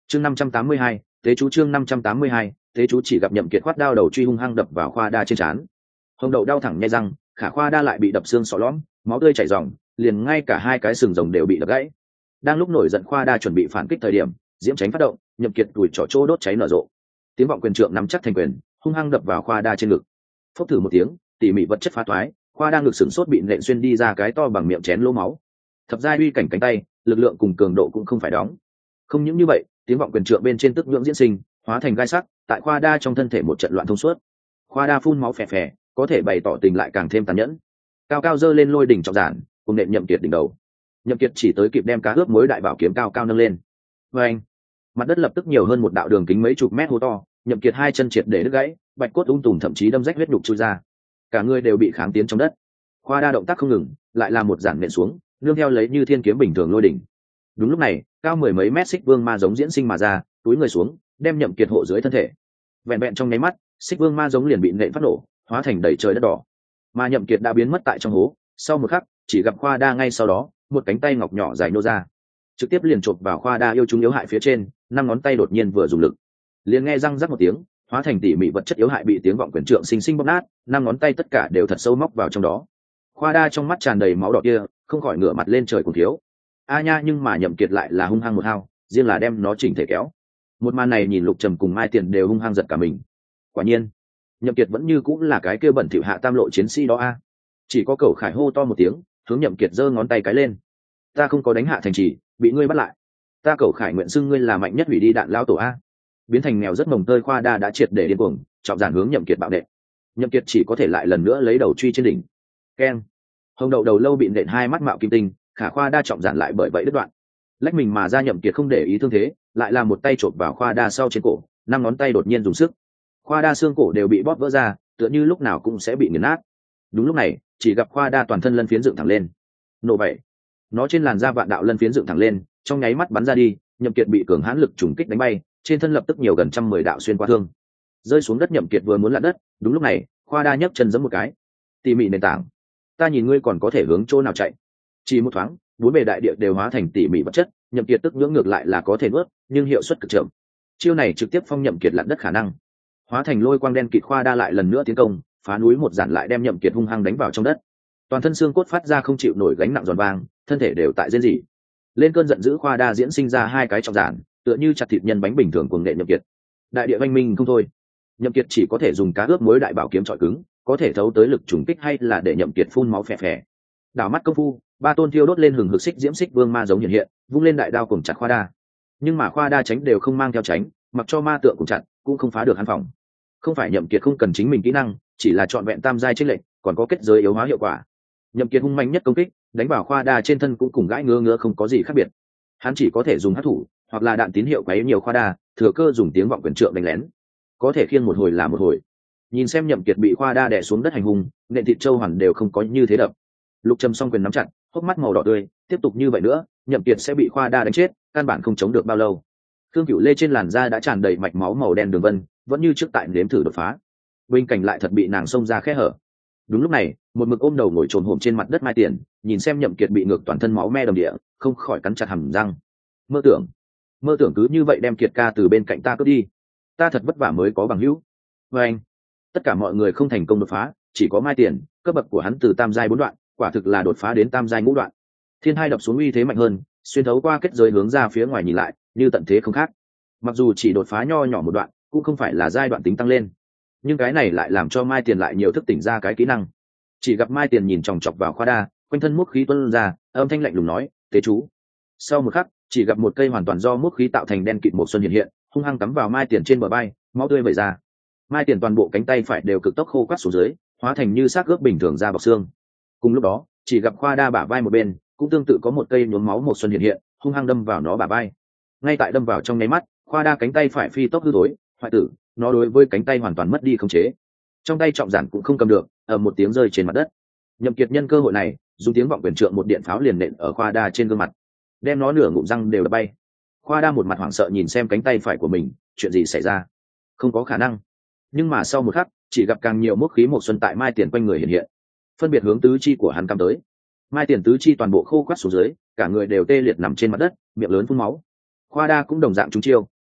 chương 582, tế chú chương 582, tế chú chỉ gặp Nhậm Kiệt khoát đao đầu truy hung hăng đập vào Khoa Đa trên trán. Hồng Đậu đau thẳng nhai răng, Khả Khoa Đa lại bị đập xương sọ lõm, máu tươi chảy ròng, liền ngay cả hai cái sừng rồng đều bị đập gãy. Đang lúc nổi giận Khoa Đa chuẩn bị phản kích thời điểm, diễm tránh phát động, Nhậm Kiệt đùi trỏ chỗ đốt cháy nở rộ. Tiếng vọng quyền trượng nắm chắc thành quyền, hung hăng đập vào Khoa Đa trên ngực. Phốc thử một tiếng, tỉ mỉ vật chất phá toái, Khoa Đa ngực sừng sốt bị nện xuyên đi ra cái to bằng miệng chén lỗ máu. Thập giai uy cảnh cánh tay, lực lượng cùng cường độ cũng không phải đóng. Không những như vậy, tiếng vọng quyền trượng bên trên tức nhưỡng diễn sinh, hóa thành gai sắc, tại Khoa Đa trong thân thể một trận loạn thông suốt. Khoa Đa phun máu phè phè, có thể bày tỏ tình lại càng thêm tàn nhẫn. Cao cao giơ lên lôi đỉnh trọng giản, cùng nện Nhậm Kiệt đỉnh đầu. Nhậm Kiệt chỉ tới kịp đem cá ướp muối đại bảo kiếm cao cao nâng lên. Với anh, mặt đất lập tức nhiều hơn một đạo đường kính mấy chục mét hố to. Nhậm Kiệt hai chân triệt để đứt gãy, bạch cốt tùm thậm chí đâm rách huyết nhục chui ra. Cả người đều bị kháng tiến trong đất. Khoa Đa động tác không ngừng, lại là một giản nện xuống, nương theo lấy như thiên kiếm bình thường lôi đỉnh. Đúng lúc này, cao mười mấy mét xích vương ma giống diễn sinh mà ra, túi người xuống, đem Nhậm Kiệt hộ dưới thân thể. Vẹn vẹn trong nháy mắt, xích vương ma giống liền bị nện phát nổ, hóa thành đầy trời đất đỏ. Mà Nhậm Kiệt đã biến mất tại trong hố. Sau một khắc, chỉ gặp Khoa Đa ngay sau đó, một cánh tay ngọc nhỏ dài nô ra, trực tiếp liền chộp vào Khoa Đa yêu chúng yếu hại phía trên, năm ngón tay đột nhiên vừa dùng lực, liền nghe răng rắc một tiếng, hóa thành tỉ mỉ vật chất yếu hại bị tiếng vọng quyền trượng sinh sinh bóp nát, năm ngón tay tất cả đều thật sâu móc vào trong đó. Khoa Đa trong mắt tràn đầy máu đỏ kia, không khỏi ngửa mặt lên trời cùng thiếu. A nha, nhưng mà Nhậm Kiệt lại là hung hăng một hao, riêng là đem nó chỉnh thể kéo. Một màn này nhìn Lục Trầm cùng Mai Tiền đều hung hăng giật cả mình. Quả nhiên, Nhậm Kiệt vẫn như cũng là cái kia bẩn thỉu hạ tam lộ chiến sĩ đó a. Chỉ có Cẩu Khải hô to một tiếng, hướng Nhậm Kiệt giơ ngón tay cái lên. Ta không có đánh hạ thành trì, bị ngươi bắt lại. Ta Cẩu Khải nguyện xưng ngươi là mạnh nhất hủy đi đạn lão tổ a. Biến thành nghèo rất mồng tơi Khoa Đa đã triệt để điên cuồng, trọng giản hướng Nhậm Kiệt bạo nện. Nhậm Kiệt chỉ có thể lại lần nữa lấy đầu truy trên đỉnh. Keng. Hồng Đậu đầu lâu bị nện hai mắt mạo kim tinh, Khả Khoa Đa trọng giản lại bởi vậy đứt đoạn. Lách mình mà ra Nhậm Kiệt không để ý thương thế, lại làm một tay chộp vào Khoa Đa sau trên cổ, năm ngón tay đột nhiên dùng sức. Khoa Đa xương cổ đều bị bóp vỡ ra, tựa như lúc nào cũng sẽ bị nghiền nát. Đúng lúc này, chỉ gặp Khoa Đa toàn thân lân phiến dựng thẳng lên. Nổ vậy, nó trên làn da vạn đạo lân phiến dựng thẳng lên, trong nháy mắt bắn ra đi. Nhậm Kiệt bị cường hãn lực trùng kích đánh bay, trên thân lập tức nhiều gần 110 đạo xuyên qua thương, rơi xuống đất. Nhậm Kiệt vừa muốn lặn đất, đúng lúc này, Khoa Đa nhấc chân giẫm một cái. Tỉ mỉ nền tảng, ta nhìn ngươi còn có thể hướng chỗ nào chạy. Chỉ một thoáng, bốn bề đại địa đều hóa thành tỉ mỉ vật chất. Nhậm Kiệt tức nhưỡng ngược lại là có thể nuốt, nhưng hiệu suất cực chậm. Chiêu này trực tiếp phong Nhậm Kiệt lặn đất khả năng. Hóa thành lôi quang đen kịt Khoa Đa lại lần nữa tiến công, phá núi một giản lại đem Nhậm Kiệt hung hăng đánh vào trong đất. Toàn thân xương cốt phát ra không chịu nổi gánh nặng giòn vang, thân thể đều tại rên rỉ. Lên cơn giận dữ Khoa Đa diễn sinh ra hai cái trọng giản, tựa như chặt thịt nhân bánh bình thường cuồng nện Nhậm Kiệt. Đại địa vanh minh không thôi. Nhậm Kiệt chỉ có thể dùng cá ướp muối đại bảo kiếm chọi cứng, có thể thấu tới lực trùng kích hay là để Nhậm Kiệt phun máu phè phè. Đảo mắt công phu, ba tôn thiêu đốt lên hừng hực xích diễm xích vương ma giống hiện hiện, vung lên đại đao cùng chặt Khoa Đa. Nhưng mà Khoa Đa tránh đều không mang theo tránh, mặc cho ma tượng cùng chặt, cũng không phá được hắn phòng. Không phải Nhậm Kiệt không cần chính mình kỹ năng, chỉ là chọn vẹn tam giai chiến lệnh, còn có kết giới yếu hóa hiệu quả. Nhậm Kiệt hung manh nhất công kích, đánh vào Khoa Đa trên thân cũng cùng gãi ngứa ngứa không có gì khác biệt. Hắn chỉ có thể dùng hắc thủ, hoặc là đạn tín hiệu quấy nhiều Khoa Đa, thừa cơ dùng tiếng vọng quyền trượng đánh lén. Có thể khiêng một hồi là một hồi. Nhìn xem Nhậm Kiệt bị Khoa Đa đè xuống đất hành hung, nện thịt châu hoàn đều không có như thế đập. Lục Trầm song quyền nắm chặt, hốc mắt màu đỏ tươi, tiếp tục như vậy nữa, Nhậm Kiệt sẽ bị Khoa Đa đánh chết, căn bản không chống được bao lâu. Khương Cửu Lê trên làn da đã tràn đầy mạch máu màu đen đường vân, vẫn như trước tại nếm thử đột phá. Bên cạnh lại thật bị nàng xông ra khe hở. Đúng lúc này, một mực ôm đầu ngồi trồn hổm trên mặt đất Mai Tiền, nhìn xem Nhậm Kiệt bị ngược toàn thân máu me đầm địa, không khỏi cắn chặt hàm răng. Mơ tưởng cứ như vậy đem Kiệt ca từ bên cạnh ta cướp đi. Ta thật vất vả mới có bằng hữu. Với anh, tất cả mọi người không thành công đột phá, chỉ có Mai Tiền, cấp bậc của hắn từ tam giai 4 đoạn, quả thực là đột phá đến tam giai ngũ đoạn. Thiên hai đập xuống uy thế mạnh hơn, xuyên thấu qua kết giới hướng ra phía ngoài nhìn lại, như tận thế không khác. Mặc dù chỉ đột phá nho nhỏ một đoạn, cũng không phải là giai đoạn tính tăng lên, nhưng cái này lại làm cho Mai Tiền lại nhiều thức tỉnh ra cái kỹ năng. Chỉ gặp Mai Tiền nhìn chòng chọc vào Khoa Đa, quanh thân múc khí tuôn ra, âm thanh lạnh lùng nói, tế chú. Sau một khắc, chỉ gặp một cây hoàn toàn do múc khí tạo thành đen kịt một xuân hiện hiện, hung hăng cắm vào Mai Tiền trên bờ vai, máu tươi vẩy ra. Mai Tiền toàn bộ cánh tay phải đều cực tốc khô quắt xuống dưới, hóa thành như xác ướp bình thường ra bọc xương. Cùng lúc đó, chỉ gặp Khoa Đa bả vai một bên, cũng tương tự có một cây nhuốm máu một xuân hiện hiện, hung hăng đâm vào nó bả vai. Ngay tại đâm vào trong nháy mắt, Khoa Đa cánh tay phải phi tốc hư thối, hoại tử, nó đối với cánh tay hoàn toàn mất đi khống chế. Trong tay trọng giản cũng không cầm được, một tiếng rơi trên mặt đất. Nhậm Kiệt nhân cơ hội này, dùng tiếng vọng quyền trượng một điện pháo liền nện ở Khoa Đa trên gương mặt, đem nó nửa ngụm răng đều đập bay. Khoa Đa một mặt hoảng sợ nhìn xem cánh tay phải của mình, chuyện gì xảy ra? Không có khả năng. Nhưng mà sau một khắc, chỉ gặp càng nhiều mốc khí một xuân tại Mai Tiền quanh người hiện hiện, phân biệt hướng tứ chi của hắn cắm tới. Mai Tiền tứ chi toàn bộ khô quắt xuống dưới, cả người đều tê liệt nằm trên mặt đất, miệng lớn phun máu. Khoa Đa cũng đồng dạng trúng chiêu,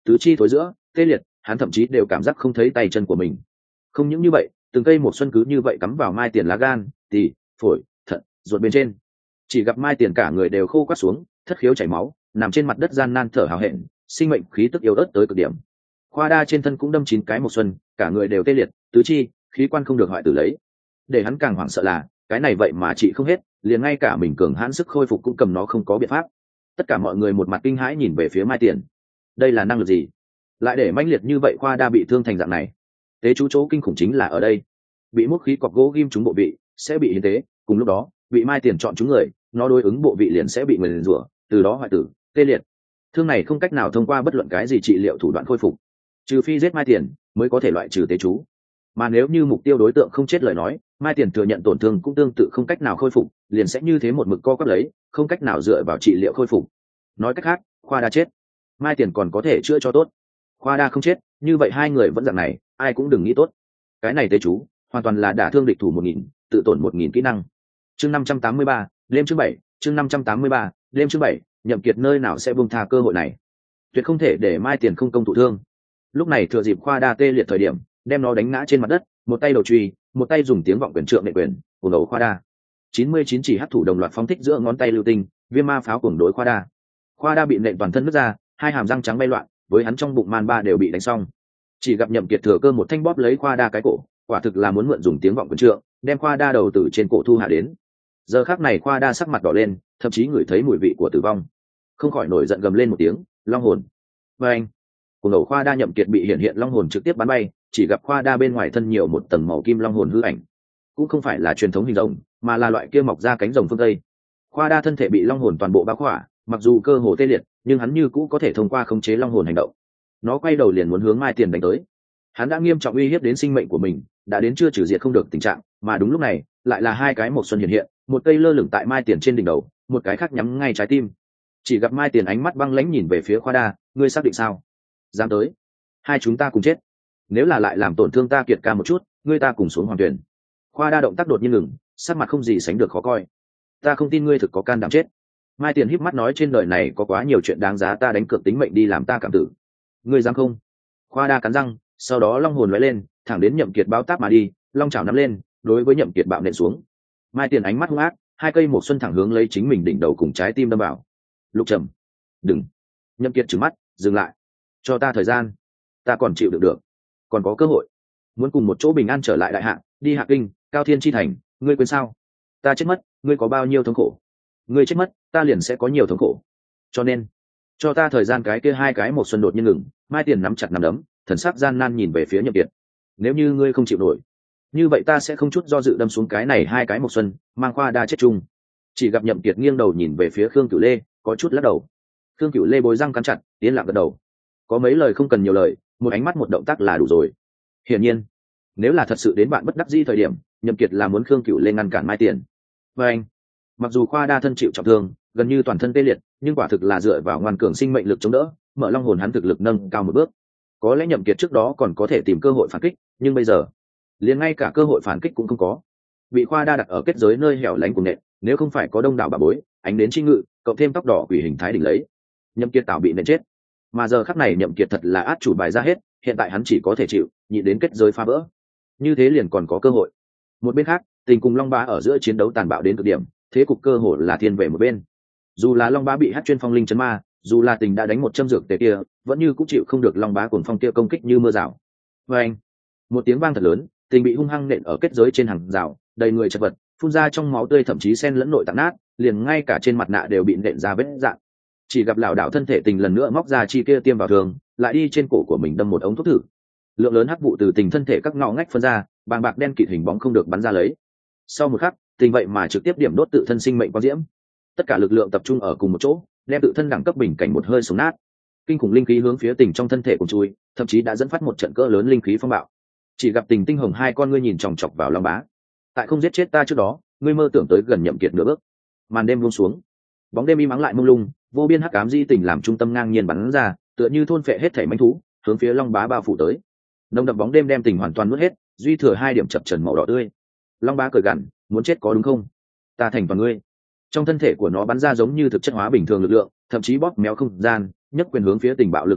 tứ chi thối giữa tê liệt, hắn thậm chí đều cảm giác không thấy tay chân của mình. Không những như vậy, từng cây một xuân cứ như vậy cắm vào Mai Tiền lá gan, tỳ, phổi, thận, ruột bên trên. Chỉ gặp Mai Tiền cả người đều khô quắt xuống, thất khiếu chảy máu, nằm trên mặt đất gian nan thở hào hẹn, sinh mệnh khí tức yếu ớt tới cực điểm. Khoa đa trên thân cũng đâm 9 cái một xuân, cả người đều tê liệt, tứ chi, khí quan không được hoại tử lấy. Để hắn càng hoảng sợ là, cái này vậy mà trị không hết, liền ngay cả mình cường hãn sức khôi phục cũng cầm nó không có biện pháp. Tất cả mọi người một mặt kinh hãi nhìn về phía Mai Tiền. Đây là năng lực gì? Lại để mãnh liệt như vậy khoa đa bị thương thành dạng này. Tế chú chỗ kinh khủng chính là ở đây. Bị múc khí cọc gỗ ghim trúng bộ vị, sẽ bị hiến tế, cùng lúc đó, bị Mai Tiền chọn trúng người, nó đối ứng bộ vị liền sẽ bị người nguyền rủa, từ đó hoại tử, tê liệt. Thương này không cách nào thông qua bất luận cái gì trị liệu thủ đoạn khôi phục, trừ phi giết Mai Tiền mới có thể loại trừ tế chú. Mà nếu như mục tiêu đối tượng không chết lời nói, Mai Tiền thừa nhận tổn thương cũng tương tự không cách nào khôi phục, liền sẽ như thế một mực co quắp lấy, không cách nào dựa vào trị liệu khôi phục. Nói cách khác, khoa đa chết, Mai Tiền còn có thể chữa cho tốt. Khoa đa không chết, như vậy hai người vẫn dạng này, ai cũng đừng nghĩ tốt. Cái này tế chú hoàn toàn là đả thương địch thủ 1000, tự tổn 1000 kỹ năng. Chương 583, đêm chương 7, chương 583, đêm chương 7, Nhậm Kiệt nơi nào sẽ buông tha cơ hội này. Tuyệt không thể để Mai Tiền không công thụ thương. Lúc này thừa dịp khoa đa tê liệt thời điểm, đem nó đánh ngã trên mặt đất, một tay đầu truy, một tay dùng tiếng vọng quyền trượng nệ quyền, cuồng đấu khoa đa. 99 chỉ hắc thủ đồng loạt phóng thích giữa ngón tay lưu tinh, viêm ma pháo cuồng đối khoa đa. Khoa đa bị nện toàn thân nứt ra, hai hàm răng trắng bay loạn, với hắn trong bụng man ba đều bị đánh xong. Chỉ gặp Nhậm Kiệt thừa cơ một thanh bóp lấy khoa đa cái cổ, quả thực là muốn mượn dùng tiếng vọng quyền trượng, đem khoa đa đầu từ trên cổ thu hạ đến. Giờ khắc này khoa đa sắc mặt đỏ lên, thậm chí ngửi thấy mùi vị của tử vong, không khỏi nổi giận gầm lên một tiếng, long hồn. Và anh, cùng đầu khoa đa Nhậm Kiệt bị hiện long hồn trực tiếp bắn bay, chỉ gặp khoa đa bên ngoài thân nhiều một tầng màu kim long hồn hư ảnh, cũng không phải là truyền thống hình rồng, mà là loại kia mọc ra cánh rồng phương tây. Khoa đa thân thể bị long hồn toàn bộ bao khỏa, mặc dù cơ hồ tê liệt, nhưng hắn như cũ có thể thông qua khống chế long hồn hành động. Nó quay đầu liền muốn hướng Mai Tiền đánh tới. Hắn đã nghiêm trọng uy hiếp đến sinh mệnh của mình, đã đến chưa trừ diệt không được tình trạng, mà đúng lúc này, lại là hai cái một xuân hiện hiện, một cây lơ lửng tại Mai Tiền trên đỉnh đầu, một cái khác nhắm ngay trái tim. Chỉ gặp Mai Tiền ánh mắt băng lãnh nhìn về phía khoa đa, ngươi xác định sao? Dám tới, hai chúng ta cùng chết. Nếu là lại làm tổn thương ta Kiệt ca một chút, ngươi ta cùng xuống hoàng tuyển. Khoa đa động tác đột nhiên ngừng, sắc mặt không gì sánh được khó coi. Ta không tin ngươi thực có can đảm chết. Mai Tiền híp mắt nói, trên đời này có quá nhiều chuyện đáng giá ta đánh cược tính mệnh đi làm ta cảm tử. Ngươi dám không? Khoa đa cắn răng, sau đó long hồn lóe lên, thẳng đến Nhậm Kiệt báo táp mà đi, long chảo nắm lên, đối với Nhậm Kiệt bạo nện xuống. Mai Tiền ánh mắt hung ác, hai cây một xuân thẳng hướng lấy chính mình đỉnh đầu cùng trái tim đâm vào. Lục Trầm, đừng! Nhậm Kiệt trừng mắt, dừng lại, cho ta thời gian, ta còn chịu đựng được, còn có cơ hội, muốn cùng một chỗ bình an trở lại đại hạ, đi Hạ Kinh, Cao Thiên chi thành, ngươi quên sao? Ta chết mất, ngươi có bao nhiêu thống khổ? Ngươi chết mất, ta liền sẽ có nhiều thống khổ. Cho nên, cho ta thời gian. Cái kia hai cái một xuân đột nhiên ngừng, Mai Tiền nắm chặt nắm đấm, thần sắc gian nan nhìn về phía Nhậm Kiệt. Nếu như ngươi không chịu nổi, như vậy ta sẽ không chút do dự đâm xuống cái này hai cái một xuân, mang khoa đa chết chung. Chỉ gặp Nhậm Kiệt nghiêng đầu nhìn về phía Khương Cửu Lê, có chút lắc đầu. Khương Cửu Lê bối răng cắn chặt, tiến lặng gật đầu. Có mấy lời không cần nhiều lời, một ánh mắt một động tác là đủ rồi. Hiển nhiên, nếu là thật sự đến bạn bất đắc dĩ thời điểm, Nhậm Kiệt là muốn Khương Cửu Lê ngăn cản Mai Tiền. Và anh, mặc dù khoa đa thân chịu trọng thương, gần như toàn thân tê liệt, nhưng quả thực là dựa vào ngoan cường sinh mệnh lực chống đỡ, mở long hồn hắn thực lực nâng cao một bước. Có lẽ Nhậm Kiệt trước đó còn có thể tìm cơ hội phản kích, nhưng bây giờ, liền ngay cả cơ hội phản kích cũng không có. Bị khoa đa đặt ở kết giới nơi hẻo lánh của nện, nếu không phải có đông đảo bà bối, ánh đến chi ngự, cộng thêm tóc đỏ quỷ hình thái đỉnh lấy, Nhậm Kiệt tạo bị nện chết. Mà giờ khắc này Nhậm Kiệt thật là át chủ bài ra hết, hiện tại hắn chỉ có thể chịu, nhịn đến kết giới phá vỡ. Như thế liền còn có cơ hội. Một bên khác, Tình cùng Long Bá ở giữa chiến đấu tàn bạo đến cực điểm, thế cục cơ hội là thiên về một bên. Dù là Long Bá bị hất chuyên phong linh chấn ma, dù là Tình đã đánh một châm dược tề kia, vẫn như cũng chịu không được Long Bá cuồng phong kia công kích như mưa rào. Và anh, một tiếng vang thật lớn, Tình bị hung hăng nện ở kết giới trên hàng rào, đầy người chật vật, phun ra trong máu tươi, thậm chí xen lẫn nội tạng nát, liền ngay cả trên mặt nạ đều bị nện ra vết rạn. Chỉ gặp lảo đảo thân thể Tình lần nữa móc ra chi kia tiêm vào thường, lại đi trên cổ của mình đâm một ống thuốc thử. Lượng lớn hắc vụ từ Tình thân thể các ngõ ngách phân ra, bàng bạc đen kịt hình bóng không được bắn ra lấy. Sau một khắc, Tình vậy mà trực tiếp điểm đốt tự thân sinh mệnh quang diễm. Tất cả lực lượng tập trung ở cùng một chỗ, đem tự thân đẳng cấp bình cảnh một hơi sống nát. Kinh khủng linh khí hướng phía Tình trong thân thể cùng chui, thậm chí đã dẫn phát một trận cỡ lớn linh khí phong bạo. Chỉ gặp Tình tinh hồng hai con ngươi nhìn chòng chọc vào Long Bá. Tại không giết chết ta trước đó, ngươi mơ tưởng tới gần Nhậm Kiệt nửa bước. Màn đêm buông xuống, bóng đêm im ắng lại mông lung, vô biên hắc ám di tình làm trung tâm ngang nhiên bắn ra, tựa như thôn phệ hết thảy manh thú, hướng phía Long Bá bao phủ tới. Nồng đậm bóng đêm đem Tình hoàn toàn nuốt hết, duy thừa hai điểm chập chờn màu đỏ tươi. Long Bá cười gằn, muốn chết có đúng không? Ta thành toàn ngươi. Trong thân thể của nó bắn ra giống như thực chất hóa bình thường lực lượng, thậm chí bóp méo không gian, nhấc quyền hướng phía Tình bạo lực đập tới,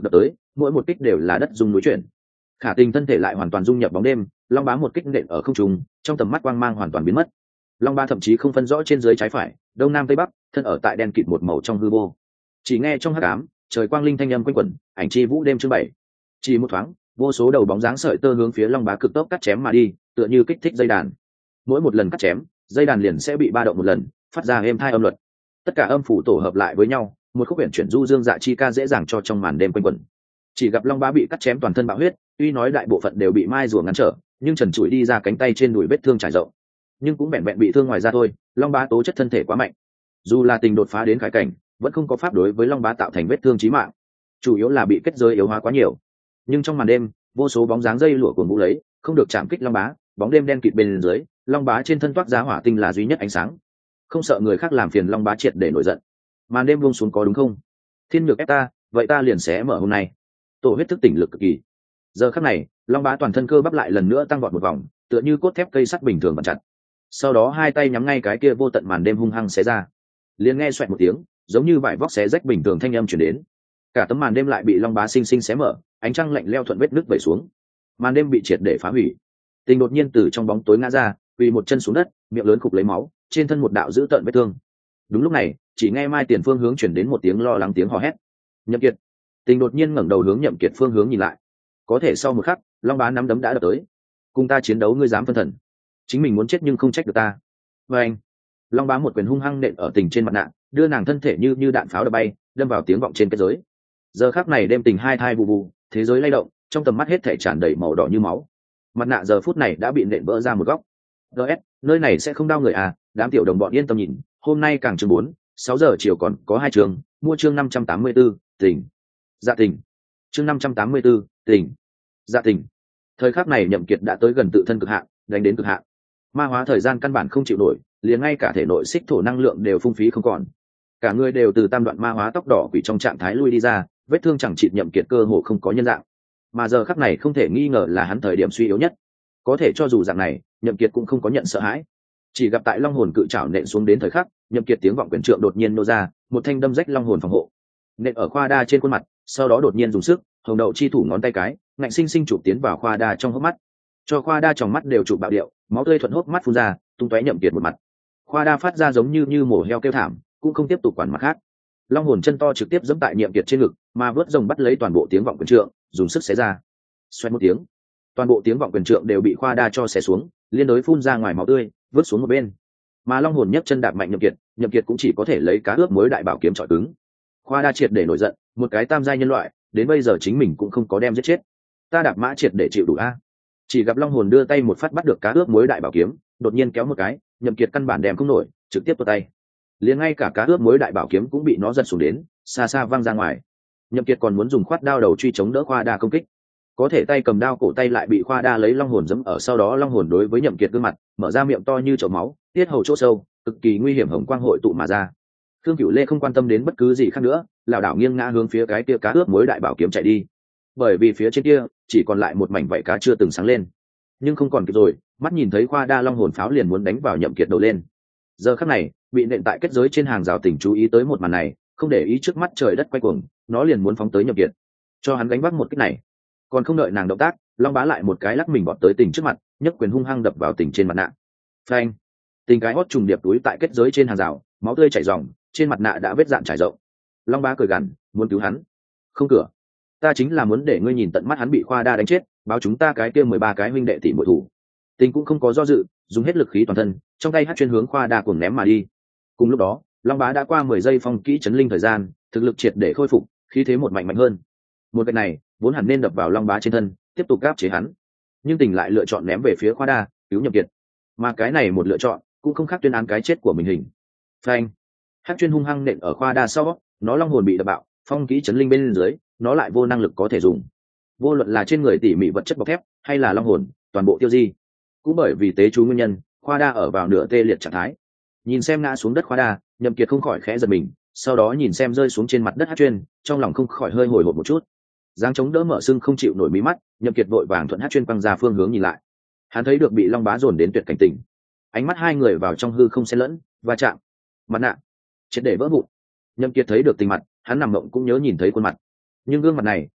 mỗi một kích đều là đất dung núi chuyển. Khả Tình thân thể lại hoàn toàn dung nhập bóng đêm, long bá một kích nện ở không trung, trong tầm mắt quang mang hoàn toàn biến mất. Long bá thậm chí không phân rõ trên dưới trái phải, đông nam tây bắc, thân ở tại đen kịt một màu trong hư vô. Chỉ nghe trong hắc ám, trời quang linh thanh âm quanh quẩn, ảnh chi vũ đêm chương 7. Chỉ một thoáng, vô số đầu bóng dáng sợi tơ hướng phía long bá cực tốc cắt chém mà đi, tựa như kích thích dây đàn. Mỗi một lần cắt chém, dây đàn liền sẽ bị ba động một lần, phát ra êm thai âm luật. Tất cả âm phủ tổ hợp lại với nhau, một khúc huyền chuyển du dương dạ chi ca dễ dàng cho trong màn đêm quanh quẩn. Chỉ gặp long bá bị cắt chém toàn thân bạo huyết, tuy nói đại bộ phận đều bị mai rùa ngăn trở, nhưng trần trụi đi ra cánh tay trên đùi vết thương trải rộng, nhưng cũng vẹn vẹn bị thương ngoài ra thôi. Long bá tố chất thân thể quá mạnh, dù là tình đột phá đến khải cảnh, vẫn không có pháp đối với long bá tạo thành vết thương chí mạng, chủ yếu là bị kết giới yếu hóa quá nhiều. Nhưng trong màn đêm, vô số bóng dáng dây lụa cuồng vũ lấy, không được chạm kích long bá. Bóng đêm đen kịt bên dưới, long bá trên thân toát ra hỏa tinh là duy nhất ánh sáng, không sợ người khác làm phiền long bá triệt để nổi giận. Màn đêm buông xuống có đúng không? Thiên nhược ép ta, vậy ta liền sẽ mở hôm nay. Tổ huyết thức tỉnh lực cực kỳ. Giờ khắc này, long bá toàn thân cơ bắp lại lần nữa tăng vọt một vòng, tựa như cốt thép cây sắt bình thường vặn chặt. Sau đó hai tay nhắm ngay cái kia vô tận màn đêm hung hăng xé ra. Liền nghe xoẹt một tiếng, giống như vải vóc xé rách bình thường thanh âm truyền đến. Cả tấm màn đêm lại bị long bá sinh sinh xé mở, ánh trăng lạnh leo thuận vết nước vẩy xuống. Màn đêm bị triệt để phá hủy. Tình đột nhiên từ trong bóng tối ngã ra, quỳ một chân xuống đất, miệng lớn khục lấy máu, trên thân một đạo dữ tợn vết thương. Đúng lúc này, chỉ nghe Mai Tiền phương hướng chuyển đến một tiếng lo lắng tiếng hò hét. Nhậm Kiệt. Tình đột nhiên ngẩng đầu hướng Nhậm Kiệt phương hướng nhìn lại. Có thể sau một khắc, long bá nắm đấm đã đập tới. Cùng ta chiến đấu ngươi dám phân thần? Chính mình muốn chết nhưng không trách được ta. Và anh, long bá một quyền hung hăng nện ở Tình trên mặt nạ, đưa nàng thân thể như đạn pháo đập bay, đâm vào tiếng vọng trên kết giới. Giờ khắc này đêm Tình hai thai bù bù, thế giới lay động, trong tầm mắt hết thảy tràn đầy màu đỏ như máu. Mặt nạ giờ phút này đã bị nện vỡ ra một góc. ds nơi này sẽ không đau người à? Đám tiểu đồng bọn yên tâm nhìn, hôm nay càng chương 4, 6 giờ chiều còn có 2 chương, mua chương 584, Tình. Dạ Tình. Chương 584, Tình. Dạ Tình. Thời khắc này Nhậm Kiệt đã tới gần tự thân cực hạn, đánh đến cực hạn. Ma hóa thời gian căn bản không chịu nổi, liền ngay cả thể nội xích thổ năng lượng đều phung phí không còn. Cả người đều từ tam đoạn ma hóa tóc đỏ quỷ trong trạng thái lui đi ra, vết thương chẳng chịt Nhậm Kiệt cơ hồ không có nhân dạng. Mà giờ khắc này không thể nghi ngờ là hắn thời điểm suy yếu nhất. Có thể cho dù dạng này, Nhậm Kiệt cũng không có nhận sợ hãi. Chỉ gặp tại long hồn cự trảo nện xuống đến thời khắc, Nhậm Kiệt tiếng vọng quyền trượng đột nhiên nô ra, một thanh đâm rách long hồn phòng hộ, nện ở Khoa Đa trên khuôn mặt, sau đó đột nhiên dùng sức, hồng đậu chi thủ ngón tay cái, ngạnh sinh sinh chụp tiến vào Khoa Đa trong hốc mắt, cho Khoa Đa trong mắt đều chụp bạo điệu, máu tươi thuận hốc mắt phun ra, tung tóe Nhậm Kiệt một mặt. Khoa Đa phát ra giống như mổ heo kêu thảm, cũng không tiếp tục quản mặt khác. Long hồn chân to trực tiếp giẫm tại Nhậm Kiệt trên ngực, mà vớt rồng bắt lấy toàn bộ tiếng vọng quyền trượng, dùng sức xé ra. Xoẹt một tiếng, toàn bộ tiếng vọng quyền trượng đều bị Khoa Đa cho xé xuống, liên đối phun ra ngoài máu tươi, vứt xuống một bên. Mà long hồn nhấc chân đạp mạnh Nhậm Kiệt cũng chỉ có thể lấy cá ướp muối đại bảo kiếm chọi cứng. Khoa Đa triệt để nổi giận, một cái tam giai nhân loại, đến bây giờ chính mình cũng không có đem giết chết, ta đạp mã triệt để chịu đủ a. Chỉ gặp long hồn đưa tay một phát bắt được cá ướp muối đại bảo kiếm, đột nhiên kéo một cái, Nhậm Kiệt căn bản đem không nổi, trực tiếp tuột tay. Liền ngay cả cá ướp muối đại bảo kiếm cũng bị nó giật xuống đến, xa xa văng ra ngoài. Nhậm Kiệt còn muốn dùng khoát đao đầu truy chống đỡ Khoa Đa công kích, có thể tay cầm đao cổ tay lại bị Khoa Đa lấy long hồn giẫm ở, sau đó long hồn đối với Nhậm Kiệt gương mặt mở ra miệng to như chậu máu, tiết hầu chỗ sâu, cực kỳ nguy hiểm hồng quang hội tụ mà ra. Khương Cửu Lê không quan tâm đến bất cứ gì khác nữa, lảo đảo nghiêng ngã hướng phía cái kia cá ướp muối đại bảo kiếm chạy đi. Bởi vì phía trên kia chỉ còn lại một mảnh vảy cá chưa từng sáng lên, nhưng không còn kịp rồi, mắt nhìn thấy Khoa Đa long hồn pháo liền muốn đánh vào Nhậm Kiệt đầu lên. Giờ khắc này, bị nện tại kết giới trên hàng rào Tỉnh chú ý tới một màn này, không để ý trước mắt trời đất quay cuồng, nó liền muốn phóng tới Nhậm Kiệt, cho hắn gánh vác một kích này. Còn không đợi nàng động tác, long bá lại một cái lắc mình bọt tới Tỉnh trước mặt, nhấc quyền hung hăng đập vào Tỉnh trên mặt nạ. Phanh! Tình cái hót trùng điệp túi tại kết giới trên hàng rào, máu tươi chảy ròng, trên mặt nạ đã vết dạn trải rộng. Long bá cười gằn, muốn cứu hắn? Không cửa. Ta chính là muốn để ngươi nhìn tận mắt hắn bị Khoa Đa đánh chết, báo chúng ta cái kia 13 cái huynh đệ tỷ muội thủ. Tình cũng không có do dự, dùng hết lực khí toàn thân, trong tay hất chuyên hướng Khoa Đa cuồng ném mà đi. Cùng lúc đó, long bá đã qua 10 giây phong kỹ chấn linh thời gian, thực lực triệt để khôi phục, khí thế một mạnh hơn. Một cái này vốn hẳn nên đập vào long bá trên thân, tiếp tục áp chế hắn, nhưng Tình lại lựa chọn ném về phía Khoa Đa, cứu Nhậm Kiệt. Mà cái này một lựa chọn cũng không khác tuyên án cái chết của mình hình. Phanh! Hắc chuyên hung hăng nện ở Khoa Đa sau, nó long hồn bị đập bạo, phong kỹ chấn linh bên dưới, nó lại vô năng lực có thể dùng. Vô luận là trên người tỉ mỉ vật chất bọc thép, hay là long hồn, toàn bộ tiêu di. Cũng bởi vì tế chú nguyên nhân, Khoa Đa ở vào nửa tê liệt trạng thái. Nhìn xem ngã xuống đất Khoa Đa, Nhậm Kiệt không khỏi khẽ giật mình, sau đó nhìn xem rơi xuống trên mặt đất Hắc chuyên, trong lòng không khỏi hơi hồi hộp một chút. Giáng chống đỡ mở sưng không chịu nổi mí mắt, Nhậm Kiệt vội vàng thuận Hắc chuyên quăng ra phương hướng nhìn lại. Hắn thấy được bị long bá dồn đến tuyệt cảnh tỉnh, ánh mắt hai người vào trong hư không xen lẫn, va chạm, mặt nạ triệt để vỡ vụn. Nhậm Kiệt thấy được Tình mặt, hắn nằm mộng cũng nhớ nhìn thấy khuôn mặt, nhưng gương mặt này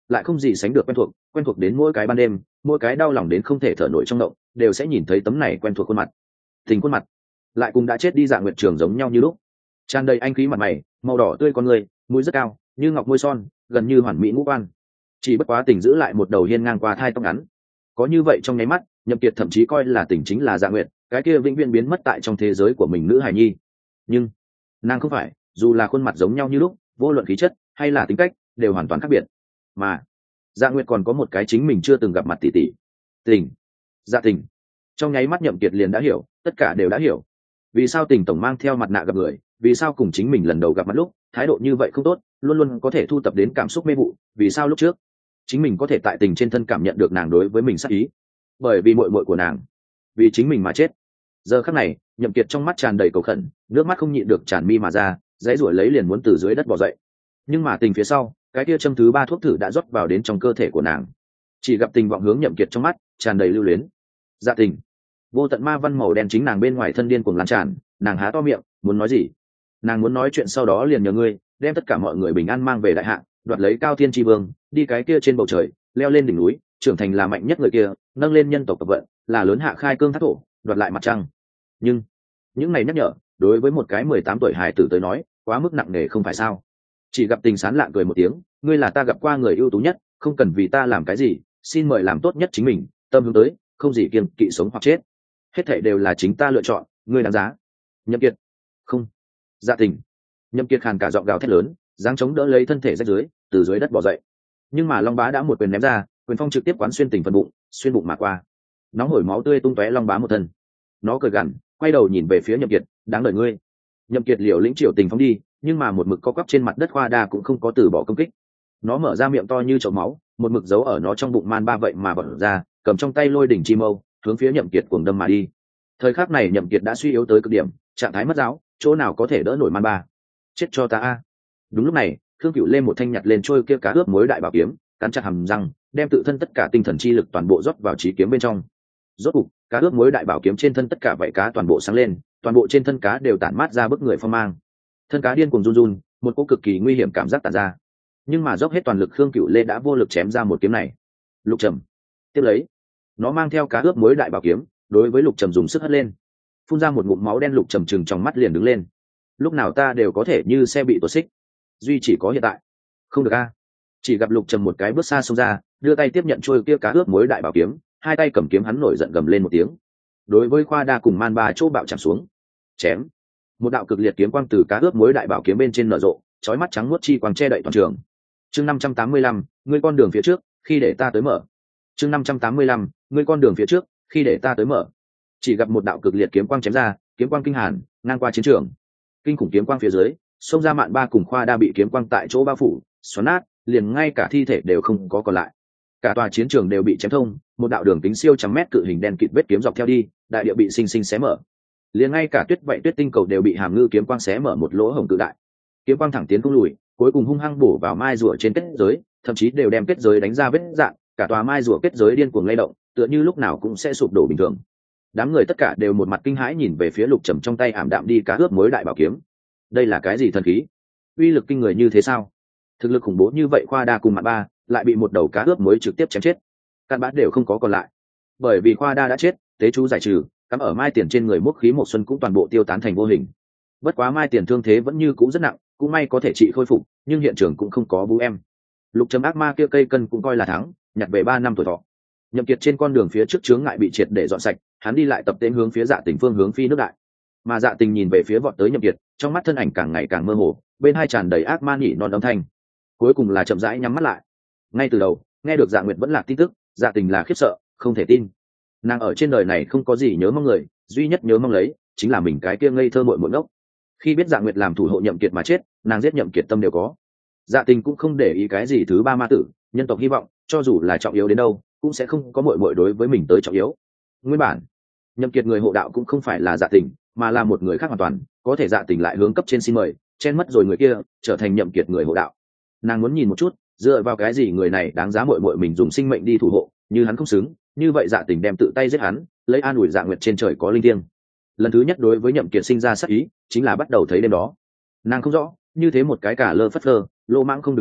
lại không gì sánh được quen thuộc đến mỗi cái ban đêm, mỗi cái đau lòng đến không thể thở nổi trong động đều sẽ nhìn thấy tấm này quen thuộc khuôn mặt. Tình khuôn mặt lại cùng đã chết đi Dạ Nguyệt Trường giống nhau như lúc, tràn đầy anh khí mặt mày, màu đỏ tươi con người, mũi rất cao như ngọc môi son, gần như hoàn mỹ ngũ quan. Chỉ bất quá Tình giữ lại một đầu hiên ngang qua thai tóc ngắn. Có như vậy trong nháy mắt, Nhậm Kiệt thậm chí coi là Tình chính là Dạ Nguyệt, cái kia vĩnh viễn biến mất tại trong thế giới của mình nữ hài nhi. Nhưng nàng không phải, dù là khuôn mặt giống nhau như lúc, vô luận khí chất hay là tính cách đều hoàn toàn khác biệt. Mà Dạ Nguyệt còn có một cái chính mình chưa từng gặp mặt tỷ tỷ. Tình, Dạ Tình. Trong nháy mắt Nhậm Kiệt liền đã hiểu, tất cả đều đã hiểu. Vì sao Tình tổng mang theo mặt nạ gặp người, vì sao cùng chính mình lần đầu gặp mặt lúc thái độ như vậy không tốt, luôn luôn có thể thu tập đến cảm xúc mê vụ, vì sao lúc trước chính mình có thể tại Tình trên thân cảm nhận được nàng đối với mình sát ý, bởi vì muội muội của nàng vì chính mình mà chết. Giờ khắc này Nhậm Kiệt trong mắt tràn đầy cầu khẩn, nước mắt không nhịn được tràn mi mà ra, dãy rủa lấy liền muốn từ dưới đất bò dậy. Nhưng mà Tình phía sau, cái kia châm thứ 3 thuốc thử đã rót vào đến trong cơ thể của nàng. Chỉ gặp Tình vọng hướng Nhậm Kiệt trong mắt tràn đầy lưu luyến. Dạ Tình. Vô tận ma văn màu đen chính nàng bên ngoài thân điên cuồng lan tràn, nàng há to miệng muốn nói gì, nàng muốn nói chuyện sau đó liền nhờ ngươi đem tất cả mọi người bình an mang về đại hạ, đoạt lấy cao thiên tri vương, đi cái kia trên bầu trời leo lên đỉnh núi, trưởng thành là mạnh nhất người kia, nâng lên nhân tộc tập vận, là lớn hạ khai cương thác thổ, đoạt lại mặt trăng. Nhưng những này nhắc nhở đối với một cái 18 tuổi hài tử tới nói quá mức nặng nề không phải sao? Chỉ gặp Tình sán lạng cười một tiếng, ngươi là ta gặp qua người ưu tú nhất, không cần vì ta làm cái gì, xin mời làm tốt nhất chính mình, tâm hướng tới, không gì kiêng kỵ sống hoặc chết, hết thảy đều là chính ta lựa chọn, ngươi đáng giá. Nhậm Kiệt. Không. Dạ Tình. Nhậm Kiệt khàn cả giọng gào thét lớn, giáng chống đỡ lấy thân thể rách dưới, từ dưới đất bò dậy. Nhưng mà Long Bá đã một quyền ném ra, quyền phong trực tiếp quán xuyên Tình phần bụng, xuyên bụng mà qua. Nóng hổi máu tươi tung tóe Long Bá một thân. Nó cười gằn, quay đầu nhìn về phía Nhậm Kiệt, đáng đời ngươi. Nhậm Kiệt liều lĩnh triều Tình phóng đi, nhưng mà một mực co quắp trên mặt đất Khoa Đa cũng không có từ bỏ công kích. Nó mở ra miệng to như chậu máu, một mực giấu ở nó trong bụng man ba vậy mà bật ra, cầm trong tay lôi đỉnh chi mâu, hướng phía Nhậm Kiệt cuồng đâm mà đi. Thời khắc này Nhậm Kiệt đã suy yếu tới cực điểm, trạng thái mất giáo, chỗ nào có thể đỡ nổi man ba. Chết cho ta a! Đúng lúc này, Khương Cửu lên một thanh nhặt lên trôi kia cá ướp muối đại bảo kiếm, cắn chặt hàm răng, đem tự thân tất cả tinh thần chi lực toàn bộ rót vào chí kiếm bên trong. Rốt cục, cá ướp muối đại bảo kiếm trên thân tất cả vảy cá toàn bộ sáng lên, toàn bộ trên thân cá đều tản mát ra bức người phong mang. Thân cá điên cuồng run run, một cỗ cực kỳ nguy hiểm cảm giác tản ra. Nhưng mà dốc hết toàn lực Khương Cửu Lê đã vô lực chém ra một kiếm này. Lục Trầm tiếp lấy, nó mang theo cá ướp muối đại bảo kiếm, đối với Lục Trầm dùng sức hất lên, phun ra một ngụm máu đen. Lục Trầm trừng trong mắt liền đứng lên. Lúc nào ta đều có thể như xe bị tuột xích, duy chỉ có hiện tại không được a. Chỉ gặp Lục Trầm một cái bước xa xông ra, đưa tay tiếp nhận trôi kia cá ướp muối đại bảo kiếm, hai tay cầm kiếm hắn nổi giận gầm lên một tiếng, đối với Khoa Đa cùng man ba chỗ bạo chạm xuống, chém. Một đạo cực liệt kiếm quang từ cá ướp muối đại bảo kiếm bên trên nở rộ, chói mắt trắng muốt chi quang che đậy toàn trường. Chương 585, ngươi con đường phía trước, khi để ta tới mở. Chương 585, ngươi con đường phía trước, khi để ta tới mở. Chỉ gặp một đạo cực liệt kiếm quang chém ra, kiếm quang kinh hàn, ngang qua chiến trường. Kinh khủng kiếm quang phía dưới, xông ra mạn ba cùng Khoa Đa bị kiếm quang tại chỗ bao phủ, xoắn nát, liền ngay cả thi thể đều không có còn lại. Cả tòa chiến trường đều bị chém thông, một đạo đường kính siêu trăm mét cự hình đen kịt vết kiếm dọc theo đi, đại địa bị sinh sinh xé mở. Liền ngay cả tuyết vậy tuyết tinh cầu đều bị hàm ngư kiếm quang xé mở một lỗ hổng cự đại. Kiếm quang thẳng tiến không lùi, cuối cùng hung hăng bổ vào mai rùa trên kết giới, thậm chí đều đem kết giới đánh ra vết rạn, cả tòa mai rùa kết giới điên cuồng lay động, tựa như lúc nào cũng sẽ sụp đổ bình thường. Đám người tất cả đều một mặt kinh hãi nhìn về phía Lục Trầm trong tay ảm đạm đi cá ướp muối đại bảo kiếm. Đây là cái gì thần khí? Uy lực kinh người như thế sao? Thực lực khủng bố như vậy Khoa Đa cùng Mạn Ba lại bị một đầu cá ướp muối trực tiếp chém chết, căn bản đều không có còn lại. Bởi vì Khoa Đa đã chết, tế chú giải trừ, cắm ở Mai Tiền trên người mốc khí một xuân cũng toàn bộ tiêu tán thành vô hình. Bất quá Mai Tiền thương thế vẫn như cũ rất nặng, cũng may có thể trị khôi phục, nhưng hiện trường cũng không có bú em. Lục Trầm ác ma kia cây cân cũng coi là thắng, nhặt về 3 năm tuổi thọ. Nhậm Kiệt trên con đường phía trước chướng ngại bị triệt để dọn sạch, hắn đi lại tập tên hướng phía Dạ Tình phương hướng phi nước đại. Mà Dạ Tình nhìn về phía vọt tới Nhậm Kiệt, trong mắt thân ảnh càng ngày càng mơ hồ, bên hai tràn đầy ác ma nhỉ non âm thanh. Cuối cùng là chậm rãi nhắm mắt lại. Ngay từ đầu, nghe được Dạ Nguyệt vẫn lạc tin tức, Dạ Tình là khiếp sợ, không thể tin. Nàng ở trên đời này không có gì nhớ mong người, duy nhất nhớ mong lấy chính là mình cái kia ngây thơ muội muội ngốc. Khi biết Dạ Nguyệt làm thủ hộ Nhậm Kiệt mà chết, nàng giết Nhậm Kiệt tâm đều có. Dạ Tình cũng không để ý cái gì thứ ba ma tử, nhân tộc hy vọng, cho dù là trọng yếu đến đâu, cũng sẽ không có muội muội đối với mình tới trọng yếu. Nguyên bản, Nhậm Kiệt người hộ đạo cũng không phải là Dạ Tình, mà là một người khác hoàn toàn, có thể Dạ Tình lại hướng cấp trên xin mời, chen mất rồi người kia, trở thành Nhậm Kiệt người hộ đạo. Nàng muốn nhìn một chút, dựa vào cái gì người này đáng giá muội muội mình dùng sinh mệnh đi thủ hộ, như hắn không xứng, như vậy Dạ Tình đem tự tay giết hắn, lấy an ủi Dạ Nguyệt trên trời có linh thiêng. Lần thứ nhất đối với Nhậm Kiệt sinh ra sát ý, chính là bắt đầu thấy đêm đó. Nàng không rõ, như thế một cái cả lơ phất lơ, lô mãng không đứng đắn,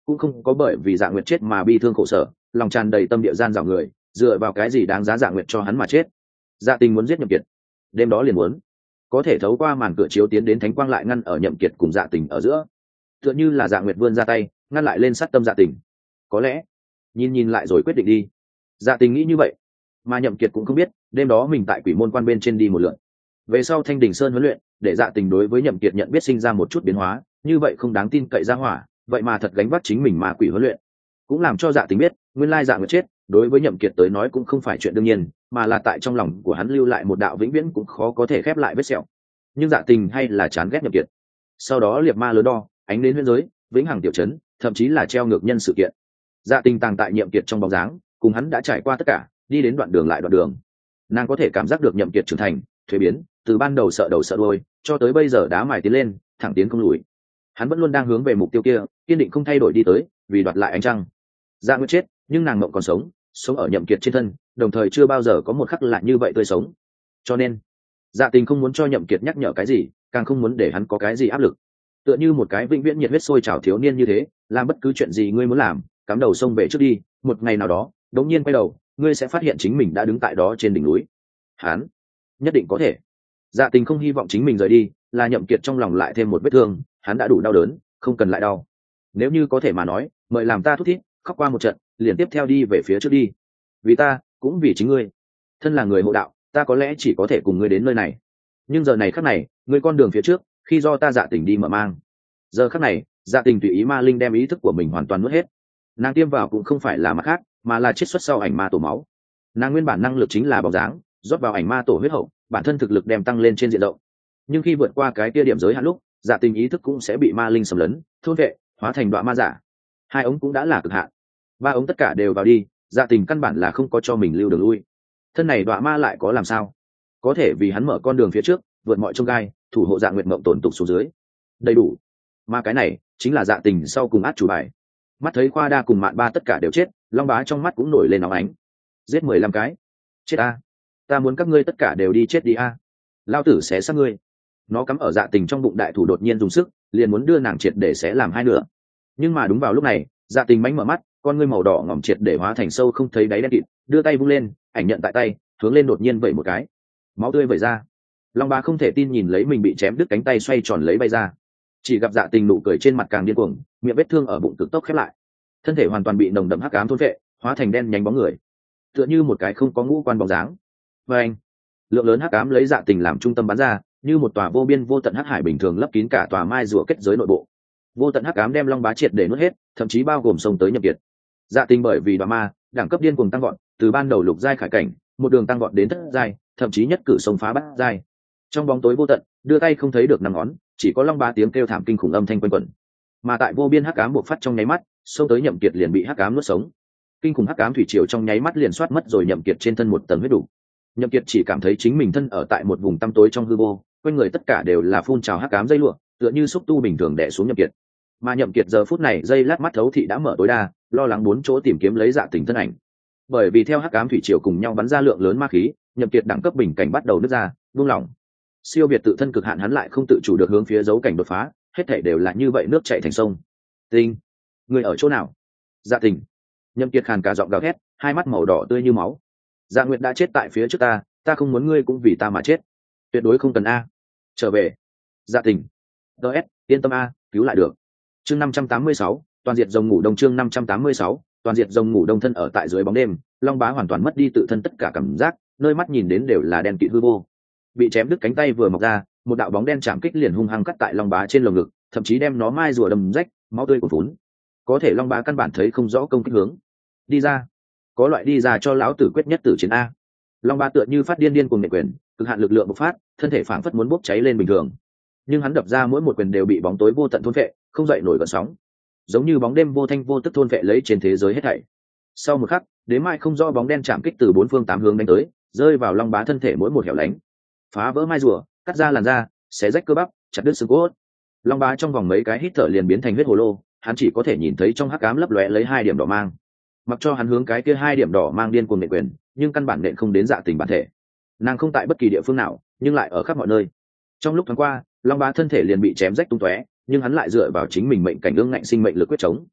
cũng không có bởi vì Dạ Nguyệt chết mà bi thương khổ sở, lòng tràn đầy tâm địa gian dảo người, dựa vào cái gì đáng giá Dạ Nguyệt cho hắn mà chết. Dạ Tình muốn giết Nhậm Kiệt, đêm đó liền muốn, có thể thấu qua màn cửa chiếu tiến đến thánh quang lại ngăn ở Nhậm Kiệt cùng Dạ Tình ở giữa, tựa như là Dạ Nguyệt vươn ra tay ngăn lại lên sát tâm Dạ Tình. Có lẽ nhìn lại rồi quyết định đi. Dạ Tình nghĩ như vậy, mà Nhậm Kiệt cũng không biết đêm đó mình tại Quỷ Môn Quan bên trên đi một lượt, về sau Thanh Đình Sơn huấn luyện để Dạ Tình đối với Nhậm Kiệt nhận biết sinh ra một chút biến hóa, như vậy không đáng tin cậy ra hỏa, vậy mà thật gánh vác chính mình mà quỷ huấn luyện, cũng làm cho Dạ Tình biết nguyên lai Dạ Nguyệt chết đối với Nhậm Kiệt tới nói cũng không phải chuyện đương nhiên, mà là tại trong lòng của hắn lưu lại một đạo vĩnh viễn cũng khó có thể khép lại vết sẹo. Nhưng Dạ Tình hay là chán ghét Nhậm Kiệt. Sau đó liệt ma lớn đo, ánh đến huyễn giới, vĩnh hằng tiểu trấn, thậm chí là treo ngược nhân sự kiện. Dạ Tình tàng tại Nhậm Kiệt trong bóng dáng, cùng hắn đã trải qua tất cả, đi đến đoạn đường lại đoạn đường. Nàng có thể cảm giác được Nhậm Kiệt trưởng thành, thuế biến, từ ban đầu sợ đầu sợ đuôi, cho tới bây giờ đá mài tiến lên, thẳng tiến không lùi. Hắn vẫn luôn đang hướng về mục tiêu kia, kiên định không thay đổi đi tới, vì đoạt lại ánh trăng. Dạ Nguyệt chết, nhưng nàng mộng còn sống, sống ở Nhậm Kiệt trên thân, đồng thời chưa bao giờ có một khắc lạ như vậy tươi sống. Cho nên, Dạ Tình không muốn cho Nhậm Kiệt nhắc nhở cái gì, càng không muốn để hắn có cái gì áp lực. Tựa như một cái vĩnh viễn nhiệt huyết sôi trào thiếu niên như thế, làm bất cứ chuyện gì ngươi muốn làm, cắm đầu sông về trước đi, một ngày nào đó, đống nhiên quay đầu, ngươi sẽ phát hiện chính mình đã đứng tại đó trên đỉnh núi. Hắn nhất định có thể. Dạ Tình không hy vọng chính mình rời đi, là Nhậm Kiệt trong lòng lại thêm một vết thương, hắn đã đủ đau đớn, không cần lại đau. Nếu như có thể mà nói, mời làm ta thút thít, khóc qua một trận, liền tiếp theo đi về phía trước đi. Vì ta, cũng vì chính ngươi. Thân là người hộ đạo, ta có lẽ chỉ có thể cùng ngươi đến nơi này. Nhưng giờ này khắc này, ngươi con đường phía trước, khi do ta Dạ Tình đi mở mang. Giờ khắc này, Dạ Tình tùy ý ma linh đem ý thức của mình hoàn toàn nuốt hết. Nàng tiêm vào cũng không phải là mặt khác, mà là chiết xuất sau ảnh ma tổ máu. Nàng nguyên bản năng lực chính là bóng dáng, rót vào ảnh ma tổ huyết hậu, bản thân thực lực đem tăng lên trên diện rộng. Nhưng khi vượt qua cái kia điểm giới hạn lúc, Dạ Tình ý thức cũng sẽ bị ma linh xâm lấn, thôn vệ, hóa thành đoạn ma giả. Hai ống cũng đã là cực hạn, ba ống tất cả đều vào đi, Dạ Tình căn bản là không có cho mình lưu đường lui. Thân này đoạn ma lại có làm sao? Có thể vì hắn mở con đường phía trước, vượt mọi chông gai, thủ hộ Dạ Nguyệt Mộng tổn tục xuống dưới. Đầy đủ. Mà cái này chính là Dạ Tình sau cùng át chủ bài. Mắt thấy Khoa Đa cùng Mạn Ba tất cả đều chết, Long Bá trong mắt cũng nổi lên óng ánh. Giết 15 cái. Chết a. Ta muốn các ngươi tất cả đều đi chết đi a. Lao tử sẽ xác ngươi. Nó cắm ở Dạ Tình trong bụng đại thủ đột nhiên dùng sức, liền muốn đưa nàng triệt để sẽ làm hai nửa. Nhưng mà đúng vào lúc này, Dạ Tình mánh mở mắt, con ngươi màu đỏ ngỏm triệt để hóa thành sâu không thấy đáy đen kịt, đưa tay vung lên, ảnh nhận tại tay, hướng lên đột nhiên vẩy một cái. Máu tươi vẩy ra. Long Bá không thể tin nhìn lấy mình bị chém đứt cánh tay xoay tròn lấy bay ra. Chỉ gặp Dạ Tình nụ cười trên mặt càng điên cuồng, miệng vết thương ở bụng cực tốc khép lại. Thân thể hoàn toàn bị nồng đậm hắc ám thôn phệ, hóa thành đen nhánh bóng người, tựa như một cái không có ngũ quan bóng dáng. Và anh, lượng lớn hắc ám lấy Dạ Tình làm trung tâm bắn ra, như một tòa vô biên vô tận hắc hải bình thường lấp kín cả tòa mai rùa kết giới nội bộ. Vô tận hắc ám đem Long Bá triệt để nuốt hết, thậm chí bao gồm sông tới Nhậm Kiệt. Dạ Tình bởi vì đoạ ma, đẳng cấp điên cuồng tăng vọt, từ ban đầu lục giai khải cảnh, một đường tăng vọt đến thất giai, thậm chí nhất cử sông phá bát giai. Trong bóng tối vô tận, đưa tay không thấy được năm ngón, chỉ có Long Bá tiếng kêu thảm kinh khủng âm thanh quanh quẩn. Mà tại vô biên hắc ám bộc phát trong nháy mắt, sông tới Nhậm Kiệt liền bị hắc ám nuốt sống. Kinh khủng hắc ám thủy triều trong nháy mắt liền soát mất rồi Nhậm Kiệt trên thân một tầng huyết đủ. Nhậm Kiệt chỉ cảm thấy chính mình thân ở tại một vùng tăm tối trong hư vô, quanh người tất cả đều là phun trào hắc ám dây lụa, tựa như xúc tu bình thường đè xuống Nhậm Kiệt. Mà Nhậm Kiệt giờ phút này dây lát mắt thấu thị đã mở tối đa, lo lắng bốn chỗ tìm kiếm lấy Dạ Tình thân ảnh. Bởi vì theo hắc ám thủy triều cùng nhau bắn ra lượng lớn ma khí, Nhậm Kiệt đẳng cấp bình cảnh bắt đầu nứt ra, buông lỏng. Siêu việt tự thân cực hạn hắn lại không tự chủ được hướng phía dấu cảnh đột phá, hết thảy đều là như vậy nước chảy thành sông. Tình, người ở chỗ nào? Dạ Tình. Nhậm Kiệt khàn cả giọng gào thét, hai mắt màu đỏ tươi như máu. Dạ Nguyệt đã chết tại phía trước ta, ta không muốn ngươi cũng vì ta mà chết. Tuyệt đối không cần a. Trở về. Dạ Tình. DS, yên tâm a, cứu lại được. Chương 586, toàn diệt rồng ngủ đông. Chương 586, toàn diệt rồng ngủ đông. Thân ở tại dưới bóng đêm, Long Bá hoàn toàn mất đi tự thân tất cả cảm giác, nơi mắt nhìn đến đều là đen kịt hư vô. Bị chém đứt cánh tay vừa mọc ra, một đạo bóng đen chạm kích liền hung hăng cắt tại Long Bá trên lồng ngực, thậm chí đem nó mai rùa đâm rách, máu tươi cuồn phún. Có thể Long Bá căn bản thấy không rõ công kích hướng. Đi ra, có loại đi ra cho lão tử quyết nhất tử chiến a. Long Bá tựa như phát điên cùng nệ quyền, cực hạn lực lượng bộc phát, thân thể phảng phất muốn bốc cháy lên bình thường. Nhưng hắn đập ra mỗi một quyền đều bị bóng tối vô tận thôn phệ, không dậy nổi gợn sóng, giống như bóng đêm vô thanh vô tức thôn phệ lấy trên thế giới hết thảy. Sau một khắc, đến mai không rõ bóng đen chạm kích từ bốn phương tám hướng đánh tới, rơi vào Long Bá thân thể mỗi một hẻo lánh, phá vỡ mai rùa, cắt ra làn da, xé rách cơ bắp, chặt đứt xương cốt. Long Bá trong vòng mấy cái hít thở liền biến thành huyết hồ lô, hắn chỉ có thể nhìn thấy trong hắc ám lấp lóe lấy hai điểm đỏ mang. Mặc cho hắn hướng cái kia hai điểm đỏ mang điên cuồng nện quyền, nhưng căn bản nện không đến Dạ Tình bản thể. Nàng không tại bất kỳ địa phương nào, nhưng lại ở khắp mọi nơi. Trong lúc thoáng qua, Long Bá thân thể liền bị chém rách tung tóe, nhưng hắn lại dựa vào chính mình mệnh cảnh ương ngạnh sinh mệnh lực quyết chống.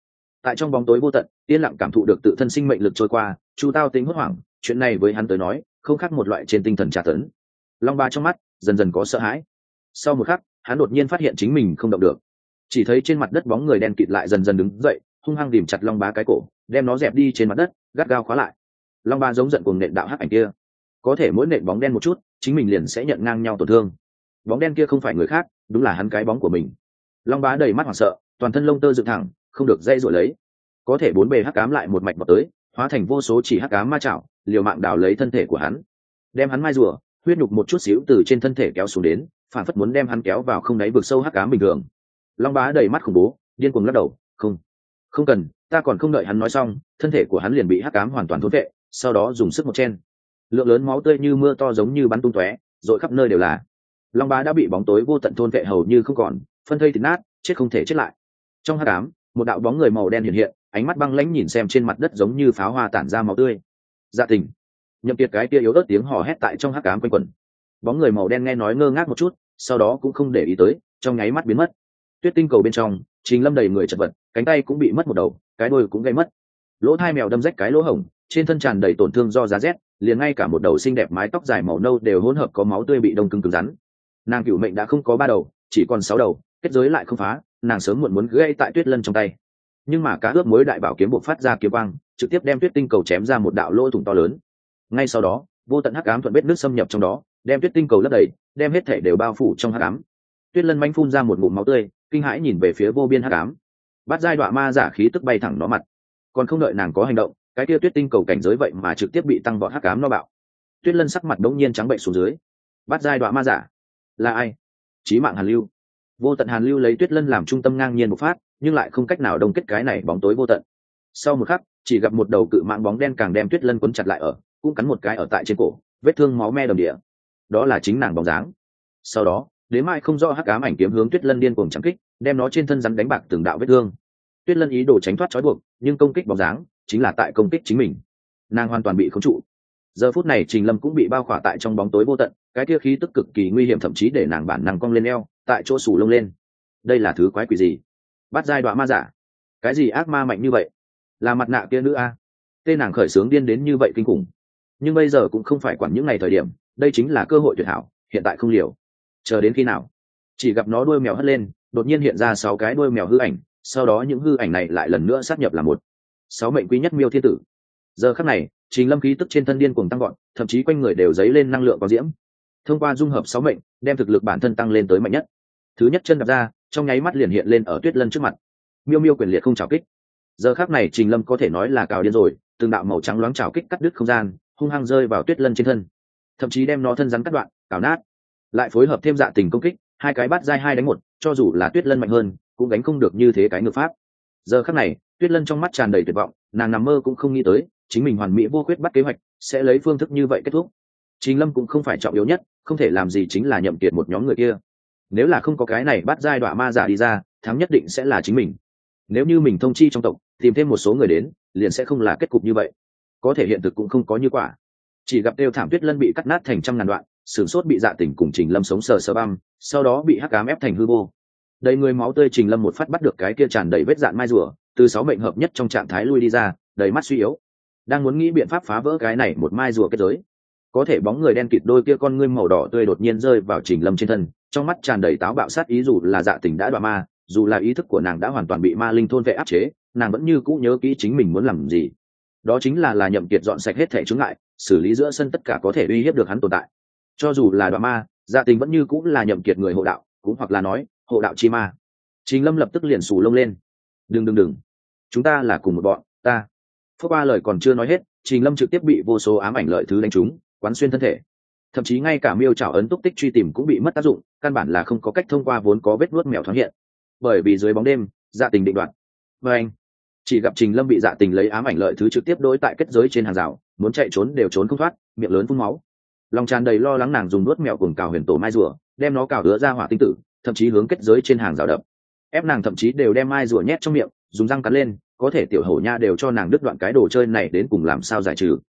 tại trong bóng tối vô tận yên lặng cảm thụ được tự thân sinh mệnh lực trôi qua. Chu Tao tính hốt hoảng, chuyện này với hắn tới nói không khác một loại trên tinh thần tra tấn. Long Ba trong mắt dần dần có sợ hãi. Sau một khắc hắn đột nhiên phát hiện chính mình không động được, chỉ thấy trên mặt đất bóng người đen kịt lại dần dần đứng dậy, hung hăng đìm chặt Long Bá cái cổ, đem nó dẹp đi trên mặt đất, gắt gao khóa lại. Long Ba giống giận cùng nện đạo hắc ảnh kia, có thể mỗi nện bóng đen một chút chính mình liền sẽ nhận ngang nhau tổn thương. Bóng đen kia không phải người khác, đúng là hắn cái bóng của mình. Long Bá đầy mắt hoảng sợ, toàn thân lông tơ dựng thẳng, không được dây dội lấy. Có thể bốn bề hắc ám lại một mạch vào tới, hóa thành vô số chỉ hắc ám ma chảo, liều mạng đào lấy thân thể của hắn, đem hắn mai rùa huyết nhục một chút xíu từ trên thân thể kéo xuống đến, phản phất muốn đem hắn kéo vào không đáy vực sâu hắc ám bình thường. Long Bá đầy mắt khủng bố, điên cuồng lắc đầu, không cần. Ta còn không đợi hắn nói xong, thân thể của hắn liền bị hắc ám hoàn toàn thôn vệ, sau đó dùng sức một chen, lượng lớn máu tươi như mưa to giống như bắn tung tóe, rội khắp nơi đều là. Long Bá đã bị bóng tối vô tận thôn vệ hầu như không còn, phân thây thịt nát, chết không thể chết lại. Trong hắc ám, một đạo bóng người màu đen hiện hiện, ánh mắt băng lãnh nhìn xem trên mặt đất giống như pháo hoa tản ra máu tươi. Dạ Tình. Nhậm Kiệt cái kia yếu ớt tiếng hò hét tại trong hắc ám quanh quẩn. Bóng người màu đen nghe nói ngơ ngác một chút, sau đó cũng không để ý tới, trong nháy mắt biến mất. Tuyết tinh cầu bên trong, Trình Lâm đầy người chật vật, cánh tay cũng bị mất một đầu, cái đuôi cũng gãy mất. Lỗ hai mèo đâm rách cái lỗ hổng, trên thân tràn đầy tổn thương do giá rét, liền ngay cả một đầu xinh đẹp mái tóc dài màu nâu đều hỗn hợp có máu tươi bị đông cứng cứng rắn. Nàng cửu mệnh đã không có 3 đầu, chỉ còn 6 đầu, kết giới lại không phá, nàng sớm muộn muốn gãy tại Tuyết Lân trong tay. Nhưng mà cá ướp muối đại bảo kiếm bộc phát ra kiếm quang, trực tiếp đem Tuyết tinh cầu chém ra một đạo lỗ thủng to lớn. Ngay sau đó, vô tận hắc ám thuận vết nước xâm nhập trong đó, đem Tuyết tinh cầu lấp đầy, đem hết thể đều bao phủ trong hắc ám. Tuyết Lân manh phun ra một ngụm máu tươi, kinh hãi nhìn về phía vô biên hắc ám. Bát giai đọa ma giả khí tức bay thẳng nó mặt, còn không đợi nàng có hành động, cái kia Tuyết tinh cầu cảnh giới vậy mà trực tiếp bị tăng vọt hắc ám nó bạo. Tuyết Lân sắc mặt đống nhiên trắng bệnh xuống dưới. Bát giai đọa ma giả là ai? Chí mạng hàn lưu. Vô tận hàn lưu lấy Tuyết Lân làm trung tâm ngang nhiên một phát, nhưng lại không cách nào đông kết cái này bóng tối vô tận. Sau một khắc, chỉ gặp một đầu cự mãng bóng đen càng đem Tuyết Lân quấn chặt lại ở, cũng cắn một cái ở tại trên cổ, vết thương máu me đầm địa. Đó là chính nàng bóng dáng. Sau đó, đến mai không rõ hắc ám ảnh kiếm hướng Tuyết Lân điên cuồng chém kích, đem nó trên thân rắn đánh bạc từng đạo vết thương. Tuyết Lân ý đồ tránh thoát trói buộc, nhưng công kích bóng dáng chính là tại công kích chính mình. Nàng hoàn toàn bị khống trụ. Giờ phút này Trình Lâm cũng bị bao khỏa tại trong bóng tối vô tận, cái kia khí tức cực kỳ nguy hiểm, thậm chí để nàng bản năng cong lên eo, tại chỗ sù lông lên. Đây là thứ quái quỷ gì? Bát giai đọa ma giả? Cái gì ác ma mạnh như vậy? Là mặt nạ kia nữ a? Tên nàng khởi sướng điên đến như vậy kinh khủng. Nhưng bây giờ cũng không phải quản những ngày thời điểm, đây chính là cơ hội tuyệt hảo, hiện tại không liều. Chờ đến khi nào? Chỉ gặp nó đuôi mèo hất lên, đột nhiên hiện ra 6 cái đuôi mèo hư ảnh, sau đó những hư ảnh này lại lần nữa sát nhập là một. 6 mệnh quý nhất miêu thiên tử. Giờ khắc này, Trình Lâm khí tức trên thân điên cuồng tăng gọn, thậm chí quanh người đều dấy lên năng lượng có diễm. Thông qua dung hợp 6 mệnh, đem thực lực bản thân tăng lên tới mạnh nhất. Thứ nhất chân đạp ra, trong nháy mắt liền hiện lên ở Tuyết Lân trước mặt. Miêu miêu quyền liệt không chảo kích. Giờ khắc này Trình Lâm có thể nói là cào điên rồi, từng đạo màu trắng loáng chảo kích cắt đứt không gian, hung hăng rơi vào Tuyết Lân trên thân, thậm chí đem nó thân rắn cắt đoạn, cào nát. Lại phối hợp thêm dạ tình công kích, hai cái bát giai 2 đánh 1, cho dù là Tuyết Lân mạnh hơn, cũng đánh không được như thế cái ngược pháp. Giờ khắc này, Tuyết Lân trong mắt tràn đầy tuyệt vọng, nàng nằm mơ cũng không nghĩ tới, chính mình hoàn mỹ vô khuyết bắt kế hoạch sẽ lấy phương thức như vậy kết thúc. Trình Lâm cũng không phải trọng yếu nhất, không thể làm gì chính là Nhậm Kiệt một nhóm người kia. Nếu là không có cái này bắt giai đọa ma giả đi ra, thắng nhất định sẽ là chính mình. Nếu như mình thông chi trong tộc, tìm thêm một số người đến, liền sẽ không là kết cục như vậy. Có thể hiện thực cũng không có như quả. Chỉ gặp Tiêu Thảm Tuyết Lân bị cắt nát thành trăm ngàn đoạn, sườn sốt bị dạ tỉnh cùng Trình Lâm sống sờ sờ băm, sau đó bị hắc ám ép thành hư vô. Đầy người máu tươi, Trình Lâm một phát bắt được cái kia tràn đầy vết dạn mai rùa, từ 6 mệnh hợp nhất trong trạng thái lui đi ra, đầy mắt suy yếu, đang muốn nghĩ biện pháp phá vỡ cái này một mai rùa kết giới. Có thể bóng người đen kịt đôi kia con ngươi màu đỏ tươi đột nhiên rơi vào Trình Lâm trên thân, trong mắt tràn đầy táo bạo sát ý, dù là dạ tình đã đọa ma, dù là ý thức của nàng đã hoàn toàn bị ma linh thôn vệ áp chế, nàng vẫn như cũ nhớ kỹ chính mình muốn làm gì. Đó chính là Nhậm Kiệt dọn sạch hết thảy chướng ngại, xử lý giữa sân tất cả có thể uy hiếp được hắn tồn tại. Cho dù là đọa ma, dạ tình vẫn như cũ là Nhậm Kiệt người hộ đạo, cũng hoặc là nói hộ đạo chi ma. Trình Lâm lập tức liền sù lông lên. Đừng, chúng ta là cùng một bọn, ta. Phước ba lời còn chưa nói hết, Trình Lâm trực tiếp bị vô số ám ảnh lợi thứ đánh trúng, quán xuyên thân thể. Thậm chí ngay cả miêu trảo ấn túc tích truy tìm cũng bị mất tác dụng, căn bản là không có cách thông qua vốn có vết nuốt mèo thoáng hiện. Bởi vì dưới bóng đêm, dạ tình định đoạt. Và anh, chỉ gặp Trình Lâm bị dạ tình lấy ám ảnh lợi thứ trực tiếp đối tại kết giới trên hàng rào, muốn chạy trốn đều trốn không thoát, miệng lớn phun máu. Lòng tràn đầy lo lắng, nàng dùng nuốt mèo cùng cào huyền tổ mai rùa, đem nó cào rửa ra hỏa tinh tử, thậm chí hướng kết giới trên hàng rào đập. Ép nàng thậm chí đều đem mai rùa nhét trong miệng, dùng răng cắn lên, có thể tiểu hổ nha đều cho nàng đứt đoạn cái đồ chơi này đến cùng làm sao giải trừ.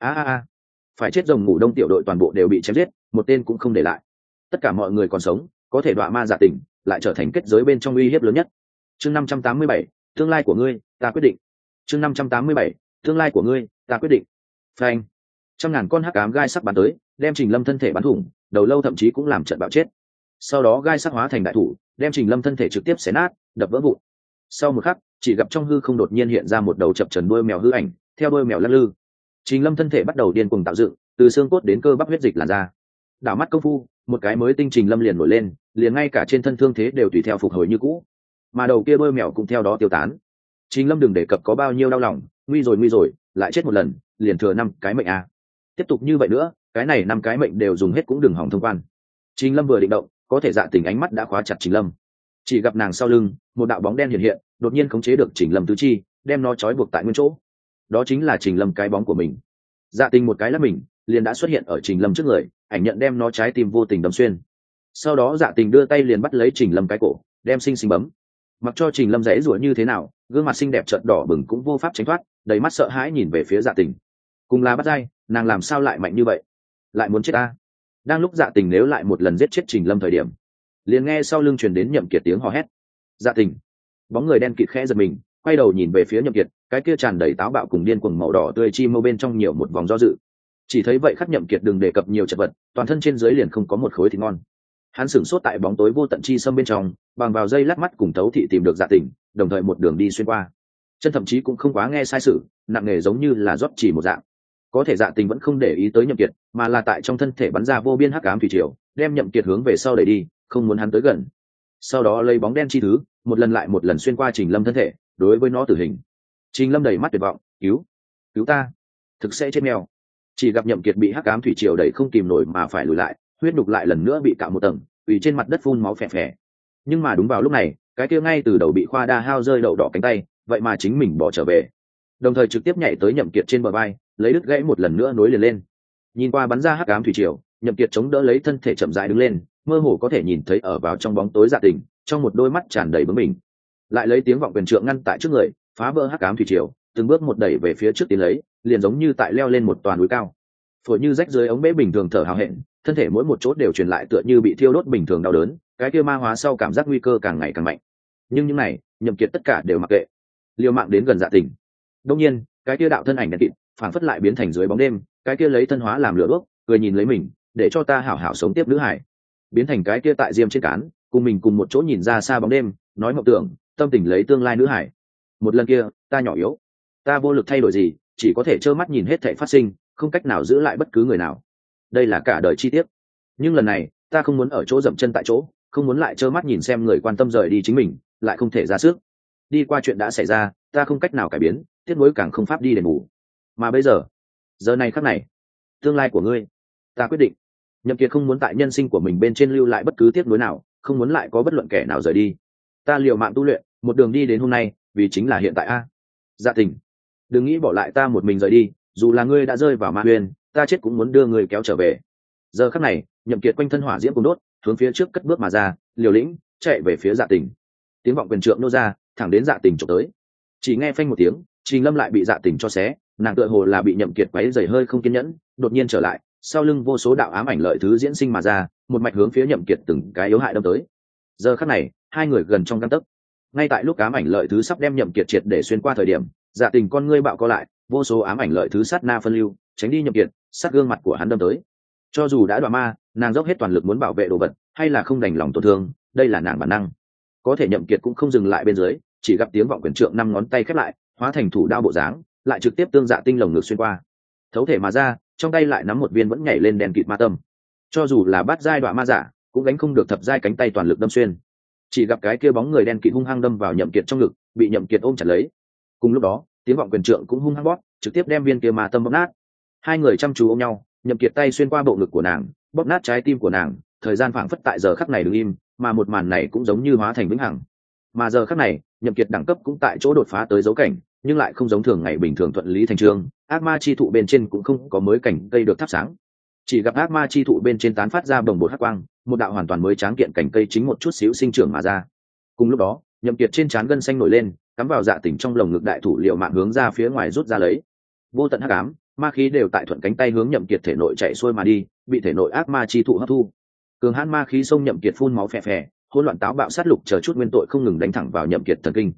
Phải chết rồng ngủ đông tiểu đội toàn bộ đều bị chém giết, một tên cũng không để lại. Tất cả mọi người còn sống, có thể đọa ma giả tỉnh, lại trở thành kết giới bên trong uy hiếp lớn nhất. Chương 587, tương lai của ngươi, ta quyết định. Chương 587, tương lai của ngươi, ta quyết định. Phanh. Trăm ngàn con hắc ám gai sắc bắn tới, đem Trình Lâm thân thể bắn thủng, đầu lâu thậm chí cũng làm trận bạo chết. Sau đó gai sắc hóa thành đại thủ, đem Trình Lâm thân thể trực tiếp xé nát, đập vỡ vụn. Sau một khắc, chỉ gặp trong hư không đột nhiên hiện ra một đầu chập chờn đuôi mèo hư ảnh, theo đuôi mèo lắc lư. Trình Lâm thân thể bắt đầu điên cuồng tạo dựng, từ xương cốt đến cơ bắp huyết dịch làn ra. Đảo mắt công phu, một cái mới tinh Trình Lâm liền nổi lên, liền ngay cả trên thân thương thế đều tùy theo phục hồi như cũ, mà đầu kia đuôi mèo cũng theo đó tiêu tán. Trình Lâm đừng đề cập có bao nhiêu đau lòng, nguy rồi, lại chết một lần, liền thừa 5 cái mệnh a. Tiếp tục như vậy nữa, cái này 5 cái mệnh đều dùng hết cũng đừng hỏng thông quan. Trình Lâm vừa định động, có thể Dạ Tình ánh mắt đã khóa chặt Trình Lâm. Chỉ gặp nàng sau lưng, một đạo bóng đen hiện hiện, đột nhiên khống chế được Trình Lâm tứ chi, đem nó trói buộc tại nguyên chỗ. Đó chính là Trình Lâm cái bóng của mình. Dạ Tình một cái lắc mình, liền đã xuất hiện ở Trình Lâm trước người, ảnh nhận đem nó trái tim vô tình đâm xuyên. Sau đó Dạ Tình đưa tay liền bắt lấy Trình Lâm cái cổ, đem xinh bấm. Mặc cho Trình Lâm giãy giụa như thế nào, gương mặt xinh đẹp chợt đỏ bừng cũng vô pháp tránh thoát, đầy mắt sợ hãi nhìn về phía Dạ Tình. Cùng là bắt dai, nàng làm sao lại mạnh như vậy, lại muốn chết ta. Đang lúc Dạ Tình nếu lại một lần giết chết Trình Lâm thời điểm, liền nghe sau lưng truyền đến Nhậm Kiệt tiếng hò hét. Dạ Tình. Bóng người đen kịt khẽ giật mình, quay đầu nhìn về phía Nhậm Kiệt, cái kia tràn đầy táo bạo cùng điên cuồng màu đỏ tươi chi mâu bên trong nhiều một vòng do dự. Chỉ thấy vậy khắc Nhậm Kiệt đừng đề cập nhiều chật vật, toàn thân trên dưới liền không có một khối thịt ngon. Hắn sửng sốt tại bóng tối vô tận chi sâm bên trong, bằng vào dây lắc mắt cùng Tấu Thị tìm được Dạ Tình, đồng thời một đường đi xuyên qua. Chân thậm chí cũng không quá nghe sai sự, nặng nề giống như là rót chỉ một dạng. Có thể Dạ Tình vẫn không để ý tới Nhậm Kiệt, mà là tại trong thân thể bắn ra vô biên hắc ám thủy triều, đem Nhậm Kiệt hướng về sau đẩy đi, không muốn hắn tới gần. Sau đó lấy bóng đen chi thứ, một lần lại một lần xuyên qua Trình Lâm thân thể, đối với nó tử hình. Trình Lâm đầy mắt tuyệt vọng, cứu ta, thực sẽ chết mèo. Chỉ gặp Nhậm Kiệt bị hắc ám thủy triều đẩy không kìm nổi mà phải lùi lại, huyết đục lại lần nữa bị cạo một tầng, quỳ trên mặt đất phun máu phè phè. Nhưng mà đúng vào lúc này, cái kia ngay từ đầu bị Khoa Đa hao rơi đậu đỏ cánh tay, vậy mà chính mình bỏ trở về, đồng thời trực tiếp nhảy tới Nhậm Kiệt trên bờ vai, lấy đứt gãy một lần nữa nối liền lên. Nhìn qua bắn ra hắc ám thủy triều, Nhậm Kiệt chống đỡ lấy thân thể chậm rãi đứng lên, mơ hồ có thể nhìn thấy ở vào trong bóng tối Dạ Tình, trong một đôi mắt tràn đầy bướng bỉnh, lại lấy tiếng vọng quyền trượng ngăn tại trước người, phá vỡ hắc ám thủy triều, từng bước một đẩy về phía trước tiến lấy, liền giống như tại leo lên một toàn núi cao. Phổi như rách dưới ống bể bình thường thở hào hẹn, thân thể mỗi một chỗ đều truyền lại tựa như bị thiêu đốt bình thường đau đớn, cái kia ma hóa sau cảm giác nguy cơ càng ngày càng mạnh. Nhưng những này, Nhậm Kiệt tất cả đều mặc kệ, liều mạng đến gần Dạ Tình. Đương nhiên, cái kia đạo thân ảnh đen kịt, phảng phất lại biến thành dưới bóng đêm, cái kia lấy thân hóa làm lửa đuốc, cười nhìn lấy mình, để cho ta hảo hảo sống tiếp nữ hải. Biến thành cái kia tại diêm trên cán, cùng mình cùng một chỗ nhìn ra xa bóng đêm, nói mộng tưởng, tâm tình lấy tương lai nữ hải. Một lần kia, ta nhỏ yếu, ta vô lực thay đổi gì, chỉ có thể trơ mắt nhìn hết thảy phát sinh, không cách nào giữ lại bất cứ người nào. Đây là cả đời chi tiết. Nhưng lần này, ta không muốn ở chỗ dậm chân tại chỗ, không muốn lại trơ mắt nhìn xem người quan tâm rời đi chính mình, lại không thể ra sức. Đi qua chuyện đã xảy ra, ta không cách nào cải biến, tiếc nuối càng không pháp đi đền bù. Mà bây giờ này khắc này, tương lai của ngươi, ta quyết định. Nhậm Kiệt không muốn tại nhân sinh của mình bên trên lưu lại bất cứ tiếc nuối nào, không muốn lại có bất luận kẻ nào rời đi. Ta liều mạng tu luyện, một đường đi đến hôm nay, vì chính là hiện tại a. Dạ Tình, đừng nghĩ bỏ lại ta một mình rời đi, dù là ngươi đã rơi vào ma huyền, ta chết cũng muốn đưa ngươi kéo trở về. Giờ khắc này, Nhậm Kiệt quanh thân hỏa diễm cùng đốt, hướng phía trước cất bước mà ra, liều lĩnh chạy về phía Dạ Tình. Tiếng vọng quyền trượng nô ra, thẳng đến Dạ Tình chụp tới. Chỉ nghe phanh một tiếng, Trình Lâm lại bị Dạ Tình cho xé, nàng tựa hồ là bị Nhậm Kiệt quấy rầy hơi không kiên nhẫn, đột nhiên trở lại, sau lưng vô số đạo ám ảnh lợi thứ diễn sinh mà ra, một mạch hướng phía Nhậm Kiệt từng cái yếu hại đâm tới. Giờ khắc này, hai người gần trong gang tấc. Ngay tại lúc ám ảnh lợi thứ sắp đem Nhậm Kiệt triệt để xuyên qua thời điểm, Dạ Tình con ngươi bạo co lại, vô số ám ảnh lợi thứ sát na phân lưu, tránh đi Nhậm Kiệt, sát gương mặt của hắn đâm tới. Cho dù đã đọa ma, nàng dốc hết toàn lực muốn bảo vệ đồ vật, hay là không đành lòng tổn thương, đây là nàng bản năng. Có thể Nhậm Kiệt cũng không dừng lại bên dưới, chỉ gặp tiếng vọng quyền trượng 5 ngón tay khép lại, hóa thành thủ đao bộ dáng, lại trực tiếp tương Dạ Tinh lồng ngực xuyên qua. Thấu thể mà ra, trong tay lại nắm một viên vẫn nhảy lên đèn kịt ma tâm. Cho dù là bát giai đọa ma giả, cũng gánh không được thập giai cánh tay toàn lực đâm xuyên. Chỉ gặp cái kia bóng người đen kịt hung hăng đâm vào Nhậm Kiệt trong ngực, bị Nhậm Kiệt ôm chặt lấy. Cùng lúc đó, tiếng vọng quyền trượng cũng hung hăng bóp, trực tiếp đem viên kia ma tâm bóp nát. Hai người chăm chú ôm nhau, Nhậm Kiệt tay xuyên qua bộ ngực của nàng, bóp nát trái tim của nàng, thời gian phảng phất tại giờ khắc này đứng im, mà một màn này cũng giống như hóa thành vĩnh hằng. Mà giờ khắc này, Nhậm Kiệt đẳng cấp cũng tại chỗ đột phá tới dấu cảnh, nhưng lại không giống thường ngày bình thường thuận lý thành chương, ác ma chi thụ bên trên cũng không có mới cảnh cây được thắp sáng. Chỉ gặp ác ma chi thụ bên trên tán phát ra bồng bột hắc quang, một đạo hoàn toàn mới tráng kiện cảnh cây chính một chút xíu sinh trưởng mà ra. Cùng lúc đó, Nhậm Kiệt trên trán gân xanh nổi lên, cắm vào Dạ Tình trong lồng ngực đại thủ liều mạng hướng ra phía ngoài rút ra lấy. Vô tận hắc ám, ma khí đều tại thuận cánh tay hướng Nhậm Kiệt thể nội chạy xuôi mà đi, bị thể nội ác ma chi thụ hấp thu. Cường hãn ma khí xông Nhậm Kiệt phun máu phè phè, hỗn loạn táo bạo sát lục chờ chút nguyên tội không ngừng đánh thẳng vào Nhậm Kiệt thần kinh.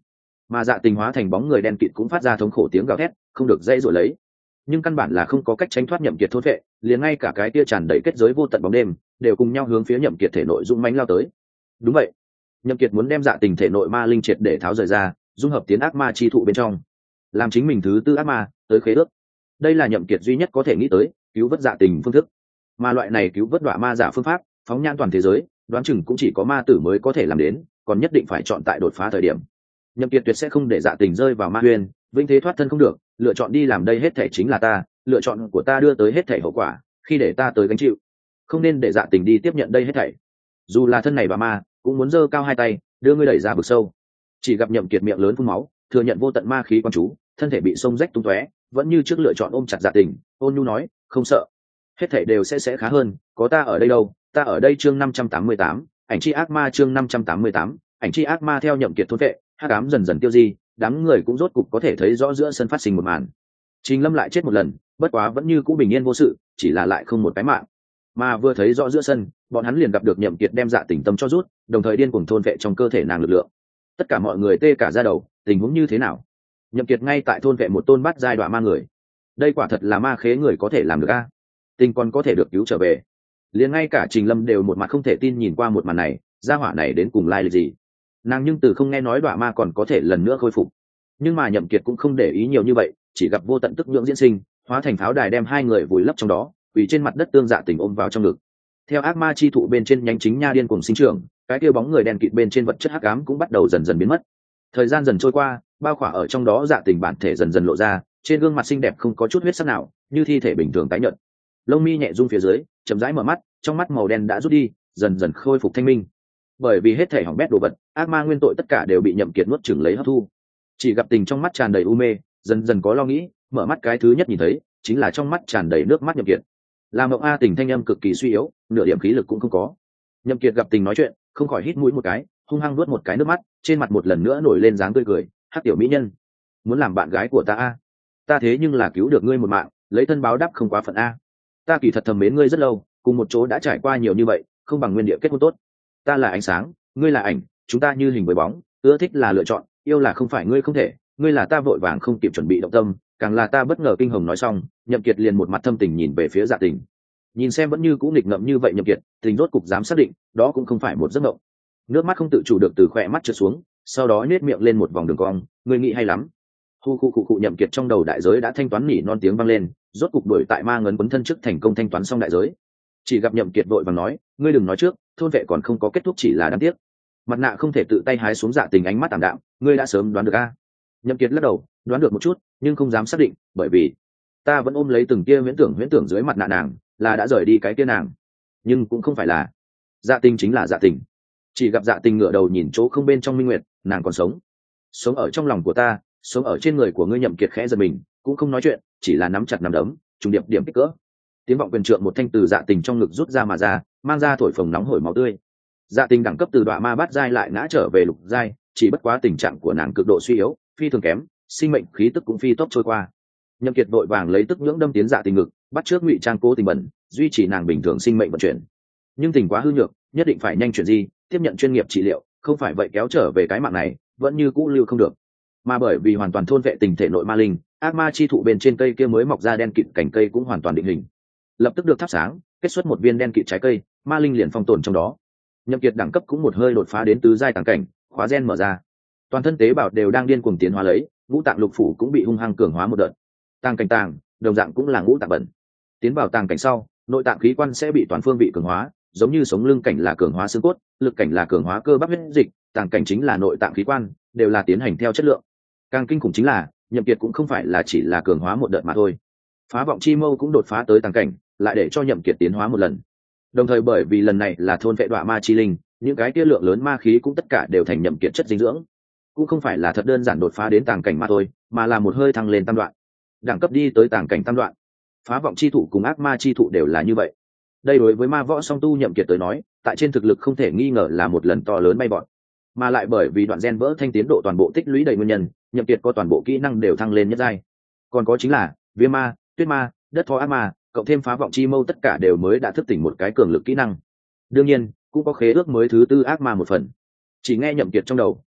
mà Dạ Tình hóa thành bóng người đen kịt cũng phát ra thống khổ tiếng gào thét, không được dây rồi lấy. Nhưng căn bản là không có cách tránh thoát Nhậm Kiệt thôn vệ, liền ngay cả cái tia tràn đầy kết giới vô tận bóng đêm đều cùng nhau hướng phía Nhậm Kiệt thể nội dũng mãnh lao tới. Đúng vậy, Nhậm Kiệt muốn đem Dạ Tình thể nội ma linh triệt để tháo rời ra, dung hợp tiến ác ma chi thụ bên trong, làm chính mình thứ tư ác ma tới khế ước. Đây là Nhậm Kiệt duy nhất có thể nghĩ tới cứu vớt Dạ Tình phương thức, mà loại này cứu vớt đọa ma giả phương pháp phóng nhan toàn thế giới, đoán chừng cũng chỉ có ma tử mới có thể làm đến, còn nhất định phải chọn tại đột phá thời điểm. Nhậm Kiệt tuyệt sẽ không để Dạ Tình rơi vào ma huyền, vĩnh thế thoát thân không được, lựa chọn đi làm đây hết thảy chính là ta, lựa chọn của ta đưa tới hết thảy hậu quả, khi để ta tới gánh chịu, không nên để Dạ Tình đi tiếp nhận đây hết thảy. Dù là thân này bà ma, cũng muốn giơ cao hai tay, đưa ngươi đẩy ra vực sâu. Chỉ gặp Nhậm Kiệt miệng lớn phun máu, thừa nhận vô tận ma khí quan chú, thân thể bị xông rách tung tóe, vẫn như trước lựa chọn ôm chặt Dạ Tình, ôn nhu nói, không sợ, hết thảy đều sẽ khá hơn, có ta ở đây đâu, ta ở đây. Chương 588, ảnh chi ác ma. Chương 588, ảnh chi ác ma. Theo Nhậm Kiệt thôn vệ, hắc ám dần dần tiêu di, đám người cũng rốt cục có thể thấy rõ giữa sân phát sinh một màn. Trình Lâm lại chết một lần, bất quá vẫn như cũ bình yên vô sự, chỉ là lại không một cái mạng. Mà vừa thấy rõ giữa sân, bọn hắn liền gặp được Nhậm Kiệt đem Dạ Tình tâm cho rút, đồng thời điên cuồng thôn vệ trong cơ thể nàng lực lượng. Tất cả mọi người tê cả da đầu, tình huống như thế nào? Nhậm Kiệt ngay tại thôn vệ một tôn bát giai đoạn ma người, đây quả thật là ma khế người có thể làm được a? Tình còn có thể được cứu trở về? Liền ngay cả Trình Lâm đều một mặt không thể tin nhìn qua một màn này, gia hỏa này đến cùng lai lịch gì? Nàng nhưng từ không nghe nói đoạn ma còn có thể lần nữa khôi phục. Nhưng mà Nhậm Kiệt cũng không để ý nhiều như vậy, chỉ gặp vô tận tức nhưỡng diễn sinh, hóa thành pháo đài đem hai người vùi lấp trong đó, quỳ trên mặt đất tương Dạ Tình ôm vào trong ngực. Theo ác ma chi thụ bên trên nhánh chính nha điên cuồng sinh trưởng, cái kia bóng người đen kịt bên trên vật chất hắc ám cũng bắt đầu dần dần biến mất. Thời gian dần trôi qua, bao khỏa ở trong đó Dạ Tình bản thể dần dần lộ ra, trên gương mặt xinh đẹp không có chút huyết sắc nào, như thi thể bình thường tái nhợt. Lông mi nhẹ rung phía dưới, chậm rãi mở mắt, trong mắt màu đen đã rút đi, dần dần khôi phục thanh minh. Bởi vì hết thể hỏng bét đồ vật, ác ma nguyên tội tất cả đều bị Nhậm Kiệt nuốt chửng lấy hấp thu. Chỉ gặp Tình trong mắt tràn đầy u mê, dần dần có lo nghĩ, mở mắt cái thứ nhất nhìn thấy chính là trong mắt tràn đầy nước mắt Nhậm Kiệt. Làm Mộng A Tình thanh âm cực kỳ suy yếu, nửa điểm khí lực cũng không có. Nhậm Kiệt gặp Tình nói chuyện, không khỏi hít mũi một cái, hung hăng nuốt một cái nước mắt, trên mặt một lần nữa nổi lên dáng tươi cười, "Hắc tiểu mỹ nhân, muốn làm bạn gái của ta a? Ta thế nhưng là cứu được ngươi một mạng, lấy thân báo đáp không quá phận a. Ta kỳ thật thầm mến ngươi rất lâu, cùng một chỗ đã trải qua nhiều như vậy, không bằng nguyên địa kết hôn tốt. Ta là ánh sáng, ngươi là ảnh, chúng ta như hình với bóng, ưa thích là lựa chọn, yêu là không phải ngươi không thể, ngươi là ta vội vàng không kịp chuẩn bị động tâm, càng là ta bất ngờ kinh hồng." Nói xong, Nhậm Kiệt liền một mặt thâm tình nhìn về phía Dạ Tình. Nhìn xem vẫn như cũ nghịch ngợm như vậy Nhậm Kiệt, Tình rốt cục dám xác định, đó cũng không phải một giấc mộng. Nước mắt không tự chủ được từ khóe mắt trượt xuống, sau đó nhếch miệng lên một vòng đường cong, "Ngươi nghĩ hay lắm." Khu Nhậm Kiệt trong đầu đại giới đã thanh toán nỉ non tiếng vang lên, rốt cục đuổi tại ma ngấn quấn thân trước thành công thanh toán xong đại giới. Chỉ gặp Nhậm Kiệt vội vàng nói, "Ngươi đừng nói trước, thôn vệ còn không có kết thúc chỉ là đáng tiếc." Mặt nạ không thể tự tay hái xuống Dạ Tình ánh mắt tạm đạm, "Ngươi đã sớm đoán được a?" Nhậm Kiệt lắc đầu, đoán được một chút, nhưng không dám xác định, bởi vì ta vẫn ôm lấy từng kia huyễn tưởng dưới mặt nạ nàng, là đã rời đi cái kia nàng, nhưng cũng không phải là. Dạ Tình chính là Dạ Tình. Chỉ gặp Dạ Tình ngửa đầu nhìn chỗ không bên trong minh nguyệt, nàng còn sống, sống ở trong lòng của ta, sống ở trên người của ngươi. Nhậm Kiệt khẽ giật mình, cũng không nói chuyện, chỉ là nắm chặt nắm đấm, trùng điệp điểm kích cỡ. Tiếng vọng quyền trượng một thanh từ Dạ Tình trong ngực rút ra mà ra, mang ra thổi phồng nóng hổi máu tươi. Dạ Tình đẳng cấp từ đoạn ma bát giai lại ngã trở về lục giai, chỉ bất quá tình trạng của nàng cực độ suy yếu, phi thường kém, sinh mệnh khí tức cũng phi tốc trôi qua. Nhậm Kiệt vội vàng lấy tức nhưỡng đâm tiến Dạ Tình ngực, bắt trước ngụy trang cố tình bẩn, duy trì nàng bình thường sinh mệnh vận chuyển. Nhưng tình quá hư nhược, nhất định phải nhanh chuyển di, tiếp nhận chuyên nghiệp trị liệu, không phải vậy kéo trở về cái mạng này vẫn như cũ lưu không được. Mà bởi vì hoàn toàn thôn vệ tình thể nội ma linh, ác ma chi thụ bên trên cây kia mới mọc ra đen kịt cành cây cũng hoàn toàn định hình, lập tức được thắp sáng, kết xuất một viên đen kịt trái cây, ma linh liền phong tồn trong đó. Nhậm Kiệt đẳng cấp cũng một hơi đột phá đến tứ giai tàng cảnh, khóa gen mở ra, toàn thân tế bào đều đang điên cuồng tiến hóa lấy, ngũ tạng lục phủ cũng bị hung hăng cường hóa một đợt. Tàng cảnh tàng, đồng dạng cũng là ngũ tạng bẩn. Tiến vào tàng cảnh sau, nội tạng khí quan sẽ bị toàn phương vị cường hóa, giống như sống lưng cảnh là cường hóa xương cốt, lực cảnh là cường hóa cơ bắp huyết dịch, tàng cảnh chính là nội tạng khí quan, đều là tiến hành theo chất lượng. Càng kinh khủng chính là, Nhậm Kiệt cũng không phải là chỉ là cường hóa một đợt mà thôi. Phá vọng chi mâu cũng đột phá tới tàng cảnh, lại để cho Nhậm Kiệt tiến hóa một lần. Đồng thời bởi vì lần này là thôn vệ đọa ma chi linh, những cái kia lượng lớn ma khí cũng tất cả đều thành Nhậm Kiệt chất dinh dưỡng. Cũng không phải là thật đơn giản đột phá đến tàng cảnh mà thôi, mà là một hơi thăng lên tam đoạn, đẳng cấp đi tới tàng cảnh tam đoạn. Phá vọng chi thụ cùng ác ma chi thụ đều là như vậy. Đây đối với ma võ song tu Nhậm Kiệt tới nói, tại trên thực lực không thể nghi ngờ là một lần to lớn bay vọt. Mà lại bởi vì đoạn gen vỡ thanh tiến độ toàn bộ tích lũy đầy nguyên nhân, Nhậm Kiệt có toàn bộ kỹ năng đều thăng lên nhất giai. Còn có chính là viêm ma, tuyết ma, đất phó ác ma, cộng thêm phá vọng chi mâu tất cả đều mới đã thức tỉnh một cái cường lực kỹ năng. Đương nhiên, cũng có khế ước mới thứ tư ác ma một phần. Chỉ nghe Nhậm Kiệt trong đầu,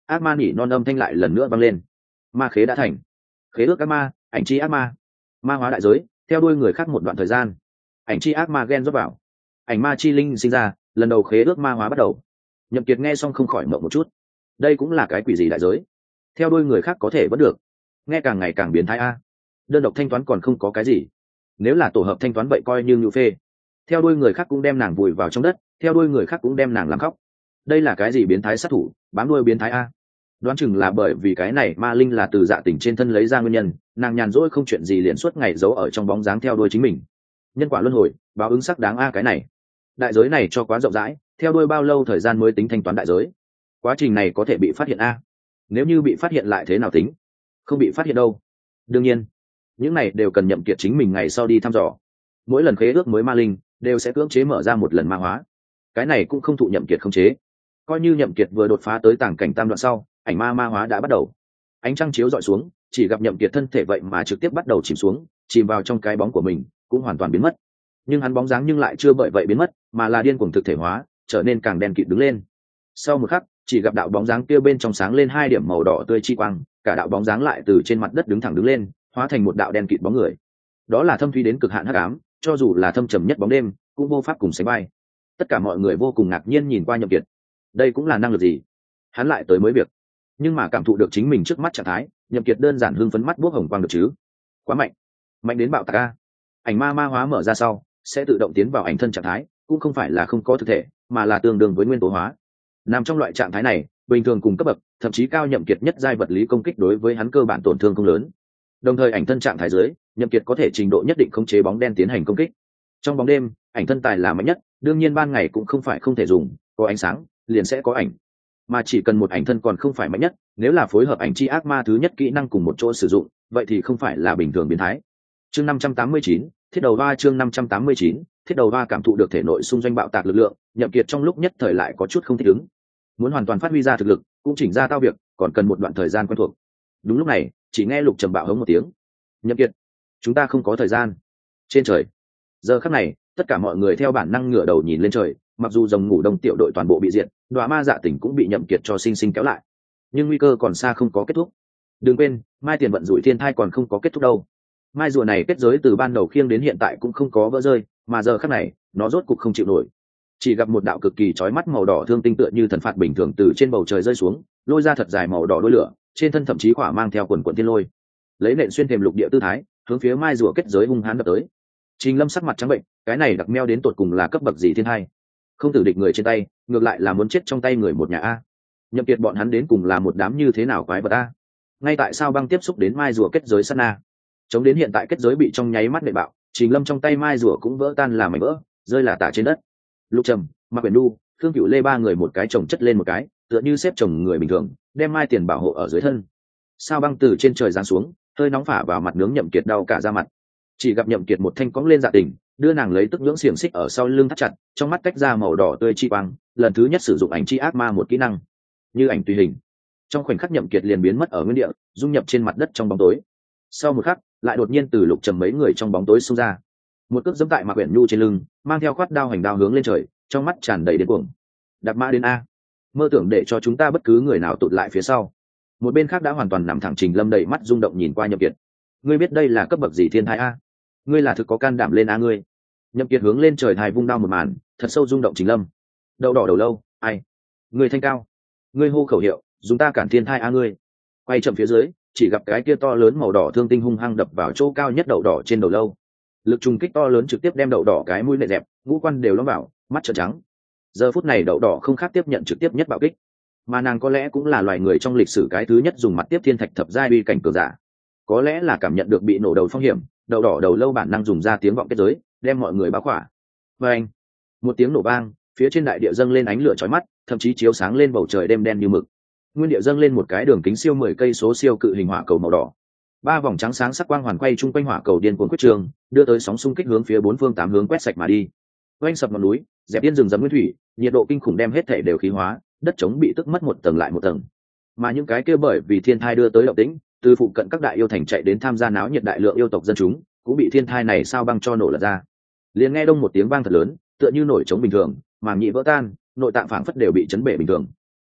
ác ma nỉ non âm thanh lại lần nữa vang lên. Ma khế đã thành. Khế ước ác ma, ảnh chi ác ma. Ma hóa đại giới, theo đuôi người khác một đoạn thời gian. Ảnh chi ác ma gen rót vào. Ảnh ma chi linh sinh ra, lần đầu khế ước ma hóa bắt đầu. Nhậm Kiệt nghe xong không khỏi mộng một chút. Đây cũng là cái quỷ gì đại giới? Theo đuôi người khác có thể vẫn được, nghe càng ngày càng biến thái a. Đơn độc thanh toán còn không có cái gì, nếu là tổ hợp thanh toán vậy coi như ngự phê. Theo đuôi người khác cũng đem nàng vùi vào trong đất, theo đuôi người khác cũng đem nàng làm khóc. Đây là cái gì biến thái sát thủ, bám đuôi biến thái a. Đoán chừng là bởi vì cái này ma linh là từ Dạ Tình trên thân lấy ra nguyên nhân, nàng nhàn rỗi không chuyện gì liền suốt ngày giấu ở trong bóng dáng theo đuôi chính mình. Nhân quả luân hồi, báo ứng sắc đáng a. Cái này đại giới này cho quá rộng rãi, theo đuôi bao lâu thời gian mới tính thanh toán đại giới? Quá trình này có thể bị phát hiện a. Nếu như bị phát hiện lại thế nào tính? Không bị phát hiện đâu. Đương nhiên những này đều cần Nhậm Kiệt chính mình ngày sau đi thăm dò. Mỗi lần khế ước mới ma linh đều sẽ cưỡng chế mở ra một lần ma hóa, cái này cũng không thụ Nhậm Kiệt khống chế. Coi như Nhậm Kiệt vừa đột phá tới tàng cảnh tam đoạn sau, ảnh ma hóa đã bắt đầu. Ánh trăng chiếu dọi xuống, chỉ gặp Nhậm Kiệt thân thể vậy mà trực tiếp bắt đầu chìm xuống, chìm vào trong cái bóng của mình, cũng hoàn toàn biến mất. Nhưng hắn bóng dáng nhưng lại chưa bởi vậy biến mất, mà là điên cuồng thực thể hóa, trở nên càng đen kịt đứng lên. Sau một khắc, chỉ gặp đạo bóng dáng kia bên trong sáng lên 2 điểm màu đỏ tươi chi quang, cả đạo bóng dáng lại từ trên mặt đất đứng thẳng đứng lên, hóa thành một đạo đen kịt bóng người. Đó là thâm thúy đến cực hạn hắc ám, cho dù là thâm trầm nhất bóng đêm, cũng vô pháp cùng sánh vai. Tất cả mọi người vô cùng ngạc nhiên nhìn qua Nhậm Kiệt. Đây cũng là năng lực gì? Hắn lại tới mới việc. Nhưng mà cảm thụ được chính mình trước mắt trạng thái, Nhậm Kiệt đơn giản hưng phấn mắt buốc hồng quang được chứ. Quá mạnh, mạnh đến bạo tạc a. Ảnh ma hóa mở ra sau, sẽ tự động tiến vào ảnh thân trạng thái, cũng không phải là không có thực thể, mà là tương đương với nguyên tố hóa. Nằm trong loại trạng thái này, bình thường cùng cấp bậc, thậm chí cao Nhậm Kiệt nhất giai vật lý công kích đối với hắn cơ bản tổn thương không lớn. Đồng thời ảnh thân trạng thái dưới, Nhậm Kiệt có thể trình độ nhất định khống chế bóng đen tiến hành công kích. Trong bóng đêm, ảnh thân tài là mạnh nhất, đương nhiên ban ngày cũng không phải không thể dùng, có ánh sáng liền sẽ có ảnh, mà chỉ cần một ảnh thân còn không phải mạnh nhất, nếu là phối hợp ảnh chi ác ma thứ nhất kỹ năng cùng một chỗ sử dụng, vậy thì không phải là bình thường biến thái. Chương 589, thiết đầu va. Chương 589, thiết đầu va. Cảm thụ được thể nội xung doanh bạo tạc lực lượng, Nhậm Kiệt trong lúc nhất thời lại có chút không thích ứng. Muốn hoàn toàn phát huy ra thực lực, cũng chỉnh ra tao việc, còn cần một đoạn thời gian quen thuộc. Đúng lúc này, chỉ nghe Lục Trầm bạo hống một tiếng. Nhậm Kiệt, chúng ta không có thời gian. Trên trời, giờ khắc này, tất cả mọi người theo bản năng ngửa đầu nhìn lên trời. Mặc dù rồng ngủ đông tiểu đội toàn bộ bị diệt, Đóa ma Dạ Tỉnh cũng bị Nhậm Kiệt cho sinh sinh kéo lại, nhưng nguy cơ còn xa không có kết thúc. Đừng quên, mai tiền vận rủi thiên thai còn không có kết thúc đâu. Mai rùa này kết giới từ ban đầu khiêng đến hiện tại cũng không có vỡ rơi, mà giờ khắc này, nó rốt cục không chịu nổi. Chỉ gặp một đạo cực kỳ chói mắt màu đỏ thương tinh tựa như thần phạt bình thường từ trên bầu trời rơi xuống, lôi ra thật dài màu đỏ đuôi lửa, trên thân thậm chí khỏa mang theo quần thiên lôi, lấy nện xuyên thềm lục địa tư thái, hướng phía mai rùa kết giới hung hãn đập tới. Trình Lâm sắc mặt trắng bệnh, cái này đặc meo đến tột cùng là cấp bậc gì thiên hai? Không tử địch người trên tay, ngược lại là muốn chết trong tay người một nhà a. Nhậm Kiệt bọn hắn đến cùng là một đám như thế nào quái vật a? Ngay tại sao băng tiếp xúc đến mai rùa kết giới sát na, chống đến hiện tại kết giới bị trong nháy mắt nệ bạo, Trình Lâm trong tay mai rùa cũng vỡ tan làm mảnh vỡ, rơi là tả trên đất. Lục Trầm, Mạc Uyển Nhu, Thương Cửu Lê ba người một cái chồng chất lên một cái, tựa như xếp chồng người bình thường, đem mai tiền bảo hộ ở dưới thân. Sao băng từ trên trời giáng xuống, hơi nóng phả vào mặt nướng Nhậm Kiệt đau cả da mặt. Chỉ gặp Nhậm Kiệt một thanh cõng lên Dạ Tình, đưa nàng lấy tức nhưỡng xiềng xích ở sau lưng thắt chặt, trong mắt tách ra màu đỏ tươi chi quang, lần thứ nhất sử dụng ảnh chi ác ma một kỹ năng, như ảnh tùy hình. Trong khoảnh khắc Nhậm Kiệt liền biến mất ở nguyên địa, dung nhập trên mặt đất trong bóng tối. Sau một khắc, lại đột nhiên từ Lục Trầm mấy người trong bóng tối xông ra, một cước giẫm tại Mạc Uyển Nhu trên lưng, mang theo khoát đao hành đao hướng lên trời, trong mắt tràn đầy điên cuồng. Đạp mã đến a, mơ tưởng để cho chúng ta bất cứ người nào tụt lại phía sau. Một bên khác đã hoàn toàn nằm thẳng Trình Lâm đầy mắt rung động nhìn qua Nhậm Kiệt. Ngươi biết đây là cấp bậc gì thiên thai a? Ngươi là thực có can đảm lên a ngươi? Nhậm Kiệt hướng lên trời thai vung đao một màn, thật sâu rung động Trình Lâm. Đậu đỏ đầu lâu, ai? Ngươi thanh cao, ngươi hô khẩu hiệu, dùng ta cản thiên thai a ngươi. Quay chậm phía dưới, chỉ gặp cái kia to lớn màu đỏ thương tinh hung hăng đập vào chỗ cao nhất đậu đỏ trên đầu lâu. Lực trùng kích to lớn trực tiếp đem đậu đỏ cái mũi nệ dẹp, ngũ quan đều lõm vào, mắt trợn trắng. Giờ phút này đậu đỏ không khác tiếp nhận trực tiếp nhất bạo kích, mà nàng có lẽ cũng là loài người trong lịch sử cái thứ nhất dùng mặt tiếp thiên thạch thập giai uy cảnh cường giả. Có lẽ là cảm nhận được bị nổ đầu phong hiểm, đậu đỏ đầu lâu bản năng dùng ra tiếng vọng kết giới, đem mọi người bao khỏa. Và anh, một tiếng nổ vang, phía trên đại địa dâng lên ánh lửa chói mắt, thậm chí chiếu sáng lên bầu trời đêm đen như mực. Nguyên địa dâng lên một cái đường kính siêu 10 cây số siêu cự hình hỏa cầu màu đỏ. Ba vòng trắng sáng sắc quang hoàn quay chung quanh hỏa cầu điên cuồng quyết trường, đưa tới sóng xung kích hướng phía bốn phương tám hướng quét sạch mà đi. Oanh sập ngọn núi, dẹp yên rừng rậm nguyên thủy, nhiệt độ kinh khủng đem hết thể đều khí hóa, đất trống bị tức mất một tầng lại một tầng. Mà những cái kia bởi vì thiên thai đưa tới động tĩnh, từ phụ cận các đại yêu thành chạy đến tham gia náo nhiệt đại lượng yêu tộc dân chúng, cũng bị thiên thai này sao băng cho nổ lật ra. Liền nghe đông một tiếng vang thật lớn, tựa như nổi trống bình thường, màng nhĩ vỡ tan, nội tạng phảng phất đều bị chấn bể bình thường.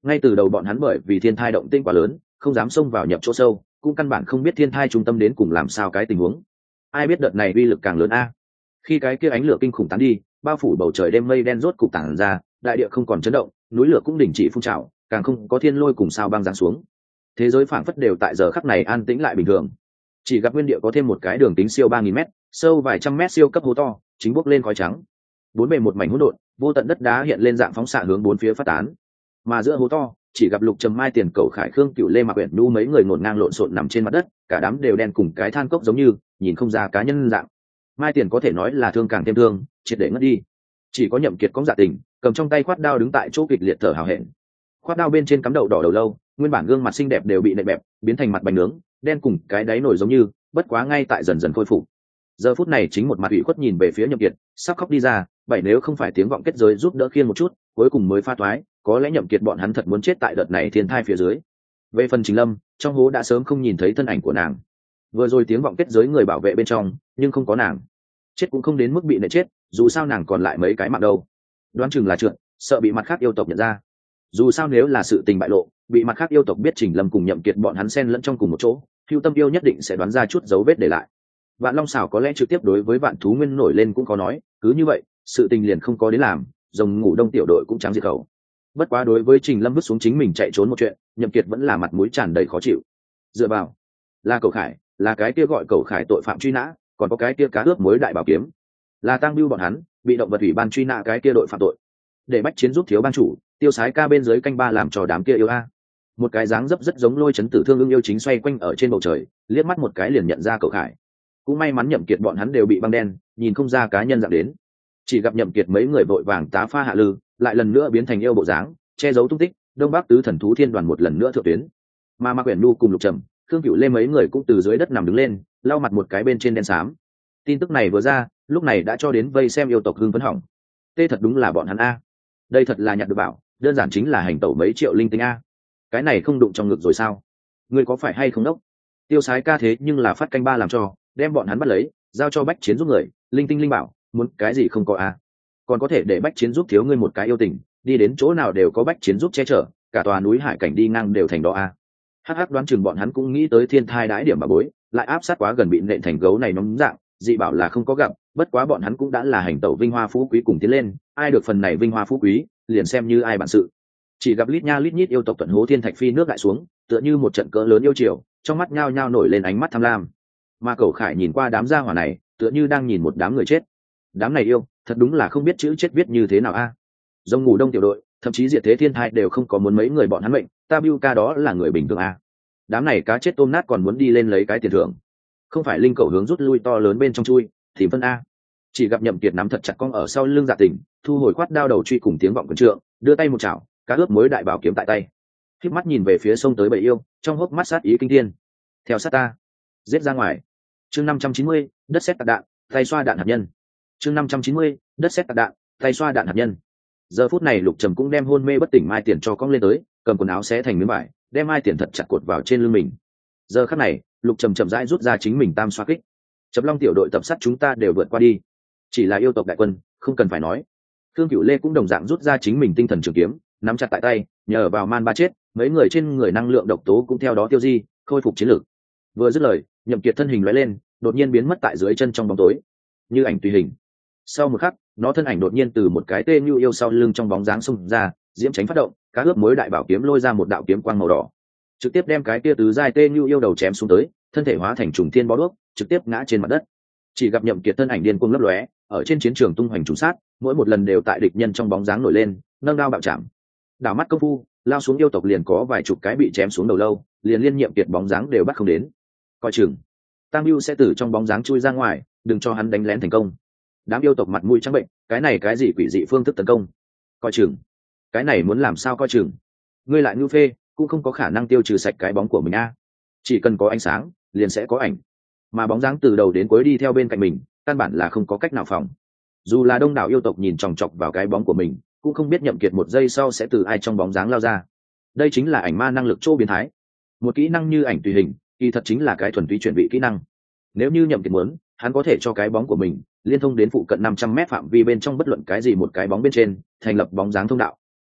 Ngay từ đầu bọn hắn bởi vì thiên thai động tĩnh quá lớn không dám xông vào nhập chỗ sâu, cũng căn bản không biết thiên thai trung tâm đến cùng làm sao cái tình huống. Ai biết đợt này uy lực càng lớn a. Khi cái kia ánh lửa kinh khủng tán đi, bao phủ bầu trời đêm mây đen rốt cục tản ra, đại địa không còn chấn động, núi lửa cũng đình chỉ phun trào, càng không có thiên lôi cùng sao băng giáng xuống. Thế giới phảng phất đều tại giờ khắc này an tĩnh lại bình thường. Chỉ gặp nguyên địa có thêm một cái đường kính siêu 3000 mét, sâu vài trăm mét siêu cấp hố to, chính bốc lên khói trắng. Bốn bề một mảnh hỗn độn, vô tận đất đá hiện lên dạng phóng xạ hướng bốn phía phát tán. Mà giữa hố to, chỉ gặp Lục Trầm Mai Tiền Cẩu Khải Khương Cựu Lê Mạc Uyển Nhu mấy người ngổn ngang lộn xộn nằm trên mặt đất, cả đám đều đen cùng cái than cốc giống như, nhìn không ra cá nhân dạng. Mai Tiền có thể nói là thương càng thêm thương, triệt để ngất đi. Chỉ có Nhậm Kiệt có dạ tình, cầm trong tay khoát đao đứng tại chỗ kịch liệt thở hào hẹn. Khoát đao bên trên cắm đậu đỏ đầu lâu, nguyên bản gương mặt xinh đẹp đều bị nện bẹp, biến thành mặt bánh nướng, đen cùng cái đáy nổi giống như, bất quá ngay tại dần dần khôi phục. Giờ phút này chính một mặt ủy khuất nhìn về phía Nhậm Kiệt, sắp khóc đi ra, bảy nếu không phải tiếng vọng kết giới giúp đỡ khiên một chút, cuối cùng mới pha toái, có lẽ Nhậm Kiệt bọn hắn thật muốn chết tại đợt này thiên thai phía dưới. Về phần Trình Lâm, trong hố đã sớm không nhìn thấy thân ảnh của nàng. Vừa rồi tiếng vọng kết giới người bảo vệ bên trong, nhưng không có nàng. Chết cũng không đến mức bị nện chết, dù sao nàng còn lại mấy cái mạng đâu. Đoán chừng là trượt, sợ bị mặt khác yêu tộc nhận ra. Dù sao nếu là sự tình bại lộ, bị mặt khác yêu tộc biết Trình Lâm cùng Nhậm Kiệt bọn hắn xen lẫn trong cùng một chỗ, Hưu Tâm yêu nhất định sẽ đoán ra chút dấu vết để lại. Vạn Long xảo có lẽ trực tiếp đối với Vạn Thú Nguyên nổi lên cũng có nói, cứ như vậy, sự tình liền không có đến làm, rồng ngủ đông tiểu đội cũng trắng diệt khẩu. Bất quá đối với Trình Lâm vứt xuống chính mình chạy trốn một chuyện, Nhậm Kiệt vẫn là mặt mũi tràn đầy khó chịu. Dựa vào, là Cẩu Khải, là cái kia gọi Cẩu Khải tội phạm truy nã, còn có cái kia cá ướp muối đại bảo kiếm, là Tang Bưu bọn hắn, bị động vật ủy ban truy nã cái kia đội phạm tội. Để Bách Chiến giúp thiếu ban chủ, Tiêu Sái ca bên dưới canh ba làm trò đám kia yêu a. Một cái dáng dấp rất giống Lôi Chấn Tử Thương Ưng yêu chính xoay quanh ở trên bầu trời, liếc mắt một cái liền nhận ra Cẩu Khải. Cũng may mắn Nhậm Kiệt bọn hắn đều bị băng đen, nhìn không ra cá nhân dạng đến. Chỉ gặp Nhậm Kiệt mấy người vội vàng tá pha hạ lư, lại lần nữa biến thành yêu bộ dáng, che giấu tung tích. Đông Bắc tứ thần thú thiên đoàn một lần nữa thượng tuyến, mà Mạc Uyển Nhu cùng Lục Trầm, Khương Cửu Lê mấy người cũng từ dưới đất nằm đứng lên, lau mặt một cái bên trên đen xám. Tin tức này vừa ra, lúc này đã cho đến vây xem yêu tộc hưng phấn hỏng. Tê thật đúng là bọn hắn a, đây thật là nhặt được bảo, đơn giản chính là hành tẩu mấy triệu linh tinh a. Cái này không đụng trong ngực rồi sao? Ngươi có phải hay không đốc? Tiêu Sái ca thế nhưng là phát canh ba làm cho, đem bọn hắn bắt lấy, giao cho Bách Chiến giúp người, linh tinh linh bảo, muốn cái gì không có a? Còn có thể để Bách Chiến giúp thiếu ngươi một cái yêu tình, đi đến chỗ nào đều có Bách Chiến giúp che chở, cả tòa núi hải cảnh đi ngang đều thành đó a. Hắc hắc, đoán chừng bọn hắn cũng nghĩ tới thiên thai đãi điểm bà bối, lại áp sát quá gần bị nện thành gấu này nóng dạng, dị bảo là không có gặp, bất quá bọn hắn cũng đã là hành tẩu vinh hoa phú quý cùng tiến lên, ai được phần này vinh hoa phú quý, liền xem như ai bản sự. Chỉ gặp lít nha lít nhít yêu tộc thuận hố thiên thạch phi nước lại xuống, tựa như một trận cỡ lớn yêu triều, trong mắt nhao nhao nổi lên ánh mắt tham lam. Mà Cẩu Khải nhìn qua đám gia hỏa này, tựa như đang nhìn một đám người chết. Đám này yêu, thật đúng là không biết chữ chết viết như thế nào a. Rồng ngủ đông tiểu đội, thậm chí diệt thế thiên thai đều không có muốn mấy người bọn hắn mệnh, ta Bưu ca đó là người bình thường a. Đám này cá chết tôm nát còn muốn đi lên lấy cái tiền thưởng, không phải linh cầu hướng rút lui to lớn bên trong chui thì phân a. Chỉ gặp Nhậm Kiệt nắm thật chặt cong ở sau lưng Dạ Tình, thu hồi khoát đao đầu truy cùng tiếng vọng quần trượng, đưa tay một chảo, cá ướp muối đại bảo kiếm tại tay, khép mắt nhìn về phía sông tới bầy yêu, trong hốc mắt sát ý kinh thiên. Theo sát ta, giết ra ngoài. Chương 590, đất sét tạc đạn, tay xoa đạn hạt nhân. Chương 590, đất sét tạc đạn, tay xoa đạn hạt nhân. Giờ phút này Lục Trầm cũng đem hôn mê bất tỉnh Mai Tiền cho cong lên tới, cầm quần áo xé thành miếng vải, đem Mai Tiền thật chặt cột vào trên lưng mình. Giờ khắc này, Lục Trầm chậm rãi rút ra chính mình tam xoa kích. Chấm Long tiểu đội tập sát chúng ta đều vượt qua đi, chỉ là yêu tộc đại quân, không cần phải nói. Khương Cửu Lê cũng đồng dạng rút ra chính mình tinh thần trường kiếm, nắm chặt tại tay, nhờ vào man ba chết, mấy người trên người năng lượng độc tố cũng theo đó tiêu di, khôi phục chiến lực. Vừa dứt lời, Nhậm Kiệt thân hình lóe lên, đột nhiên biến mất tại dưới chân trong bóng tối, như ảnh tùy hình. Sau một khắc, nó thân ảnh đột nhiên từ một cái tê như yêu sau lưng trong bóng dáng xông ra, diễm tránh phát động, cá ướp muối đại bảo kiếm lôi ra một đạo kiếm quang màu đỏ, trực tiếp đem cái kia tứ giai tê như yêu đầu chém xuống tới, thân thể hóa thành trùng thiên bó đuốc, trực tiếp ngã trên mặt đất. Chỉ gặp Nhậm Kiệt thân ảnh điên cuồng lấp lóe, ở trên chiến trường tung hoành trùng sát, mỗi một lần đều tại địch nhân trong bóng dáng nổi lên, nâng đao bạo chạm. Đảo mắt công phu, lao xuống yêu tộc liền có vài chục cái bị chém xuống đầu lâu, liền liên Nhậm Kiệt bóng dáng đều bắt không đến. Coi chừng, Tam Bưu sẽ từ trong bóng dáng chui ra ngoài, đừng cho hắn đánh lén thành công. Đám yêu tộc mặt mũi trắng bệnh, cái này cái gì quỷ dị phương thức tấn công? Coi chừng, cái này muốn làm sao coi chừng? Ngươi lại ngu phê, cũng không có khả năng tiêu trừ sạch cái bóng của mình a. Chỉ cần có ánh sáng, liền sẽ có ảnh. Mà bóng dáng từ đầu đến cuối đi theo bên cạnh mình, căn bản là không có cách nào phòng. Dù là đông đảo yêu tộc nhìn chòng chọc vào cái bóng của mình, cũng không biết Nhậm Kiệt một giây sau sẽ từ ai trong bóng dáng lao ra. Đây chính là ảnh ma năng lực chỗ biến thái. Một kỹ năng như ảnh tùy hình, kỳ thật chính là cái thuần túy chuyển vị kỹ năng. Nếu như Nhậm Kiệt muốn, hắn có thể cho cái bóng của mình liên thông đến phụ cận 500 mét phạm vi bên trong bất luận cái gì một cái bóng bên trên, thành lập bóng dáng thông đạo.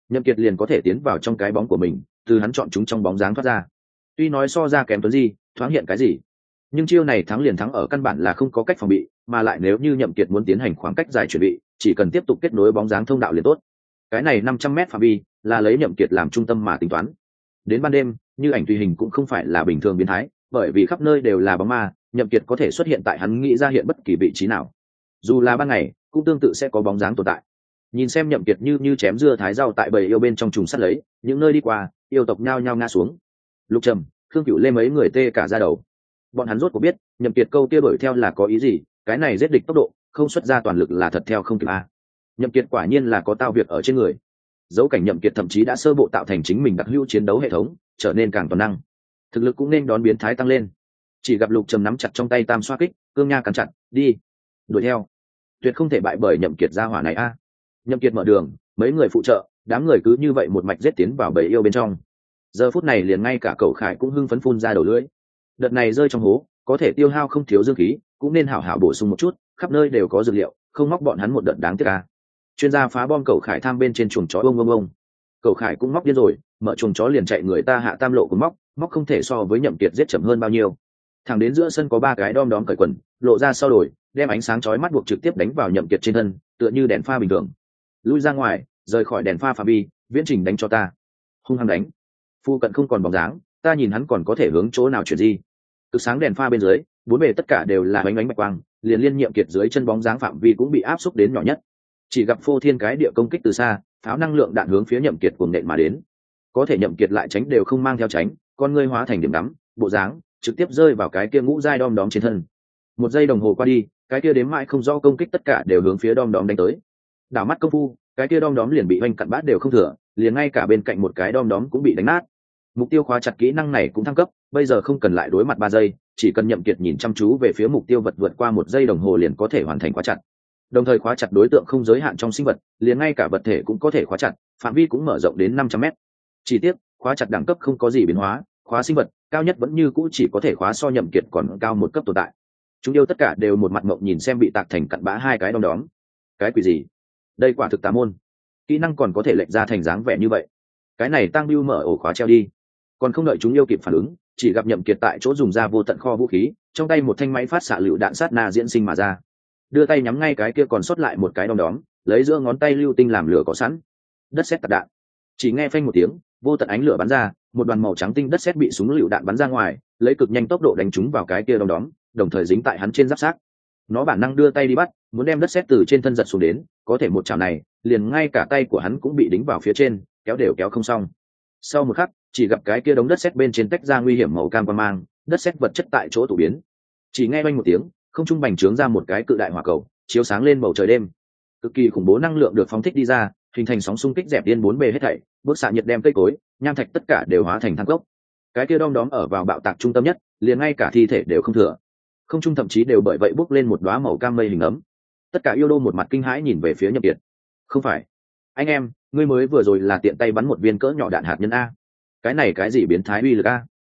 Nhậm Kiệt liền có thể tiến vào trong cái bóng của mình, từ hắn chọn chúng trong bóng dáng thoát ra. Tuy nói so ra kém Tuấn Di, thoáng hiện cái gì, nhưng chiêu này thắng liền thắng ở căn bản là không có cách phòng bị, mà lại nếu như Nhậm Kiệt muốn tiến hành khoảng cách dài chuẩn bị, chỉ cần tiếp tục kết nối bóng dáng thông đạo liền tốt. Cái này 500m phạm vi là lấy Nhậm Kiệt làm trung tâm mà tính toán. Đến ban đêm, như ảnh tùy hình cũng không phải là bình thường biến thái, bởi vì khắp nơi đều là bóng ma, Nhậm Kiệt có thể xuất hiện tại hắn nghĩ ra hiện bất kỳ vị trí nào. Dù là ban ngày, cũng tương tự sẽ có bóng dáng tồn tại. Nhìn xem Nhậm Kiệt như chém dưa thái rau tại bầy yêu bên trong trùng sắt lấy, những nơi đi qua, yêu tộc nhao nhao ngã xuống. Lục Trầm, Khương Cửu Lê mấy người tê cả da đầu. Bọn hắn rốt cuộc biết, Nhậm Kiệt câu kia đuổi theo là có ý gì, cái này giết địch tốc độ, không xuất ra toàn lực là thật theo không kịp a. Nhậm Kiệt quả nhiên là có tao việc ở trên người. Dấu cảnh Nhậm Kiệt thậm chí đã sơ bộ tạo thành chính mình đặc hữu chiến đấu hệ thống, trở nên càng toàn năng. Thực lực cũng nên đón biến thái tăng lên. Chỉ gặp Lục Trầm nắm chặt trong tay tam xoa kích, cương nha cắn chặt, đi, đuổi theo. Tuyệt không thể bại bởi Nhậm Kiệt gia hỏa này a. Nhậm Kiệt mở đường, mấy người phụ trợ, đám người cứ như vậy một mạch giết tiến vào bầy yêu bên trong. Giờ phút này liền ngay cả Cẩu Khải cũng hưng phấn phun ra đầu lưỡi. Đợt này rơi trong hố, có thể tiêu hao không thiếu dương khí, cũng nên hảo hảo bổ sung một chút, khắp nơi đều có dược liệu, không móc bọn hắn một đợt đáng tiếc a. Chuyên gia phá bom Cẩu Khải tham bên trên chuồng chó ông. Cẩu Khải cũng móc điên rồi, mở chuồng chó liền chạy người ta hạ tam lộ cũng móc không thể so với Nhậm Kiệt giết chậm hơn bao nhiêu. Thẳng đến giữa sân có ba cái đom đóm cởi quần, lộ ra sau đồi, đem ánh sáng chói mắt buộc trực tiếp đánh vào Nhậm Kiệt trên thân, tựa như đèn pha bình thường. Lui ra ngoài, rời khỏi đèn pha phạm vi, viễn trình đánh cho ta. Hung hăng đánh. Phu cận không còn bóng dáng, ta nhìn hắn còn có thể hướng chỗ nào chuyển di. Cực sáng đèn pha bên dưới, bốn bề tất cả đều là ánh ánh bạch quang, liền liên Nhậm Kiệt dưới chân bóng dáng phạm vi cũng bị áp xúc đến nhỏ nhất. Chỉ gặp phô thiên cái địa công kích từ xa, pháo năng lượng đạn hướng phía Nhậm Kiệt cuồng nện mà đến. Có thể Nhậm Kiệt lại tránh đều không mang theo tránh, con ngươi hóa thành điểm đắm, bộ dáng trực tiếp rơi vào cái kia ngũ giai đom đóm trên thân. Một giây đồng hồ qua đi, cái kia đếm mãi không rõ công kích tất cả đều hướng phía đom đóm đánh tới. Đảo mắt công phu, cái kia đom đóm liền bị oanh cặn bát đều không thừa, liền ngay cả bên cạnh một cái đom đóm cũng bị đánh nát. Mục tiêu khóa chặt kỹ năng này cũng thăng cấp, bây giờ không cần lại đối mặt 3 giây, chỉ cần Nhậm Kiệt nhìn chăm chú về phía mục tiêu vật vượt qua 1 giây đồng hồ liền có thể hoàn thành khóa chặt. Đồng thời khóa chặt đối tượng không giới hạn trong sinh vật, liền ngay cả vật thể cũng có thể khóa chặt, phạm vi cũng mở rộng đến 500m. Chỉ tiếc, khóa chặt đẳng cấp không có gì biến hóa, khóa sinh vật cao nhất vẫn như cũ chỉ có thể khóa so Nhậm Kiệt còn cao một cấp tồn tại. Chúng yêu tất cả đều một mặt mộng nhìn xem bị tạc thành cặn bã hai cái đom đóm. Cái quỷ gì? Đây quả thực tà môn. Kỹ năng còn có thể lệch ra thành dáng vẻ như vậy. Cái này tăng bưu mở ổ khóa treo đi. Còn không đợi chúng yêu kịp phản ứng, chỉ gặp Nhậm Kiệt tại chỗ dùng ra vô tận kho vũ khí, trong tay một thanh máy phát xạ lựu đạn sát na diễn sinh mà ra. Đưa tay nhắm ngay cái kia còn sót lại một cái đom đóm, lấy giữa ngón tay lưu tinh làm lửa có sẵn. Đất sét tạt đạn. Chỉ nghe phanh một tiếng, vô tận ánh lửa bắn ra, một đoàn màu trắng tinh đất sét bị súng lựu đạn bắn ra ngoài, lấy cực nhanh tốc độ đánh trúng vào cái kia đom đóm, đồng thời dính tại hắn trên giáp xác. Nó bản năng đưa tay đi bắt, muốn đem đất sét từ trên thân giật xuống đến, có thể một chảo này, liền ngay cả tay của hắn cũng bị đính vào phía trên, kéo đều kéo không xong. Sau một khắc, chỉ gặp cái kia đống đất sét bên trên tách ra nguy hiểm màu cam quang mang, đất sét vật chất tại chỗ tụ biến. Chỉ nghe oanh một tiếng, không trung bành trướng ra một cái cự đại hỏa cầu, chiếu sáng lên bầu trời đêm. Cực kỳ khủng bố năng lượng được phóng thích đi ra, hình thành sóng xung kích dẹp điên bốn bề hết thảy, bức xạ nhiệt đem cây cối, nham thạch tất cả đều hóa thành than cốc. Cái kia đom đóm ở vào bạo tạc trung tâm nhất, liền ngay cả thi thể đều không thừa. Không trung thậm chí đều bởi vậy bốc lên một đóa màu cam mây hình ấm. Tất cả yêu đô một mặt kinh hãi nhìn về phía Nhậm Kiệt. Không phải, anh em, ngươi mới vừa rồi là tiện tay bắn một viên cỡ nhỏ đạn hạt nhân a? Cái này cái gì biến thái uy lực a?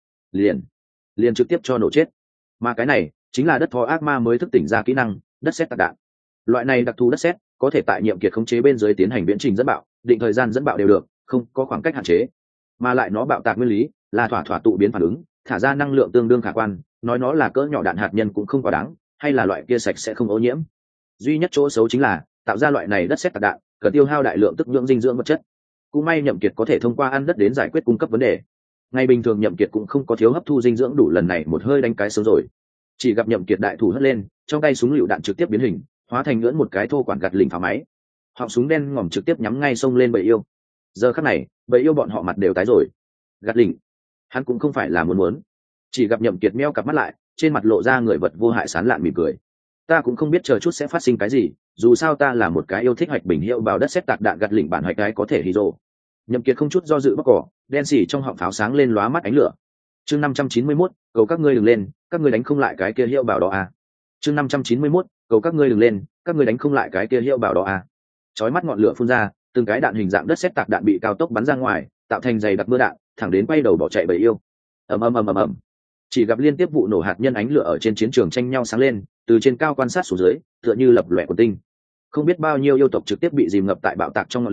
Liền trực tiếp cho nổ chết. Mà cái này chính là đất thó ác ma mới thức tỉnh ra kỹ năng đất sét tạc đạn. Loại này đặc thù đất sét có thể tại Nhiệm Kiệt khống chế bên dưới tiến hành viễn trình dẫn bạo, định thời gian dẫn bạo đều được, không có khoảng cách hạn chế. Mà lại nó bạo tạc nguyên lý là thỏa tụ biến phản ứng, thả ra năng lượng tương đương khả quan, nói nó là cỡ nhỏ đạn hạt nhân cũng không quá đáng, hay là loại kia sạch sẽ không ô nhiễm. Duy nhất chỗ xấu chính là tạo ra loại này đất sét tạc đạn cần tiêu hao đại lượng tức nhưỡng dinh dưỡng vật chất. Cũng may Nhậm Kiệt có thể thông qua ăn đất đến giải quyết cung cấp vấn đề. Ngày bình thường Nhậm Kiệt cũng không có thiếu hấp thu dinh dưỡng đủ, lần này một hơi đánh cái sớm rồi. Chỉ gặp Nhậm Kiệt đại thủ hất lên, trong tay súng lựu đạn trực tiếp biến hình, hóa thành lưỡn một cái thô quản gạt lỉnh phá máy. Họng súng đen ngòm trực tiếp nhắm ngay xông lên bầy yêu. Giờ khắc này, bầy yêu bọn họ mặt đều tái rồi. Gạt lỉnh, hắn cũng không phải là muốn. Chỉ gặp Nhậm Kiệt meo cặp mắt lại, trên mặt lộ ra người vật vô hại sán lạn mỉm cười. Ta cũng không biết chờ chút sẽ phát sinh cái gì, dù sao ta là một cái yêu thích hoạch bình hiệu vào đất sét tạc đạn gạt lỉnh bản hoạch cái có thể hydro. Nhậm Kiệt không chút do dự bóc cỏ, đen xỉ trong họng pháo sáng lên lóa mắt ánh lửa. Chương 591, cầu các ngươi đừng lên, các ngươi đánh không lại cái kia hiệu bảo đó à. Chương 591, cầu các ngươi đừng lên, các ngươi đánh không lại cái kia hiệu bảo đó à. Chói mắt ngọn lửa phun ra, từng cái đạn hình dạng đất sét tạc đạn bị cao tốc bắn ra ngoài, tạo thành dày đặc mưa đạn, thẳng đến quay đầu bỏ chạy bầy yêu. Ầm. Chỉ gặp liên tiếp vụ nổ hạt nhân ánh lửa ở trên chiến trường tranh nhau sáng lên, từ trên cao quan sát xuống dưới, tựa như lập lòe của tinh. Không biết bao nhiêu yêu tộc trực tiếp bị dìm ngập tại bạo tạc trong ngọn lửa,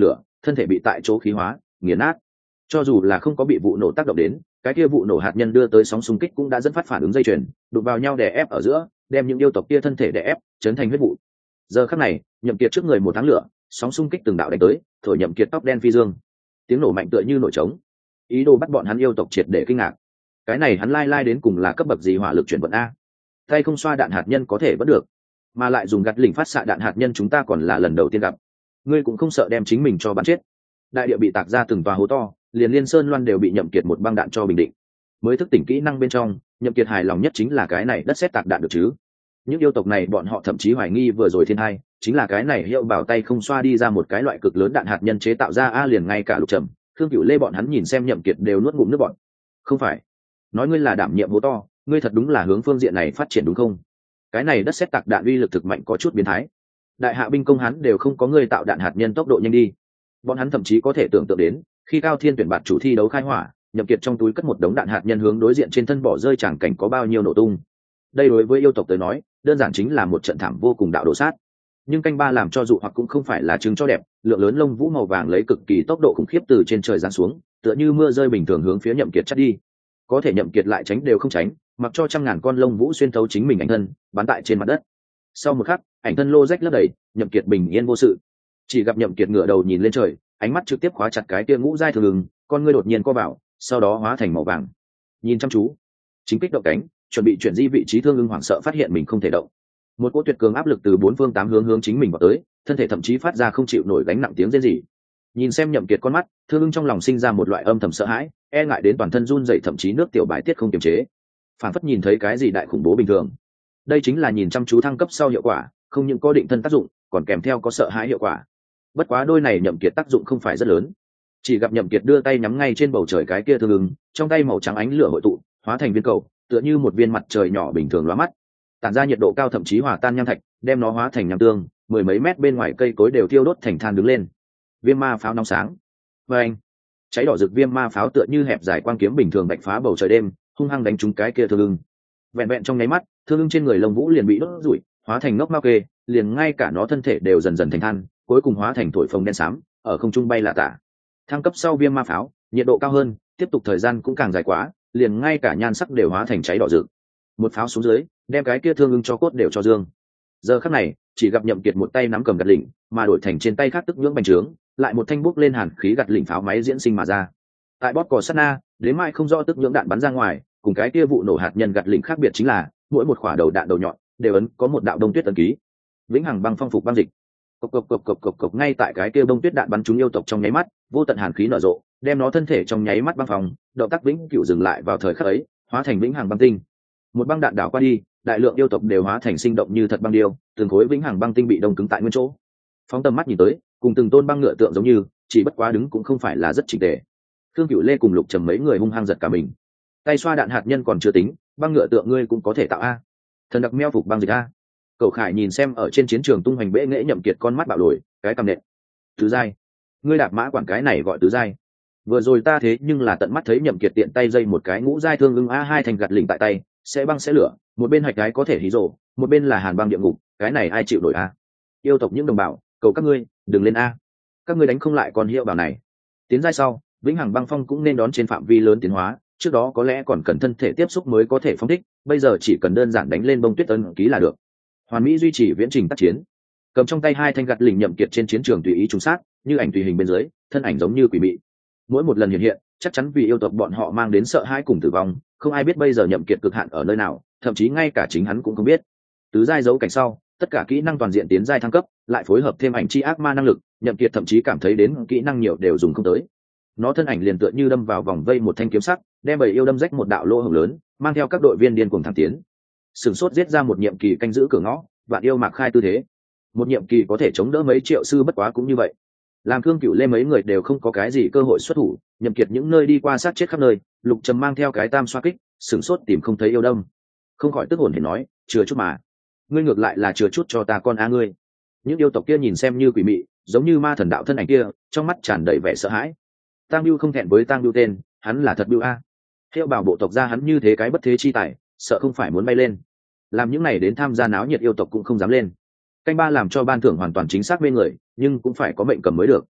thân thể bị tại chỗ khí hóa nghiền nát. Cho dù là không có bị vụ nổ tác động đến, cái kia vụ nổ hạt nhân đưa tới sóng xung kích cũng đã dẫn phát phản ứng dây chuyền, đụng vào nhau đè ép ở giữa, đem những yêu tộc kia thân thể đè ép chấn thành huyết vụ. Giờ khắc này, Nhậm Kiệt trước người một tháng lửa, sóng xung kích từng đạo đánh tới, thổi Nhậm Kiệt tóc đen phi dương. Tiếng nổ mạnh tựa như nổi trống, ý đồ bắt bọn hắn yêu tộc triệt để kinh ngạc. Cái này hắn lai đến cùng là cấp bậc gì hỏa lực chuyển vận a? Tay không xoa đạn hạt nhân có thể vẫn được, mà lại dùng gạt lỉnh phát xạ đạn hạt nhân chúng ta còn là lần đầu tiên gặp. Ngươi cũng không sợ đem chính mình cho bắn chết? Đại địa bị tạc ra từng tòa hố to, liền liên sơn loan đều bị Nhậm Kiệt một băng đạn cho bình định. Mới thức tỉnh kỹ năng bên trong, Nhậm Kiệt hài lòng nhất chính là cái này đất sét tạc đạn được chứ. Những yêu tộc này bọn họ thậm chí hoài nghi vừa rồi thiên hai chính là cái này hiệu bảo tay không xoa đi ra một cái loại cực lớn đạn hạt nhân chế tạo ra a liền ngay cả Lục Trầm, Khương Cửu Lê bọn hắn nhìn xem Nhậm Kiệt đều nuốt ngụm nước bọt. Không phải, nói ngươi là đảm nhiệm hố to, ngươi thật đúng là hướng phương diện này phát triển đúng không? Cái này đất sét tạc đạn uy lực thực mạnh có chút biến thái. Đại hạ binh công hắn đều không có ngươi tạo đạn hạt nhân tốc độ nhanh đi. Bọn hắn thậm chí có thể tưởng tượng đến, khi Cao Thiên tuyển bạt chủ thi đấu khai hỏa, Nhậm Kiệt trong túi cất một đống đạn hạt nhân hướng đối diện trên thân bỏ rơi chẳng cảnh có bao nhiêu nổ tung. Đây đối với yêu tộc tới nói, đơn giản chính là một trận thảm vô cùng đạo đổ sát. Nhưng canh ba làm cho dụ hoặc cũng không phải là trứng cho đẹp, lượng lớn lông vũ màu vàng lấy cực kỳ tốc độ khủng khiếp từ trên trời giáng xuống, tựa như mưa rơi bình thường hướng phía Nhậm Kiệt chắt đi. Có thể Nhậm Kiệt lại tránh đều không tránh, mặc cho trăm ngàn con lông vũ xuyên thấu chính mình ảnh thân, bắn tại trên mặt đất. Sau một khắc, ảnh thân lô rách lấp đầy, Nhậm Kiệt bình yên vô sự. Chỉ gặp Nhậm Kiệt ngửa đầu nhìn lên trời, ánh mắt trực tiếp khóa chặt cái kia ngũ giai thường ngừng, con ngươi đột nhiên co vào, sau đó hóa thành màu vàng. Nhìn chăm chú, chính kích động cánh, chuẩn bị chuyển di vị trí thương ưng hoảng sợ phát hiện mình không thể động. Một cỗ tuyệt cường áp lực từ bốn phương tám hướng hướng chính mình vào tới, thân thể thậm chí phát ra không chịu nổi gánh nặng tiếng rên rỉ. Nhìn xem Nhậm Kiệt con mắt, thương ưng trong lòng sinh ra một loại âm thầm sợ hãi, e ngại đến toàn thân run rẩy, thậm chí nước tiểu bài tiết không kiềm chế, phản phất nhìn thấy cái gì đại khủng bố bình thường. Đây chính là nhìn chăm chú thăng cấp sau hiệu quả, không những có định thân tác dụng, còn kèm theo có sợ hãi hiệu quả. Bất quá đôi này Nhậm Kiệt tác dụng không phải rất lớn. Chỉ gặp Nhậm Kiệt đưa tay nhắm ngay trên bầu trời cái kia thương ưng, trong tay màu trắng ánh lửa hội tụ, hóa thành viên cầu, tựa như một viên mặt trời nhỏ bình thường lóa mắt, tản ra nhiệt độ cao thậm chí hòa tan nham thạch, đem nó hóa thành nham tương, mười mấy mét bên ngoài cây cối đều thiêu đốt thành than đứng lên. Viêm ma pháo nóng sáng, và anh cháy đỏ rực viêm ma pháo tựa như hẹp dài quang kiếm bình thường bạch phá bầu trời đêm, hung hăng đánh trúng cái kia thương ưng. Vẹn vẹn trong nháy mắt, thương ưng trên người lông vũ liền bị đốt rủi, hóa thành ngốc mao kê, liền ngay cả nó thân thể đều dần dần thành than, cuối cùng hóa thành thổi phồng đen xám, ở không trung bay lả tả. Thăng cấp sau viêm ma pháo, nhiệt độ cao hơn, tiếp tục thời gian cũng càng dài quá, liền ngay cả nhan sắc đều hóa thành cháy đỏ rực. Một pháo xuống dưới, đem cái kia thương ưng cho cốt đều cho dương. Giờ khắc này, chỉ gặp Nhậm Kiệt một tay nắm cầm gạt lỉnh, mà đổi thành trên tay khác tức nhưỡng bành trướng, lại một thanh bốc lên hàn khí gạt lỉnh pháo máy diễn sinh mà ra. Tại bóp cò sát na, đến mai không rõ tức nhưỡng đạn bắn ra ngoài, cùng cái kia vụ nổ hạt nhân gạt lỉnh khác biệt chính là, mỗi một quả đầu đạn đầu nhọn đều ấn có một đạo đông tuyết ấn ký. Vĩnh hằng băng phong phục băng dịch. Cộc cộc cộc cộc cộc cộc, ngay tại cái kia đông tuyết đạn bắn trúng yêu tộc trong nháy mắt, vô tận hàn khí nở rộ, đem nó thân thể trong nháy mắt băng phòng, động tác vĩnh cửu dừng lại vào thời khắc ấy, hóa thành vĩnh hằng băng tinh. Một băng đạn đảo qua đi, đại lượng yêu tộc đều hóa thành sinh động như thật băng điêu, từng khối vĩnh hằng băng tinh bị đông cứng tại nguyên chỗ. Phóng tầm mắt nhìn tới, cùng từng tôn băng ngựa tượng giống như, chỉ bất quá đứng cũng không phải là rất chỉnh tề. Thương Cửu Lê cùng Lục Trầm mấy người hung hăng giật cả mình. Tay xoa đạn hạt nhân còn chưa tính, băng ngựa tượng ngươi cũng có thể tạo a? Thần đặc meo phục băng dịch a? Cậu Khải nhìn xem ở trên chiến trường tung hoành bệ nghệ Nhậm Kiệt con mắt bạo lồi, cái cầm nện. Tứ giai, ngươi đạp mã quản cái này gọi tứ giai? Vừa rồi ta thế nhưng là tận mắt thấy Nhậm Kiệt tiện tay dây một cái ngũ giai thương ưng a hai thành gạt lỉnh tại tay, sẽ băng sẽ lửa, một bên hạch cái có thể hí rồ, một bên là hàn băng địa ngục, cái này ai chịu nổi a? Yêu tộc những đồng bào, cầu các ngươi đừng lên a, các ngươi đánh không lại con hiệu bảo này. Tiến giai sau, vĩnh hằng băng phong cũng nên đón trên phạm vi lớn tiến hóa, trước đó có lẽ còn cần thân thể tiếp xúc mới có thể phóng thích, bây giờ chỉ cần đơn giản đánh lên bông tuyết ấn ký là được. Hoàn mỹ duy trì viễn trình tác chiến, cầm trong tay hai thanh gạt lỉnh Nhậm Kiệt trên chiến trường tùy ý trùng sát, như ảnh tùy hình bên dưới, thân ảnh giống như quỷ mị. Mỗi một lần hiện hiện, chắc chắn vì yêu tộc bọn họ mang đến sợ hãi cùng tử vong, không ai biết bây giờ Nhậm Kiệt cực hạn ở nơi nào, thậm chí ngay cả chính hắn cũng không biết. Tứ giai dấu cảnh sau, tất cả kỹ năng toàn diện tiến giai thăng cấp, lại phối hợp thêm ảnh chi ác ma năng lực, Nhậm Kiệt thậm chí cảm thấy đến kỹ năng nhiều đều dùng không tới. Nó thân ảnh liền tựa như đâm vào vòng vây một thanh kiếm sắc, đem bầy yêu đâm rách một đạo lỗ hổng lớn, mang theo các đội viên điên cuồng thẳng tiến. Sừng sốt giết ra một nhiệm kỳ canh giữ cửa ngõ, vạn yêu mạc khai tư thế. Một nhiệm kỳ có thể chống đỡ mấy triệu sư bất quá cũng như vậy. Làm Thương Cửu Lê mấy người đều không có cái gì cơ hội xuất thủ, Nhậm Kiệt những nơi đi qua sát chết khắp nơi, Lục Trầm mang theo cái tam xoa kích, sừng sốt tìm không thấy yêu đâm. Không khỏi tức hồn hển nói, chừa chút mà. Ngươi ngược lại là chừa chút cho ta con a ngươi. Những yêu tộc kia nhìn xem như quỷ mị, giống như ma thần đạo thân ảnh kia, trong mắt tràn đầy vẻ sợ hãi. Tang Bưu không thẹn với Tang Bưu tên, hắn là thật Bưu a. Hiệu bảo bộ tộc ra hắn như thế cái bất thế chi tài, sợ không phải muốn bay lên. Làm những này đến tham gia náo nhiệt yêu tộc cũng không dám lên. Canh ba làm cho ban thưởng hoàn toàn chính xác bên người, nhưng cũng phải có mệnh cầm mới được.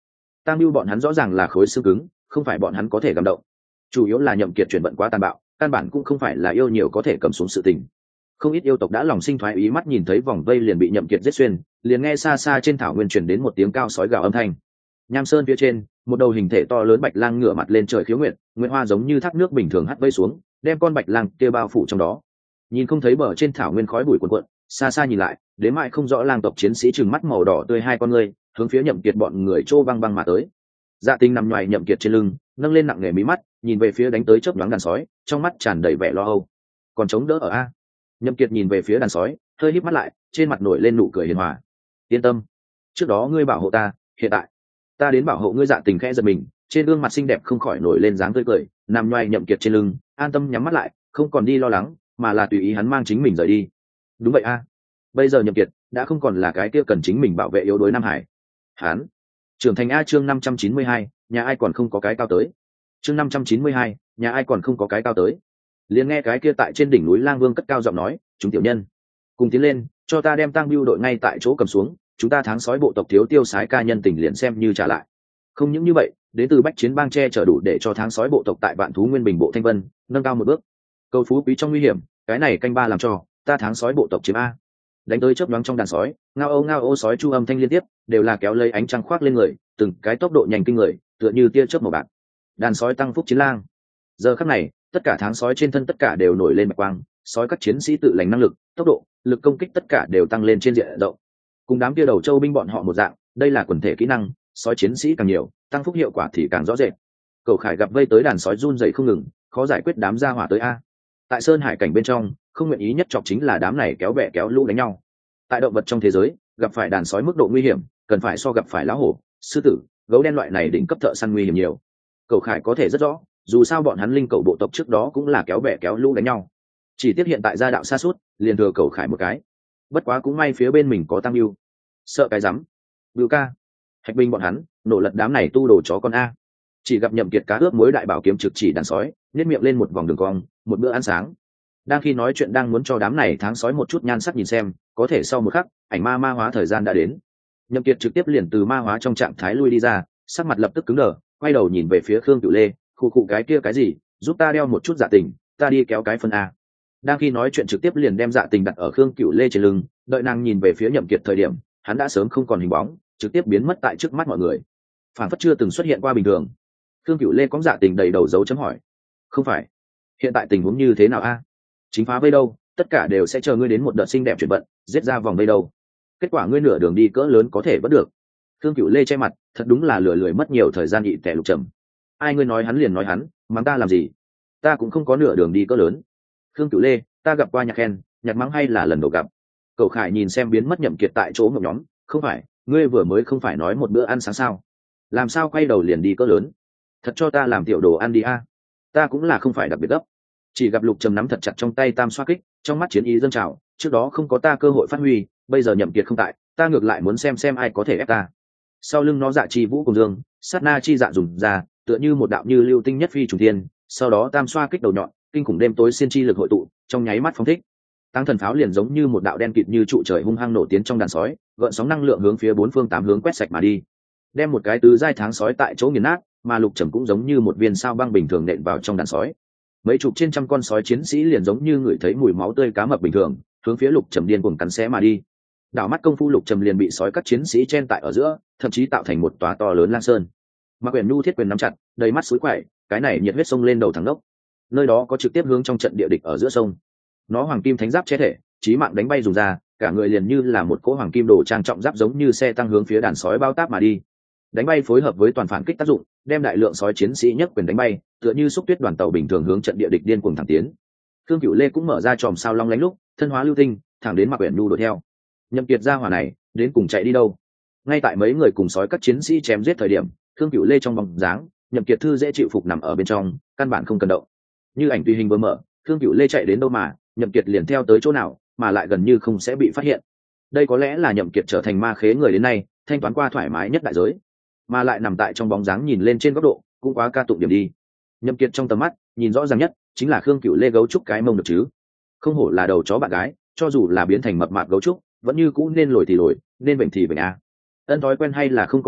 Tam Bưu bọn hắn rõ ràng là khối xương cứng, không phải bọn hắn có thể gầm động. Chủ yếu là Nhậm Kiệt chuyển vận quá tàn bạo, căn bản cũng không phải là yêu nhiều có thể cầm xuống sự tình. Không ít yêu tộc đã lòng sinh thoái ý, mắt nhìn thấy vòng vây liền bị Nhậm Kiệt giết xuyên, liền nghe xa xa trên thảo nguyên truyền đến một tiếng cao sói gào âm thanh. Nham Sơn phía trên, một đầu hình thể to lớn bạch lang ngửa mặt lên trời khiếu nguyệt, nguyệt hoa giống như thác nước bình thường hắt vây xuống, đem con bạch lang kia bao phủ trong đó. Nhìn không thấy bờ trên thảo nguyên khói bụi cuồn cuộn, xa xa nhìn lại, đến mãi không rõ lang tộc chiến sĩ trừng mắt màu đỏ tươi hai con ngươi, hướng phía Nhậm Kiệt bọn người trô băng băng mà tới. Dạ Tinh nằm nhoài Nhậm Kiệt trên lưng, nâng lên nặng nề mí mắt, nhìn về phía đánh tới chớp nhoáng đàn sói, trong mắt tràn đầy vẻ lo âu. Còn chống đỡ ở a? Nhậm Kiệt nhìn về phía đàn sói, hơi híp mắt lại, trên mặt nổi lên nụ cười hiền hòa. Yên tâm, trước đó ngươi bảo hộ ta, hiện tại ta đến bảo hộ ngươi. Dạ Tình khẽ giật mình, trên gương mặt xinh đẹp không khỏi nổi lên dáng tươi cười, nằm nhoài Nhậm Kiệt trên lưng, an tâm nhắm mắt lại, không còn đi lo lắng, mà là tùy ý hắn mang chính mình rời đi. Đúng vậy a, bây giờ Nhậm Kiệt đã không còn là cái kia cần chính mình bảo vệ yếu đuối Nam Hải. Hắn trưởng thành a. Chương 592, nhà ai còn không có cái cao tới. Chương 592, nhà ai còn không có cái cao tới. Liền nghe cái kia tại trên đỉnh núi Lang Vương cất cao giọng nói, chúng tiểu nhân cùng tiến lên, cho ta đem Tang Bưu đội ngay tại chỗ cầm xuống, chúng ta tháng sói bộ tộc thiếu tiêu sái ca nhân tình liền xem như trả lại. Không những như vậy, đến từ Bách Chiến Bang che chở đủ để cho tháng sói bộ tộc tại Vạn Thú Nguyên Bình bộ Thanh Vân nâng cao một bước. Cầu phú quý trong nguy hiểm, cái này canh ba làm cho ta tháng sói bộ tộc chiếm a. Đánh tới chớp nhoáng trong đàn sói, ngao ô sói chu âm thanh liên tiếp, đều là kéo lấy ánh trăng khoác lên người, từng cái tốc độ nhanh kinh người, tựa như tia chớp màu bạc. Đàn sói tăng phúc chiến lang. Giờ khắc này, tất cả tháng sói trên thân tất cả đều nổi lên bạch quang, sói các chiến sĩ tự lành năng lực, tốc độ, lực công kích tất cả đều tăng lên trên diện rộng. Cùng đám kia đầu châu binh bọn họ một dạng, đây là quần thể kỹ năng, sói chiến sĩ càng nhiều, tăng phúc hiệu quả thì càng rõ rệt. Cầu Khải gặp vây tới đàn sói run rẩy không ngừng, khó giải quyết đám gia hỏa tới a. Tại sơn hải cảnh bên trong, không nguyện ý nhất chọc chính là đám này kéo bè kéo lũ đánh nhau. Tại động vật trong thế giới, gặp phải đàn sói mức độ nguy hiểm cần phải so gặp phải lão hổ, sư tử, gấu đen loại này đỉnh cấp thợ săn nguy hiểm nhiều. Cầu Khải có thể rất rõ, dù sao bọn hắn linh cầu bộ tộc trước đó cũng là kéo bè kéo lũ đánh nhau, chỉ tiếc hiện tại gia đạo xa suốt, liền thừa Cầu Khải một cái. Bất quá cũng may phía bên mình có Tăng Bưu. Sợ cái rắm. Bưu ca, Hạch binh bọn hắn nổ lật đám này tu đồ chó con a. Chỉ gặp Nhậm Kiệt cá ướp muối đại bảo kiếm trực chỉ đàn sói, nhếch miệng lên một vòng đường cong, một bữa ăn sáng. Đang khi nói chuyện đang muốn cho đám này tháng sói một chút nhan sắc nhìn xem, có thể sau một khắc, ảnh ma ma hóa thời gian đã đến. Nhậm Kiệt trực tiếp liền từ ma hóa trong trạng thái lui đi ra, sắc mặt lập tức cứng đờ, quay đầu nhìn về phía Khương Cửu Lê, khụ khụ cái kia cái gì, giúp ta đeo một chút Dạ Tình, ta đi kéo cái phân a. Đang khi nói chuyện trực tiếp liền đem Dạ Tình đặt ở Khương Cửu Lê trên lưng, đợi nàng nhìn về phía Nhậm Kiệt thời điểm, hắn đã sớm không còn hình bóng, trực tiếp biến mất tại trước mắt mọi người, phản phất chưa từng xuất hiện qua bình thường. Khương Cửu Lê có Dạ Tình đầy đầu dấu chấm hỏi. Không phải, hiện tại tình huống như thế nào a? Chính phá vây đâu, tất cả đều sẽ chờ ngươi đến một đợt xinh đẹp chuyển vận, giết ra vòng vây đâu. Kết quả ngươi nửa đường đi cỡ lớn có thể vẫn được. Khương Cửu Lê che mặt, thật đúng là lười mất nhiều thời gian nhị tẻ lục trầm. Ai ngươi nói hắn liền nói hắn, mắng ta làm gì? Ta cũng không có nửa đường đi cỡ lớn. Khương Cửu Lê, ta gặp qua nhạc khen, nhạc mắng hay là lần đầu gặp? Cầu Khải nhìn xem biến mất Nhậm Kiệt tại chỗ một nhóm, không phải, ngươi vừa mới không phải nói một bữa ăn sáng sao? Làm sao quay đầu liền đi cỡ lớn? Thật cho ta làm tiểu đồ ăn đi a. Ta cũng là không phải đặc biệt gấp. Chỉ gặp lục trầm nắm thật chặt trong tay tam xoa kích, trong mắt chiến ý dâng trào, trước đó không có ta cơ hội phát huy, bây giờ Nhậm Kiệt không tại, ta ngược lại muốn xem ai có thể ép ta. Sau lưng nó dạ chi vũ cùng dương, sát na chi dạ dùng ra, tựa như một đạo như lưu tinh nhất phi trùng thiên, sau đó tam xoa kích đầu nhọn, kinh khủng đêm tối xiên chi lực hội tụ, trong nháy mắt phóng thích. Tăng thần pháo liền giống như một đạo đen kịt như trụ trời hung hăng nổ tiến trong đàn sói, gợn sóng năng lượng hướng phía bốn phương tám hướng quét sạch mà đi, đem một cái tứ giai tháng sói tại chỗ nghiền nát, mà lục trầm cũng giống như một viên sao băng bình thường nện vào trong đàn sói. Mấy chục trên trăm con sói chiến sĩ liền giống như ngửi thấy mùi máu tươi cá mập bình thường, hướng phía lục trầm điên cuồng cắn xé mà đi. Đảo mắt công phu lục trầm liền bị sói các chiến sĩ chen tại ở giữa, thậm chí tạo thành một tòa to lớn lang sơn. Mạc Uyển Nhu thiết quyền nắm chặt, đầy mắt suối quậy, cái này nhiệt huyết sông lên đầu thằng đốc. Nơi đó có trực tiếp hướng trong trận địa địch ở giữa sông. Nó hoàng kim thánh giáp che thể, chí mạng đánh bay dùng ra, cả người liền như là một cỗ hoàng kim đồ trang trọng giáp giống như xe tăng hướng phía đàn sói bao táp mà đi. Đánh bay phối hợp với toàn phản kích tác dụng, đem đại lượng sói chiến sĩ nhất quyền đánh bay, tựa như xúc tuyết đoàn tàu bình thường hướng trận địa địch điên cuồng thẳng tiến. Khương Cửu Lê cũng mở ra chòm sao long lánh lúc, thân hóa lưu tinh, thẳng đến Mạc Uyển Nhu đuổi theo. Nhậm Kiệt gia hỏa này, đến cùng chạy đi đâu? Ngay tại mấy người cùng sói các chiến sĩ chém giết thời điểm, Khương Cửu Lê trong bóng dáng, Nhậm Kiệt thư dễ chịu phục nằm ở bên trong, căn bản không cần động. Như ảnh tùy hình vừa mở, Khương Cửu Lê chạy đến đâu mà, Nhậm Kiệt liền theo tới chỗ nào, mà lại gần như không sẽ bị phát hiện. Đây có lẽ là Nhậm Kiệt trở thành ma khế người đến nay, thanh toán qua thoải mái nhất đại giới, mà lại nằm tại trong bóng dáng nhìn lên trên góc độ, cũng quá ca tụng điểm đi. Nhậm Kiệt trong tầm mắt, nhìn rõ ràng nhất chính là Khương Cửu Lê gấu trúc cái mông được chứ. Không hổ là đầu chó bạn gái, cho dù là biến thành mập mạp gấu trúc, vẫn như cũ nên lồi thì lồi, nên bệnh thì bệnh a. Ân thói quen hay là không có đổi,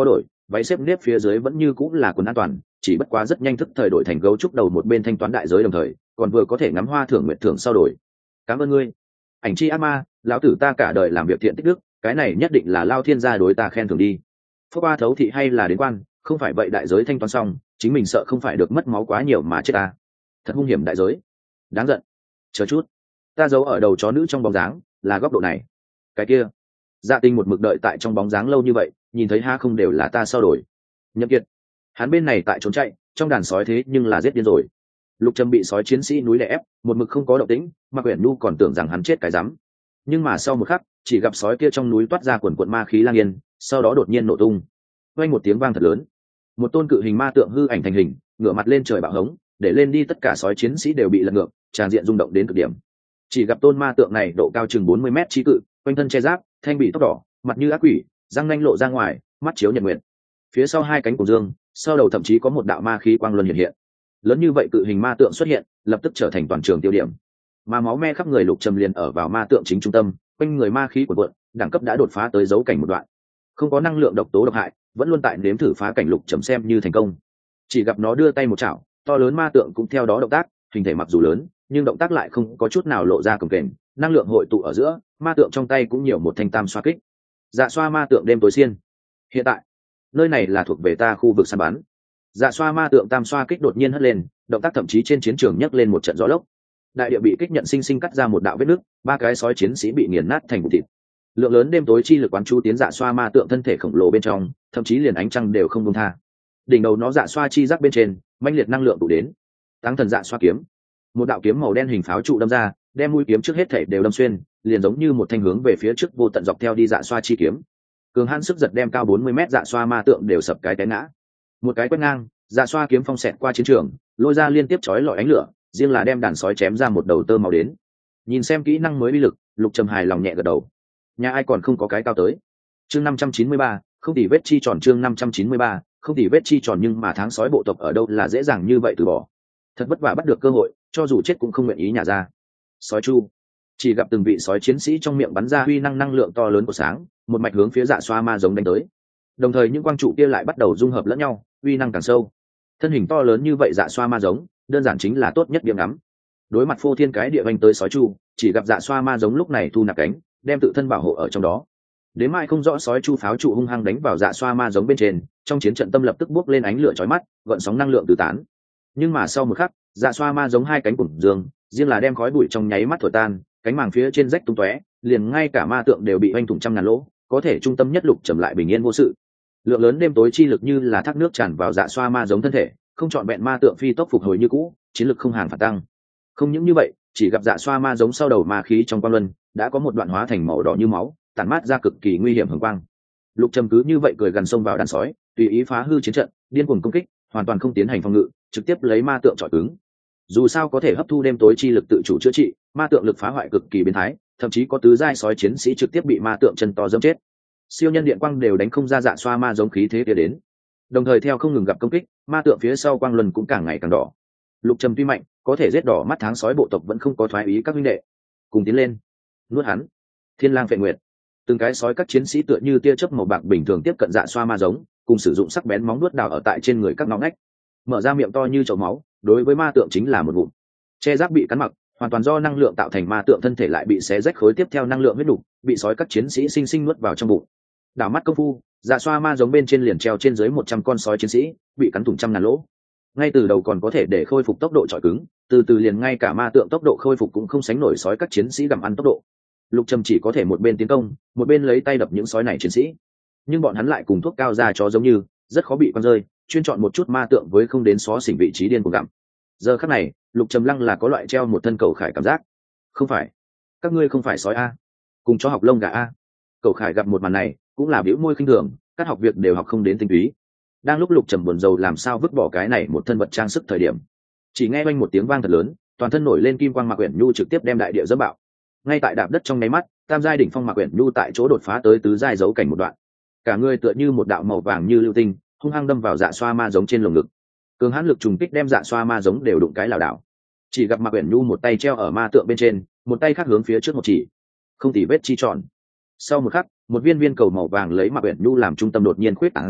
váy xếp nếp phía dưới vẫn như cũng là quần an toàn, chỉ bất quá rất nhanh thức thời đổi thành gấu trúc đầu một bên thanh toán đại giới đồng thời còn vừa có thể ngắm hoa thưởng nguyện thưởng sau đổi. Cảm ơn ngươi ảnh chi ác ma, lão tử ta cả đời làm việc thiện tích đức, cái này nhất định là lao thiên gia đối ta khen thưởng đi. Phúc ba thấu thị hay là đến quan, không phải vậy đại giới thanh toán xong chính mình sợ không phải được mất máu quá nhiều mà chết ta. Thật hung hiểm đại giới, đáng giận. Chờ chút, ta giấu ở đầu chó nữ trong bóng dáng là góc độ này, cái kia. Dạ Tinh một mực đợi tại trong bóng dáng lâu như vậy, nhìn thấy ha không đều là ta sao đổi. Nhậm Kiệt, hắn bên này tại trốn chạy, trong đàn sói thế nhưng là giết điên rồi. Lục Trầm bị sói chiến sĩ núi đè ép, một mực không có động tĩnh, Mạc Uyển Nhu còn tưởng rằng hắn chết cái rắm. Nhưng mà sau một khắc, chỉ gặp sói kia trong núi toát ra quần quần ma khí lang yên, sau đó đột nhiên nổ tung. Vang một tiếng vang thật lớn, một tôn cự hình ma tượng hư ảnh thành hình, ngửa mặt lên trời bạo hống, để lên đi tất cả sói chiến sĩ đều bị lật ngược, tràn diện rung động đến cực điểm. Chỉ gặp tôn ma tượng này độ cao chừng 40 mét chí cự, quanh thân che giáp, thanh bị tóc đỏ, mặt như ác quỷ, răng nanh lộ ra ngoài, mắt chiếu nhật nguyệt. Phía sau hai cánh cùng dương, sau đầu thậm chí có một đạo ma khí quang luân hiện hiện. Lớn như vậy cự hình ma tượng xuất hiện, lập tức trở thành toàn trường tiêu điểm. Mà máu me khắp người Lục Trầm liền ở vào ma tượng chính trung tâm, quanh người ma khí cuộn cuộn, đẳng cấp đã đột phá tới dấu cảnh một đoạn. Không có năng lượng độc tố độc hại, vẫn luôn tại nếm thử phá cảnh Lục Trầm xem như thành công. Chỉ gặp nó đưa tay một chảo, to lớn ma tượng cũng theo đó động tác, hình thể mặc dù lớn, nhưng động tác lại không có chút nào lộ ra cồng kềnh, năng lượng hội tụ ở giữa, ma tượng trong tay cũng nhiều một thanh tam xoa kích. Dạ xoa ma tượng đêm tối xiên. Hiện tại, nơi này là thuộc về ta khu vực săn bắn. Dạ xoa ma tượng tam xoa kích đột nhiên hất lên, động tác thậm chí trên chiến trường nhấc lên một trận gió lốc. Đại địa bị kích nhận sinh sinh cắt ra một đạo vết nứt, ba cái sói chiến sĩ bị nghiền nát thành bụi thịt. Lượng lớn đêm tối chi lực quán chú tiến dạ xoa ma tượng thân thể khổng lồ bên trong, thậm chí liền ánh trăng đều không buông tha. Đỉnh đầu nó dạ xoa chi giác bên trên, mãnh liệt năng lượng tụ đến. Táng thần dạ xoa kiếm, một đạo kiếm màu đen hình pháo trụ đâm ra, đem mũi kiếm trước hết thể đều đâm xuyên, liền giống như một thanh hướng về phía trước vô tận dọc theo đi dạ xoa chi kiếm. Cường hãn sức giật đem cao 40 mét dạ xoa ma tượng đều sập cái té ngã. Một cái quét ngang, dạ xoa kiếm phong xẹt qua chiến trường, lôi ra liên tiếp chói lọi ánh lửa, riêng là đem đàn sói chém ra một đầu tơ màu đến. Nhìn xem kỹ năng mới uy lực, Lục Trầm hài lòng nhẹ gật đầu. Nhà ai còn không có cái cao tới. Chương 593, không tỉ vết chi tròn. Chương 593, không tỉ vết chi tròn. Nhưng mà tháng sói bộ tộc ở đâu là dễ dàng như vậy từ bỏ. Thật vất vả bắt được cơ hội, cho dù chết cũng không nguyện ý nhả ra. Sói chu, chỉ gặp từng vị sói chiến sĩ trong miệng bắn ra huy năng lượng to lớn của sáng, một mạch hướng phía dạ xoa ma giống đánh tới. Đồng thời những quang trụ kia lại bắt đầu dung hợp lẫn nhau, uy năng càng sâu. Thân hình to lớn như vậy dạ xoa ma giống, đơn giản chính là tốt nhất điểm ngắm. Đối mặt phô thiên cái địa vành tới sói chu, chỉ gặp dạ xoa ma giống lúc này thu nạp cánh, đem tự thân bảo hộ ở trong đó. Đến mai không rõ sói chu pháo trụ hung hăng đánh vào dạ xoa ma giống bên trên, trong chiến trận tâm lập tức bốc lên ánh lửa chói mắt, gợn sóng năng lượng tứ tán. Nhưng mà sau một khắc, dạ xoa ma giống hai cánh cùng dương, riêng là đem khói bụi trong nháy mắt thổi tan, cánh màng phía trên rách tung tóe, liền ngay cả ma tượng đều bị oanh thủng trăm ngàn lỗ, có thể trung tâm nhất Lục Trầm lại bình yên vô sự. Lượng lớn đêm tối chi lực như là thác nước tràn vào dạ xoa ma giống thân thể, không chọn vẹn ma tượng phi tốc phục hồi như cũ, chiến lực không hàng phản tăng. Không những như vậy, chỉ gặp dạ xoa ma giống sau đầu ma khí trong quang luân đã có một đoạn hóa thành màu đỏ như máu, tản mát ra cực kỳ nguy hiểm hừng quang. Lục Trầm cứ như vậy cười gần xông vào đàn sói, tùy ý phá hư chiến trận, điên cuồng công kích, hoàn toàn không tiến hành phòng ngự, trực tiếp lấy ma tượng chọi cứng. Dù sao có thể hấp thu đêm tối chi lực tự chủ chữa trị, ma tượng lực phá hoại cực kỳ biến thái, thậm chí có tứ giai sói chiến sĩ trực tiếp bị ma tượng chân to dẫm chết. Siêu nhân điện quang đều đánh không ra dạ xoa ma giống khí thế kia đến. Đồng thời theo không ngừng gặp công kích, ma tượng phía sau quang luân cũng càng ngày càng đỏ. Lục Trầm tuy mạnh, có thể giết đỏ mắt tháng sói bộ tộc vẫn không có thoái ý các huynh đệ. Cùng tiến lên, nuốt hắn. Thiên lang phệ nguyệt, từng cái sói các chiến sĩ tựa như tia chớp màu bạc bình thường tiếp cận dạ xoa ma giống, cùng sử dụng sắc bén móng nuốt đào ở tại trên người các ngõ ngách, mở ra miệng to như chậu máu, đối với ma tượng chính là một ngụm. Che giáp bị cắn mặc, hoàn toàn do năng lượng tạo thành ma tượng thân thể lại bị xé rách khối tiếp theo năng lượng huyết đủ, bị sói các chiến sĩ sinh sinh nuốt vào trong bụng. Đảo mắt công phu, dạ xoa ma giống bên trên liền treo trên dưới 100 con sói chiến sĩ, bị cắn thủng trăm ngàn lỗ. Ngay từ đầu còn có thể để khôi phục tốc độ chọi cứng, từ từ liền ngay cả ma tượng tốc độ khôi phục cũng không sánh nổi sói các chiến sĩ gặm ăn tốc độ. Lục Trầm chỉ có thể một bên tiến công, một bên lấy tay đập những sói này chiến sĩ. Nhưng bọn hắn lại cùng thuốc cao ra chó giống như, rất khó bị quăng rơi, chuyên chọn một chút ma tượng với không đến xó xỉnh vị trí điên cuồng gặm. Giờ khắc này, Lục Trầm lăng là có loại treo một thân cầu khải cảm giác. Không phải, các ngươi không phải sói a, cùng chó học lông gà a. Cầu khải gặp một màn này, cũng là bĩu môi khinh thường, các học việc đều học không đến tinh túy. Đang lúc Lục Trầm buồn rầu làm sao vứt bỏ cái này một thân vật trang sức thời điểm, chỉ nghe oanh một tiếng vang thật lớn, toàn thân nổi lên kim quang Mạc Uyển Nhu trực tiếp đem đại địa dẫm bạo. Ngay tại đạp đất trong nháy mắt, tam giai đỉnh phong Mạc Uyển Nhu tại chỗ đột phá tới tứ giai dấu cảnh một đoạn. Cả người tựa như một đạo màu vàng như lưu tinh, hung hăng đâm vào dạ xoa ma giống trên lồng ngực. Cường hãn lực trùng kích đem dạ xoa ma giống đều đụng cái lảo đảo. Chỉ gặp Mạc Uyển Nhu một tay treo ở ma tượng bên trên, một tay khác hướng phía trước một chỉ. Không tỉ vết chi tròn. Sau một khắc, một viên viên cầu màu vàng lấy Mạc Uyển Nhu làm trung tâm đột nhiên khuyết tán ra,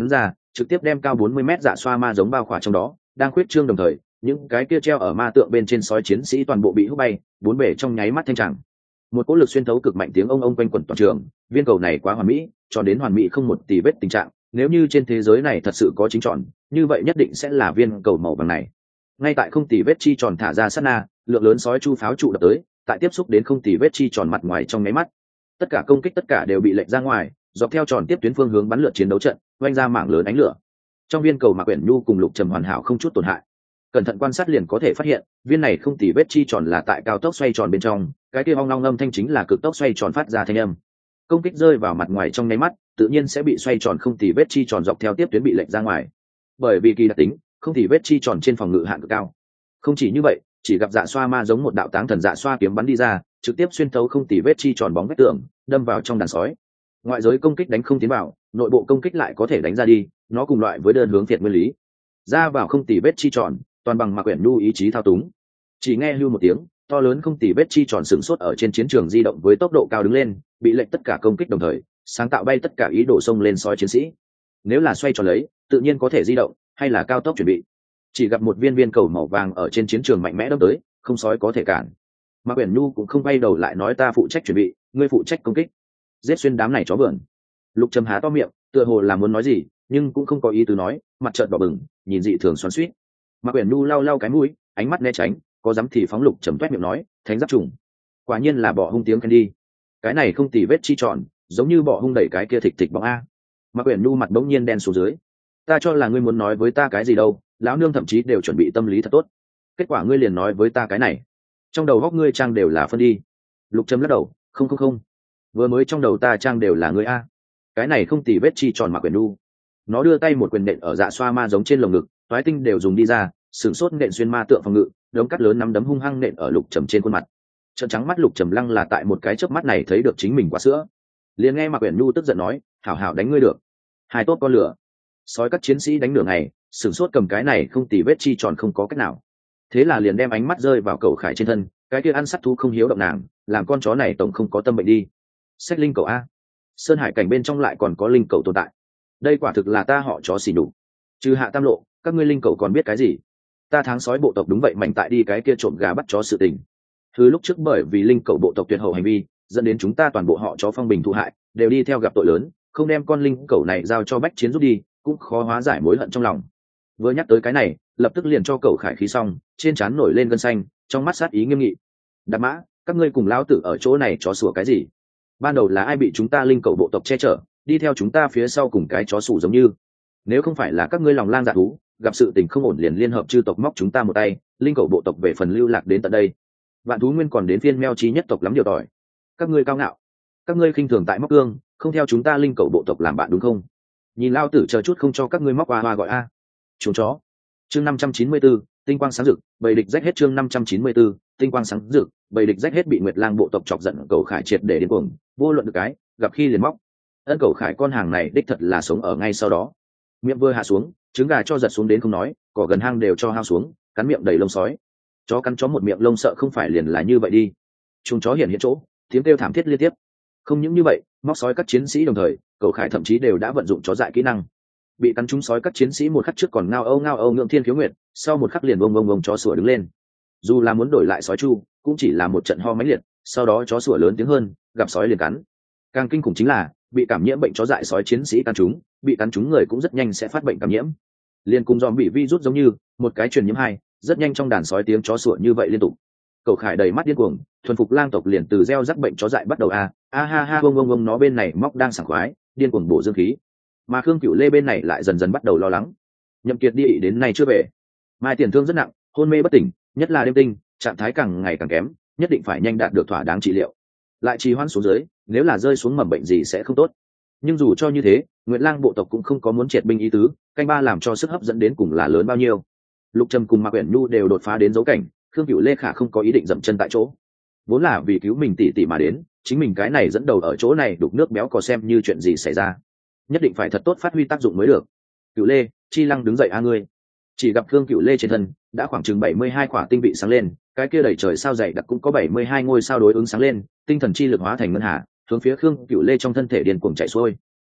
trực tiếp đem cao 40 mét dạ xoa ma giống bao khỏa trong đó, đang khuyết trương đồng thời, những cái kia treo ở ma tượng bên trên sói chiến sĩ toàn bộ bị hút bay, bốn bể trong nháy mắt thanh tràng. Một cỗ lực xuyên thấu cực mạnh tiếng ông quanh quẩn toàn trường, viên cầu này quá hoàn mỹ, cho đến hoàn mỹ không một tì vết tình trạng, nếu như trên thế giới này thật sự có chính tròn, như vậy nhất định sẽ là viên cầu màu vàng này. Ngay tại không tì vết chi tròn thả ra sát na, lượng lớn sói chu pháo trụ đập tới, tại tiếp xúc đến không tì vết chi tròn mặt ngoài trong nháy mắt, tất cả công kích tất cả đều bị lệch ra ngoài, dọc theo tròn tiếp tuyến phương hướng bắn lượn chiến đấu trận, vanh ra mảng lớn ánh lửa. Trong viên cầu Mạc Uyển Nhu cùng Lục Trầm hoàn hảo không chút tổn hại. Cẩn thận quan sát liền có thể phát hiện, viên này không tì vết chi tròn là tại cao tốc xoay tròn bên trong, cái kia ong long âm thanh chính là cực tốc xoay tròn phát ra thanh âm. Công kích rơi vào mặt ngoài trong nháy mắt, tự nhiên sẽ bị xoay tròn không tì vết chi tròn dọc theo tiếp tuyến bị lệch ra ngoài. Bởi vì kỳ đặc tính, không tì vết chi tròn trên phòng ngự hạn cực cao. Không chỉ như vậy, chỉ gặp dạ xoa ma giống một đạo táng thần dạ xoa kiếm bắn đi ra, trực tiếp xuyên thấu không tì vết chi tròn bóng vách tường, đâm vào trong đàn sói. Ngoại giới công kích đánh không tiến vào, nội bộ công kích lại có thể đánh ra đi, nó cùng loại với đơn hướng phiệt nguyên lý. Ra vào không tì vết chi tròn, toàn bằng Mạc Uyển Nhu ý chí thao túng. Chỉ nghe hưu một tiếng, to lớn không tì vết chi tròn sừng sốt ở trên chiến trường di động với tốc độ cao đứng lên, bị lệnh tất cả công kích đồng thời, sáng tạo bay tất cả ý đồ xông lên sói chiến sĩ. Nếu là xoay tròn lấy, tự nhiên có thể di động, hay là cao tốc chuẩn bị. Chỉ gặp một viên viên cầu màu vàng ở trên chiến trường mạnh mẽ đâm tới, không sói có thể cản. Mạc Uyển Nhu cũng không quay đầu lại nói ta phụ trách chuẩn bị, ngươi phụ trách công kích. Giết xuyên đám này chó vườn. Lục Trầm há to miệng, tựa hồ là muốn nói gì, nhưng cũng không có ý tứ nói, mặt trợn đỏ bừng, nhìn dị thường xoắn xuýt. Mạc Uyển Nhu lau lau cái mũi, ánh mắt né tránh, có dám thì phóng Lục Trầm toét miệng nói, thánh giáp trùng. Quả nhiên là bỏ hung tiếng khen đi. Cái này không tì vết chi tròn, giống như bỏ hung đẩy cái kia thịch thịch bóng a. Mạc Uyển Nhu mặt bỗng nhiên đen xuống dưới. Ta cho là ngươi muốn nói với ta cái gì đâu, lão nương thậm chí đều chuẩn bị tâm lý thật tốt. Kết quả ngươi liền nói với ta cái này. Trong đầu góc ngươi trang đều là phân đi. Lục Trầm lắc đầu, không. Vừa mới trong đầu ta trang đều là ngươi a. Cái này không tì vết chi tròn Mạc Uyển Nhu. Nó đưa tay một quyền nện ở dạ xoa ma giống trên lồng ngực, toái tinh đều dùng đi ra, sửng sốt nện xuyên ma tượng phòng ngự, đống cắt lớn nắm đấm hung hăng nện ở Lục Trầm trên khuôn mặt. Trợn trắng mắt Lục Trầm lăng là tại một cái chớp mắt này thấy được chính mình quá sữa. Liền nghe Mạc Uyển Nhu tức giận nói, hảo hảo đánh ngươi được. Hai tốt con lửa. Sói các chiến sĩ đánh nửa ngày, sửng sốt cầm cái này không tì vết chi tròn không có cách nào. Thế là liền đem ánh mắt rơi vào Cẩu Khải trên thân, cái kia ăn sắt thú không hiếu động nàng, làm con chó này tổng không có tâm bệnh đi. Sách linh cẩu a. Sơn Hải cảnh bên trong lại còn có linh cẩu tồn tại. Đây quả thực là ta họ chó xỉ nhục. Trừ Hạ Tam Lộ, các ngươi linh cẩu còn biết cái gì? Ta tháng sói bộ tộc đúng vậy mạnh tại đi cái kia trộm gà bắt chó sự tình. Thứ lúc trước bởi vì linh cẩu bộ tộc tuyệt hậu hành vi, dẫn đến chúng ta toàn bộ họ chó phong bình thụ hại, đều đi theo gặp tội lớn, không đem con linh cẩu này giao cho bách chiến rút đi, cũng khó hóa giải mối hận trong lòng. Vừa nhắc tới cái này, lập tức liền cho Cẩu Khải khí xong, trên trán nổi lên gân xanh, trong mắt sát ý nghiêm nghị. Đạp mã, các ngươi cùng lão tử ở chỗ này chó sủa cái gì? Ban đầu là ai bị chúng ta linh cẩu bộ tộc che chở, đi theo chúng ta phía sau cùng cái chó sủa giống như? Nếu không phải là các ngươi lòng lang dạ thú, gặp sự tình không ổn liền liên hợp chư tộc móc chúng ta một tay, linh cẩu bộ tộc về phần lưu lạc đến tận đây. Vạn thú nguyên còn đến phiên meo trí nhất tộc lắm điều tỏi. Các ngươi cao ngạo, các ngươi khinh thường tại móc cương, không theo chúng ta linh cẩu bộ tộc làm bạn đúng không? Nhìn lao tử chờ chút không cho các ngươi móc hoa gọi a. Chúng chó. Chương 594, tinh quang sáng rực, bầy địch rách hết chương 594, tinh quang sáng rực, bầy địch rách hết bị Nguyệt Lang bộ tộc chọc giận Cẩu Khải triệt để điên cuồng, vô luận được cái, gặp khi liền móc. Ân Cẩu Khải con hàng này đích thật là sống ở ngay sau đó. Miệng vừa hạ xuống, trứng gà cho giật xuống đến không nói, cỏ gần hang đều cho hao xuống, cắn miệng đầy lông sói. Chó cắn chó một miệng lông sợ không phải liền là như vậy đi. Chúng chó hiện chỗ, tiếng kêu thảm thiết liên tiếp. Không những như vậy, móc sói các chiến sĩ đồng thời, Cẩu Khải thậm chí đều đã vận dụng chó dại kỹ năng. Bị cắn trúng sói các chiến sĩ một khắc trước còn ngao âu ngưỡng thiên khiếu nguyệt, sau một khắc liền bông chó sủa đứng lên. Dù là muốn đổi lại sói chu, cũng chỉ là một trận ho mãnh liệt, sau đó chó sủa lớn tiếng hơn, gặp sói liền cắn. Càng kinh khủng chính là, bị cảm nhiễm bệnh chó dại sói chiến sĩ cắn trúng, bị cắn trúng người cũng rất nhanh sẽ phát bệnh cảm nhiễm. Liên cùng dòm bị virus giống như, một cái truyền nhiễm hai, rất nhanh trong đàn sói tiếng chó sủa như vậy liên tục. Cẩu Khải đầy mắt điên cuồng, thuần phục lang tộc liền từ gieo rắc bệnh chó dại bắt đầu ha bông nó bên này móc đang sảng khoái, điên cuồng bổ dương khí. Mà Khương Cửu Lê bên này lại dần dần bắt đầu lo lắng. Nhậm Kiệt đi đến nay chưa về, Mai Tiền thương rất nặng, hôn mê bất tỉnh, nhất là đêm tinh, trạng thái càng ngày càng kém, nhất định phải nhanh đạt được thỏa đáng trị liệu. Lại trì hoãn xuống dưới, nếu là rơi xuống mầm bệnh gì sẽ không tốt. Nhưng dù cho như thế, Nguyệt Lang bộ tộc cũng không có muốn triệt binh ý tứ, canh ba làm cho sức hấp dẫn đến cùng là lớn bao nhiêu. Lục Trầm cùng Mạc Uyển Nhu đều đột phá đến dấu cảnh, Khương Cửu Lê khả không có ý định dậm chân tại chỗ. Vốn là vì cứu mình tỷ tỷ mà đến, chính mình cái này dẫn đầu ở chỗ này đục nước béo cò xem như chuyện gì xảy ra. Nhất định phải thật tốt phát huy tác dụng mới được. Cửu Lê, Chi Lăng đứng dậy ngươi. Chỉ gặp Khương Cửu Lê trên thân đã khoảng chừng 72 quả tinh bị sáng lên, cái kia đầy trời sao dày đặc cũng có 72 ngôi sao đối ứng sáng lên, tinh thần chi lực hóa thành ngân hà, hướng phía Khương Cửu Lê trong thân thể điên cuồng chạy xuôi.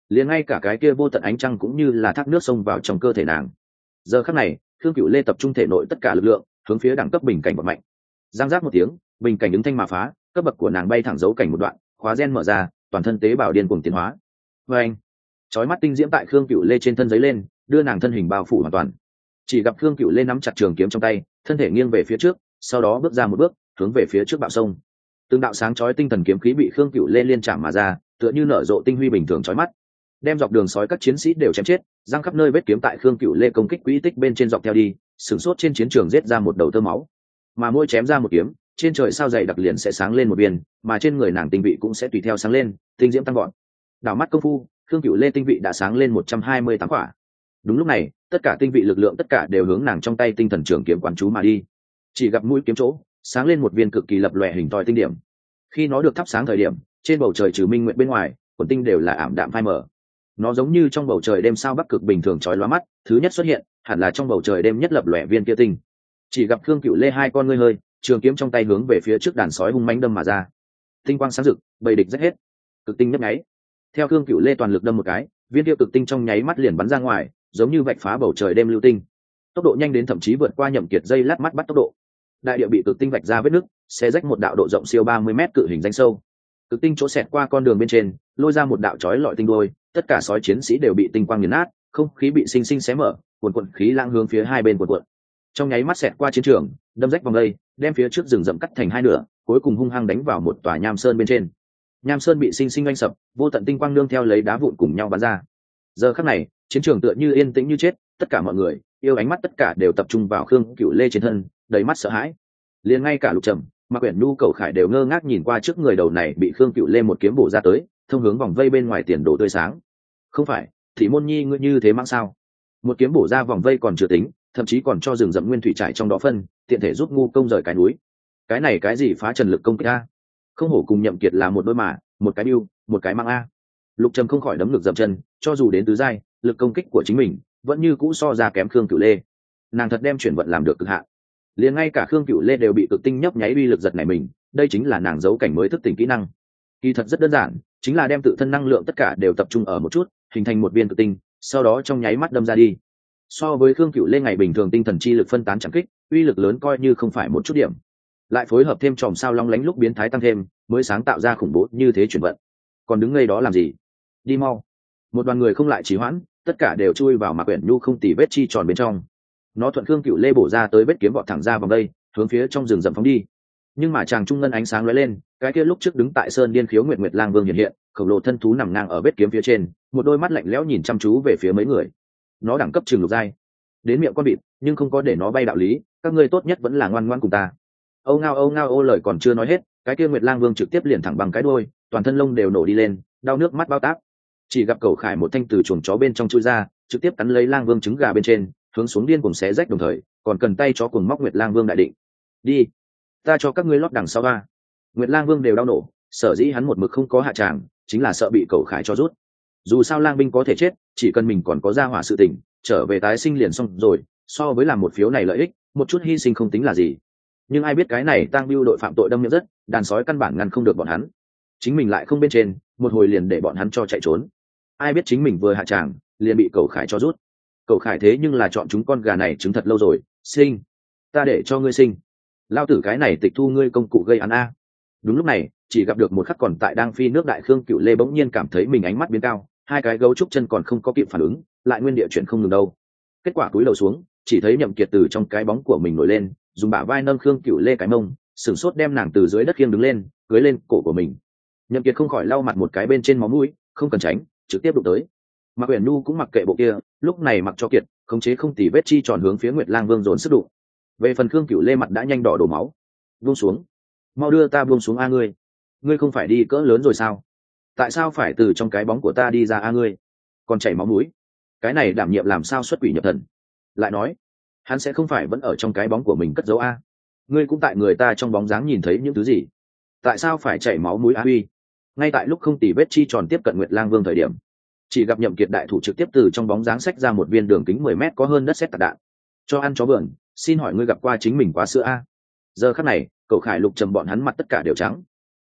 liền ngay cả cái kia vô tận ánh trăng cũng như là thác nước xông vào trong cơ thể nàng. Giờ khắc này Khương Cửu Lê tập trung thể nội tất cả lực lượng hướng phía đẳng cấp bình cảnh bật mạnh. Giang giác một tiếng, bình cảnh ứng thanh mà phá, cấp bậc của nàng bay thẳng dấu cảnh một đoạn, khóa gen mở ra, toàn thân tế bào điên cuồng tiến hóa. Và anh, chói mắt tinh diễm tại Khương Cửu Lê trên thân giấy lên, đưa nàng thân hình bao phủ hoàn toàn. Chỉ gặp Khương Cửu Lê nắm chặt trường kiếm trong tay, thân thể nghiêng về phía trước, sau đó bước ra một bước, hướng về phía trước bạo sông. Từng đạo sáng chói tinh thần kiếm khí bị Khương Cửu Lê liên chạm mà ra, tựa như nở rộ tinh huy bình thường chói mắt, đem dọc đường sói các chiến sĩ đều chém chết, giăng khắp nơi vết kiếm tại Khương Cửu Lê công kích quỹ tích bên trên dọc theo đi, sửng sốt trên chiến trường giết ra một đầu tơ máu. Mà mỗi chém ra một kiếm, trên trời sao dày đặc liền sẽ sáng lên một viên, mà trên người nàng tinh vị cũng sẽ tùy theo sáng lên, tinh diễm tăng gọn. Đảo mắt công phu, Khương Cửu Lê tinh vị đã sáng lên 128 quả. Đúng lúc này, tất cả tinh vị lực lượng tất cả đều hướng nàng trong tay tinh thần trường kiếm quán chú mà đi. Chỉ gặp mũi kiếm chỗ, sáng lên một viên cực kỳ lập lòe hình thoi tinh điểm. Khi nó được thắp sáng thời điểm, trên bầu trời trừ minh nguyện bên ngoài, quần tinh đều là ảm đạm phai mờ. Nó giống như trong bầu trời đêm sao bắc cực bình thường chói lóa mắt, thứ nhất xuất hiện, hẳn là trong bầu trời đêm nhất lập lòe viên kia tinh. Chỉ gặp Khương Cửu Lê hai con ngươi hơi, trường kiếm trong tay hướng về phía trước đàn sói hung mãnh đâm mà ra. Tinh quang sáng rực, bầy địch rách hết. Cực tinh nhấp nháy. Theo Khương Cửu Lê toàn lực đâm một cái, viên kia cực tinh trong nháy mắt liền bắn ra ngoài, giống như vạch phá bầu trời đêm lưu tinh. Tốc độ nhanh đến thậm chí vượt qua Nhậm Kiệt dây lát mắt bắt tốc độ. Đại địa bị cực tinh vạch ra vết nứt, xé rách một đạo độ rộng siêu 30 mét cự hình rãnh sâu. Cực tinh chỗ xẹt qua con đường bên trên, lôi ra một đạo chói lọi tinh đôi, tất cả sói chiến sĩ đều bị tinh quang nghiền nát, không khí bị sinh sinh xé mở, cuồn cuộn khí lãng hướng phía hai bên cuồn cuộn. Trong nháy mắt xẹt qua chiến trường, đâm rách vòng đây, đem phía trước rừng rậm cắt thành hai nửa, cuối cùng hung hăng đánh vào một tòa nham sơn bên trên. Nham sơn bị sinh sinh oanh sập, vô tận tinh quang nương theo lấy đá vụn cùng nhau bắn ra. Giờ khắc này, chiến trường tựa như yên tĩnh như chết, tất cả mọi người, yêu ánh mắt tất cả đều tập trung vào Khương Cửu Lê trên thân, đầy mắt sợ hãi. Liền ngay cả Lục Trầm, Mạc Quyển Nhu, Cẩu Khải đều ngơ ngác nhìn qua trước người đầu này bị Khương Cửu Lê một kiếm bổ ra tới, thông hướng vòng vây bên ngoài tiền đồ tươi sáng. Không phải, Thị Môn Nhi ngươi như thế mang sao? Một kiếm bổ ra vòng vây còn chưa tính, thậm chí còn cho rừng rậm nguyên thủy trải trong đó phân, tiện thể giúp ngu công rời cái núi. Cái này cái gì phá trần lực công kích a? Không hổ cùng Nhậm Kiệt là một đôi mà, một cái bưu, một cái mang a. Lục Trầm không khỏi đấm ngực dậm chân, cho dù đến tứ giai, lực công kích của chính mình vẫn như cũ so ra kém Khương Cửu Lê. Nàng thật đem chuyển vận làm được cực hạn. Liền ngay cả Khương Cửu Lê đều bị cực tinh nhấp nháy uy lực giật nảy mình, đây chính là nàng giấu cảnh mới thức tỉnh kỹ năng. Kỳ thật rất đơn giản, chính là đem tự thân năng lượng tất cả đều tập trung ở một chút, hình thành một viên cực tinh, sau đó trong nháy mắt đâm ra đi. So với Khương Cửu Lê ngày bình thường tinh thần chi lực phân tán chẳng kích, uy lực lớn coi như không phải một chút điểm. Lại phối hợp thêm chòm sao long lánh lúc biến thái tăng thêm, mới sáng tạo ra khủng bố như thế chuyển vận. Còn đứng ngây đó làm gì? Đi mau! Một đoàn người không lại trì hoãn, tất cả đều chui vào Mạc Quyển Nhu không tì vết chi tròn bên trong. Nó thuận Khương Cửu Lê bổ ra tới vết kiếm vọt thẳng ra vòng đây, hướng phía trong rừng rậm phóng đi. Nhưng mà chàng trung ngân ánh sáng lóe lên, cái kia lúc trước đứng tại sơn điên khiếu Nguyệt Nguyệt Lang Vương hiện hiện, khổng lồ thân thú nằm ngang ở vết kiếm phía trên, một đôi mắt lạnh lẽo nhìn chăm chú về phía mấy người. Nó đẳng cấp trường lục giai, đến miệng con vịt, nhưng không có để nó bay đạo lý, các ngươi tốt nhất vẫn là ngoan ngoãn cùng ta. Âu ngao ô lời còn chưa nói hết, cái kia Nguyệt Lang Vương trực tiếp liền thẳng bằng cái đuôi, toàn thân lông đều nổ đi lên, đau nước mắt bao táp. Chỉ gặp Cẩu Khải một thanh từ chuồng chó bên trong chui ra, trực tiếp cắn lấy Lang Vương trứng gà bên trên, hướng xuống điên cuồng xé rách, đồng thời còn cần tay chó cùng móc Nguyệt Lang Vương đại định. Đi, ta cho các ngươi lót đằng sau ba. Nguyệt Lang Vương đều đau nổ, sở dĩ hắn một mực không có hạ tràng, chính là sợ bị Cẩu Khải cho rút. Dù sao lang binh có thể chết, chỉ cần mình còn có gia hỏa sự tình, trở về tái sinh liền xong rồi, so với làm một phiếu này lợi ích, một chút hy sinh không tính là gì. Nhưng ai biết cái này tang bưu đội phạm tội đâm miệng rất, đàn sói căn bản ngăn không được bọn hắn. Chính mình lại không bên trên, một hồi liền để bọn hắn cho chạy trốn. Ai biết chính mình vừa hạ tràng, liền bị Cẩu Khải cho rút. Cẩu Khải thế nhưng là chọn chúng con gà này trứng thật lâu rồi, sinh, ta để cho ngươi sinh. Lao tử cái này tịch thu ngươi công cụ gây án a. Đúng lúc này, chỉ gặp được một khắc còn tại đang phi nước đại Khương Cửu Lê bỗng nhiên cảm thấy mình ánh mắt biến cao, hai cái gấu trúc chân còn không có kịp phản ứng, lại nguyên địa chuyển không ngừng đâu. Kết quả cúi đầu xuống, chỉ thấy Nhậm Kiệt từ trong cái bóng của mình nổi lên, dùng bả vai nâng Khương Cửu Lê cái mông, sừng sốt đem nàng từ dưới đất khiêng đứng lên, cưới lên cổ của mình. Nhậm Kiệt không khỏi lau mặt một cái bên trên máu mũi, không cần tránh, trực tiếp đụng tới. Mạc Uyển Nhu cũng mặc kệ bộ kia, lúc này mặc cho Kiệt, khống chế không tỉ vết chi tròn hướng phía Nguyệt Lang Vương dồn sức đụng. Về phần Khương Cửu Lê mặt đã nhanh đỏ đổ máu. Buông xuống, mau đưa ta buông xuống a ngươi. Ngươi không phải đi cỡ lớn rồi sao? Tại sao phải từ trong cái bóng của ta đi ra a ngươi? Còn chảy máu mũi. Cái này đảm nhiệm làm sao xuất quỷ nhập thần? Lại nói, hắn sẽ không phải vẫn ở trong cái bóng của mình cất giấu a? Ngươi cũng tại người ta trong bóng dáng nhìn thấy những thứ gì? Tại sao phải chảy máu mũi a huy? Ngay tại lúc không tỉ vết chi tròn tiếp cận Nguyệt Lang Vương thời điểm, chỉ gặp Nhậm Kiệt đại thủ trực tiếp từ trong bóng dáng xách ra một viên đường kính 10 mét có hơn đất sét tạc đạn. Cho ăn chó vườn, xin hỏi ngươi gặp qua chính mình quá sữa a? Giờ khắc này, Cẩu Khải Lục Trầm bọn hắn mặt tất cả đều trắng.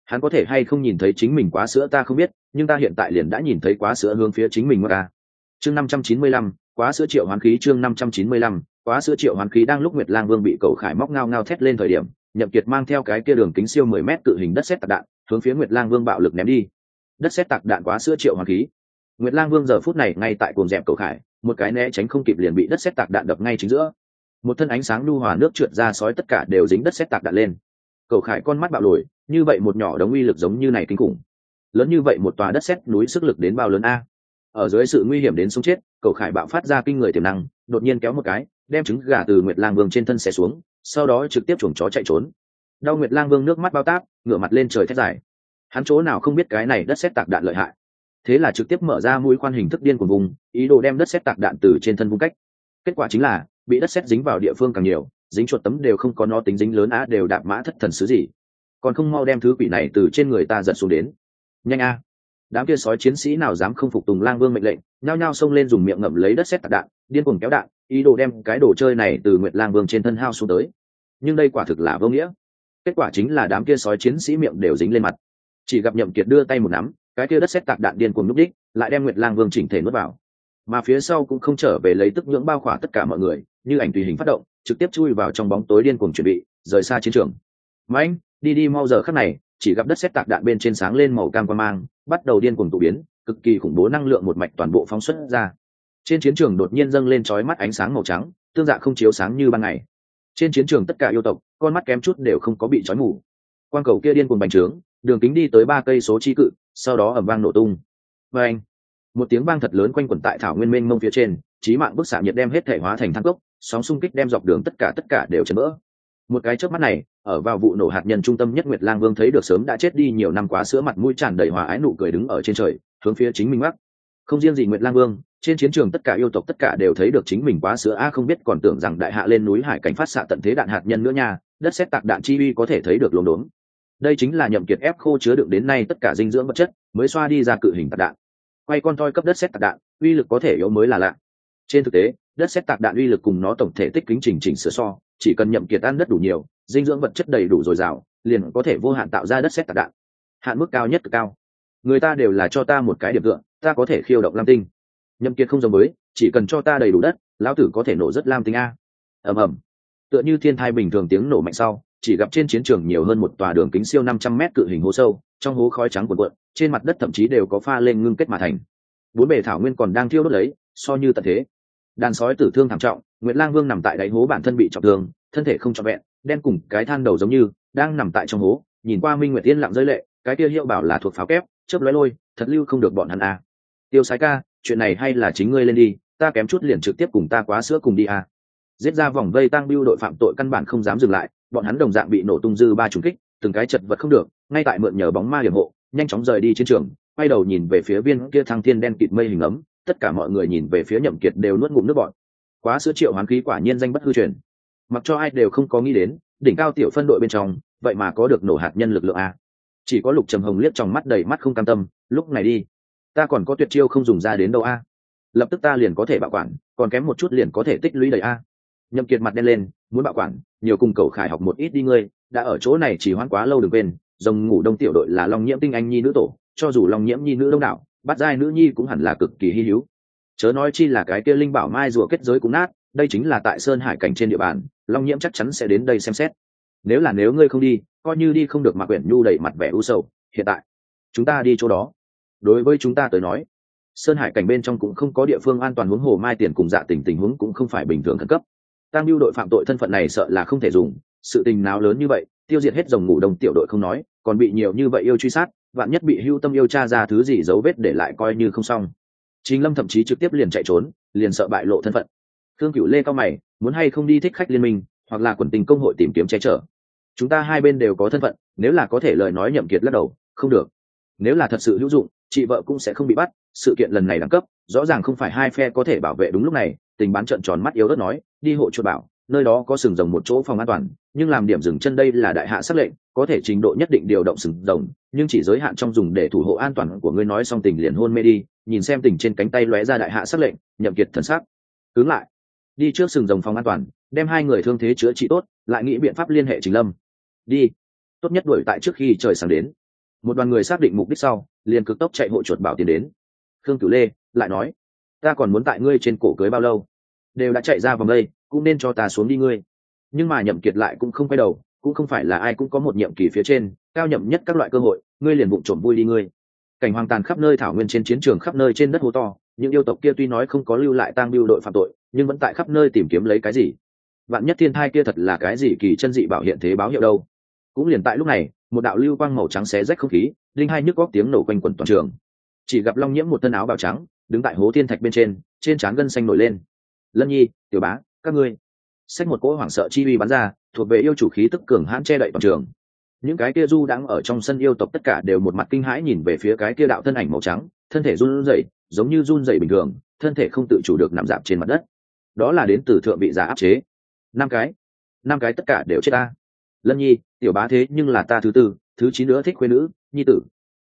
Hắn có thể hay không nhìn thấy chính mình quá sữa ta không biết, nhưng ta hiện tại liền đã nhìn thấy quá sữa hướng phía chính mình mất ta. Chương 595, quá sữa triệu hoán khí. Chương 595, quá sữa triệu hoán khí. Đang lúc Nguyệt Lang Vương bị Cẩu Khải móc ngao ngao thét lên thời điểm, Nhậm Kiệt mang theo cái kia đường kính siêu 10 mét cự hình đất sét tạc đạn, hướng phía Nguyệt Lang Vương bạo lực ném đi. Đất sét tạc đạn quá sữa triệu hoán khí. Nguyệt Lang Vương giờ phút này ngay tại cuồng dẹp Cẩu Khải, một cái né tránh không kịp liền bị đất sét tạc đạn đập ngay chính giữa. Một thân ánh sáng nhu hòa nước trượt ra sói tất cả đều dính đất sét tạc đạn lên. Cẩu Khải con mắt bạo lồi, như vậy một nhỏ đống uy lực giống như này kinh khủng. Lớn như vậy một tòa đất sét núi sức lực đến bao lớn a. Ở dưới sự nguy hiểm đến sống chết, Cẩu Khải bạo phát ra kinh người tiềm năng, đột nhiên kéo một cái, đem trứng gà từ Nguyệt Lang Vương trên thân xé xuống, sau đó trực tiếp chuồng chó chạy trốn. Đau Nguyệt Lang Vương nước mắt bao táp, ngửa mặt lên trời thét dài. Hắn chỗ nào không biết cái này đất sét tạc đạn lợi hại, thế là trực tiếp mở ra mũi khoan hình thức điên của vùng, ý đồ đem đất sét tạc đạn từ trên thân vung cách. Kết quả chính là bị đất sét dính vào địa phương càng nhiều, dính chuột tấm đều không có nó tính dính lớn á đều đạp mã thất thần sứ gì, còn không mau đem thứ quỷ này từ trên người ta giật xuống đến. Nhanh a! Đám kia sói chiến sĩ nào dám không phục tùng Lang Vương mệnh lệnh, nhao nhao xông lên dùng miệng ngậm lấy đất sét tạc đạn, điên cuồng kéo đạn, ý đồ đem cái đồ chơi này từ Nguyệt Lang Vương trên thân hao xuống tới. Nhưng đây quả thực là vô nghĩa. Kết quả chính là đám kia sói chiến sĩ miệng đều dính lên mặt. Chỉ gặp Nhậm Kiệt đưa tay một nắm, cái kia đất sét tạc đạn điên cuồng núp đích, lại đem Nguyệt Lang Vương chỉnh thể nuốt vào. Mà phía sau cũng không trở về lấy tức nhưỡng bao khỏa tất cả mọi người, như ảnh tùy hình phát động, trực tiếp chui vào trong bóng tối điên cuồng chuẩn bị rời xa chiến trường. Mạnh, đi mau giờ khắc này, chỉ gặp đất sét tạc đạn bên trên sáng lên màu cam quang mang, bắt đầu điên cuồng tụ biến, cực kỳ khủng bố năng lượng một mạch toàn bộ phóng xuất ra. Trên chiến trường đột nhiên dâng lên chói mắt ánh sáng màu trắng, tương dạ không chiếu sáng như ban ngày. Trên chiến trường tất cả yêu tộc, con mắt kém chút đều không có bị chói mù. Quang cầu kia điên cuồng bành trướng, đường kính đi tới 3 cây số chi cự, sau đó ầm vang nổ tung. Oeng! Một tiếng vang thật lớn quanh quẩn tại thảo nguyên mênh mông phía trên, chí mạng bức xạ nhiệt đem hết thể hóa thành than cốc, sóng xung kích đem dọc đường tất cả đều chấn vỡ. Một cái chớp mắt này, ở vào vụ nổ hạt nhân trung tâm nhất Nguyệt Lang Vương thấy được sớm đã chết đi nhiều năm quá sữa mặt mũi tràn đầy hòa ái nụ cười đứng ở trên trời, hướng phía chính mình mắc. Không riêng gì Nguyệt Lang Vương, trên chiến trường tất cả yêu tộc tất cả đều thấy được chính mình quá sữa a, không biết còn tưởng rằng đại hạ lên núi hải cảnh phát xạ tận thế đạn hạt nhân nữa nha, đất sét tạc đạn chi uy có thể thấy được luống đốn. Đây chính là Nhậm Kiệt ép khô chứa đựng đến nay tất cả dinh dưỡng vật chất, mới xoa đi ra cự hình tạc đạn. Quay con toi cấp đất sét tạc đạn, uy lực có thể yếu mới là lạ. Trên thực tế, đất sét tạc đạn uy lực cùng nó tổng thể tích kính chỉnh sửa so, chỉ cần Nhậm Kiệt ăn đất đủ nhiều, dinh dưỡng vật chất đầy đủ dồi dào, liền có thể vô hạn tạo ra đất sét tạc đạn. Hạn mức cao nhất cực cao. Người ta đều là cho ta một cái điểm tựa, ta có thể khiêu động lam tinh. Nhậm Kiệt không giống với, chỉ cần cho ta đầy đủ đất, lão tử có thể nổ rất lam tinh a. Ầm ầm. Tựa như thiên thai bình thường tiếng nổ mạnh sau, chỉ gặp trên chiến trường nhiều hơn một tòa đường kính siêu 500 mét cự hình hố sâu, trong hố khói trắng cuồn cuộn, trên mặt đất thậm chí đều có pha lên ngưng kết mà thành. Bốn bề thảo nguyên còn đang thiêu đốt lấy, so như tận thế. Đàn sói tử thương thảm trọng, Nguyệt Lang Vương nằm tại đáy hố bản thân bị trọng thương, thân thể không trọn vẹn, đen cùng cái than đầu giống như đang nằm tại trong hố, nhìn qua Minh Nguyệt Tiên lặng rơi lệ, cái kia hiệu bảo là thuộc pháo kép, chớp lóe lôi, thật lưu không được bọn hắn a. Tiêu Sái ca, chuyện này hay là chính ngươi lên đi, ta kém chút liền trực tiếp cùng ta quá sữa cùng đi a. Giết ra vòng vây tăng bưu đội phạm tội căn bản không dám dừng lại, bọn hắn đồng dạng bị nổ tung dư 3 trùng kích, từng cái chật vật không được, ngay tại mượn nhờ bóng ma hiểm hộ, nhanh chóng rời đi chiến trường, quay đầu nhìn về phía viên kia thăng thiên đen kịt mây hình ấm, tất cả mọi người nhìn về phía Nhậm Kiệt đều nuốt ngụm nước bọt. Quá sữa triệu hoán khí quả nhiên danh bất hư truyền, mặc cho ai đều không có nghĩ đến, đỉnh cao tiểu phân đội bên trong, vậy mà có được nổ hạt nhân lực lượng a. Chỉ có Lục Trầm Hồng liếc trong mắt đầy mắt không cam tâm, lúc này đi, ta còn có tuyệt chiêu không dùng ra đến đâu a. Lập tức ta liền có thể bảo quản, còn kém một chút liền có thể tích lũy đầy a. Nhậm Kiệt mặt đen lên, muốn bảo quản, nhiều cùng Cẩu Khải học một ít đi ngươi, đã ở chỗ này chỉ hoãn quá lâu đừng quên, Rồng Ngủ Đông tiểu đội là Long Nhiễm tinh anh nhi nữ tổ, cho dù Long Nhiễm nhi nữ đông đảo, bắt giai nữ nhi cũng hẳn là cực kỳ hi hữu. Chớ nói chi là cái kia linh bảo mai rùa kết giới cũng nát, đây chính là tại Sơn Hải cảnh trên địa bàn, Long Nhiễm chắc chắn sẽ đến đây xem xét. Nếu ngươi không đi, coi như đi không được mà Quyển Nhu đầy mặt vẻ u sầu, hiện tại, chúng ta đi chỗ đó. Đối với chúng ta tới nói, Sơn Hải cảnh bên trong cũng không có địa phương an toàn, huống hồ Mai Tiền cùng Dạ tình huống cũng không phải bình thường khẩn cấp. Tam Bưu đội phạm tội thân phận này sợ là không thể dùng, sự tình nào lớn như vậy, tiêu diệt hết Rồng Ngủ Đông tiểu đội không nói, còn bị nhiều như vậy yêu truy sát, vạn nhất bị Hưu Tâm yêu tra ra thứ gì dấu vết để lại coi như không xong. Trình Lâm thậm chí trực tiếp liền chạy trốn, liền sợ bại lộ thân phận. Thương Cửu Lê cao mày, muốn hay không đi Thích Khách liên minh, hoặc là quần tình công hội tìm kiếm che chở. Chúng ta hai bên đều có thân phận, nếu là có thể lời nói Nhậm Kiệt lắc đầu, không được. Nếu là thật sự hữu dụng, chị vợ cũng sẽ không bị bắt, sự kiện lần này đẳng cấp, rõ ràng không phải hai phe có thể bảo vệ. Đúng lúc này, Tình Bán trợn tròn mắt yếu ớt nói, đi hộ chuột bảo, nơi đó có sừng rồng một chỗ phòng an toàn, nhưng làm điểm dừng chân đây là đại hạ sắc lệnh, có thể trình độ nhất định điều động sừng rồng, nhưng chỉ giới hạn trong dùng để thủ hộ an toàn của ngươi. Nói xong Tình liền hôn mê đi, nhìn xem Tình trên cánh tay lóe ra đại hạ sắc lệnh, Nhậm Kiệt thần sắc cứng lại, đi trước sừng rồng phòng an toàn, đem hai người thương thế chữa trị tốt, lại nghĩ biện pháp liên hệ Trình Lâm. Đi, tốt nhất đuổi tại trước khi trời sáng đến. Một đoàn người xác định mục đích sau liền cực tốc chạy hộ chuột bảo tiến đến. Khương Cửu Lê lại nói, ta còn muốn tại ngươi trên cổ cưới bao lâu, đều đã chạy ra vòng đây, cũng nên cho ta xuống đi ngươi. Nhưng mà Nhậm Kiệt lại cũng không quay đầu, cũng không phải là ai cũng có một nhiệm kỳ phía trên cao nhậm nhất các loại cơ hội, ngươi liền vụng trộm vui đi ngươi. Cảnh hoang tàn khắp nơi thảo nguyên trên chiến trường, khắp nơi trên đất hố to, những yêu tộc kia tuy nói không có lưu lại tang bưu đội phạm tội, nhưng vẫn tại khắp nơi tìm kiếm lấy cái gì. Vạn nhất thiên thai kia thật là cái gì kỳ chân dị bảo hiện thế báo hiệu đâu. Cũng liền tại lúc này, một đạo lưu quang màu trắng xé rách không khí, linh hai nhức góc tiếng nổ quanh quẩn toàn trường. Chỉ gặp Long Nhiễm một thân áo bào trắng, đứng tại hố thiên thạch bên trên trán gân xanh nổi lên. Lân Nhi, Tiểu Bá, các ngươi. Xách một cỗ hoảng sợ chi uy bắn ra, thuộc về yêu chủ khí tức cường hãn che đậy toàn trường. Những cái kia du đang ở trong sân yêu tộc tất cả đều một mặt kinh hãi nhìn về phía cái kia đạo thân ảnh màu trắng, thân thể run rẩy, giống như run rẩy bình thường, thân thể không tự chủ được nằm dạp trên mặt đất. Đó là đến từ thượng vị giả áp chế. Năm cái tất cả đều chết ta. Lân Nhi, Tiểu Bá thế nhưng là ta thứ tư, thứ 9 nữa thích quê nữ, nhi tử.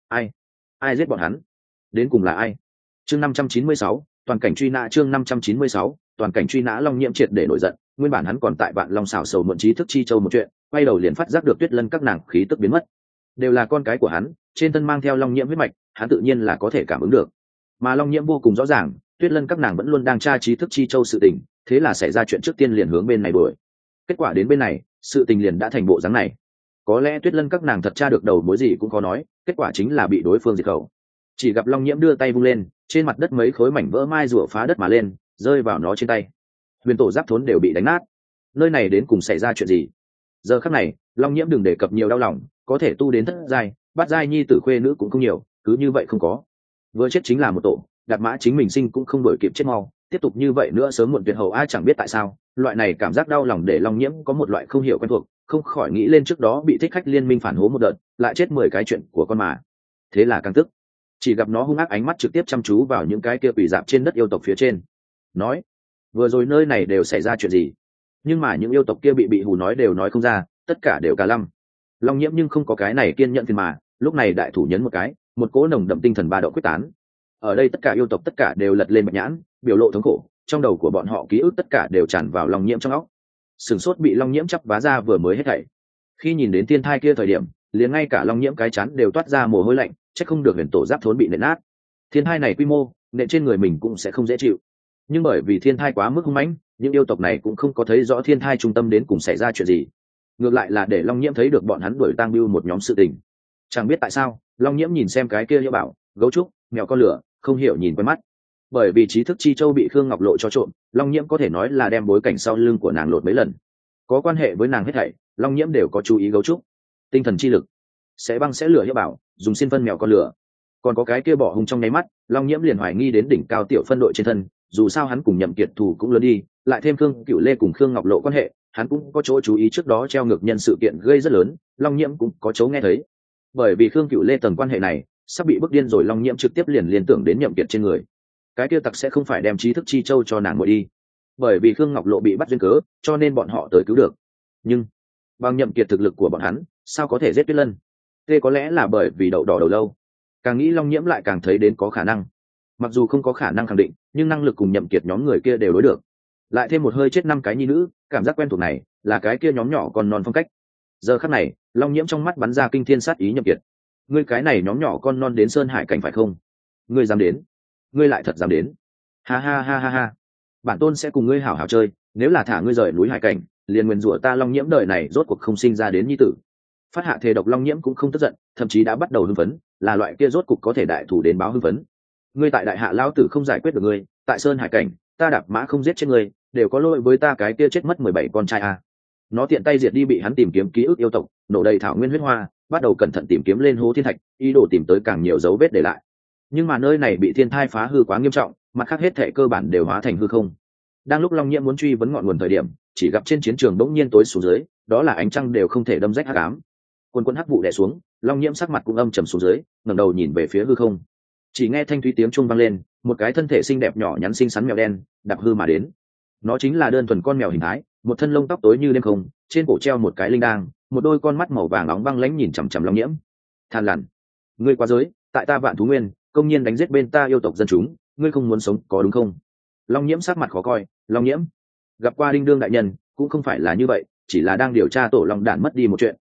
Ai giết bọn hắn? Đến cùng là ai? Chương 596, toàn cảnh truy nã. Chương 596, toàn cảnh truy nã. Long Nhiễm triệt để nổi giận, nguyên bản hắn còn tại Vạn Long xảo sầu muộn trí thức chi châu một chuyện, quay đầu liền phát giác được Tuyết Lân các nàng khí tức biến mất, đều là con cái của hắn, trên thân mang theo Long Nhiễm huyết mạch, hắn tự nhiên là có thể cảm ứng được. Mà Long Nhiễm vô cùng rõ ràng, Tuyết Lân các nàng vẫn luôn đang tra trí thức chi châu sự tình, thế là xảy ra chuyện trước tiên liền hướng bên này đuổi. Kết quả đến bên này, sự tình liền đã thành bộ dáng này. Có lẽ Tuyết Lân các nàng thật tra được đầu mối gì cũng khó nói, kết quả chính là bị đối phương diệt khẩu. Chỉ gặp Long Nhiễm đưa tay vung lên, trên mặt đất mấy khối mảnh vỡ mai rùa phá đất mà lên, rơi vào nó trên tay. Huyền tổ giáp thốn đều bị đánh nát. Nơi này đến cùng xảy ra chuyện gì? Giờ khắc này, Long Nhiễm đừng đề cập nhiều đau lòng, có thể tu đến thất giai, bát giai nhi tử khuê nữ cũng không nhiều, cứ như vậy không có. Vừa chết chính là một tổ, Đạp Mã chính mình sinh cũng không đổi kịp chết mau, tiếp tục như vậy nữa sớm muộn tuyệt hậu ai chẳng biết tại sao, loại này cảm giác đau lòng để Long Nhiễm có một loại không hiểu quen thuộc, không khỏi nghĩ lên trước đó bị thích khách liên minh phản hố một đợt, lại chết 10 cái chuyện của con mà. Thế là càng tức. Chỉ gặp nó hung ác ánh mắt trực tiếp chăm chú vào những cái kia quỷ dạp trên đất yêu tộc phía trên. Nói, vừa rồi nơi này đều xảy ra chuyện gì? Nhưng mà những yêu tộc kia bị hù nói đều nói không ra, tất cả đều cà lăm. Long Nhiễm nhưng không có cái này kiên nhẫn thì mà, lúc này đại thủ nhấn một cái, một cỗ nồng đậm tinh thần ba độ quyết tán. Ở đây tất cả yêu tộc tất cả đều lật lên bạch nhãn, biểu lộ thống khổ, trong đầu của bọn họ ký ức tất cả đều tràn vào Long Nhiễm trong óc. Sừng sốt bị Long Nhiễm chắp vá ra vừa mới hết thảy. Khi nhìn đến thiên thai kia thời điểm, liền ngay cả Long Nhiễm cái chán đều toát ra mồ hôi lạnh, chắc không được huyền tổ giáp thốn bị nện nát. Thiên thai này quy mô, nện trên người mình cũng sẽ không dễ chịu. Nhưng bởi vì thiên thai quá mức hung mãnh, những yêu tộc này cũng không có thấy rõ thiên thai trung tâm đến cùng xảy ra chuyện gì. Ngược lại là để Long Nhiễm thấy được bọn hắn đuổi tang bưu một nhóm sự tình. Chẳng biết tại sao, Long Nhiễm nhìn xem cái kia Liễu Bảo, gấu trúc, mèo con lửa, không hiểu nhìn quen mắt. Bởi vì trí thức chi châu bị Khương Ngọc Lộ cho trộm, Long Nhiễm có thể nói là đem bối cảnh sau lưng của nàng lột mấy lần. Có quan hệ với nàng hết thảy, Long Nhiễm đều có chú ý gấu trúc. Tinh thần chi lực, sẽ băng sẽ lửa Liễu Bảo, dùng xin phân mèo con lửa. Còn có cái kia bỏ hung trong nháy mắt, Long Nhiễm liền hoài nghi đến đỉnh cao tiểu phân đội trên thân, dù sao hắn cùng Nhậm Kiệt thù cũng lớn đi, lại thêm Khương Cửu Lê cùng Khương Ngọc Lộ quan hệ, hắn cũng có chỗ chú ý trước đó treo ngược nhân sự kiện gây rất lớn, Long Nhiễm cũng có chỗ nghe thấy. Bởi vì Khương Cửu Lê tầng quan hệ này, sắp bị bức điên rồi, Long Nhiễm trực tiếp liền liên tưởng đến Nhậm Kiệt trên người. Cái kia tặc sẽ không phải đem trí thức chi châu cho nàng muội đi. Bởi vì Khương Ngọc Lộ bị bắt duyên cớ, cho nên bọn họ tới cứu được. Nhưng bằng Nhậm Kiệt thực lực của bọn hắn, sao có thể giết Tuyết Lân? Thế có lẽ là bởi vì đậu đỏ đầu lâu. Càng nghĩ Long Nhiễm lại càng thấy đến có khả năng. Mặc dù không có khả năng khẳng định, nhưng năng lực cùng Nhậm Kiệt nhóm người kia đều đối được. Lại thêm một hơi chết 5 cái nhi nữ, cảm giác quen thuộc này là cái kia nhóm nhỏ con non phong cách. Giờ khắc này, Long Nhiễm trong mắt bắn ra kinh thiên sát ý Nhậm Kiệt. Ngươi cái này nhóm nhỏ con non đến Sơn Hải cảnh phải không? Ngươi dám đến? Ngươi lại thật dám đến? Ha ha ha ha ha. Bản tôn sẽ cùng ngươi hảo hảo chơi, nếu là thả ngươi rời núi hải cảnh, liền nguyền rủa ta Long Nhiễm đời này rốt cuộc không sinh ra đến nhi tử. Phát hạ thề độc Long Nhiễm cũng không tức giận, thậm chí đã bắt đầu hưng phấn, là loại kia rốt cục có thể đại thủ đến báo hưng phấn. Ngươi tại đại hạ lão tử không giải quyết được ngươi, tại Sơn Hải cảnh, ta Đạp Mã không giết chết ngươi, đều có lỗi với ta cái kia chết mất 17 con trai a. Nó tiện tay diệt đi bị hắn tìm kiếm ký ức yêu tộc, nổ đầy thảo nguyên huyết hoa, bắt đầu cẩn thận tìm kiếm lên hố thiên thạch, ý đồ tìm tới càng nhiều dấu vết để lại. Nhưng mà nơi này bị thiên thai phá hư quá nghiêm trọng, mặt khác hết thảy cơ bản đều hóa thành hư không. Đang lúc Long Nhiễm muốn truy vấn ngọn nguồn thời điểm, chỉ gặp trên chiến trường bỗng nhiên tối xuống dưới, đó là ánh trăng đều không thể đâm rách hắc ám. Quân quân hắc vụ đè xuống, Long Nhiễm sắc mặt cũng âm trầm xuống dưới, ngẩng đầu nhìn về phía hư không. Chỉ nghe thanh thúy tiếng chuông vang lên, một cái thân thể xinh đẹp nhỏ nhắn xinh xắn mèo đen đạp hư mà đến. Nó chính là đơn thuần con mèo hình thái, một thân lông tóc tối như đêm không, trên cổ treo một cái linh đang, một đôi con mắt màu vàng nóng băng lãnh nhìn chằm chằm Long Nhiễm. Than lằn, ngươi quá giới, tại ta Vạn Thú Nguyên, công nhiên đánh giết bên ta yêu tộc dân chúng, ngươi không muốn sống có đúng không? Long Nhiễm sắc mặt khó coi. Long Nhiễm gặp qua Đinh Đương đại nhân, cũng không phải là như vậy, chỉ là đang điều tra tổ long đản mất đi một chuyện,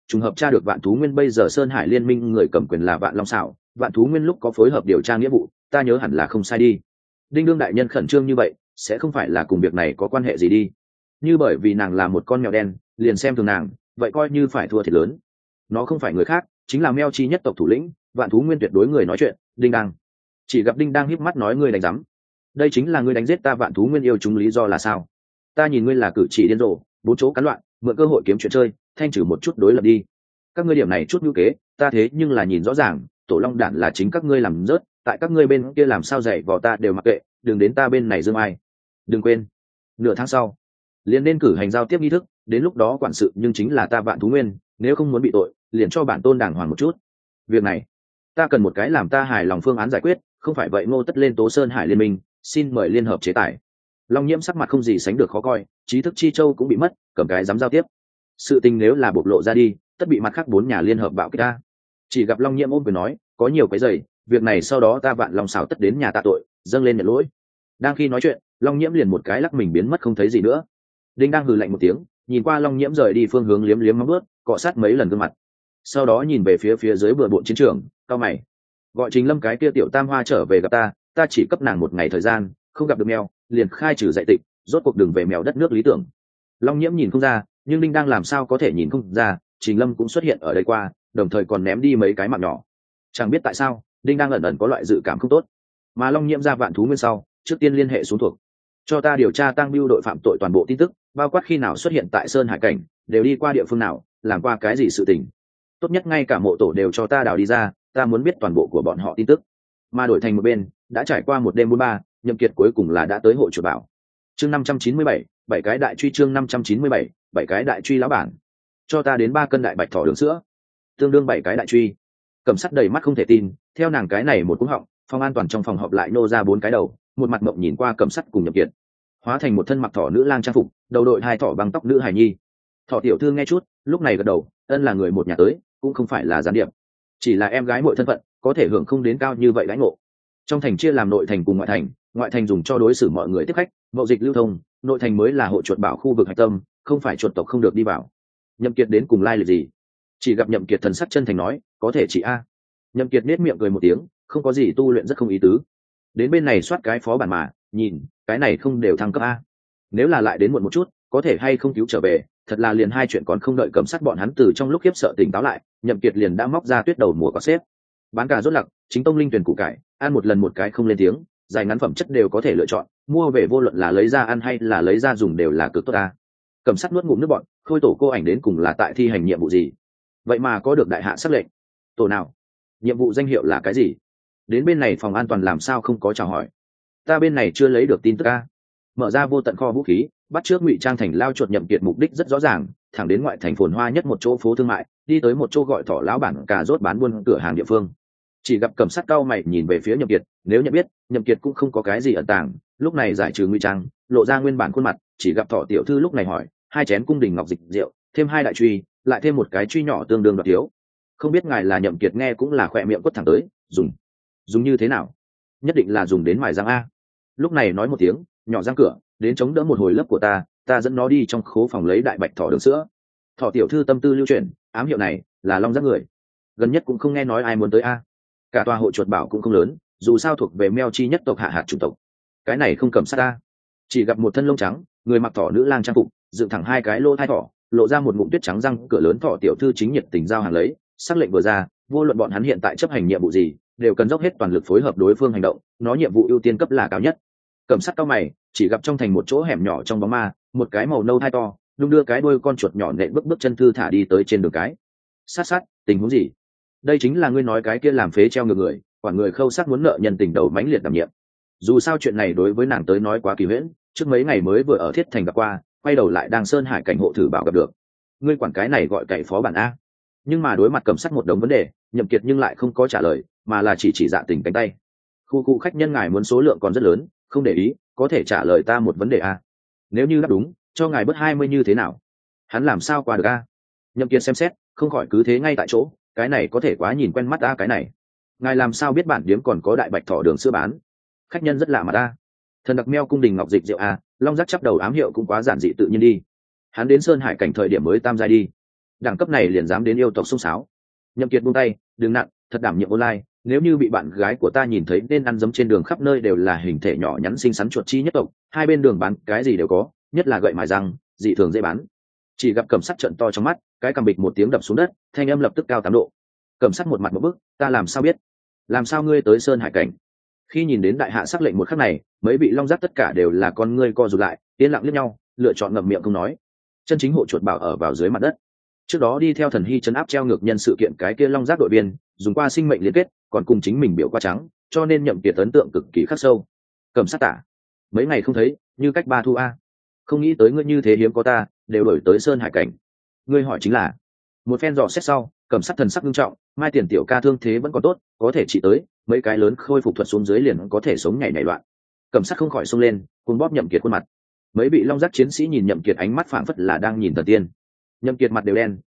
trùng hợp tra được Vạn Thú Nguyên bây giờ Sơn Hải Liên Minh người cầm quyền là Vạn Long Sảo, Vạn Thú Nguyên lúc có phối hợp điều tra nghĩa vụ, ta nhớ hẳn là không sai đi. Đinh đương đại nhân khẩn trương như vậy, sẽ không phải là cùng việc này có quan hệ gì đi. Như bởi vì nàng là một con mèo đen, liền xem thường nàng, vậy coi như phải thua thiệt lớn. Nó không phải người khác, chính là Meo Chi nhất tộc thủ lĩnh, Vạn Thú Nguyên tuyệt đối người nói chuyện, Đinh Đang. Chỉ gặp Đinh Đang híp mắt nói ngươi đánh rắm. Đây chính là ngươi đánh giết ta Vạn Thú Nguyên yêu chúng lý do là sao? Ta nhìn ngươi là cử chỉ điên rồ, bốn chỗ cắn loạn, mượn cơ hội kiếm chuyện chơi, thanh trừ một chút đối lập đi. Các ngươi điểm này chút nhu kế, ta thế nhưng là nhìn rõ ràng, tổ long đản là chính các ngươi làm rớt, tại các ngươi bên kia làm sao dạy vào ta đều mặc kệ, đừng đến ta bên này dương ai. Đừng quên, nửa tháng sau liền nên cử hành giao tiếp nghi thức, đến lúc đó quản sự nhưng chính là ta Vạn Thú Nguyên, nếu không muốn bị tội, liền cho bản tôn đàng hoàng một chút. Việc này, ta cần một cái làm ta hài lòng phương án giải quyết, không phải vậy Ngô Tất lên tố Sơn Hải Liên Minh, xin mời liên hợp chế tài. Long Nhiễm sắc mặt không gì sánh được khó coi, trí thức chi châu cũng bị mất, cầm cái dám giao tiếp. Sự tình nếu là bộc lộ ra đi, tất bị mặt khác bốn nhà liên hợp bạo kích ta. Chỉ gặp Long Nhiễm ôm quyền nói, có nhiều cái giày, việc này sau đó ta Vạn Long xảo tất đến nhà tạ tội, dâng lên nhận lỗi. Đang khi nói chuyện, Long Nhiễm liền một cái lắc mình biến mất không thấy gì nữa. Đinh đang hừ lạnh một tiếng, nhìn qua Long Nhiễm rời đi phương hướng liếm liếm móng bước, cọ sát mấy lần gương mặt. Sau đó nhìn về phía dưới bừa bộn chiến trường, cao mày. Gọi Trình Lâm cái kia tiểu tam hoa trở về gặp ta, ta chỉ cấp nàng một ngày thời gian, không gặp được mèo, liền khai trừ dạy tịch, rốt cuộc đường về mèo đất nước lý tưởng. Long Nhiễm nhìn không ra, nhưng Đinh đang làm sao có thể nhìn không ra, Trình Lâm cũng xuất hiện ở đây qua, đồng thời còn ném đi mấy cái mạng nhỏ. Chẳng biết tại sao, Đinh đang ẩn ẩn có loại dự cảm không tốt. Mà Long Nhiễm ra Vạn Thú Nguyên sau, trước tiên liên hệ xuống thuộc, cho ta điều tra tăng mưu đội phạm tội toàn bộ tin tức, bao quát khi nào xuất hiện tại Sơn Hải cảnh, đều đi qua địa phương nào, làm qua cái gì sự tình. Tốt nhất ngay cả mộ tổ đều cho ta đào đi ra, ta muốn biết toàn bộ của bọn họ tin tức. Mà đổi thành một bên, đã trải qua một đêm 43, Nhậm Kiệt cuối cùng là đã tới hội chùa bảo. Chương 597, bảy cái đại truy chương 597, bảy cái đại truy lão bản. Cho ta đến 3 cân đại bạch thỏ đường sữa, tương đương 7 cái đại truy. Cẩm Sắt đầy mắt không thể tin, theo nàng cái này một cú họng, phòng an toàn trong phòng họp lại nô ra 4 cái đầu, một mặt mộng nhìn qua Cẩm Sắt cùng Nhậm Kiệt, hóa thành một thân mặc thỏ nữ lang trang phục, đầu đội 2 thỏ băng tóc nữ hài nhi. Thỏ tiểu thư nghe chút, lúc này gật đầu, ân là người một nhà tới, cũng không phải là gián điệp, chỉ là em gái muội thân phận, có thể hưởng không đến cao như vậy đãi ngộ. Trong thành chia làm nội thành cùng ngoại thành dùng cho đối xử mọi người tiếp khách, mậu dịch lưu thông, nội thành mới là hộ chuột bảo khu vực hạch tâm, không phải chuột tộc không được đi vào. Nhậm Kiệt đến cùng lai lịch gì? Chỉ gặp Nhậm Kiệt thần sắc chân thành nói, có thể chị a. Nhậm Kiệt nét miệng cười một tiếng, không có gì, tu luyện rất không ý tứ. Đến bên này soát cái phó bản mà, nhìn, cái này không đều thăng cấp a. Nếu là lại đến muộn một chút, có thể hay không cứu trở về, thật là liền hai chuyện còn không đợi Cẩm Sắt bọn hắn từ trong lúc khiếp sợ tỉnh táo lại, Nhậm Kiệt liền đã móc ra tuyết đầu mùa có xếp. Bán cà rốt lặc, chính tông linh tuyển củ cải, ăn một lần một cái không lên tiếng, dài ngắn phẩm chất đều có thể lựa chọn, mua về vô luận là lấy ra ăn hay là lấy ra dùng đều là cực tốt ta. Cẩm Sắt nuốt ngụm nước bọt, khôi tổ cô ảnh đến cùng là tại thi hành nhiệm vụ gì? Vậy mà có được đại hạ sắc lệnh. Tổ nào? Nhiệm vụ danh hiệu là cái gì? Đến bên này phòng an toàn làm sao không có chào hỏi? Ta bên này chưa lấy được tin tức a. Mở ra vô tận kho vũ khí, bắt trước ngụy trang thành lao chuột. Nhậm Kiệt mục đích rất rõ ràng, thẳng đến ngoại thành phồn hoa nhất một chỗ phố thương mại, đi tới một chỗ gọi thỏ lão bản cà rốt bán buôn cửa hàng địa phương. Chỉ gặp Cẩm Sắt cau mày nhìn về phía Nhậm Kiệt, nếu nhận biết, Nhậm Kiệt cũng không có cái gì ẩn tàng, lúc này giải trừ ngụy trang, lộ ra nguyên bản khuôn mặt. Chỉ gặp thỏ tiểu thư lúc này hỏi, 2 chén cung đình ngọc dịch rượu, thêm 2 đại truy, lại thêm một cái truy nhỏ tương đương đoạt thiếu. Không biết ngài là? Nhậm Kiệt nghe cũng là khỏe miệng quất thẳng tới, dùng như thế nào? Nhất định là dùng đến mài răng a. Lúc này nói một tiếng, nhỏ răng cửa, đến chống đỡ một hồi lớp của ta dẫn nó đi trong khố phòng lấy đại bạch thỏ đường sữa. Thỏ tiểu thư tâm tư lưu chuyển, ám hiệu này là long giác người, gần nhất cũng không nghe nói ai muốn tới a. Cả tòa hội chuột bảo cũng không lớn, dù sao thuộc về Meo Chi nhất tộc hạ hạt chủng tộc, cái này không Cẩm Sắt ta. Chỉ gặp một thân lông trắng, người mặc thỏ nữ lang trang phục, dựng thẳng 2 cái lỗ thai thỏ, lộ ra một ngụm tuyết trắng răng cửa lớn. Thỏ tiểu thư chính nhiệt tình giao hàng lấy, sắc lệnh vừa ra, vô luận bọn hắn hiện tại chấp hành nhiệm vụ gì, đều cần dốc hết toàn lực phối hợp đối phương hành động, nó nhiệm vụ ưu tiên cấp là cao nhất. Cẩm Sắt cao mày, chỉ gặp trong thành một chỗ hẻm nhỏ trong bóng ma, một cái màu nâu thai to đung đưa cái đuôi con chuột nhỏ nện bước chân thư thả đi tới trên đường cái. Sát, tình huống gì? Đây chính là ngươi nói cái kia làm phế treo ngược người, quản người khâu sát muốn nợ nhân tình đầu mãnh liệt đảm nhiệm. Dù sao chuyện này đối với nàng tới nói quá kỳ huyễn, trước mấy ngày mới vừa ở Thiết Thành gặp qua, quay đầu lại đang Sơn Hải cảnh hộ thử bảo gặp được. Ngươi quản cái này gọi cậy phó bản a. Nhưng mà đối mặt Cẩm Sắt một đống vấn đề, Nhậm Kiệt nhưng lại không có trả lời, mà là chỉ dạ tình cánh tay. Khu khách nhân ngài muốn số lượng còn rất lớn, không để ý, có thể trả lời ta một vấn đề a. Nếu như đáp đúng, cho ngài bớt 20 như thế nào? Hắn làm sao qua được a? Nhậm Kiệt xem xét, không khỏi cứ thế ngay tại chỗ, cái này có thể quá nhìn quen mắt a. Cái này, ngài làm sao biết bản điếm còn có đại bạch thỏ đường sữa bán? Khách nhân rất lạ mặt a. Thần đặc Meo cung đình ngọc dịch rượu a. Long giác chắp đầu ám hiệu cũng quá giản dị tự nhiên đi. Hắn đến Sơn Hải cảnh thời điểm mới tam giai đi. đẳng cấp này liền dám đến yêu tộc xông xáo. Nhậm Kiệt buông tay, đừng nặng, thật đảm nhiệm online, nếu như bị bạn gái của ta nhìn thấy nên ăn dấm trên đường khắp nơi đều là hình thể nhỏ nhắn xinh xắn chuột chi nhất tộc, hai bên đường bán cái gì đều có, nhất là gậy mài răng, dị thường dễ bán. Chỉ gặp Cẩm Sắt trợn to trong mắt, cái cằm bịch một tiếng đập xuống đất, thanh âm lập tức cao 8 độ. Cẩm Sắt một mặt một bức, ta làm sao biết? Làm sao ngươi tới Sơn Hải cảnh? Khi nhìn đến đại hạ sắc lệnh một khắc này, mấy vị long giác tất cả đều là con ngươi co rụt lại, yên lặng liếc nhau, lựa chọn ngậm miệng không nói. Chân chính hộ chuột bảo ở vào dưới mặt đất. Trước đó đi theo thần hy chấn áp treo ngược nhân sự kiện cái kia long giác đội viên, dùng qua sinh mệnh liên kết, còn cùng chính mình biểu qua trắng, cho nên Nhậm Kiệt ấn tượng cực kỳ khắc sâu. Cẩm Sắt tả, mấy ngày không thấy, như cách ba thu a. Không nghĩ tới ngươi như thế hiếm có ta, đều đổi tới Sơn Hải cảnh. Ngươi hỏi chính là, một phen dò xét sau, Cẩm Sắt thần sắc nghiêm trọng, mai tiền tiểu ca thương thế vẫn còn tốt, có thể trị tới, mấy cái lớn khôi phục thuật xuống dưới liền có thể sống nhảy loạn. Cẩm Sắt không khỏi xông lên, cuồng bóp Nhậm Kiệt khuôn mặt. Mấy vị long giác chiến sĩ nhìn Nhậm Kiệt ánh mắt phảng phất là đang nhìn thần tiên. Nhậm Kiệt mặt đều đen,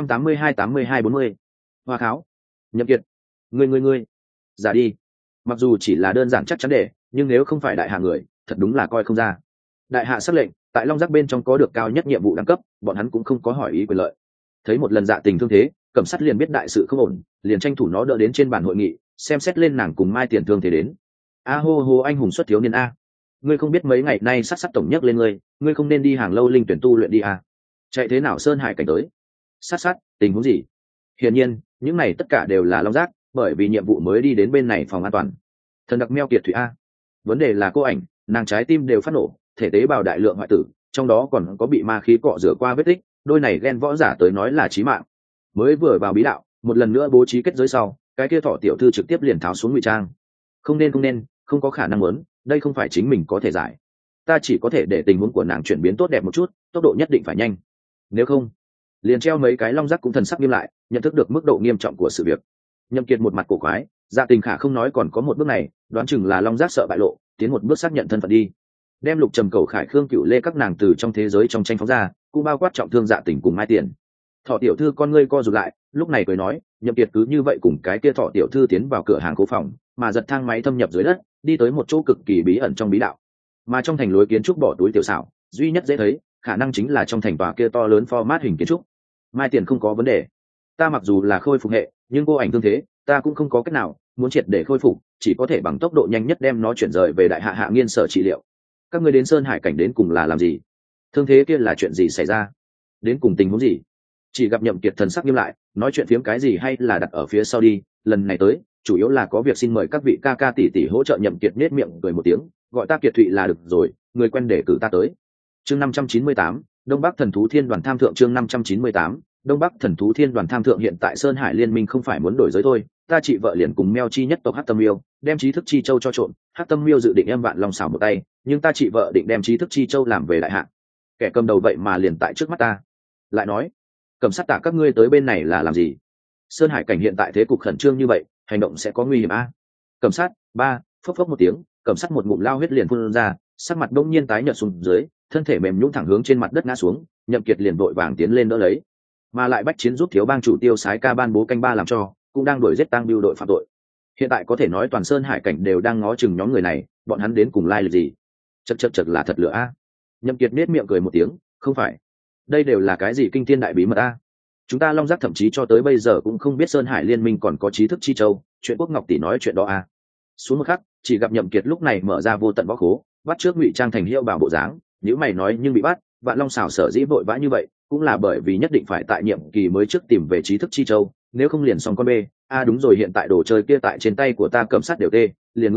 182-82-40. Hoa kháo. Nhậm Kiệt, ngươi, giả đi. Mặc dù chỉ là đơn giản chắc chắn để, nhưng nếu không phải đại hạ người, thật đúng là coi không ra. Đại hạ sắc lệnh, tại long giác bên trong có được cao nhất nhiệm vụ đẳng cấp, bọn hắn cũng không có hỏi ý quyền lợi. Thấy một lần dạ tình thương thế, Cẩm Sắt liền biết đại sự không ổn, liền tranh thủ nó đỡ đến trên bàn hội nghị, xem xét lên nàng cùng mai tiền thương thế đến. A hô hô anh hùng xuất thiếu niên a, ngươi không biết mấy ngày nay sát tổng nhắc lên ngươi không nên đi hàng lâu linh tuyển tu luyện đi a. Chạy thế nào Sơn Hải cảnh tới? Sát, tình huống gì? Hiển nhiên, những này tất cả đều là long giác, bởi vì nhiệm vụ mới đi đến bên này phòng an toàn. Thần đặc meo kiệt thủy a. Vấn đề là cô ảnh, nàng trái tim đều phát nổ, thể tế bào đại lượng hoại tử, trong đó còn có bị ma khí cọ rửa qua vết tích, đôi này ghen võ giả tới nói là chí mạng. Mới vừa vào bí đạo, một lần nữa bố trí kết giới sau, cái kia thọ tiểu thư trực tiếp liền tháo xuống ngụy trang. Không nên, không có khả năng muốn, đây không phải chính mình có thể giải. Ta chỉ có thể để tình huống của nàng chuyển biến tốt đẹp một chút, tốc độ nhất định phải nhanh. Nếu không, liền treo mấy cái long giác cũng thần sắc nghiêm lại, nhận thức được mức độ nghiêm trọng của sự việc. Nhậm Kiệt một mặt cổ quái, dạ tình khả không nói còn có một bước này, đoán chừng là long giác sợ bại lộ, tiến một bước xác nhận thân phận đi. Đem Lục Trầm Cầu Khải Khương Cửu Lê các nàng từ trong thế giới trong tranh phóng ra, cũng bao quát trọng thương dạ tình cùng mai tiền. Thọ tiểu thư con ngươi co rụt lại, lúc này cười nói, Nhậm Kiệt cứ như vậy cùng cái kia Thọ tiểu thư tiến vào cửa hàng cố phòng, mà giật thang máy thâm nhập dưới đất, đi tới một chỗ cực kỳ bí ẩn trong bí đạo. Mà trong thành lối kiến trúc bỏ túi tiểu xảo, duy nhất dễ thấy, khả năng chính là trong thành tòa kia to lớn format hình kiến trúc. Mai tiền không có vấn đề. Ta mặc dù là khôi phục hệ, nhưng cô ảnh thương thế, ta cũng không có cách nào, muốn triệt để khôi phục, chỉ có thể bằng tốc độ nhanh nhất đem nó chuyển rời về đại hạ hạ nghiên sở trị liệu. Các ngươi đến Sơn Hải cảnh đến cùng là làm gì? Thương thế kia là chuyện gì xảy ra? Đến cùng tình huống gì? Chỉ gặp Nhậm Kiệt thần sắc nghiêm lại, nói chuyện phiếm cái gì hay là đặt ở phía sau đi, lần này tới, chủ yếu là có việc xin mời các vị ca ca tỷ tỷ hỗ trợ. Nhậm Kiệt nhếch miệng cười một tiếng, gọi ta Kiệt Thụy là được rồi, người quen để cử ta tới. Chương 598, Đông Bắc Thần Thú Thiên Đoàn tham thượng. Chương 598, Đông Bắc Thần Thú Thiên Đoàn tham thượng. Hiện tại Sơn Hải Liên minh không phải muốn đổi giới thôi, ta chị vợ liền cùng Meo Chi nhất tộc Hắc Tâm Miêu, đem trí thức chi châu cho trộn. Hắc Tâm Miêu dự định em vạn long xảo một tay, nhưng ta chị vợ định đem trí thức chi châu làm về đại hạ. Kẻ cầm đầu vậy mà liền tại trước mắt ta. Lại nói, Cẩm Sắt tả các ngươi tới bên này là làm gì? Sơn Hải cảnh hiện tại thế cục khẩn trương như vậy, hành động sẽ có nguy hiểm a. Cẩm Sắt, phốc phốc một tiếng, Cẩm Sắt một ngụm lao huyết liền phun ra, sắc mặt đông nhiên tái nhợt xuống dưới, thân thể mềm nhũn thẳng hướng trên mặt đất ngã xuống. Nhậm Kiệt liền vội vàng tiến lên đỡ lấy, mà lại bách chiến giúp thiếu bang chủ Tiêu Sái Ca ban bố canh ba làm cho, cũng đang đuổi giết tang bưu đội phạm tội. Hiện tại có thể nói toàn Sơn Hải cảnh đều đang ngó chừng nhóm người này, bọn hắn đến cùng lai lịch gì? Chậc là thật lửa a. Nhậm Kiệt nét miệng cười một tiếng, không phải, đây đều là cái gì kinh thiên đại bí mật a? Chúng ta long giác thậm chí cho tới bây giờ cũng không biết Sơn Hải Liên minh còn có trí thức chi châu, chuyện Quốc Ngọc tỷ nói chuyện đó a. Xuống một khắc, chỉ gặp Nhậm Kiệt lúc này mở ra vô tận võ khố, bắt trước ngụy trang thành hiệu bảo bộ dáng, nếu mày nói nhưng bị bắt, Vạn Long xảo sở dĩ vội vã như vậy, cũng là bởi vì nhất định phải tại nhiệm kỳ mới trước tìm về trí thức chi châu, nếu không liền xong con bê. Đúng rồi, hiện tại đồ chơi kia tại trên tay của ta Cẩm Sắt đều tê, liền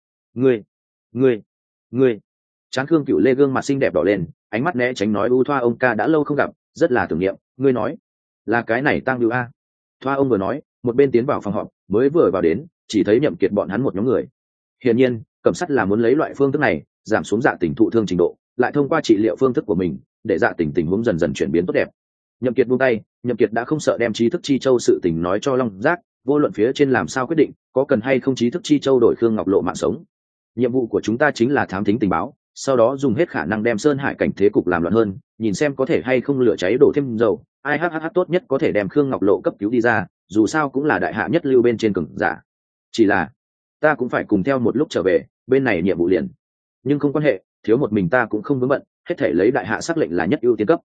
ngươi. Tráng Khương Cửu Lê gương mặt xinh đẹp đỏ lên, ánh mắt né tránh nói, u Thoa ông ca đã lâu không gặp, rất là tưởng niệm. Ngươi nói là cái này Tang Bưu a? Thoa ông vừa nói, một bên tiến vào phòng họp, mới vừa vào đến, chỉ thấy Nhậm Kiệt bọn hắn một nhóm người. Hiển nhiên, Cẩm Sắt là muốn lấy loại phương thức này giảm xuống dạ tình thụ thương trình độ, lại thông qua trị liệu phương thức của mình để dạ tình huống dần dần chuyển biến tốt đẹp. Nhậm Kiệt buông tay, Nhậm Kiệt đã không sợ đem trí thức chi châu sự tình nói cho Long Giác, vô luận phía trên làm sao quyết định, có cần hay không trí thức chi châu đổi Khương Ngọc Lộ mạng sống. Nhiệm vụ của chúng ta chính là thám thính tình báo, sau đó dùng hết khả năng đem Sơn Hải cảnh thế cục làm loạn hơn, nhìn xem có thể hay không lửa cháy đổ thêm dầu, ai tốt nhất có thể đem Khương Ngọc Lộ cấp cứu đi ra, dù sao cũng là đại hạ nhất lưu bên trên cường giả. Chỉ là ta cũng phải cùng theo một lúc trở về, bên này nhiệm vụ liền, nhưng không quan hệ, thiếu một mình ta cũng không vướng bận, hết thể lấy đại hạ sắc lệnh là nhất ưu tiên cấp.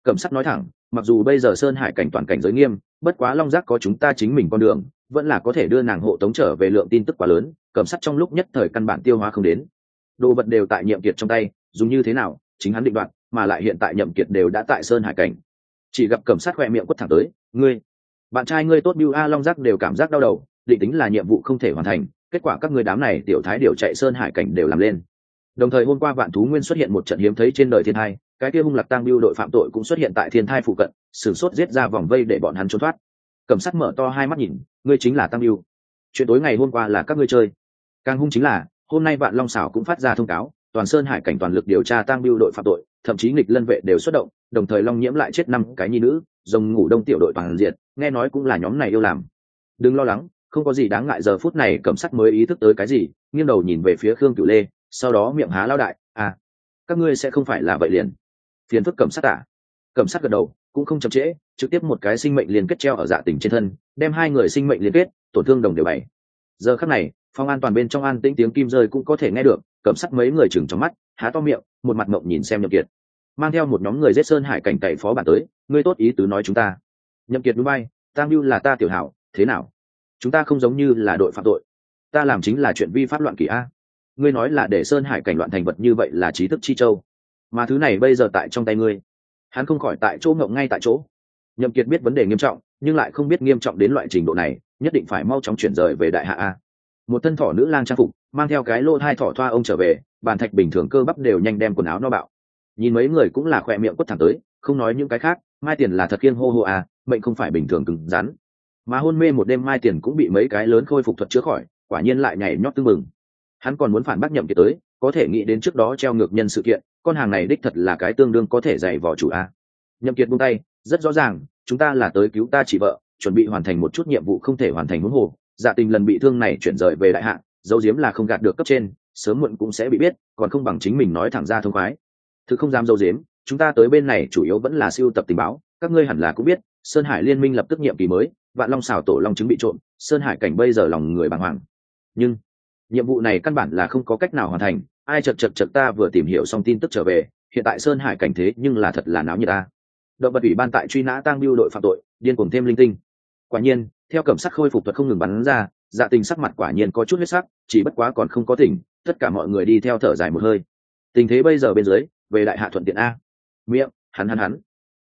Cẩm Sắt nói thẳng, mặc dù bây giờ sơn hải cảnh toàn cảnh giới nghiêm, bất quá long giác có chúng ta chính mình con đường, vẫn là có thể đưa nàng hộ tống trở về, lượng tin tức quá lớn, Cẩm Sắt trong lúc nhất thời căn bản tiêu hóa không đến. Đồ vật đều tại Nhiệm Kiệt trong tay, dùng như thế nào chính hắn định đoạt, mà lại hiện tại Nhậm Kiệt đều đã tại sơn hải cảnh. Chỉ gặp Cẩm Sát khoe miệng quất thẳng tới, ngươi, bạn trai ngươi tốt Bưu A Long Giác đều cảm giác đau đầu, định tính là nhiệm vụ không thể hoàn thành, kết quả các ngươi đám này tiểu thái điều chạy sơn hải cảnh đều làm lên. Đồng thời hôm qua Vạn Thú Nguyên xuất hiện một trận hiếm thấy trên đời thiên thai, cái kia hung lạc tang Bưu đội phạm tội cũng xuất hiện tại thiên thai phụ cận, sửng sốt giết ra vòng vây để bọn hắn trốn thoát. Cẩm Sát mở to hai mắt nhìn, ngươi chính là tang Bưu. Chuyện tối ngày hôm qua là các ngươi chơi. Càng hung chính là hôm nay Vạn Long Xảo cũng phát ra thông cáo, toàn sơn hải cảnh toàn lực điều tra tang Bưu đội phạm tội, thậm chí nghịch lân vệ đều xuất động, đồng thời Long Nhiễm lại chết 5 cái nhi nữ, rồng ngủ đông tiểu đội toàn diện, nghe nói cũng là nhóm này yêu làm. Đừng lo lắng, không có gì đáng ngại. Giờ phút này Cẩm Sắt mới ý thức tới cái gì, nghiêng đầu nhìn về phía Khương Cửu Lê, sau đó miệng há lao đại, à, các ngươi sẽ không phải là vậy liền. Phiền phức Cẩm Sắt à? Cẩm Sắt gật đầu, cũng không chậm trễ, trực tiếp một cái sinh mệnh liên kết treo ở Dạ Tình trên thân, đem hai người sinh mệnh liên kết, tổn thương đồng đều bảy. Giờ khắc này, phòng an toàn bên trong an tĩnh tiếng kim rơi cũng có thể nghe được. Cẩm Sắt mấy người chừng trong mắt, há to miệng, một mặt mộng nhìn xem Nhậm Kiệt, mang theo một nhóm người giết sơn hải cảnh cậy phó bản tới, ngươi tốt ý tứ nói chúng ta. Nhậm Kiệt núi bay, Tam Bưu là ta tiểu hảo, thế nào? Chúng ta không giống như là đội phạm tội, ta làm chính là chuyện vi pháp loạn kỷ a. Ngươi nói là để sơn hải cảnh loạn thành vật như vậy là trí thức chi châu, mà thứ này bây giờ tại trong tay ngươi. Hắn không khỏi tại chỗ ngộng ngay tại chỗ. Nhậm Kiệt biết vấn đề nghiêm trọng, nhưng lại không biết nghiêm trọng đến loại trình độ này, nhất định phải mau chóng chuyển rời về đại hạ a. Một thân thỏ nữ lang trang phục, mang theo cái lô hai thỏ thoa ông trở về, bàn thạch bình thường cơ bắp đều nhanh đem quần áo no bạo. Nhìn mấy người cũng là khỏe miệng quất thẳng tới, không nói những cái khác, Mai Tiền là thật kiêng hô hô à, mệnh không phải bình thường cứng rắn. Mà hôn mê một đêm Mai Tiền cũng bị mấy cái lớn khôi phục thuật chữa khỏi, quả nhiên lại nhảy nhót tưng mừng. Hắn còn muốn phản bác Nhậm Kiệt tới, có thể nghĩ đến trước đó treo ngược nhân sự kiện, con hàng này đích thật là cái tương đương có thể dạy vò chủ a. Nhậm Kiệt buông tay, rất rõ ràng, chúng ta là tới cứu ta chị vợ, chuẩn bị hoàn thành một chút nhiệm vụ không thể hoàn thành huống hồ. Dạ Tình lần bị thương này chuyển rời về đại hạ, dấu diếm là không gạt được cấp trên, sớm muộn cũng sẽ bị biết, còn không bằng chính mình nói thẳng ra thông khoái. Thực không dám dấu diếm, chúng ta tới bên này chủ yếu vẫn là siêu tập tình báo, các ngươi hẳn là cũng biết, Sơn Hải Liên minh lập tức nhiệm kỳ mới, Vạn Long xảo tổ long trứng bị trộm, Sơn Hải cảnh bây giờ lòng người bàng hoàng. Nhưng nhiệm vụ này căn bản là không có cách nào hoàn thành, ai chật ta vừa tìm hiểu xong tin tức trở về, hiện tại Sơn Hải cảnh thế nhưng là thật là náo nhiệt ta. Động vật ủy ban tại truy nã tang Bưu đội phạm tội, điên cuồng thêm linh tinh. Quả nhiên, theo Cẩm Sắt khôi phục thuật không ngừng bắn ra, Dạ Tình sắc mặt quả nhiên có chút huyết sắc, chỉ bất quá còn không có tỉnh, tất cả mọi người đi theo thở dài một hơi. Tình thế bây giờ bên dưới, về đại hạ thuận tiện a. Miệng, hắn,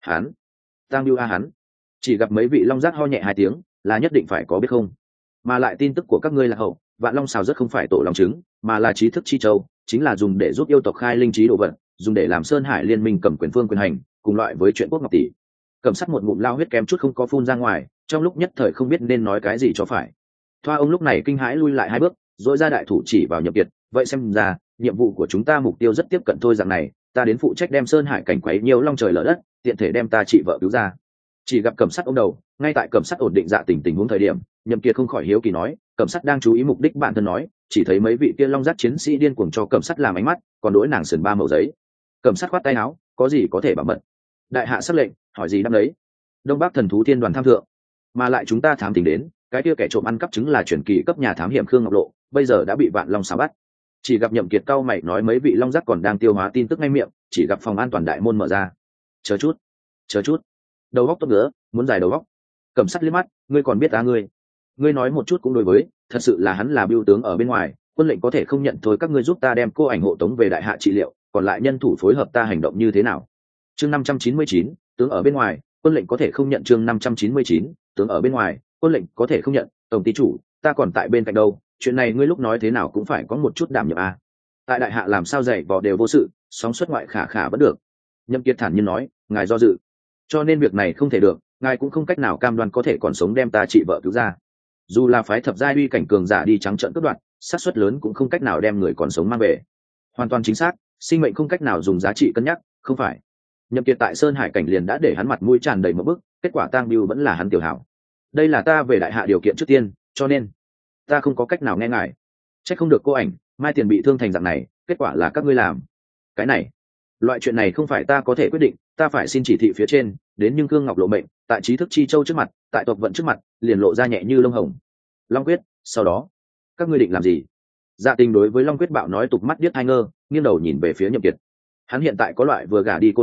tang Bưu a hắn. Chỉ gặp mấy vị long giác ho nhẹ hai tiếng, là nhất định phải có biết không? Mà lại tin tức của các ngươi là hậu, Vạn Long xào rất không phải tổ long trứng, mà là trí thức chi châu, chính là dùng để giúp yêu tộc khai linh trí đồ vật, dùng để làm Sơn Hải Liên minh cầm quyền phương quyền hành, cùng loại với chuyện quốc ngọc tỷ. Cẩm Sắt một ngụm lao huyết kém chút không có phun ra ngoài, trong lúc nhất thời không biết nên nói cái gì cho phải. Thoa ông lúc này kinh hãi lui lại hai bước, rồi ra đại thủ chỉ vào Nhậm Kiệt, vậy xem ra nhiệm vụ của chúng ta mục tiêu rất tiếp cận thôi. Rằng này, ta đến phụ trách đem Sơn Hải cảnh quấy nhiều long trời lở đất, tiện thể đem ta chị vợ cứu ra. Chỉ gặp Cẩm Sắt ông đầu, ngay tại Cẩm Sắt ổn định Dạ Tình tình huống thời điểm, Nhậm Kiệt không khỏi hiếu kỳ nói, Cẩm Sắt đang chú ý mục đích bản thân nói, chỉ thấy mấy vị kia long giác chiến sĩ điên cuồng cho Cẩm Sắt làm ánh mắt, còn đối nàng sườn ba mẩu giấy. Cẩm Sắt khoát tay áo, có gì có thể bảo mật. Đại hạ sắc lệnh, hỏi gì đáp đấy. Đông Bắc thần thú thiên đoàn tham thượng, mà lại chúng ta thám tính đến, cái kia kẻ trộm ăn cắp trứng là truyền kỳ cấp nhà thám hiểm Khương Ngọc Lộ, bây giờ đã bị Vạn Long xào bắt. Chỉ gặp Nhậm Kiệt cau mày nói mấy vị long giác còn đang tiêu hóa tin tức ngay miệng, chỉ gặp phòng an toàn đại môn mở ra. Chờ chút, đầu góc tốt nữa, muốn giải đầu góc. Cẩm Sắt liếc mắt, ngươi còn biết ngươi nói một chút cũng đối với, thật sự là hắn là bưu tướng ở bên ngoài, quân lệnh có thể không nhận thôi. Các ngươi giúp ta đem cô ảnh hộ tống về đại hạ trị liệu, còn lại nhân thủ phối hợp ta hành động như thế nào? Chương 599, tướng ở bên ngoài, quân lệnh có thể không nhận. Chương 599, tướng ở bên ngoài, quân lệnh có thể không nhận. Tổng ty chủ, ta còn tại bên cạnh đâu, chuyện này ngươi lúc nói thế nào cũng phải có một chút đảm nhiệm a. Tại đại hạ làm sao dạy vò đều vô sự, sóng xuất ngoại khả vẫn được. Nhậm Kiệt thản nhiên nói, ngài do dự, cho nên việc này không thể được, ngài cũng không cách nào cam đoan có thể còn sống đem ta chị vợ cứu ra. Dù là phái thập giai uy cảnh cường giả đi trắng trợn cướp đoạt, xác suất lớn cũng không cách nào đem người còn sống mang về. Hoàn toàn chính xác, sinh mệnh không cách nào dùng giá trị cân nhắc, không phải? Nhậm Kiệt tại Sơn Hải cảnh liền đã để hắn mặt mũi tràn đầy một bức, kết quả tang Bưu vẫn là hắn tiểu hảo. Đây là ta về đại hạ điều kiện trước tiên, cho nên ta không có cách nào nghe ngài. Chắc không được cô ảnh, Mai Tiền bị thương thành dạng này, kết quả là các ngươi làm. Cái này, loại chuyện này không phải ta có thể quyết định, ta phải xin chỉ thị phía trên. Đến nhưng Khương Ngọc Lộ mệnh, tại trí thức chi châu trước mặt, tại tộc vận trước mặt, liền lộ ra nhẹ như lông hồng. Long quyết, sau đó các ngươi định làm gì? Dạ Tình đối với Long quyết bạo nói tục mắt điếc hai ngơ, nghiêng đầu nhìn về phía Nhậm Kiệt. Hắn hiện tại có loại vừa gả đi cô nương,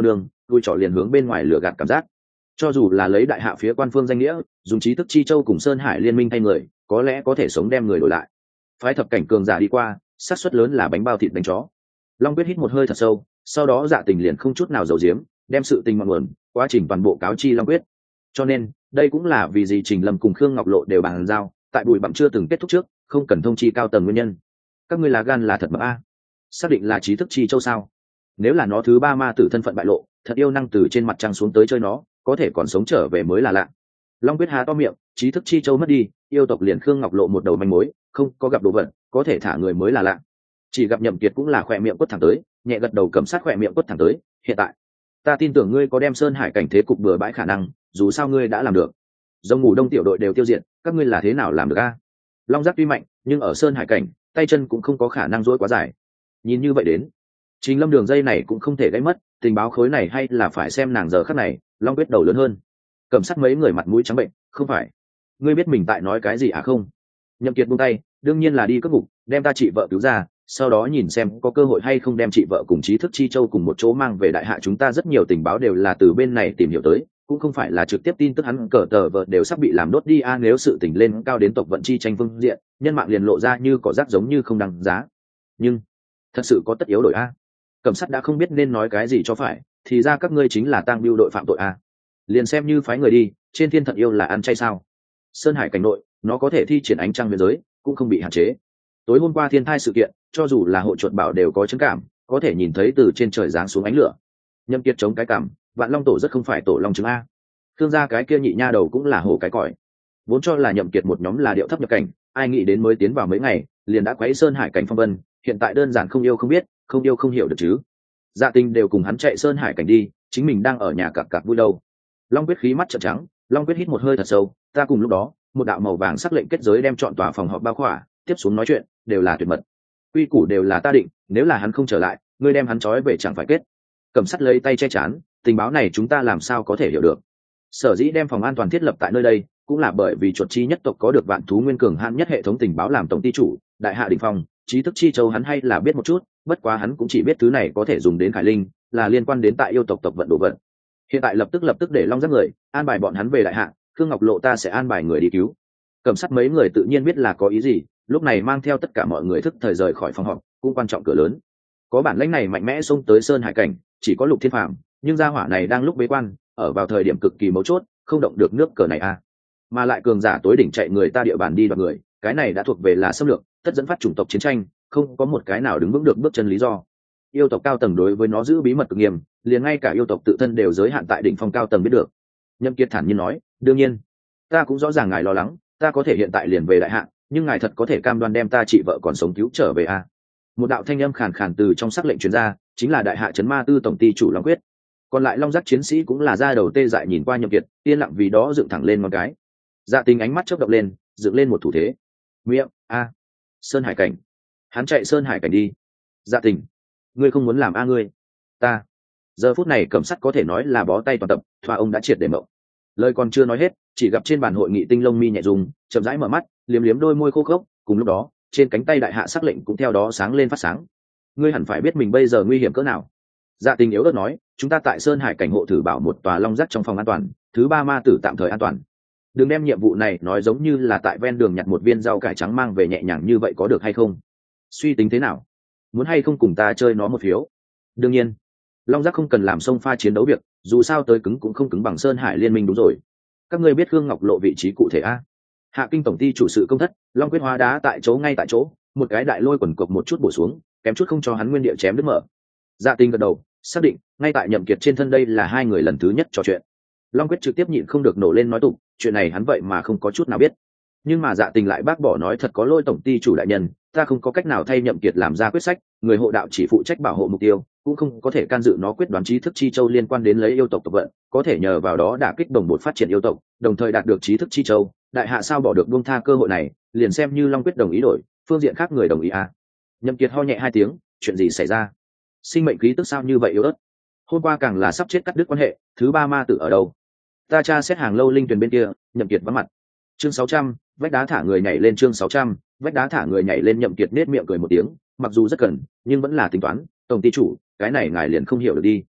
tôi trỏ liền hướng bên ngoài lừa gạt cảm giác. Cho dù là lấy đại hạ phía quan phương danh nghĩa, dùng trí thức chi châu cùng Sơn Hải liên minh thay người, có lẽ có thể sống đem người đổi lại. Phái thập cảnh cường giả đi qua, xác suất lớn là bánh bao thịt đánh chó. Long Quyết hít một hơi thật sâu, sau đó Dạ Tình liền không chút nào giấu giếm, đem sự tình ngọn nguồn, quá trình toàn bộ cáo chi Long Quyết. Cho nên, đây cũng là vì gì Trình Lâm cùng Khương Ngọc Lộ đều bàn giao, tại bụi bặm chưa từng kết thúc trước, không cần thông chi cao tầng nguyên nhân. Các ngươi là gan là thật mập a? Xác định là trí thức chi châu sao? Nếu là nó thứ ba ma tử thân phận bại lộ, thật yêu năng từ trên mặt trăng xuống tới chơi nó, có thể còn sống trở về mới là lạ. Long Quyết há to miệng, trí thức chi châu mất đi, yêu tộc liền Khương Ngọc Lộ một đầu manh mối, không có gặp đồ vật, có thể thả người mới là lạ. Chỉ gặp Nhậm Kiệt cũng là khỏe miệng quất thẳng tới, nhẹ gật đầu cầm sát khỏe miệng quất thẳng tới. Hiện tại, ta tin tưởng ngươi có đem Sơn Hải cảnh thế cục bừa bãi khả năng, dù sao ngươi đã làm được. Dòng ngủ đông tiểu đội đều tiêu diệt, các ngươi là thế nào làm được a? Long Giác tuy mạnh, nhưng ở Sơn Hải cảnh, tay chân cũng không có khả năng duỗi quá dài. Nhìn như vậy đến, Trình Lâm đường dây này cũng không thể gãy mất, tình báo khối này hay là phải xem nàng giờ khắc này. Long Quyết đầu lớn hơn, cầm sát mấy người mặt mũi trắng bệnh. Không phải, ngươi biết mình tại nói cái gì à không? Nhậm Kiệt buông tay, đương nhiên là đi cất ngục, đem ta chị vợ cứu ra, sau đó nhìn xem có cơ hội hay không đem chị vợ cùng trí thức chi châu cùng một chỗ mang về đại hạ. Chúng ta rất nhiều tình báo đều là từ bên này tìm hiểu tới, cũng không phải là trực tiếp tin tức hắn cờ tờ vợ đều sắp bị làm đốt đi a. Nếu sự tình lên cao đến tộc vận chi tranh phương diện, nhân mạng liền lộ ra như cỏ rác giống như không đăng giá. Nhưng thật sự có tất yếu đổi a? Cẩm sát đã không biết nên nói cái gì cho phải, thì ra các ngươi chính là tang biêu đội phạm tội a. Liền xem như phái người đi, trên thiên thận yêu là ăn chay sao? Sơn Hải cảnh nội, nó có thể thi triển ánh trăng biên giới, cũng không bị hạn chế. Tối hôm qua thiên thai sự kiện, cho dù là hộ chuột bảo đều có chấn cảm, có thể nhìn thấy từ trên trời giáng xuống ánh lửa. Nhậm Kiệt chống cái cằm, Vạn Long tổ rất không phải tổ long trứng a. Thương gia cái kia nhị nha đầu cũng là hổ cái còi. Vốn cho là Nhậm Kiệt một nhóm là điệu thấp nhập cảnh, ai nghĩ đến mới tiến vào mấy ngày, liền đã quấy Sơn Hải cảnh phong vân, hiện tại đơn giản không yêu không biết, không yêu không hiểu được chứ. Dạ Tình đều cùng hắn chạy Sơn Hải cảnh đi, chính mình đang ở nhà cặc cặc vui đâu. Long Quyết khí mắt trợn trắng, Long Quyết hít một hơi thật sâu, ta cùng lúc đó, một đạo màu vàng sắc lệnh kết giới đem trọn tòa phòng họp bao khỏa, tiếp xuống nói chuyện đều là tuyệt mật, quy củ đều là ta định, nếu là hắn không trở lại, ngươi đem hắn trói về chẳng phải kết. Cầm sắt lấy tay che chắn, tình báo này chúng ta làm sao có thể hiểu được. Sở dĩ đem phòng an toàn thiết lập tại nơi đây, cũng là bởi vì chuột chi nhất tộc có được vạn thú nguyên cường hãn nhất hệ thống tình báo làm tổng ty chủ, đại hạ đỉnh phong, trí thức chi châu hắn hay là biết một chút, bất quá hắn cũng chỉ biết thứ này có thể dùng đến Khải Linh, là liên quan đến tại yêu tộc tộc vận đồ vận. Hiện tại lập tức để Long Giác người an bài bọn hắn về đại hạ, Khương Ngọc Lộ ta sẽ an bài người đi cứu. Cầm sắt mấy người tự nhiên biết là có ý gì, lúc này mang theo tất cả mọi người thức thời rời khỏi phòng họp, cũng quan trọng cửa lớn. Có bản lãnh này mạnh mẽ xông tới Sơn Hải cảnh, chỉ có Lục Thiên Phàm, nhưng gia hỏa này đang lúc bế quan, ở vào thời điểm cực kỳ mấu chốt, không động được nước cờ này a. Mà lại cường giả tối đỉnh chạy người ta địa bàn đi đoạt người, cái này đã thuộc về là xâm lược, tất dẫn phát chủng tộc chiến tranh, không có một cái nào đứng vững được bước chân lý do. Yêu tộc cao tầng đối với nó giữ bí mật cực nghiêm, liền ngay cả yêu tộc tự thân đều giới hạn tại đỉnh phong cao tầng biết được. Nhậm Kiệt thản nhiên nói, đương nhiên, ta cũng rõ ràng ngài lo lắng, ta có thể hiện tại liền về đại hạ, nhưng ngài thật có thể cam đoan đem ta chị vợ còn sống cứu trở về à? Một đạo thanh âm khàn khàn từ trong sắc lệnh truyền ra, chính là đại hạ chấn ma tư tổng ty chủ Long Quyết. Còn lại Long Giác chiến sĩ cũng là ra đầu tê dại nhìn qua Nhậm Kiệt, yên lặng vì đó dựng thẳng lên một cái. Dạ Tình ánh mắt chớp động lên, dựng lên một thủ thế. Miệng a, Sơn Hải cảnh, hắn chạy Sơn Hải cảnh đi. Dạ Tình, ngươi không muốn làm a ngươi? Ta. Giờ phút này Cẩm Sắt có thể nói là bó tay toàn tập, thoa ông đã triệt để mộng. Lời còn chưa nói hết, chỉ gặp trên bàn hội nghị tinh lông mi nhẹ rung, chậm rãi mở mắt, liếm liếm đôi môi khô khốc, cùng lúc đó, trên cánh tay đại hạ sắc lệnh cũng theo đó sáng lên phát sáng. Ngươi hẳn phải biết mình bây giờ nguy hiểm cỡ nào. Dạ Tình yếu ớt nói, chúng ta tại Sơn Hải cảnh hộ thử bảo một tòa long giác trong phòng an toàn, thứ ba ma tử tạm thời an toàn. Đừng đem nhiệm vụ này nói giống như là tại ven đường nhặt một viên rau cải trắng mang về nhẹ nhàng như vậy có được hay không? Suy tính thế nào? Muốn hay không cùng ta chơi nó một phiếu? Đương nhiên, long giác không cần làm sông pha chiến đấu việc, dù sao tới cứng cũng không cứng bằng Sơn Hải liên minh đúng rồi. Các ngươi biết Khương Ngọc Lộ vị trí cụ thể a? Hạ kinh tổng ty chủ sự công thất, Long Quyết hóa đá tại chỗ ngay tại chỗ, một cái đại lôi quần cộc một chút bổ xuống, kém chút không cho hắn nguyên địa chém đứt mở. Dạ Tình gật đầu, xác định ngay tại Nhậm Kiệt trên thân đây là hai người lần thứ nhất trò chuyện. Long Quyết trực tiếp nhịn không được nổ lên nói tục, chuyện này hắn vậy mà không có chút nào biết. Nhưng mà Dạ Tình lại bác bỏ nói thật có lôi tổng ty chủ đại nhân, ta không có cách nào thay Nhậm Kiệt làm ra quyết sách, người hộ đạo chỉ phụ trách bảo hộ mục tiêu, cũng không có thể can dự nó quyết đoán trí thức chi châu liên quan đến lấy yêu tộc tộc vận, có thể nhờ vào đó đả kích đồng bộ phát triển yêu tộc, đồng thời đạt được trí thức chi châu. Đại hạ sao bỏ được buông tha cơ hội này, liền xem như Long Quyết đồng ý đổi, phương diện khác người đồng ý à? Nhậm Kiệt ho nhẹ hai tiếng, chuyện gì xảy ra? Sinh mệnh khí tức sao như vậy yếu ớt? Hôm qua càng là sắp chết cắt đứt quan hệ, thứ ba ma tử ở đâu? Ta tra xét hàng lâu linh tuyển bên kia. Nhậm Kiệt vắng mặt. Chương 600, vách đá thả người nhảy lên. Chương 600, vách đá thả người nhảy lên. Nhậm Kiệt nét miệng cười một tiếng, mặc dù rất cần, nhưng vẫn là tính toán. Tổng ty chủ, cái này ngài liền không hiểu được đi.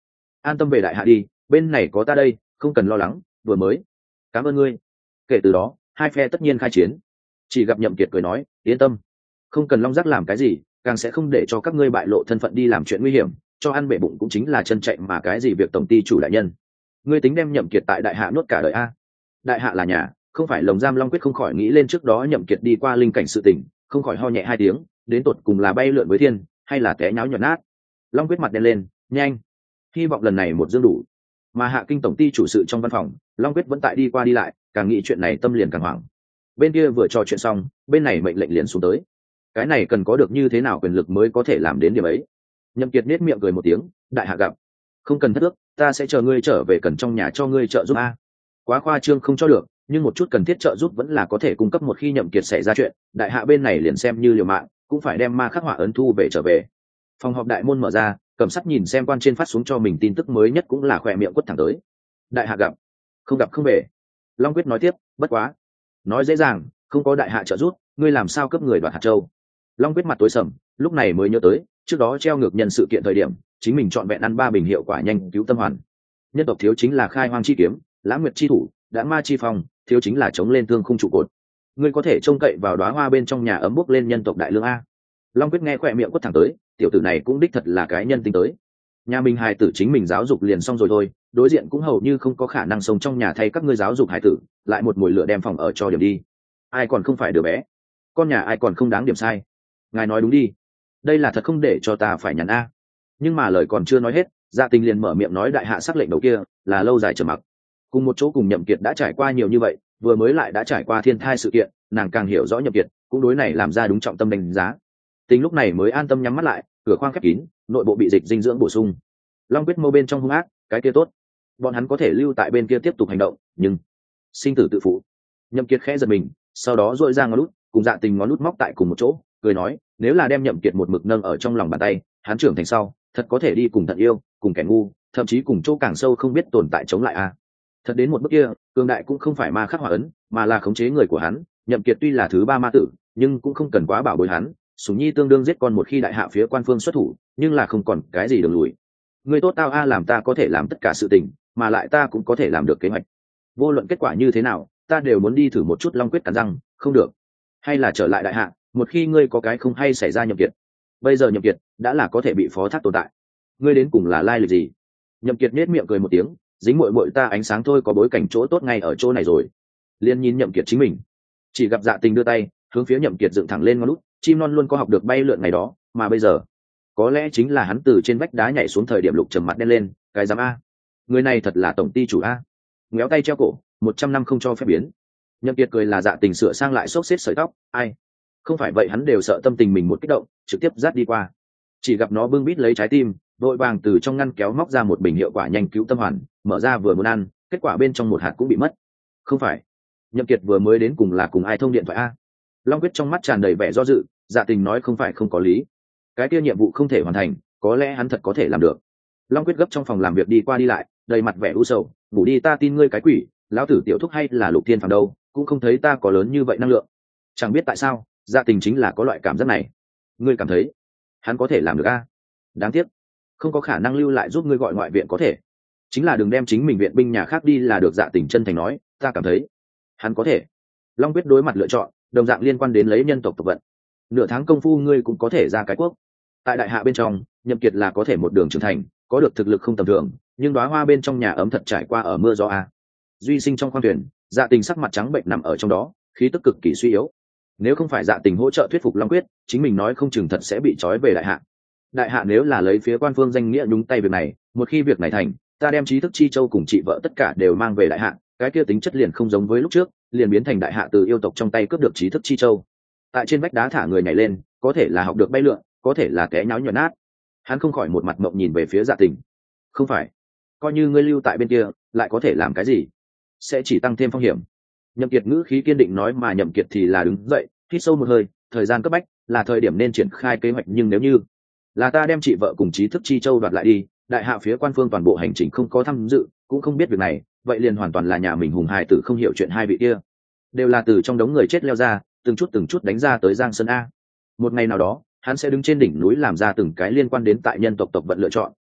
an tâm về đại hạ đi, bên này có ta đây, không cần lo lắng. Vừa mới cảm ơn ngươi. Kể từ đó hai phe tất nhiên khai chiến. Chỉ gặp Nhậm Kiệt cười nói, yên tâm, không cần Long Giác làm cái gì, càng sẽ không để cho các ngươi bại lộ thân phận đi làm chuyện nguy hiểm, cho ăn bể bụng cũng chính là chân chạy mà cái gì việc tổng ty chủ đại nhân. Ngươi tính đem Nhậm Kiệt tại đại hạ nuốt cả đời a? Đại hạ là nhà, không phải lồng giam. Long Quyết không khỏi nghĩ lên trước đó Nhậm Kiệt đi qua linh cảnh sự tình, không khỏi ho nhẹ hai tiếng, đến tột cùng là bay lượn với thiên hay là té nháo nhọt nát. Long Quyết mặt đen lên, nhanh, hy vọng lần này một dương đủ. Mà Hạ Kinh tổng ty chủ sự trong văn phòng, Long Quyết vẫn tại đi qua đi lại, càng nghĩ chuyện này tâm liền càng hoảng. Bên kia vừa trò chuyện xong, bên này mệnh lệnh liền xuống tới. Cái này cần có được như thế nào quyền lực mới có thể làm đến điểm ấy? Nhậm Kiệt nét miệng cười một tiếng, đại hạ gặp, không cần thất ước, ta sẽ chờ ngươi trở về, cần trong nhà cho ngươi trợ giúp a. Quá khoa trương không cho được, nhưng một chút cần thiết trợ giúp vẫn là có thể cung cấp. Một khi Nhậm Kiệt xảy ra chuyện, đại hạ bên này liền xem như liều mạng cũng phải đem ma khắc họa ấn thu về trở về. Phòng họp đại môn mở ra, Cẩm Sắt nhìn xem quan trên phát xuống cho mình tin tức mới nhất cũng là khỏe miệng quất thẳng tới. Đại hạ gặp không về. Long Quyết nói tiếp, bất quá nói dễ dàng, không có đại hạ trợ giúp, ngươi làm sao cướp người đoạt hạt châu? Long Quyết mặt tối sầm, lúc này mới nhớ tới trước đó treo ngược nhân sự kiện thời điểm chính mình chọn vẹn ăn 3 bình hiệu quả nhanh cứu tâm hoàn. Nhân tộc thiếu chính là khai hoang chi kiếm, lãng nguyệt chi thủ, đã ma chi phong, thiếu chính là chống lên thương khung trụ cột. Ngươi có thể trông cậy vào đóa hoa bên trong nhà ấm bốc lên nhân tộc đại lương a? Long Quyết nghe khỏe miệng quất thẳng tới, tiểu tử này cũng đích thật là cái nhân tính tới. Nhà mình hài tử chính mình giáo dục liền xong rồi thôi, đối diện cũng hầu như không có khả năng sống trong nhà thay các ngươi giáo dục hài tử, lại một mùi lửa đem phòng ở cho điểm đi. Ai còn không phải đứa bé, con nhà ai còn không đáng điểm sai. Ngài nói đúng đi, đây là thật không để cho ta phải nhằn a. Nhưng mà lời còn chưa nói hết, Dạ Tình liền mở miệng nói, đại hạ sắc lệnh đầu kia là lâu dài trầm mặc, cùng một chỗ cùng Nhậm Kiệt đã trải qua nhiều như vậy, vừa mới lại đã trải qua thiên thai sự kiện, nàng càng hiểu rõ Nhậm Kiệt, cũng đối này làm ra đúng trọng tâm đánh giá. Tình lúc này mới an tâm nhắm mắt lại, cửa khoang khép kín, nội bộ bị dịch dinh dưỡng bổ sung. Long Quyết mâu bên trong hung ác, cái kia tốt, bọn hắn có thể lưu tại bên kia tiếp tục hành động, nhưng sinh tử tự phụ. Nhậm Kiệt khẽ giật mình, sau đó duỗi ra ngón út, cùng Dạ Tình ngón út móc tại cùng một chỗ, cười nói, nếu là đem Nhậm Kiệt một mực nâng ở trong lòng bàn tay, hắn trưởng thành sau, thật có thể đi cùng Thận Yêu, cùng kẻ ngu, thậm chí cùng chỗ càng sâu không biết tồn tại chống lại a. Thật đến một bước kia, cường đại cũng không phải ma khắc hỏa ấn, mà là khống chế người của hắn. Nhậm Kiệt tuy là thứ 3 ma tử, nhưng cũng không cần quá bảo bối hắn. Sủng Nhi tương đương giết con một khi đại hạ phía quan phương xuất thủ, nhưng là không còn cái gì đường lùi. Người tốt tao a, làm ta có thể làm tất cả sự tình, mà lại ta cũng có thể làm được kế hoạch. Vô luận kết quả như thế nào, ta đều muốn đi thử một chút. Long Quyết cắn răng, không được, hay là trở lại đại hạ. Một khi ngươi có cái không hay xảy ra, Nhậm Kiệt, bây giờ Nhậm Kiệt đã là có thể bị phó thác tồn tại. Ngươi đến cùng là lai lịch gì? Nhậm Kiệt nhếch miệng cười một tiếng, dính muội muội ta ánh sáng thôi, có bối cảnh chỗ tốt ngay ở chỗ này rồi. Liên nhìn Nhậm Kiệt chính mình, chỉ gặp Dạ Tình đưa tay hướng phía Nhậm Kiệt dựng thẳng lên ngón út. Chim non luôn có học được bay lượn ngày đó, mà bây giờ có lẽ chính là hắn từ trên vách đá nhảy xuống thời điểm. Lục trầm mặt đen lên, cái dám a, người này thật là tổng ty chủ a. Ngéo tay treo cổ, 100 năm không cho phép biến. Nhậm Kiệt cười là Dạ Tình sửa sang lại xốc xếp sợi tóc, ai không phải vậy hắn đều sợ tâm tình mình một kích động trực tiếp dắt đi qua. Chỉ gặp nó bưng bít lấy trái tim, vội vàng từ trong ngăn kéo móc ra một bình hiệu quả nhanh cứu tâm hoàn, mở ra vừa muốn ăn, kết quả bên trong một hạt cũng bị mất. Không phải, Nhậm Kiệt vừa mới đến cùng là cùng ai thông điện thoại a? Long Quyết trong mắt tràn đầy vẻ do dự. Dạ Tình nói không phải không có lý, cái kia nhiệm vụ không thể hoàn thành, có lẽ hắn thật có thể làm được. Long Quyết gấp trong phòng làm việc đi qua đi lại, đầy mặt vẻ u sầu, ngủ đi, ta tin ngươi cái quỷ, lão tử tiểu thúc hay là Lục Thiên Phàm đâu, cũng không thấy ta có lớn như vậy năng lượng. Chẳng biết tại sao, Dạ Tình chính là có loại cảm giác này. Ngươi cảm thấy hắn có thể làm được a? Đáng tiếc, không có khả năng lưu lại giúp ngươi gọi ngoại viện, có thể chính là đừng đem chính mình viện binh nhà khác đi là được. Dạ Tình chân thành nói, ta cảm thấy hắn có thể. Long Quyết đối mặt lựa chọn đồng dạng liên quan đến lấy nhân tộc tộc vận. Nửa tháng công phu ngươi cũng có thể ra cái quốc. Tại đại hạ bên trong, Nhậm Kiệt là có thể một đường trưởng thành, có được thực lực không tầm thường, nhưng đóa hoa bên trong nhà ấm thật trải qua ở mưa gió a. Duy Sinh trong khoang thuyền, Dạ Tình sắc mặt trắng bệnh nằm ở trong đó, khí tức cực kỳ suy yếu. Nếu không phải Dạ Tình hỗ trợ thuyết phục Long Quyết, chính mình nói không chừng thật sẽ bị trói về đại hạ. Đại hạ nếu là lấy phía quan phương danh nghĩa nhúng tay việc này, một khi việc này thành, ta đem trí thức chi châu cùng chị vợ tất cả đều mang về đại hạ, cái kia tính chất liền không giống với lúc trước, liền biến thành đại hạ từ yêu tộc trong tay cướp được trí thức chi châu. Tại trên vách đá thả người nhảy lên, có thể là học được bay lượn, có thể là té nháo nhọn nát. Hắn không khỏi một mặt mộng nhìn về phía Dạ Tình. Không phải, coi như ngươi lưu tại bên kia, lại có thể làm cái gì? Sẽ chỉ tăng thêm phong hiểm. Nhậm Kiệt ngữ khí kiên định nói, mà Nhậm Kiệt thì là đứng dậy, hít sâu một hơi, thời gian cấp bách, là thời điểm nên triển khai kế hoạch, nhưng nếu như là ta đem chị vợ cùng trí thức chi châu đoạt lại đi, đại hạ phía quan phương toàn bộ hành trình không có tham dự, cũng không biết việc này, vậy liền hoàn toàn là nhà mình hùng hài tử không hiểu chuyện. Hai vị kia đều là từ trong đống người chết leo ra, từng chút đánh ra tới Giang Sơn a. Một ngày nào đó, hắn sẽ đứng trên đỉnh núi làm ra từng cái liên quan đến tại nhân tộc tộc vận lựa chọn,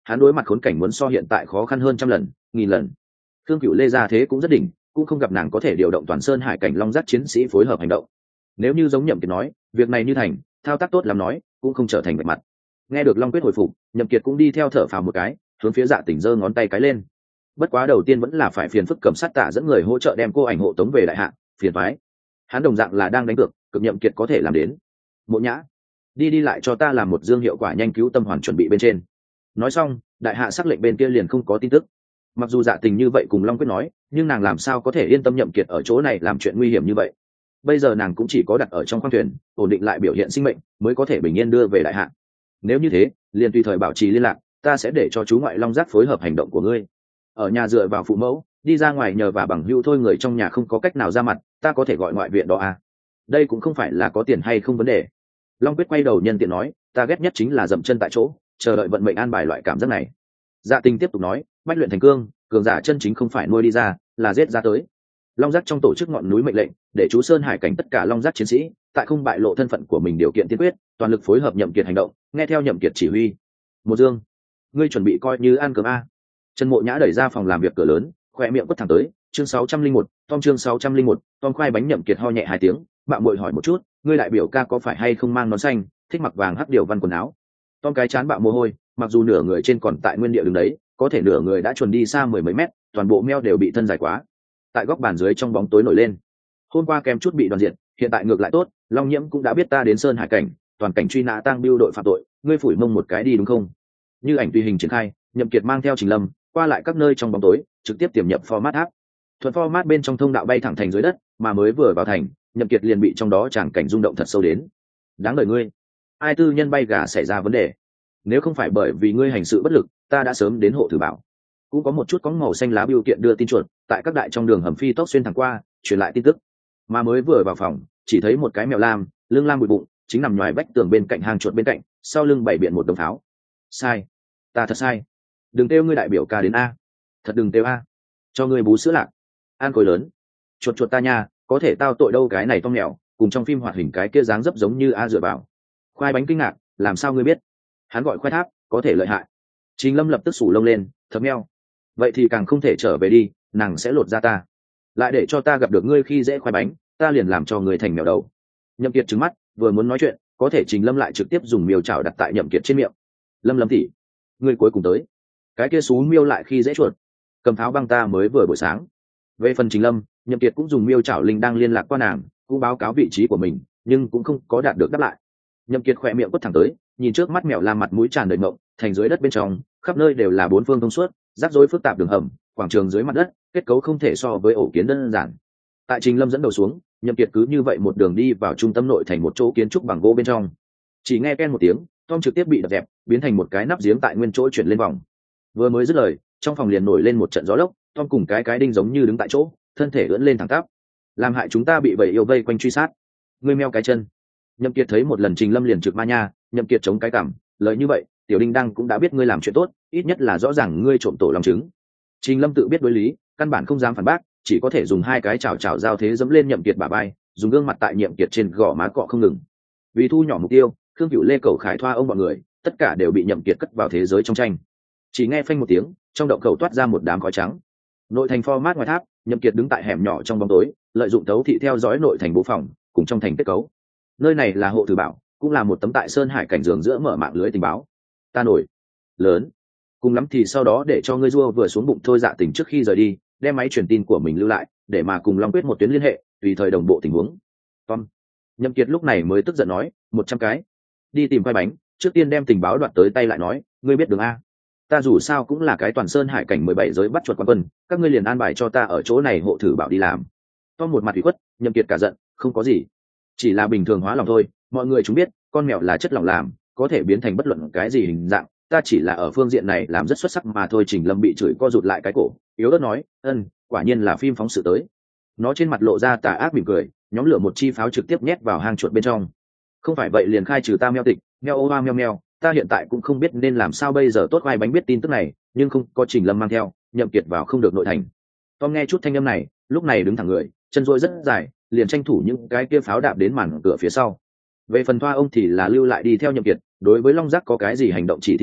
hắn đối mặt khốn cảnh muốn so hiện tại khó khăn hơn trăm lần nghìn lần. Thương Cửu Lê ra thế cũng rất đỉnh, cũng không gặp nàng có thể điều động toàn sơn hải cảnh long giác chiến sĩ phối hợp hành động. Nếu như giống Nhậm Kiệt nói, việc này như thành, thao tác tốt lắm nói, cũng không trở thành bạch mặt. Nghe được Long Quyết hồi phục, Nhậm Kiệt cũng đi theo thở phào một cái, hướng phía Dạ Tình giơ ngón tay cái lên. Bất quá đầu tiên vẫn là phải phiền phức Cẩm Sát Tạ dẫn người hỗ trợ đem cô ảnh hộ tống về đại hạ, phiền toái. Hắn đồng dạng là đang đánh cược, cực Nhậm Kiệt có thể làm đến. Mộ Nhã, đi lại cho ta làm một dương hiệu quả nhanh cứu tâm hoàn chuẩn bị bên trên. Nói xong, đại hạ sắc lệnh bên kia liền không có tin tức. Mặc dù Dạ Tình như vậy cùng Long Quyết nói, nhưng nàng làm sao có thể yên tâm Nhậm Kiệt ở chỗ này làm chuyện nguy hiểm như vậy. Bây giờ nàng cũng chỉ có đặt ở trong khoang thuyền, ổn định lại biểu hiện sinh mệnh, mới có thể bình yên đưa về đại hạ. Nếu như thế, liền tùy thời bảo trì liên lạc, ta sẽ để cho chú ngoại long giác phối hợp hành động của ngươi. Ở nhà dựa vào phụ mẫu, đi ra ngoài nhờ và bằng hữu thôi, người trong nhà không có cách nào ra mặt, ta có thể gọi ngoại viện đó à. Đây cũng không phải là có tiền hay không vấn đề. Long Quyết quay đầu nhân tiện nói, ta ghét nhất chính là dậm chân tại chỗ, chờ đợi vận mệnh an bài loại cảm giác này. Dạ Tình tiếp tục nói, bách luyện thành cương, cường giả chân chính không phải nuôi đi ra, là giết ra tới. Long giác trong tổ chức ngọn núi mệnh lệnh, để chú sơn hải cảnh tất cả long giác chiến sĩ, tại không bại lộ thân phận của mình điều kiện tiên quyết, toàn lực phối hợp Nhậm Kiệt hành động, nghe theo Nhậm Kiệt chỉ huy. Một dương, ngươi chuẩn bị coi như ăn cơm a. Trần Mộ Nhã đẩy ra phòng làm việc cửa lớn, khoe miệng quất thẳng tới. Chương 601, Tom chương 601, Tom khoai bánh. Nhậm Kiệt ho nhẹ hai tiếng, mạo muội hỏi một chút, ngươi đại biểu ca có phải hay không mang nón xanh, thích mặc vàng hắc điều văn quần áo. Tom cái chán bạo mồ hôi, mặc dù nửa người trên còn tại nguyên địa đứng đấy, có thể nửa người đã chuồn đi xa mười mấy mét, toàn bộ meo đều bị thân dài quá. Tại góc bàn dưới trong bóng tối nổi lên. Hôm qua kém chút bị đoàn diện, hiện tại ngược lại tốt, Long Nhiễm cũng đã biết ta đến sơn hải cảnh, toàn cảnh truy nã tang bưu đội phạm tội, ngươi phủi mông một cái đi đúng không? Như ảnh tùy hình triển khai, Nhậm Kiệt mang theo Trình Lâm qua lại các nơi trong bóng tối, trực tiếp tiềm nhập format app. Thuận format bên trong thông đạo bay thẳng thành dưới đất, mà mới vừa vào thành, Nhậm Kiệt liền bị trong đó tràng cảnh rung động thật sâu đến. Đáng đời ngươi, ai tư nhân bay gà xảy ra vấn đề? Nếu không phải bởi vì ngươi hành sự bất lực, ta đã sớm đến hộ thử bảo. Cũng có một chút có màu xanh lá bưu kiện đưa tin chuột, tại các đại trong đường hầm phi tốc xuyên thẳng qua, truyền lại tin tức. Mà mới vừa vào phòng, chỉ thấy một cái mèo lam, lưng lam bụi bụng, chính nằm ngoài vách tường bên cạnh hang chuột bên cạnh, sau lưng bày biện một đống pháo. Sai, ta thật sai. Đừng kêu ngươi đại biểu ca đến a, thật đừng kêu a, cho ngươi bú sữa lạc, an cối lớn, chuột chuột ta nha, có thể tao tội đâu. Cái này to mèo, cùng trong phim hoạt hình cái kia dáng dấp giống như a dựa vào. Khoai bánh kinh ngạc, làm sao ngươi biết? Hắn gọi khoai tháp, có thể lợi hại. Trình Lâm lập tức sủ lông lên, thấm meo. Vậy thì càng không thể trở về đi, nàng sẽ lột ra ta, lại để cho ta gặp được ngươi khi dễ khoai bánh, ta liền làm cho ngươi thành mèo đầu. Nhậm Kiệt trừng mắt, vừa muốn nói chuyện, có thể Trình Lâm lại trực tiếp dùng miêu chảo đặt tại Nhậm Kiệt trên miệng. Lâm tỷ, ngươi cuối cùng tới. Cái kia xú miêu lại khi dễ chuột, cầm pháo băng ta mới vừa buổi sáng. Về phần Trình Lâm, Nhậm Kiệt cũng dùng miêu chảo linh đang liên lạc qua nàng, cũng báo cáo vị trí của mình, nhưng cũng không có đạt được đáp lại. Nhậm Kiệt khỏe miệng quất thẳng tới, nhìn trước mắt mèo lam mặt mũi tràn đầy ngộng, thành dưới đất bên trong, khắp nơi đều là bốn phương thông suốt, rắc rối phức tạp đường hầm, quảng trường dưới mặt đất, kết cấu không thể so với ổ kiến đơn giản. Tại Trình Lâm dẫn đầu xuống, Nhậm Kiệt cứ như vậy một đường đi vào trung tâm nội thành một chỗ kiến trúc bằng gỗ bên trong. Chỉ nghe ken một tiếng, Tom trực tiếp bị đập dẹp, biến thành một cái nắp giếng tại nguyên chỗ chuyển lên vòng. Vừa mới dứt lời, trong phòng liền nổi lên một trận gió lốc, Tom cùng cái đinh giống như đứng tại chỗ, thân thể ưỡn lên thẳng tắp, làm hại chúng ta bị bầy yêu vây quanh truy sát. Ngươi meo cái chân. Nhậm Kiệt thấy một lần Trình Lâm liền trực ma nha, Nhậm Kiệt chống cái cằm, lời như vậy, tiểu đinh đăng cũng đã biết ngươi làm chuyện tốt, ít nhất là rõ ràng ngươi trộm tổ lòng trứng. Trình Lâm tự biết đối lý, căn bản không dám phản bác, chỉ có thể dùng hai cái chảo chảo giao thế dẫm lên Nhậm Kiệt bả vai, dùng gương mặt tại Nhậm Kiệt trên gò má cọ không ngừng. Vì thu nhỏ mục tiêu, Khương Cửu Lê Cẩu Khải Thoa ông bọn người, tất cả đều bị Nhậm Kiệt cất vào thế giới trong tranh. Chỉ nghe phanh một tiếng, trong động khẩu toát ra một đám khói trắng. Nội thành format ngoài tháp, Nhậm Kiệt đứng tại hẻm nhỏ trong bóng tối, lợi dụng thấu thị theo dõi nội thành bố phòng, cùng trong thành kết cấu. Nơi này là hộ thử bảo, cũng là một tấm tại sơn hải cảnh giường giữa mở mạng lưới tình báo. Ta nổi lớn, cùng lắm thì sau đó để cho ngươi rua vừa xuống bụng thôi. Dạ Tình trước khi rời đi, đem máy truyền tin của mình lưu lại, để mà cùng Long Quyết một tuyến liên hệ, tùy thời đồng bộ tình huống. Tom, Nhậm Kiệt lúc này mới tức giận nói, 100 cái, đi tìm khoai bánh, trước tiên đem tình báo đoạt tới tay lại nói, ngươi biết đường a? Ta dù sao cũng là cái toàn sơn hải cảnh 17 giới bắt chuột quán quân, các ngươi liền an bài cho ta ở chỗ này hộ thử bảo đi làm. Tom một mặt ủy khuất, Nhậm Kiệt cả giận, không có gì, chỉ là bình thường hóa lòng thôi. Mọi người chúng biết, con mèo là chất lỏng làm, có thể biến thành bất luận cái gì hình dạng, ta chỉ là ở phương diện này làm rất xuất sắc mà thôi. Trình Lâm bị chửi co rụt lại cái cổ, yếu ớt nói, quả nhiên là phim phóng sự tới. Nó trên mặt lộ ra tà ác mỉm cười, nhóm lửa một chi pháo trực tiếp nhét vào hang chuột bên trong. Không phải vậy liền khai trừ ta meo tịch, meo ô hoa meo meo. Ta hiện tại cũng không biết nên làm sao bây giờ tốt. Khoai bánh biết tin tức này, nhưng không có Trình Lâm mang theo, Nhậm Kiệt vào không được nội thành. Tom nghe chút thanh âm này, lúc này đứng thẳng người, chân rỗi rất dài, liền tranh thủ những cái kia pháo đạp đến màn cửa phía sau. Về phần Thoa ông thì là lưu lại đi theo Nhậm Kiệt, đối với Long Giác có cái gì hành động chỉ thị nói,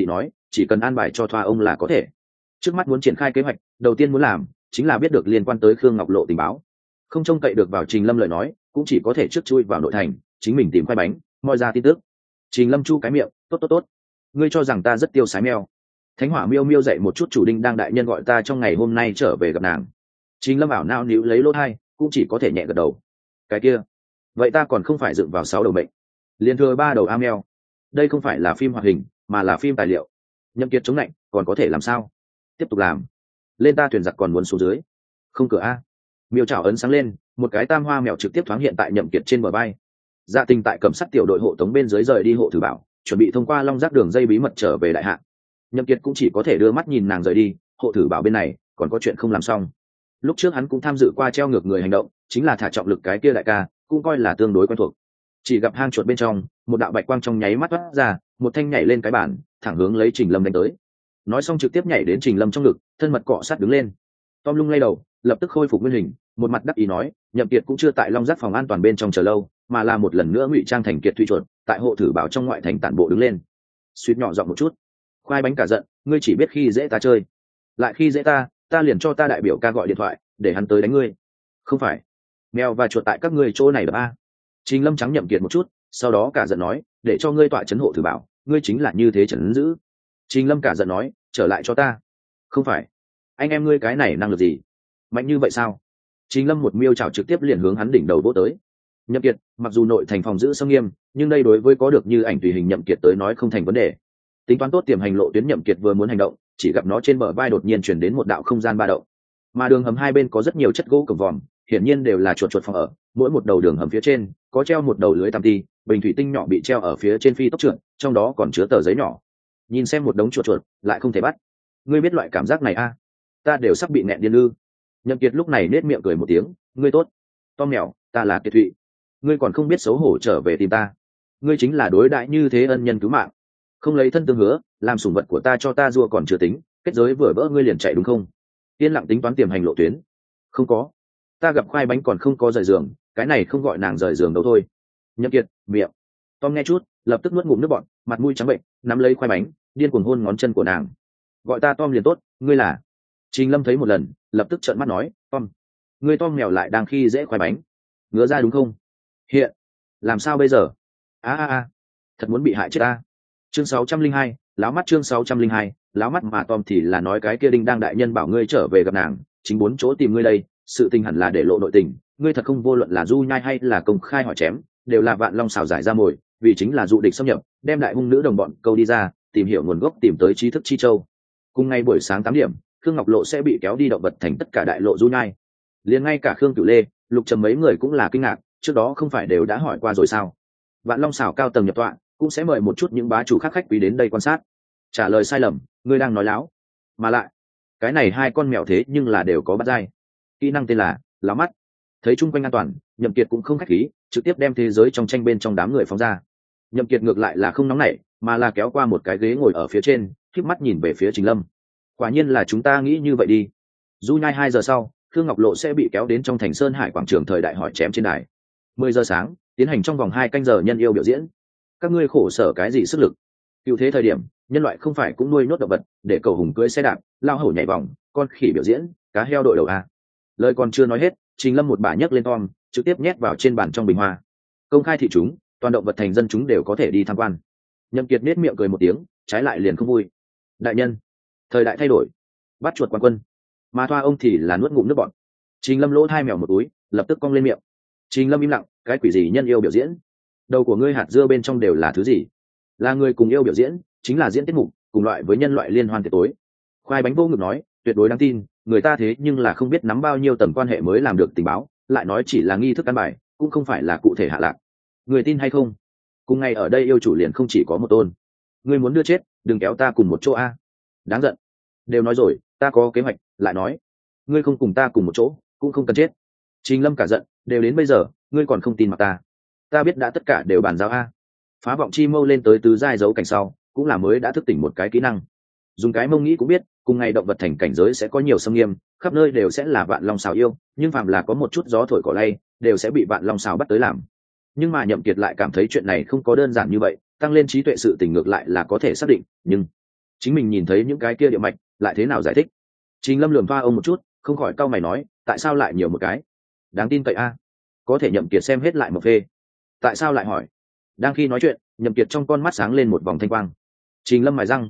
chỉ cần an bài cho thoa ông là có thể. Trước mắt muốn triển khai kế hoạch, đầu tiên muốn làm chính là biết được liên quan tới Khương Ngọc Lộ tình báo. Không trông cậy được vào Trình Lâm lời nói, cũng chỉ có thể trước chui vào nội thành, chính mình tìm khoai bánh, moi ra tin tức. Trình Lâm chu cái miệng, tốt, ngươi cho rằng ta rất tiêu sái mèo. Thánh Hỏa Miêu Miêu dậy một chút, chủ đinh đang đại nhân gọi ta trong ngày hôm nay trở về gặp nàng. Trình Lâm ảo não níu lấy lỗ tai, cũng chỉ có thể nhẹ gật đầu. Cái kia, vậy ta còn không phải dựng vào 6 đầu mệnh, liền thừa 3 đầu mèo. Đây không phải là phim hoạt hình, mà là phim tài liệu. Nhậm Kiệt chống lạnh, còn có thể làm sao? Tiếp tục làm. Lên ta thuyền giặc còn muốn xuống dưới. Không cửa a. Miêu chảo ấn sáng lên, một cái tam hoa mèo trực tiếp thoáng hiện tại Nhậm Kiệt trên bờ vai. Dạ Tình tại cầm sắt tiểu đội hộ tống bên dưới rời đi hộ thử bảo, chuẩn bị thông qua long giác đường dây bí mật trở về đại hạ. Nhậm Kiệt cũng chỉ có thể đưa mắt nhìn nàng rời đi, hộ thử bảo bên này còn có chuyện không làm xong. Lúc trước hắn cũng tham dự qua treo ngược người hành động, chính là thả trọng lực cái kia đại ca, cũng coi là tương đối quen thuộc. Chỉ gặp hang chuột bên trong, một đạo bạch quang trong nháy mắt toát ra, một thanh nhảy lên cái bàn, thẳng hướng lấy Trình Lâm đánh tới. Nói xong trực tiếp nhảy đến Trình Lâm trong ngực, thân mật cọ sát đứng lên. Tom lung lay đầu, lập tức khôi phục nguyên hình, một mặt đắc ý nói, Nhậm Kiệt cũng chưa tại long giác phòng an toàn bên trong chờ lâu, mà là một lần nữa ngụy trang thành Kiệt Thủy chuột, tại hộ thử bảo trong ngoại thành tản bộ đứng lên. Suýt nhỏ giọng một chút, khoai bánh cả giận, ngươi chỉ biết khi dễ ta chơi, lại khi dễ ta liền cho ta đại biểu ca gọi điện thoại, để hắn tới đánh ngươi. Không phải, mèo và chuột tại các ngươi chỗ này đập a. Trình Lâm trắng Nhậm Kiệt một chút, sau đó cả giận nói, để cho ngươi tọa chấn hộ thử bảo, ngươi chính là như thế trấn giữ. Trình Lâm cả giận nói, trở lại cho ta. Không phải, anh em ngươi cái này năng lực gì, mạnh như vậy sao? Trình Lâm một miêu chảo trực tiếp liền hướng hắn đỉnh đầu vỗ tới. Nhậm Kiệt, mặc dù nội thành phòng giữ sông nghiêm, nhưng đây đối với có được như ảnh tùy hình Nhậm Kiệt tới nói không thành vấn đề. Tính toán tốt tiềm hành lộ tuyến, Nhậm Kiệt vừa muốn hành động, chỉ gặp nó trên bờ vai đột nhiên truyền đến một đạo không gian ba động. Mà đường hầm hai bên có rất nhiều chất gỗ cổng vòm, hiển nhiên đều là chuột phòng ở, mỗi một đầu đường hầm phía trên có treo một đầu lưới tam ti, bình thủy tinh nhỏ bị treo ở phía trên phi tốc trượt, trong đó còn chứa tờ giấy nhỏ. Nhìn xem một đống chuột lại không thể bắt. Ngươi biết loại cảm giác này a? Ta đều sắp bị nẹn điên ư. Nhậm Kiệt lúc này nết miệng cười một tiếng, ngươi tốt. Tom mèo, ta là Kiệt Thụy. Ngươi còn không biết xấu hổ trở về tìm ta. Ngươi chính là đối đãi như thế ân nhân cứu mạng. Không lấy thân tương hứa, làm sủng vật của ta cho ta rùa còn chưa tính, kết giới vừa vỡ ngươi liền chạy đúng không? Yên lặng tính toán tiềm hành lộ tuyến. Không có. Ta gặp khoai bánh còn không có rời giường, cái này không gọi nàng rời giường đâu thôi. Nhậm Kiệt, miệng. Tom nghe chút, lập tức nuốt ngụm nước bọt, mặt mũi trắng bệnh, nắm lấy khoai bánh, điên cuồng hôn ngón chân của nàng. Gọi ta Tom liền tốt, ngươi là? Trình Lâm thấy một lần, lập tức trợn mắt nói, Tom, ngươi Tom mèo lại đang khi dễ khoai bánh, ngứa ra đúng không? Hiện, làm sao bây giờ? Thật muốn bị hại chết ta. Chương 602, láo mắt. Chương 602, láo mắt. Mà Tom thì là nói cái kia đinh đang đại nhân bảo ngươi trở về gặp nàng, chính 4 chỗ tìm ngươi đây, sự tình hẳn là để lộ nội tình, ngươi thật không vô luận là du nhai hay là công khai hỏi chém, đều là vạn long xào giải ra mồi, vì chính là dụ địch xâm nhập, đem đại hung nữ đồng bọn câu đi ra, tìm hiểu nguồn gốc, tìm tới trí thức chi châu. Cùng ngày buổi sáng 8 điểm, Khương Ngọc Lộ sẽ bị kéo đi động vật thành tất cả đại lộ du nhai. Liền ngay cả Khương Cửu Lê, Lục Trầm mấy người cũng là kinh ngạc, trước đó không phải đều đã hỏi qua rồi sao? Vạn Long xảo cao tầng nhập tọa, cũng sẽ mời một chút những bá chủ khác khách quý đến đây quan sát. Trả lời sai lầm, ngươi đang nói láo. Mà lại, cái này hai con mèo thế nhưng là đều có bắt dai. Kỹ năng tên là láo mắt. Thấy chung quanh an toàn, Nhậm Kiệt cũng không khách khí, trực tiếp đem thế giới trong tranh bên trong đám người phóng ra. Nhậm Kiệt ngược lại là không nóng nảy, mà là kéo qua một cái ghế ngồi ở phía trên, khép mắt nhìn về phía Trình Lâm. Quả nhiên là chúng ta nghĩ như vậy đi. Du nhai 2 giờ sau, Khương Ngọc Lộ sẽ bị kéo đến trong thành Sơn Hải quảng trường thời đại hỏi chém trên đài. 10 giờ sáng, tiến hành trong vòng 2 canh giờ nhân yêu biểu diễn. Các ngươi khổ sở cái gì sức lực? Cựu thế thời điểm, nhân loại không phải cũng nuôi nhốt động vật, để cầu hùng cưỡi xe đạp, lao hổ nhảy vòng, con khỉ biểu diễn, cá heo đội đầu a. Lời còn chưa nói hết, Trình Lâm một bà nhấc lên Tom, trực tiếp nhét vào trên bàn trong bình hoa. Công khai thị chúng, toàn động vật thành dân chúng đều có thể đi tham quan. Nhậm Kiệt nét miệng cười một tiếng, trái lại liền không vui. Đại nhân, thời đại thay đổi, bắt chuột quan quân, mà thoa ông thì là nuốt ngụm nước bọt. Trình Lâm lỗ hai mèo một túi, lập tức cong lên miệng. Trình Lâm im lặng, cái quỷ gì nhân yêu biểu diễn? Đầu của ngươi hạt dưa bên trong đều là thứ gì? Là người cùng yêu biểu diễn, chính là diễn tiết mục, cùng loại với nhân loại liên hoan tiệc tối. Khoai bánh vô ngực nói, tuyệt đối đáng tin, người ta thế nhưng là không biết nắm bao nhiêu tầng quan hệ mới làm được tình báo, lại nói chỉ là nghi thức căn bài, cũng không phải là cụ thể hạ lạc. Người tin hay không? Cùng ngày ở đây yêu chủ liền không chỉ có một tôn. Ngươi muốn đưa chết, đừng kéo ta cùng một chỗ a. Đáng giận. Đều nói rồi, ta có kế hoạch, lại nói, ngươi không cùng ta cùng một chỗ, cũng không cần chết. Trình Lâm cả giận, đều đến bây giờ, ngươi còn không tin mặt ta? Ta biết đã tất cả đều bàn giao a. Phá vọng chi mâu lên tới tứ giai dấu cảnh sau, cũng là mới đã thức tỉnh một cái kỹ năng. Dùng cái mông nghĩ cũng biết, cùng ngày động vật thành cảnh giới sẽ có nhiều xâm nghiêm, khắp nơi đều sẽ là vạn long xào yêu, nhưng phàm là có một chút gió thổi cỏ lay, đều sẽ bị vạn long xào bắt tới làm. Nhưng mà Nhậm Kiệt lại cảm thấy chuyện này không có đơn giản như vậy, tăng lên trí tuệ sự tình ngược lại là có thể xác định, nhưng chính mình nhìn thấy những cái kia địa mạch lại thế nào giải thích? Trình Lâm lườm thoa ông một chút, không khỏi cau mày nói, tại sao lại nhiều một cái? Đáng tin cậy a? Có thể Nhậm Kiệt xem hết lại một phê. Tại sao lại hỏi? Đang khi nói chuyện, Nhậm Kiệt trong con mắt sáng lên một vòng thanh quang. Trình Lâm mài răng,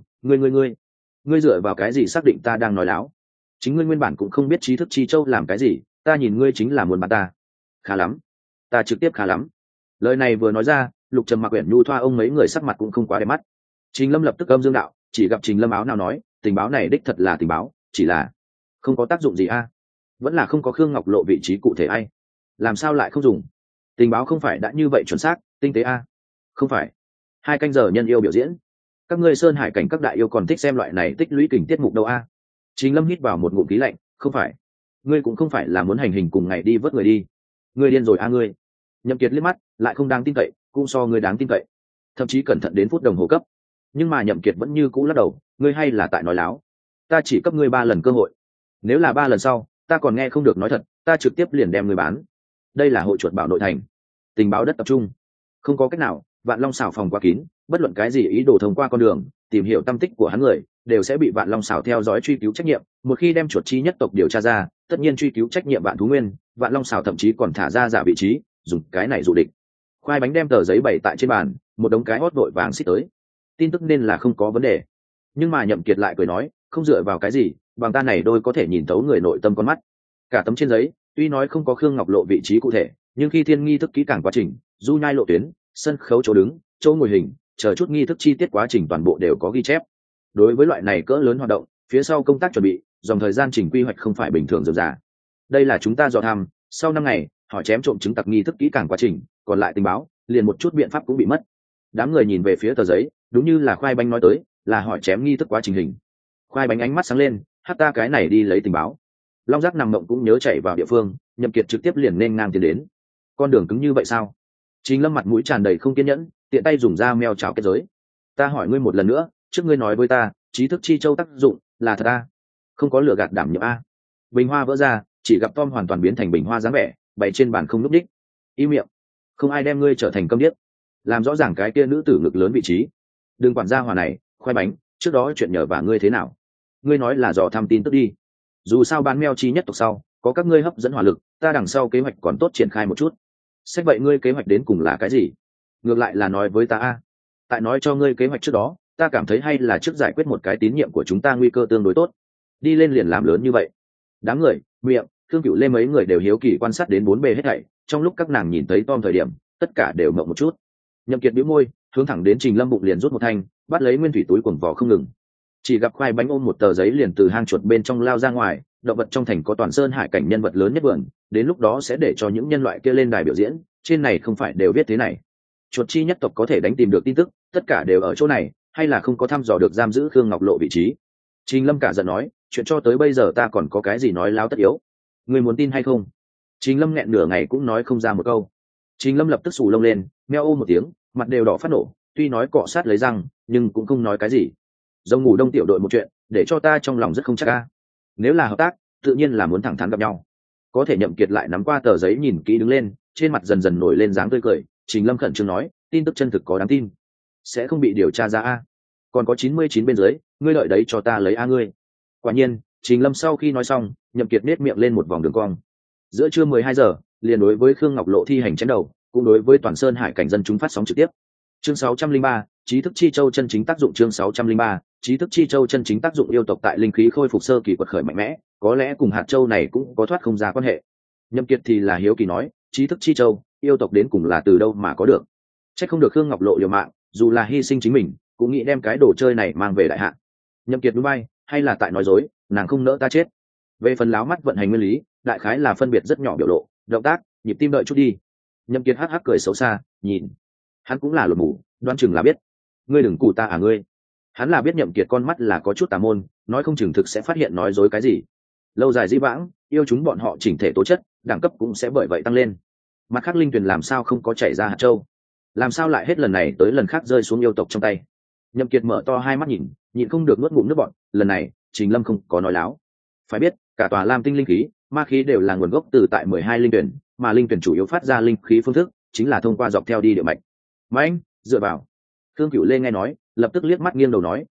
ngươi dựa vào cái gì xác định ta đang nói láo? Chính ngươi nguyên bản cũng không biết trí thức chi châu làm cái gì, ta nhìn ngươi chính là muốn bán ta. Khá lắm, ta trực tiếp khá lắm. Lời này vừa nói ra, Lục Trầm Mặc Uyển Nhu thoa ông mấy người sắc mặt cũng không quá đẹp mắt. Trình Lâm lập tức âm dương đạo, chỉ gặp Trình Lâm áo nào nói, tình báo này đích thật là tình báo, chỉ là không có tác dụng gì a. Vẫn là không có Khương Ngọc Lộ vị trí cụ thể ai. Làm sao lại không dùng? Tình báo không phải đã như vậy chuẩn xác, tinh tế a? Không phải. 2 canh giờ nhân yêu biểu diễn. Các ngươi Sơn Hải cảnh các đại yêu còn thích xem loại này tích lũy kình tiết mục đâu a? Trình Lâm hít vào một ngụm khí lạnh, không phải. Ngươi cũng không phải là muốn hành hình cùng ngày đi vớt người đi. Ngươi điên rồi a ngươi. Nhậm Kiệt liếc mắt, lại không đáng tin cậy, cũng so ngươi đáng tin cậy. Thậm chí cẩn thận đến phút đồng hồ cấp. Nhưng mà Nhậm Kiệt vẫn như cũ lắc đầu, ngươi hay là tại nói láo. Ta chỉ cấp ngươi 3 lần cơ hội. Nếu là 3 lần sau, ta còn nghe không được nói thật, ta trực tiếp liền đem ngươi bán. Đây là hội chuột bảo nội thành, tình báo đất tập trung. Không có cách nào, Vạn Long xảo phòng quá kín, bất luận cái gì ý đồ thông qua con đường tìm hiểu tâm tích của hắn người, đều sẽ bị Vạn Long xảo theo dõi truy cứu trách nhiệm. Một khi đem chuột chi nhất tộc điều tra ra, tất nhiên truy cứu trách nhiệm Vạn Thú Nguyên. Vạn Long xảo thậm chí còn thả ra giả vị trí, dùng cái này dụ địch. Khoai bánh đem tờ giấy bày tại trên bàn, một đống cái hót vội vàng xích tới. Tin tức nên là không có vấn đề, nhưng mà Nhậm Kiệt lại cười nói, không dựa vào cái gì, bằng ta này đôi có thể nhìn thấu người nội tâm con mắt. Cả tấm trên giấy, tuy nói không có Khương Ngọc Lộ vị trí cụ thể, nhưng khi thiên nghi thức kỹ càng quá trình, du nhai lộ tuyến, sân khấu chỗ đứng, chỗ ngồi hình, chờ chút nghi thức chi tiết quá trình toàn bộ đều có ghi chép. Đối với loại này cỡ lớn hoạt động, phía sau công tác chuẩn bị, dòng thời gian chỉnh quy hoạch không phải bình thường dườm rà. Đây là chúng ta dò thăm, sau 5 ngày, họ chém trộm chứng tặc nghi thức kỹ càng quá trình, còn lại tình báo, liền một chút biện pháp cũng bị mất. Đám người nhìn về phía tờ giấy, đúng như là Khoai bánh nói tới, là hỏi chém nghi thức quá trình hình. Khoai bánh ánh mắt sáng lên, hát ta cái này đi lấy tình báo. Long Giác nằm mộng cũng nhớ chạy vào địa phương, Nhậm Kiệt trực tiếp liền nên ngang tiến đến. Con đường cứng như vậy sao? Trình Lâm mặt mũi tràn đầy không kiên nhẫn, tiện tay dùng dao meo chảo kết giới. Ta hỏi ngươi một lần nữa, trước ngươi nói với ta, trí thức chi châu tác dụng là thật a? Không có lừa gạt đảm nhiệm a? Bình hoa vỡ ra, chỉ gặp Tom hoàn toàn biến thành bình hoa dáng vẻ, bày trên bàn không núp đích. Im miệng, không ai đem ngươi trở thành câm điếc. Làm rõ ràng cái kia nữ tử ngực lớn vị trí. Đừng quản gia hòa này, Khoai bánh, trước đó chuyện nhờ và ngươi thế nào? Ngươi nói là dò thăm tin tức đi. Dù sao bán meo chi nhất tộc sau, có các ngươi hấp dẫn hỏa lực, ta đằng sau kế hoạch còn tốt triển khai một chút. Sách vậy ngươi kế hoạch đến cùng là cái gì? Ngược lại là nói với ta a. Tại nói cho ngươi kế hoạch trước đó, ta cảm thấy hay là trước giải quyết một cái tín nhiệm của chúng ta nguy cơ tương đối tốt. Đi lên liền làm lớn như vậy. Đám người, miệng, Thương Cửu Lê mấy người đều hiếu kỳ quan sát đến bốn bề hết thảy, trong lúc các nàng nhìn thấy Tom thời điểm, tất cả đều ngậm một chút. Nhậm Kiệt bĩu môi, hướng thẳng đến Trình Lâm bụng liền rút một thanh, bắt lấy nguyên thủy túi quần vỏ không ngừng. Chỉ gặp Khoai bánh ôm một tờ giấy liền từ hang chuột bên trong lao ra ngoài, động vật trong thành có toàn Sơn Hải cảnh nhân vật lớn nhất vườn, đến lúc đó sẽ để cho những nhân loại kia lên đài biểu diễn, trên này không phải đều viết thế này. Chuột chi nhất tộc có thể đánh tìm được tin tức, tất cả đều ở chỗ này, hay là không có thăm dò được giam giữ Khương Ngọc Lộ vị trí. Trình Lâm cả giận nói, chuyện cho tới bây giờ ta còn có cái gì nói láo tất yếu. Ngươi muốn tin hay không? Trình Lâm nghẹn nửa ngày cũng nói không ra một câu. Trình Lâm lập tức xù lông lên, meo ô một tiếng, mặt đều đỏ phát nổ, tuy nói cọ sát lấy răng, nhưng cũng không nói cái gì. Rồng ngủ đông tiểu đội một chuyện, để cho ta trong lòng rất không chắc a. Nếu là hợp tác, tự nhiên là muốn thẳng thắn gặp nhau. Có thể Nhậm Kiệt lại nắm qua tờ giấy nhìn kỹ đứng lên, trên mặt dần dần nổi lên dáng tươi cười. Trình Lâm khẩn trương nói, tin tức chân thực có đáng tin, sẽ không bị điều tra ra a. Còn có 99 bên dưới, ngươi đợi đấy cho ta lấy a ngươi. Quả nhiên, Trình Lâm sau khi nói xong, Nhậm Kiệt nét miệng lên một vòng đường cong. Giữa trưa 12 giờ, liền đối với Khương Ngọc Lộ thi hành chém đầu, cũng đối với toàn Sơn Hải cảnh dân chúng phát sóng trực tiếp. Chương 603, trí thức chi châu chân chính tác dụng. Chương 603, trí thức chi châu chân chính tác dụng. Yêu tộc tại linh khí khôi phục sơ kỳ quật khởi mạnh mẽ, có lẽ cùng hạt châu này cũng có thoát không ra quan hệ. Nhậm Kiệt thì là hiếu kỳ nói, trí thức chi châu, yêu tộc đến cùng là từ đâu mà có được? Chắc không được Khương Ngọc Lộ liều mạng, dù là hy sinh chính mình, cũng nghĩ đem cái đồ chơi này mang về đại hạ. Nhậm Kiệt núi bay, hay là tại nói dối, nàng không nỡ ta chết. Về phần láo mắt vận hành nguyên lý, đại khái là phân biệt rất nhỏ biểu lộ, động tác, nhịp tim đợi chút đi. Nhậm Kiệt hắc hắc cười xấu xa, nhìn, hắn cũng là lột mù, đoán chừng là biết. Ngươi đừng cù ta à ngươi. Hắn là biết Nhậm Kiệt con mắt là có chút tà môn, nói không chừng thực sẽ phát hiện nói dối cái gì. Lâu dài dĩ vãng, yêu chúng bọn họ chỉnh thể tố chất, đẳng cấp cũng sẽ bởi vậy tăng lên. Mặt khác linh tuyển làm sao không có chảy ra hạt châu, làm sao lại hết lần này tới lần khác rơi xuống yêu tộc trong tay. Nhậm Kiệt mở to hai mắt nhìn, nhịn không được nuốt ngụm nước bọt. Lần này Trình Lâm không có nói láo. Phải biết, cả tòa Lam Tinh linh khí, ma khí đều là nguồn gốc từ tại 12 linh tuyển, mà linh tuyển chủ yếu phát ra linh khí phương thức chính là thông qua dọc theo đi địa mạch. Mạnh, dựa vào. Thương Cửu Lê nghe nói, lập tức liếc mắt nghiêng đầu nói,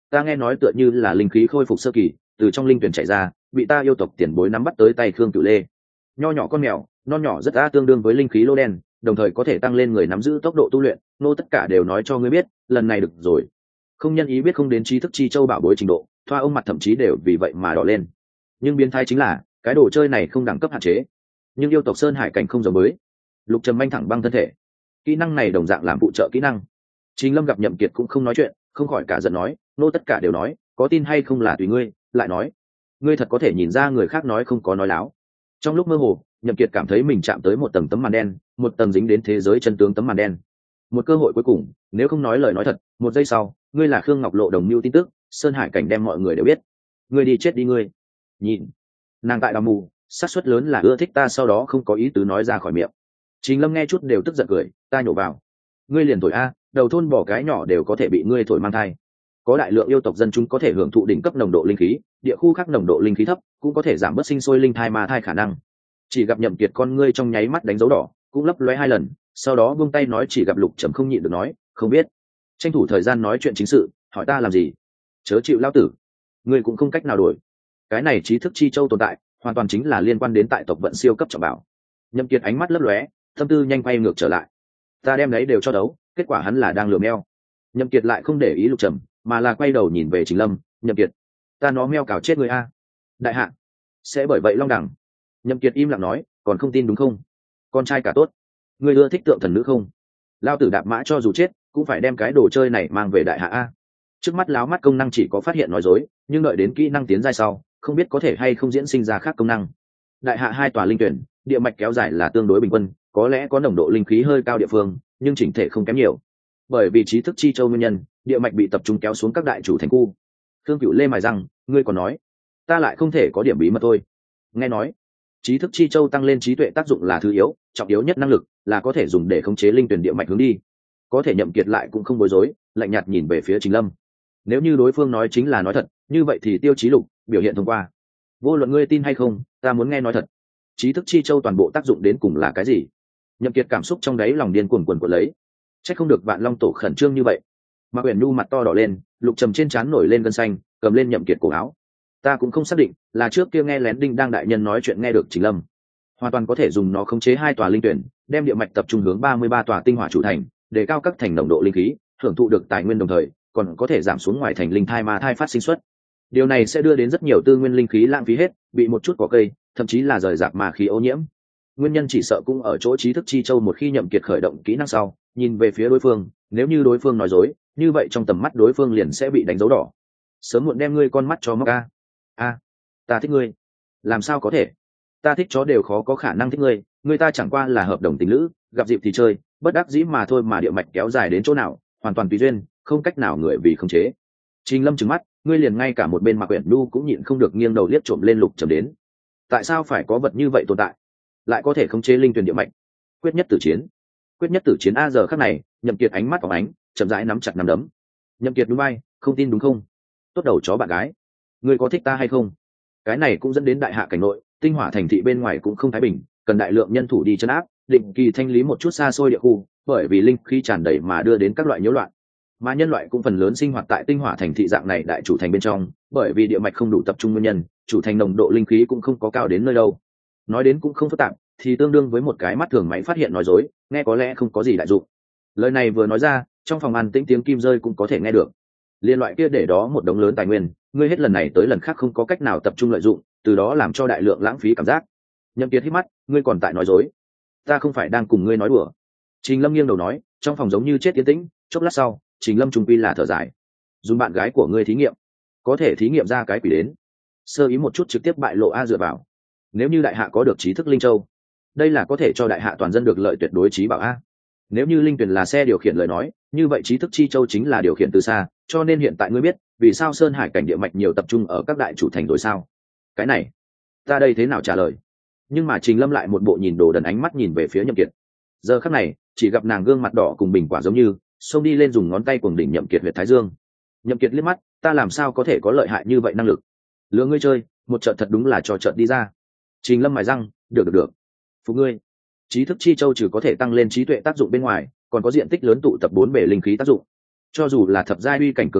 ta nghe nói tựa như là linh khí khôi phục sơ kỳ, từ trong linh tuyển chảy ra, bị ta yêu tộc tiền bối nắm bắt tới tay Khương Cửu Lê. Nho nhỏ con mèo, non nhỏ rất đã tương đương với linh khí lô đen, đồng thời có thể tăng lên người nắm giữ tốc độ tu luyện, nô tất cả đều nói cho ngươi biết, lần này được rồi. Không nhân ý biết không đến trí thức chi châu bảo bối trình độ, thoa ông mặt thậm chí đều vì vậy mà đỏ lên. Nhưng biến thái chính là, cái đồ chơi này không đẳng cấp hạn chế. Nhưng yêu tộc Sơn Hải cảnh không giống với. Lục Trầm Manh thẳng băng thân thể. Kỹ năng này đồng dạng làm phụ trợ kỹ năng. Trình Lâm gặp Nhậm Kiệt cũng không nói chuyện, không khỏi cả giận nói, nô tất cả đều nói, có tin hay không là tùy ngươi, lại nói, ngươi thật có thể nhìn ra người khác nói không có nói láo. Trong lúc mơ hồ, Nhậm Kiệt cảm thấy mình chạm tới một tầng tấm màn đen, một tầng dính đến thế giới chân tướng tấm màn đen. Một cơ hội cuối cùng, nếu không nói lời nói thật, một giây sau, ngươi là Khương Ngọc Lộ đồng mưu tin tức, Sơn Hải cảnh đem mọi người đều biết. Ngươi đi chết đi ngươi. Nhìn, nàng tại đào mù, xác suất lớn là ưa thích ta, sau đó không có ý tứ nói ra khỏi miệng. Trình Lâm nghe chút đều tức giận cười, ta nhổ vào. Ngươi liền thổi a, đầu thôn bỏ cái nhỏ đều có thể bị ngươi thổi mang thai. Có đại lượng yêu tộc dân chúng có thể hưởng thụ đỉnh cấp nồng độ linh khí, địa khu khác nồng độ linh khí thấp, cũng có thể giảm bớt sinh sôi linh thai ma thai khả năng. Chỉ gặp Nhậm Kiệt con ngươi trong nháy mắt đánh dấu đỏ, cũng lấp lóe 2 lần, sau đó buông tay nói, chỉ gặp Lục Trầm không nhịn được nói, không biết. Tranh thủ thời gian nói chuyện chính sự, hỏi ta làm gì? Chớ chịu lao tử, ngươi cũng không cách nào đổi. Cái này trí thức chi châu tồn tại, hoàn toàn chính là liên quan đến tại tộc vận siêu cấp trọng bảo. Nhậm Kiệt ánh mắt lấp lóe, tâm tư nhanh quay ngược trở lại. Ta đem đấy đều cho đấu, kết quả hắn là đang lừa meo. Nhậm Kiệt lại không để ý Lục Trầm, mà là quay đầu nhìn về Trình Lâm, Nhậm Kiệt, ta nó meo cào chết người a. Đại hạ, sẽ bởi vậy long đẳng. Nhậm Kiệt im lặng nói, còn không tin đúng không? Con trai cả tốt, ngươi ưa thích tượng thần nữ không? Lao tử đạp mã cho dù chết, cũng phải đem cái đồ chơi này mang về đại hạ a. Trước mắt láo mắt công năng chỉ có phát hiện nói dối, nhưng đợi đến kỹ năng tiến giai sau, không biết có thể hay không diễn sinh ra khác công năng. Đại hạ 2 tòa linh tuyển, địa mạch kéo dài là tương đối bình quân, có lẽ có nồng độ linh khí hơi cao địa phương, nhưng chỉnh thể không kém nhiều. Bởi vì trí thức chi châu nguyên nhân, địa mạch bị tập trung kéo xuống các đại chủ thành khu. Thương Cửu Lê mài răng, ngươi còn nói, ta lại không thể có điểm bí mật thôi. Nghe nói, trí thức chi châu tăng lên trí tuệ tác dụng là thứ yếu, trọng yếu nhất năng lực là có thể dùng để khống chế linh tuyển địa mạch hướng đi. Có thể Nhậm Kiệt lại cũng không bối rối, lạnh nhạt nhìn về phía Trình Lâm. Nếu như đối phương nói chính là nói thật, như vậy thì Tiêu Chí Lục biểu hiện thông qua. Vô luận ngươi tin hay không, ta muốn nghe nói thật. Trí thức chi châu toàn bộ tác dụng đến cùng là cái gì? Nhậm Kiệt cảm xúc trong đáy lòng điên cuồng cuộn lấy. Chắc không được Vạn Long tổ khẩn trương như vậy. Mà Uyển Nhu mặt to đỏ lên, Lục Trầm trên trán nổi lên gân xanh, cầm lên Nhậm Kiệt cổ áo. Ta cũng không xác định, là trước kia nghe lén Đinh Đang đại nhân nói chuyện nghe được Trình Lâm, hoàn toàn có thể dùng nó khống chế 2 tòa linh tuyển, đem địa mạch tập trung hướng 33 tòa tinh hỏa chủ thành, để cao các thành nồng độ linh khí, hưởng thụ được tài nguyên, đồng thời còn có thể giảm xuống ngoài thành linh thai ma thai phát sinh suất. Điều này sẽ đưa đến rất nhiều tư nguyên linh khí lãng phí hết, bị một chút cỏ cây, thậm chí là rời rạc ma khí ô nhiễm. Nguyên nhân chỉ sợ cũng ở chỗ trí thức chi châu một khi Nhậm Kiệt khởi động kỹ năng sau, nhìn về phía đối phương, nếu như đối phương nói dối, như vậy trong tầm mắt đối phương liền sẽ bị đánh dấu đỏ. Sớm muộn đem ngươi con mắt cho móc a. Ta thích ngươi. Làm sao có thể? Ta thích chó đều khó có khả năng thích ngươi, người ta chẳng qua là hợp đồng tình lữ, gặp dịp thì chơi, bất đắc dĩ mà thôi, mà địa mạch kéo dài đến chỗ nào, hoàn toàn tùy duyên, không cách nào người vì khống chế. Trình Lâm trừng mắt, ngươi liền ngay cả một bên Mạc Uyển Nhu cũng nhịn không được nghiêng đầu liếc trộm lên Lục Trầm đến. Tại sao phải có vật như vậy tồn tại, lại có thể khống chế linh tuyển địa mạch? Quyết nhất tử chiến. Quyết nhất tử chiến a. Giờ khắc này, Nhậm Kiệt ánh mắt phóng ánh, chậm rãi nắm chặt nắm đấm. Nhậm Kiệt núi bay, không tin đúng không? Tốt đầu chó bạn gái, ngươi có thích ta hay không? Cái này cũng dẫn đến đại hạ cảnh nội, tinh hỏa thành thị bên ngoài cũng không thái bình, cần đại lượng nhân thủ đi trấn áp, định kỳ thanh lý một chút xa xôi địa khu, bởi vì linh khí tràn đầy mà đưa đến các loại nhiễu loạn. Mà nhân loại cũng phần lớn sinh hoạt tại tinh hỏa thành thị dạng này đại chủ thành bên trong, bởi vì địa mạch không đủ tập trung nguyên nhân, chủ thành nồng độ linh khí cũng không có cao đến nơi đâu. Nói đến cũng không phức tạp, thì tương đương với một cái mắt thường máy phát hiện nói dối, nghe có lẽ không có gì đại dụng. Lời này vừa nói ra, trong phòng an tĩnh tiếng kim rơi cũng có thể nghe được. Liên loại kia để đó một đống lớn tài nguyên, ngươi hết lần này tới lần khác không có cách nào tập trung lợi dụng, từ đó làm cho đại lượng lãng phí cảm giác. Nhậm Kiệt hít mắt, ngươi còn tại nói dối? Ta không phải đang cùng ngươi nói đùa. Trình Lâm nghiêng đầu nói, trong phòng giống như chết yên tĩnh. Chốc lát sau, Trình Lâm trung quy là thở dài. Dùng bạn gái của ngươi thí nghiệm, có thể thí nghiệm ra cái quỷ đến. Sơ ý một chút trực tiếp bại lộ a. Dựa vào, nếu như đại hạ có được trí thức linh châu, đây là có thể cho đại hạ toàn dân được lợi tuyệt đối trí bảo a. Nếu như linh tuyển là xe điều khiển lời nói, như vậy trí thức chi châu chính là điều khiển từ xa, cho nên hiện tại ngươi biết vì sao Sơn Hải cảnh địa mạch nhiều tập trung ở các đại chủ thành rồi sao? Cái này ta đây thế nào trả lời? Nhưng mà Trình Lâm lại một bộ nhìn đồ đần ánh mắt nhìn về phía Nhậm Kiệt. Giờ khắc này, chỉ gặp nàng gương mặt đỏ cùng bình quả giống như, xông đi lên dùng ngón tay cuồng đỉnh Nhậm Kiệt huyệt thái dương. Nhậm Kiệt liếc mắt, ta làm sao có thể có lợi hại như vậy năng lực? Lừa ngươi chơi, một trận thật đúng là trò trận đi ra. Trình Lâm mài răng, được. Phục ngươi. Trí thức chi châu trừ có thể tăng lên trí tuệ tác dụng bên ngoài, còn có diện tích lớn tụ tập 4 bể linh khí tác dụng. Cho dù là thập giai uy cảnh cường giả,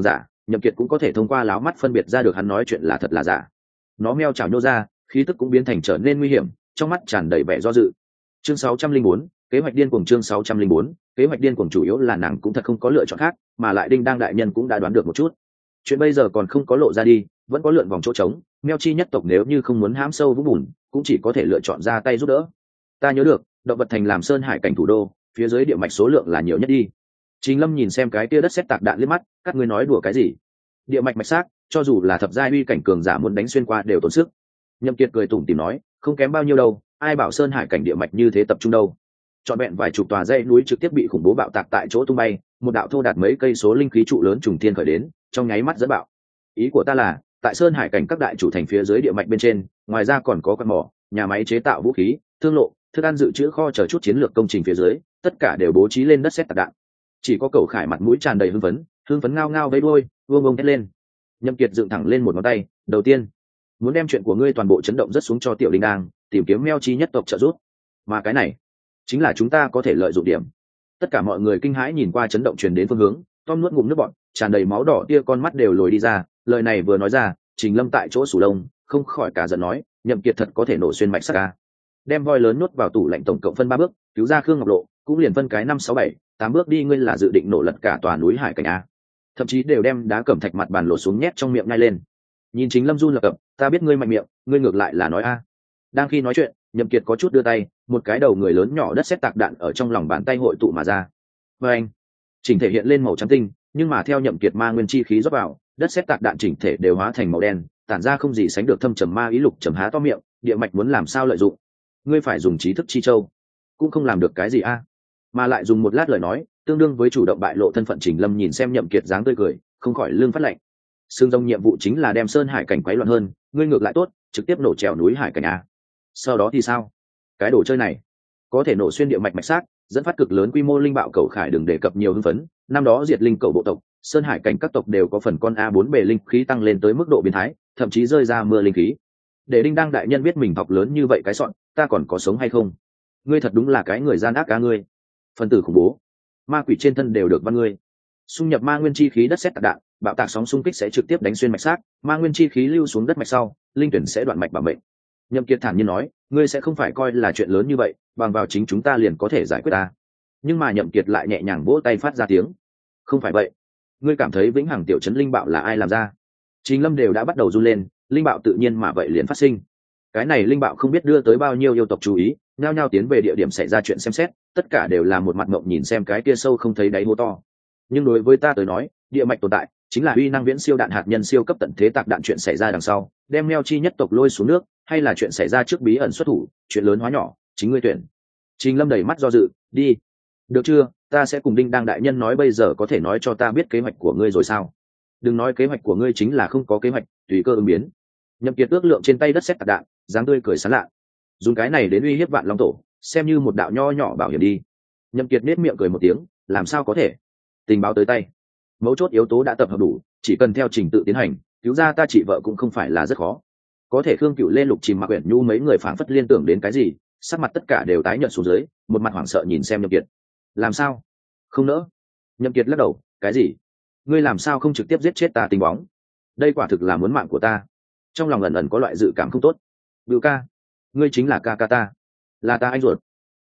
Nhậm Kiệt cũng có thể thông qua láo mắt phân biệt ra được hắn nói chuyện là thật là giả. Nó meo chảo nhô ra, khí tức cũng biến thành trở nên nguy hiểm, trong mắt tràn đầy vẻ do dự. Chương 604, kế hoạch điên cuồng. Chương 604, kế hoạch điên cuồng. Chủ yếu là nàng cũng thật không có lựa chọn khác, mà lại Đinh Đang đại nhân cũng đã đoán được một chút. Chuyện bây giờ còn không có lộ ra đi, vẫn có lượn vòng chỗ trống, meo chi nhất tộc nếu như không muốn hãm sâu vũng bùn, cũng chỉ có thể lựa chọn ra tay giúp đỡ. Ta nhớ được, động vật thành làm sơn hải cảnh thủ đô, phía dưới địa mạch số lượng là nhiều nhất đi. Trình Lâm nhìn xem cái kia đất sét tạc đạn liếc mắt, các ngươi nói đùa cái gì? Địa mạch mạch xác, cho dù là thập giai uy cảnh cường giả muốn đánh xuyên qua đều tốn sức. Nhậm Kiệt cười tủm tỉm nói, không kém bao nhiêu đâu, ai bảo sơn hải cảnh địa mạch như thế tập trung đâu. Trọn vẹn vài chục tòa dãy núi trực tiếp bị khủng bố bạo tạc tại chỗ tung bay, một đạo thô đạt mấy cây số linh khí trụ lớn trùng thiên khởi đến, trong nháy mắt dẫn bạo. Ý của ta là, tại sơn hải cảnh các đại chủ thành phía dưới địa mạch bên trên, ngoài ra còn có quan mỏ, nhà máy chế tạo vũ khí, thương lộ, thức ăn dự trữ kho chờ chút chiến lược công trình phía dưới, tất cả đều bố trí lên đất sét tạc đạn. Chỉ có Cẩu Khải mặt mũi tràn đầy hưng phấn ngao ngao vẫy đuôi, vương thét lên. Nhậm Kiệt dựng thẳng lên một ngón tay, đầu tiên, muốn đem chuyện của ngươi toàn bộ chấn động rất xuống cho tiểu Đinh Đang, tìm kiếm meo chi nhất tộc trợ giúp. Mà cái này, chính là chúng ta có thể lợi dụng điểm. Tất cả mọi người kinh hãi nhìn qua chấn động truyền đến phương hướng, Tom nuốt ngụm nước bọt, tràn đầy máu đỏ tia con mắt đều lồi đi ra. Lời này vừa nói ra, Trình Lâm tại chỗ sủ lông, không khỏi cả giận nói, Nhậm Kiệt thật có thể nổ xuyên mạch sắt a. Đem voi lớn nuốt vào tủ lạnh tổng cộng phân 3 bước, cứu ra Khương Ngọc Lộ, cũng liền phân cái 5, 6, 7, 8 bước đi, ngươi là dự định nổ lật cả tòa núi hải cảnh a. Thậm chí đều đem đá cẩm thạch mặt bàn lột xuống nhét trong miệng ngay lên. Nhìn Chính Lâm run lập cập, ta biết ngươi mạnh miệng, ngươi ngược lại là nói a. Đang khi nói chuyện, Nhậm Kiệt có chút đưa tay, một cái đầu người lớn nhỏ đất sét tạc đạn ở trong lòng bàn tay hội tụ mà ra. Và anh, chỉnh thể hiện lên màu trắng tinh, nhưng mà theo Nhậm Kiệt ma nguyên chi khí rót vào, đất sét tạc đạn chỉnh thể đều hóa thành màu đen, tản ra không gì sánh được thâm trầm ma ý. Lục trầm há to miệng, địa mạch muốn làm sao lợi dụng? Ngươi phải dùng trí thức chi châu, cũng không làm được cái gì a. Mà lại dùng một lát lời nói, tương đương với chủ động bại lộ thân phận. Trình Lâm nhìn xem Nhậm Kiệt dáng tươi cười, không khỏi lưng phát lạnh. Sương Dông nhiệm vụ chính là đem sơn hải cảnh quấy loạn hơn, ngươi ngược lại tốt, trực tiếp nổ trèo núi hải cảnh a. Sau đó thì sao? Cái đồ chơi này có thể nổ xuyên địa mạch mạch xác, dẫn phát cực lớn quy mô linh bạo. Cẩu Khải đừng đề cập nhiều hưng phấn, năm đó diệt linh cẩu bộ tộc, sơn hải cảnh các tộc đều có phần con A4 bề linh khí tăng lên tới mức độ biến thái, thậm chí rơi ra mưa linh khí. Để Đinh Đang đại nhân biết mình học lớn như vậy cái sọn, ta còn có sống hay không? Ngươi thật đúng là cái người gian ác cá ngươi. Phần tử khủng bố, ma quỷ trên thân đều được văn ngươi. Xung nhập ma nguyên chi khí đất sét tạc đạn, bạo tạc sóng xung kích sẽ trực tiếp đánh xuyên mạch xác, ma nguyên chi khí lưu xuống đất mạch sau, linh tuyển sẽ đoạn mạch bảo mệnh. Nhậm Kiệt thản nhiên nói, ngươi sẽ không phải coi là chuyện lớn như vậy, bằng vào chính chúng ta liền có thể giải quyết ta. Nhưng mà Nhậm Kiệt lại nhẹ nhàng vỗ tay phát ra tiếng, không phải vậy. Ngươi cảm thấy vĩnh hằng tiểu trấn linh bạo là ai làm ra? Trình Lâm đều đã bắt đầu run lên, linh bạo tự nhiên mà vậy liền phát sinh. Cái này linh bạo không biết đưa tới bao nhiêu yêu tộc chú ý, nhao nhao tiến về địa điểm xảy ra chuyện xem xét, tất cả đều là một mặt ngộng nhìn xem cái kia sâu không thấy đáy hố to. Nhưng đối với ta tới nói, địa mạch tồn tại chính là uy năng viễn siêu đạn hạt nhân siêu cấp tận thế tạc đạn. Chuyện xảy ra đằng sau, đem meo chi nhất tộc lôi xuống nước, hay là chuyện xảy ra trước bí ẩn xuất thủ, chuyện lớn hóa nhỏ, chính ngươi tuyển. Trình Lâm đầy mắt do dự, đi. Được chưa, ta sẽ cùng Đinh Đang đại nhân nói. Bây giờ có thể nói cho ta biết kế hoạch của ngươi rồi sao? Đừng nói kế hoạch của ngươi chính là không có kế hoạch, tùy cơ ứng biến. Nhậm Kiệt ước lượng trên tay đất sét tạc đạn, dáng tươi cười sán lạ. Dùng cái này đến uy hiếp Vạn Long tổ, xem như một đạo nho nhỏ bảo hiểm đi. Nhậm Kiệt nét miệng cười một tiếng, làm sao có thể? Tình báo tới tay, mấu chốt yếu tố đã tập hợp đủ, chỉ cần theo trình tự tiến hành, cứu ra ta chị vợ cũng không phải là rất khó. Có thể Khương Cựu lên Lục Chìm Mạc Uyển Nhu mấy người phảng phất liên tưởng đến cái gì, sắc mặt tất cả đều tái nhợt xuống dưới, một mặt hoảng sợ nhìn xem Nhậm Kiệt. Làm sao? Không nỡ. Nhậm Kiệt lắc đầu, cái gì? Ngươi làm sao không trực tiếp giết chết ta? Tình bóng, đây quả thực là muốn mạng của ta. Trong lòng ẩn ẩn có loại dự cảm không tốt. Bưu ca, ngươi chính là ca ca ta, là ta anh ruột.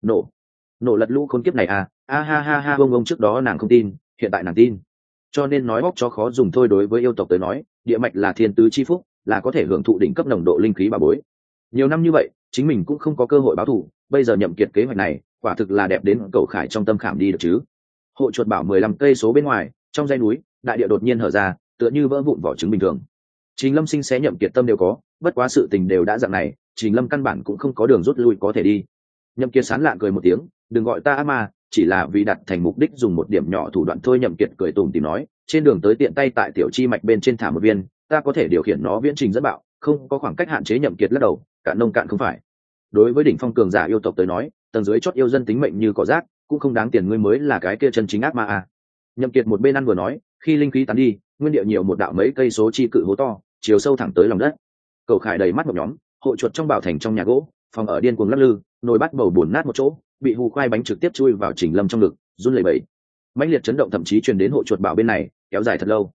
Nổ lật lũ khốn kiếp này à? A ha ha ha. Ông trước đó nàng không tin, hiện tại nàng tin. Cho nên nói bóc cho khó dùng thôi. Đối với yêu tộc tới nói, địa mạch là thiên tứ chi phúc, là có thể hưởng thụ đỉnh cấp nồng độ linh khí bà bối. Nhiều năm như vậy, chính mình cũng không có cơ hội báo thù. Bây giờ Nhậm Kiệt kế hoạch này, quả thực là đẹp đến Cẩu Khải trong tâm khảm đi được chứ. Hộ chuột bảo 15 cây số bên ngoài, trong dãy núi, đại địa đột nhiên hở ra, tựa như vỡ vụn vỏ trứng bình thường. Trình Lâm sinh xé Nhậm Kiệt tâm đều có, bất quá sự tình đều đã dạng này, Trình Lâm căn bản cũng không có đường rút lui có thể đi. Nhậm Kiệt sán lạn cười một tiếng, đừng gọi ta ác ma, chỉ là vì đạt thành mục đích dùng một điểm nhỏ thủ đoạn thôi. Nhậm Kiệt cười tủm tỉm nói, trên đường tới tiện tay tại tiểu chi mạch bên trên thả một viên, ta có thể điều khiển nó viễn trình dẫn bạo, không có khoảng cách hạn chế. Nhậm Kiệt lắc đầu, cạn nông cạn không phải. Đối với đỉnh phong cường giả yêu tộc tới nói, tầng dưới chót yêu dân tính mệnh như cỏ rác, cũng không đáng tiền. Ngươi mới là cái kia chân chính ác ma à? Nhậm Kiệt một bên ăn vừa nói, khi linh khí tán đi, nguyên địa nhiều một đạo mấy cây số chi cự hố to, chiều sâu thẳng tới lòng đất. Cẩu Khải đầy mắt một nhóm, hộ chuột trong bảo thành trong nhà gỗ, phòng ở điên cuồng lắc lư, nồi bát bầu buồn nát một chỗ, bị hù khoai bánh trực tiếp chui vào Trình Lâm trong ngực, run lẩy bẩy. Mãnh liệt chấn động thậm chí truyền đến hộ chuột bảo bên này, kéo dài thật lâu.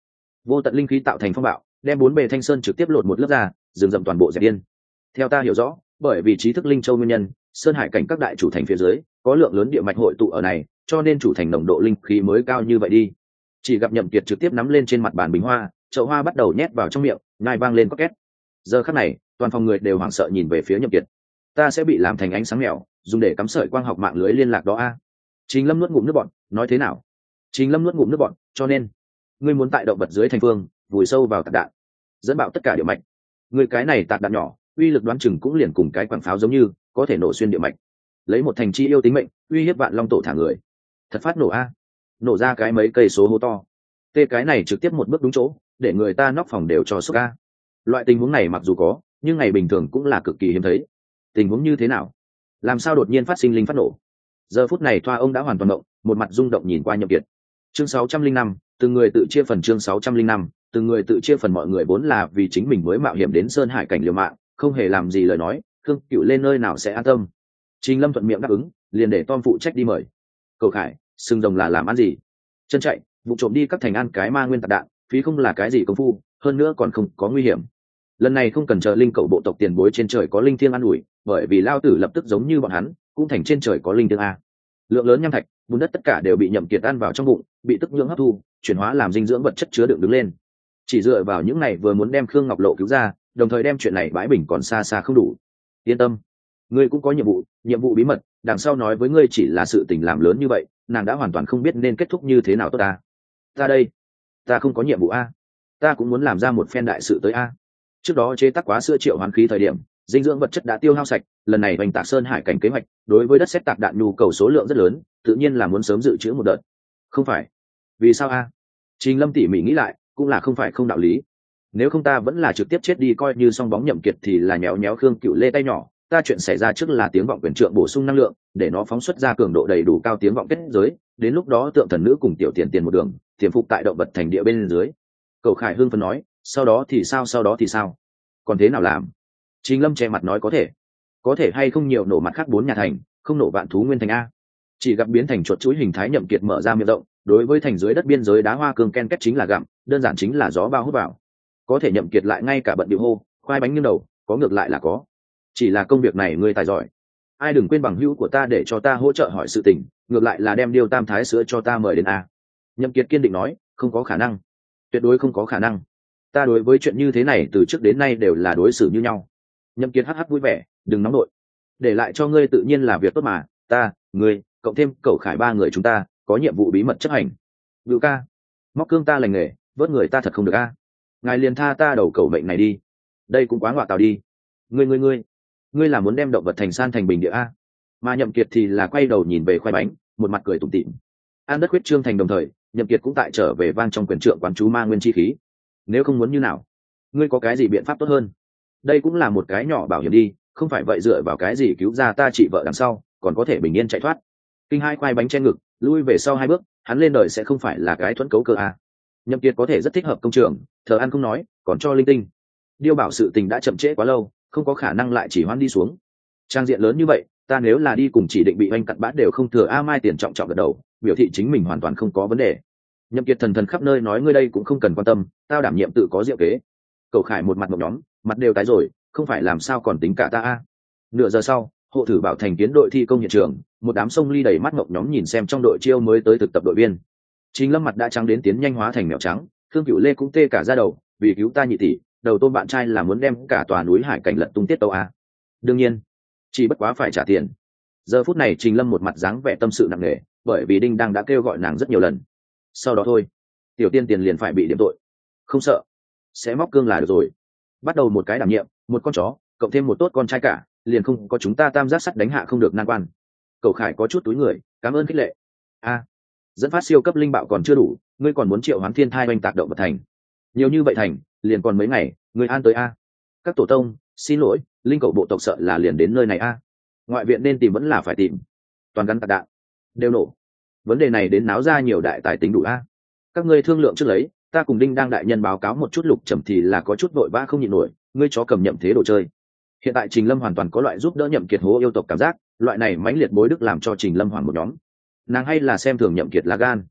vô tận linh khí tạo thành phong bạo, đem bốn bề thanh sơn trực tiếp lột một lớp ra, rừng rậm toàn bộ dẹp điên. Theo ta hiểu rõ, bởi vì trí thức linh châu nguyên nhân, sơn hải cảnh các đại chủ thành phía dưới có lượng lớn địa mạch hội tụ ở này, cho nên chủ thành nồng độ linh khí mới cao như vậy đi. Chỉ gặp Nhậm Kiệt trực tiếp nắm lên trên mặt bàn bình hoa, chậu hoa bắt đầu nhét vào trong miệng, nhai vang lên có két. Giờ khắc này, toàn phòng người đều hoảng sợ nhìn về phía Nhậm Kiệt. Ta sẽ bị làm thành ánh sáng mèo, dùng để cắm sợi quang học mạng lưới liên lạc đó a. Trình Lâm nuốt ngụm nước bọt, nói thế nào? Trình Lâm nuốt ngụm nước bọt, cho nên ngươi muốn tại động vật dưới thành phương vùi sâu vào tạc đạn, dẫn bạo tất cả địa mạch. Ngươi cái này tạc đạn nhỏ, uy lực đoán chừng cũng liền cùng cái quảng pháo giống như, có thể nổ xuyên địa mạch. Lấy một thành chi yêu tính mệnh, uy hiếp vạn long tổ thả người. Thật phát nổ a. Nổ ra cái mấy cây số hố to. Tê cái này trực tiếp một bước đúng chỗ, để người ta nóc phòng đều cho sốc a. Loại tình huống này mặc dù có, nhưng ngày bình thường cũng là cực kỳ hiếm thấy. Tình huống như thế nào? Làm sao đột nhiên phát sinh linh phát nổ? Giờ phút này Thoa ông đã hoàn toàn động, một mặt rung động nhìn qua Nhậm Kiệt. Chương 605, từng người tự chia phần. Chương 605, từng người tự chia phần. Mọi người vốn là vì chính mình mới mạo hiểm đến sơn hải cảnh liều mạng, không hề làm gì lời nói, Khương Cửu lên nơi nào sẽ an tâm. Trình Lâm thuận miệng đáp ứng, liền để Tom phụ trách đi mời. Cầu Khải, sừng rồng là làm ăn gì? Chân chạy, vụ trộm đi các thành ăn cái ma nguyên tạc đạn, phí không là cái gì công phu, hơn nữa còn không có nguy hiểm. Lần này không cần chờ linh cậu bộ tộc tiền bối trên trời có linh thiêng an ủi, bởi vì lao tử lập tức giống như bọn hắn, cũng thành trên trời có linh thiêng a. Lượng lớn nham thạch, bùn đất tất cả đều bị Nhậm Kiệt ăn vào trong bụng, bị tức nhưỡng hấp thu, chuyển hóa làm dinh dưỡng vật chất chứa đựng đứng lên. Chỉ dựa vào những này vừa muốn đem Khương Ngọc Lộ cứu ra, đồng thời đem chuyện này bãi bình còn xa xa không đủ. Yên tâm, ngươi cũng có nhiệm vụ bí mật, đằng sau nói với ngươi chỉ là sự tình làm lớn như vậy, nàng đã hoàn toàn không biết nên kết thúc như thế nào tốt ta. Ta đây, ta không có nhiệm vụ a, ta cũng muốn làm ra một phen đại sự tới a. Trước đó chế tác quá sữa triệu hoán khí thời điểm, dinh dưỡng vật chất đã tiêu hao sạch, lần này hoành tạc sơn hải cảnh kế hoạch, đối với đất sét tạc đạn nhu cầu số lượng rất lớn, tự nhiên là muốn sớm dự trữ một đợt. Không phải? Vì sao a? Trình Lâm tỉ mỉ nghĩ lại, cũng là không phải không đạo lý. Nếu không ta vẫn là trực tiếp chết đi coi như song bóng Nhậm Kiệt thì là nhéo nhéo Khương Cửu lê tay nhỏ, ta chuyện xảy ra trước là tiếng vọng quyền trượng bổ sung năng lượng, để nó phóng xuất ra cường độ đầy đủ cao tiếng vọng kết giới, đến lúc đó tượng thần nữ cùng tiểu tiền một đường, tiềm phục tại động vật thành địa bên dưới. Cầu Khải hưng phấn nói, sau đó thì sao? Còn thế nào làm? Trình Lâm che mặt nói có thể hay không nhiều nổ mặt khác 4 nhà thành, không nổ vạn thú nguyên thành a. Chỉ gặp biến thành chuột chuỗi hình thái Nhậm Kiệt mở ra miệng rộng, đối với thành dưới đất biên giới đá hoa cương ken kết chính là gặm, đơn giản chính là gió bao hút vào. Có thể Nhậm Kiệt lại ngay cả bận điệu hô, khoai bánh nghiêng đầu, có ngược lại là có. Chỉ là công việc này ngươi tài giỏi. Ai đừng quên bằng hữu của ta để cho ta hỗ trợ hỏi sự tình, ngược lại là đem điêu tam thái sữa cho ta mời đến a. Nhậm Kiệt kiên định nói, không có khả năng, tuyệt đối không có khả năng. Ta đối với chuyện như thế này từ trước đến nay đều là đối xử như nhau. Nhậm Kiệt hắc hắc vui vẻ, đừng nóng nội, để lại cho ngươi tự nhiên là việc tốt mà, ta, ngươi, cộng thêm Cẩu Khải 3 người chúng ta có nhiệm vụ bí mật chấp hành. Vưu ca, móc cương ta lành nghề, vớt người ta thật không được a. Ngài liền tha ta đầu cẩu mệnh này đi, đây cũng quá ngọa tào đi. Ngươi là muốn đem động vật thành san thành bình địa a? Mà Nhậm Kiệt thì là quay đầu nhìn về khoai bánh, một mặt cười tủm tỉm. An đất huyết trương thành đồng thời, Nhậm Kiệt cũng tại trở về vang trong quyền trượng quán chú ma nguyên chi khí. Nếu không muốn như nào, ngươi có cái gì biện pháp tốt hơn? Đây cũng là một cái nhỏ bảo hiểm đi, không phải vậy dựa vào cái gì cứu ra ta chị vợ đằng sau, còn có thể bình yên chạy thoát. Kinh hai khoai bánh trên ngực, lui về sau 2 bước, hắn lên đời sẽ không phải là cái thuẫn cấu cơ a. Nhậm Kiệt có thể rất thích hợp công trường, thờ ăn không nói, còn cho linh tinh. Điêu bảo sự tình đã chậm trễ quá lâu, không có khả năng lại chỉ hoãn đi xuống. Trang diện lớn như vậy, ta nếu là đi cùng chỉ định bị oanh cặn bã đều không thừa a. Mai Tiền trọng trọng gật đầu, biểu thị chính mình hoàn toàn không có vấn đề. Nhậm Kiệt thần khắp nơi nói ngươi đây cũng không cần quan tâm, tao đảm nhiệm tự có diệu kế. Cẩu Khải một mặt ngọc nhóm, mặt đều tái rồi, không phải làm sao còn tính cả ta a. Nửa giờ sau, hộ thử bảo thành kiến đội thi công hiện trường, một đám sông ly đầy mắt ngọc nhóm nhìn xem trong đội chiêu mới tới thực tập đội viên. Trình Lâm mặt đã trắng đến tiến nhanh hóa thành mèo trắng, Khương Cửu Lê cũng tê cả da đầu, vì cứu ta nhị tỷ, đầu tôm bạn trai là muốn đem cả tòa núi hải cảnh lật tung tiết tấu a. Đương nhiên, chỉ bất quá phải trả tiền. Giờ phút này Trình Lâm một mặt dáng vẻ tâm sự nặng nề, bởi vì Đinh Đăng đã kêu gọi nàng rất nhiều lần. Sau đó thôi, tiểu tiên tiền liền phải bị điểm tội. Không sợ, sẽ móc cương là được rồi. Bắt đầu một cái đảm nhiệm, một con chó, cộng thêm một tốt con trai cả, liền không có chúng ta tam giác sắt đánh hạ không được nan quan. Cẩu Khải có chút túi người, cảm ơn khích lệ. A, dẫn phát siêu cấp linh bạo còn chưa đủ, ngươi còn muốn triệu hoán thiên thai oanh tạc động vật thành. Nhiều như vậy thành, liền còn mấy ngày, ngươi an tới a. Các tổ tông, xin lỗi, linh cậu bộ tộc sợ là liền đến nơi này a. Ngoại viện nên tìm vẫn là phải tìm. Toàn gắn tạc đạn, đều nổ. Vấn đề này đến náo ra nhiều đại tài tính đủ a. Các ngươi thương lượng trước lấy, ta cùng Đinh Đang đại nhân báo cáo một chút Lục Trầm thì là có chút vội vã không nhịn nổi, ngươi chó cầm Nhậm thế đồ chơi. Hiện tại Trình Lâm hoàn toàn có loại giúp đỡ Nhậm Kiệt hố yêu tộc cảm giác, loại này mãnh liệt bối đức làm cho Trình Lâm hoảng một nhóm. Nàng hay là xem thường Nhậm Kiệt là gan.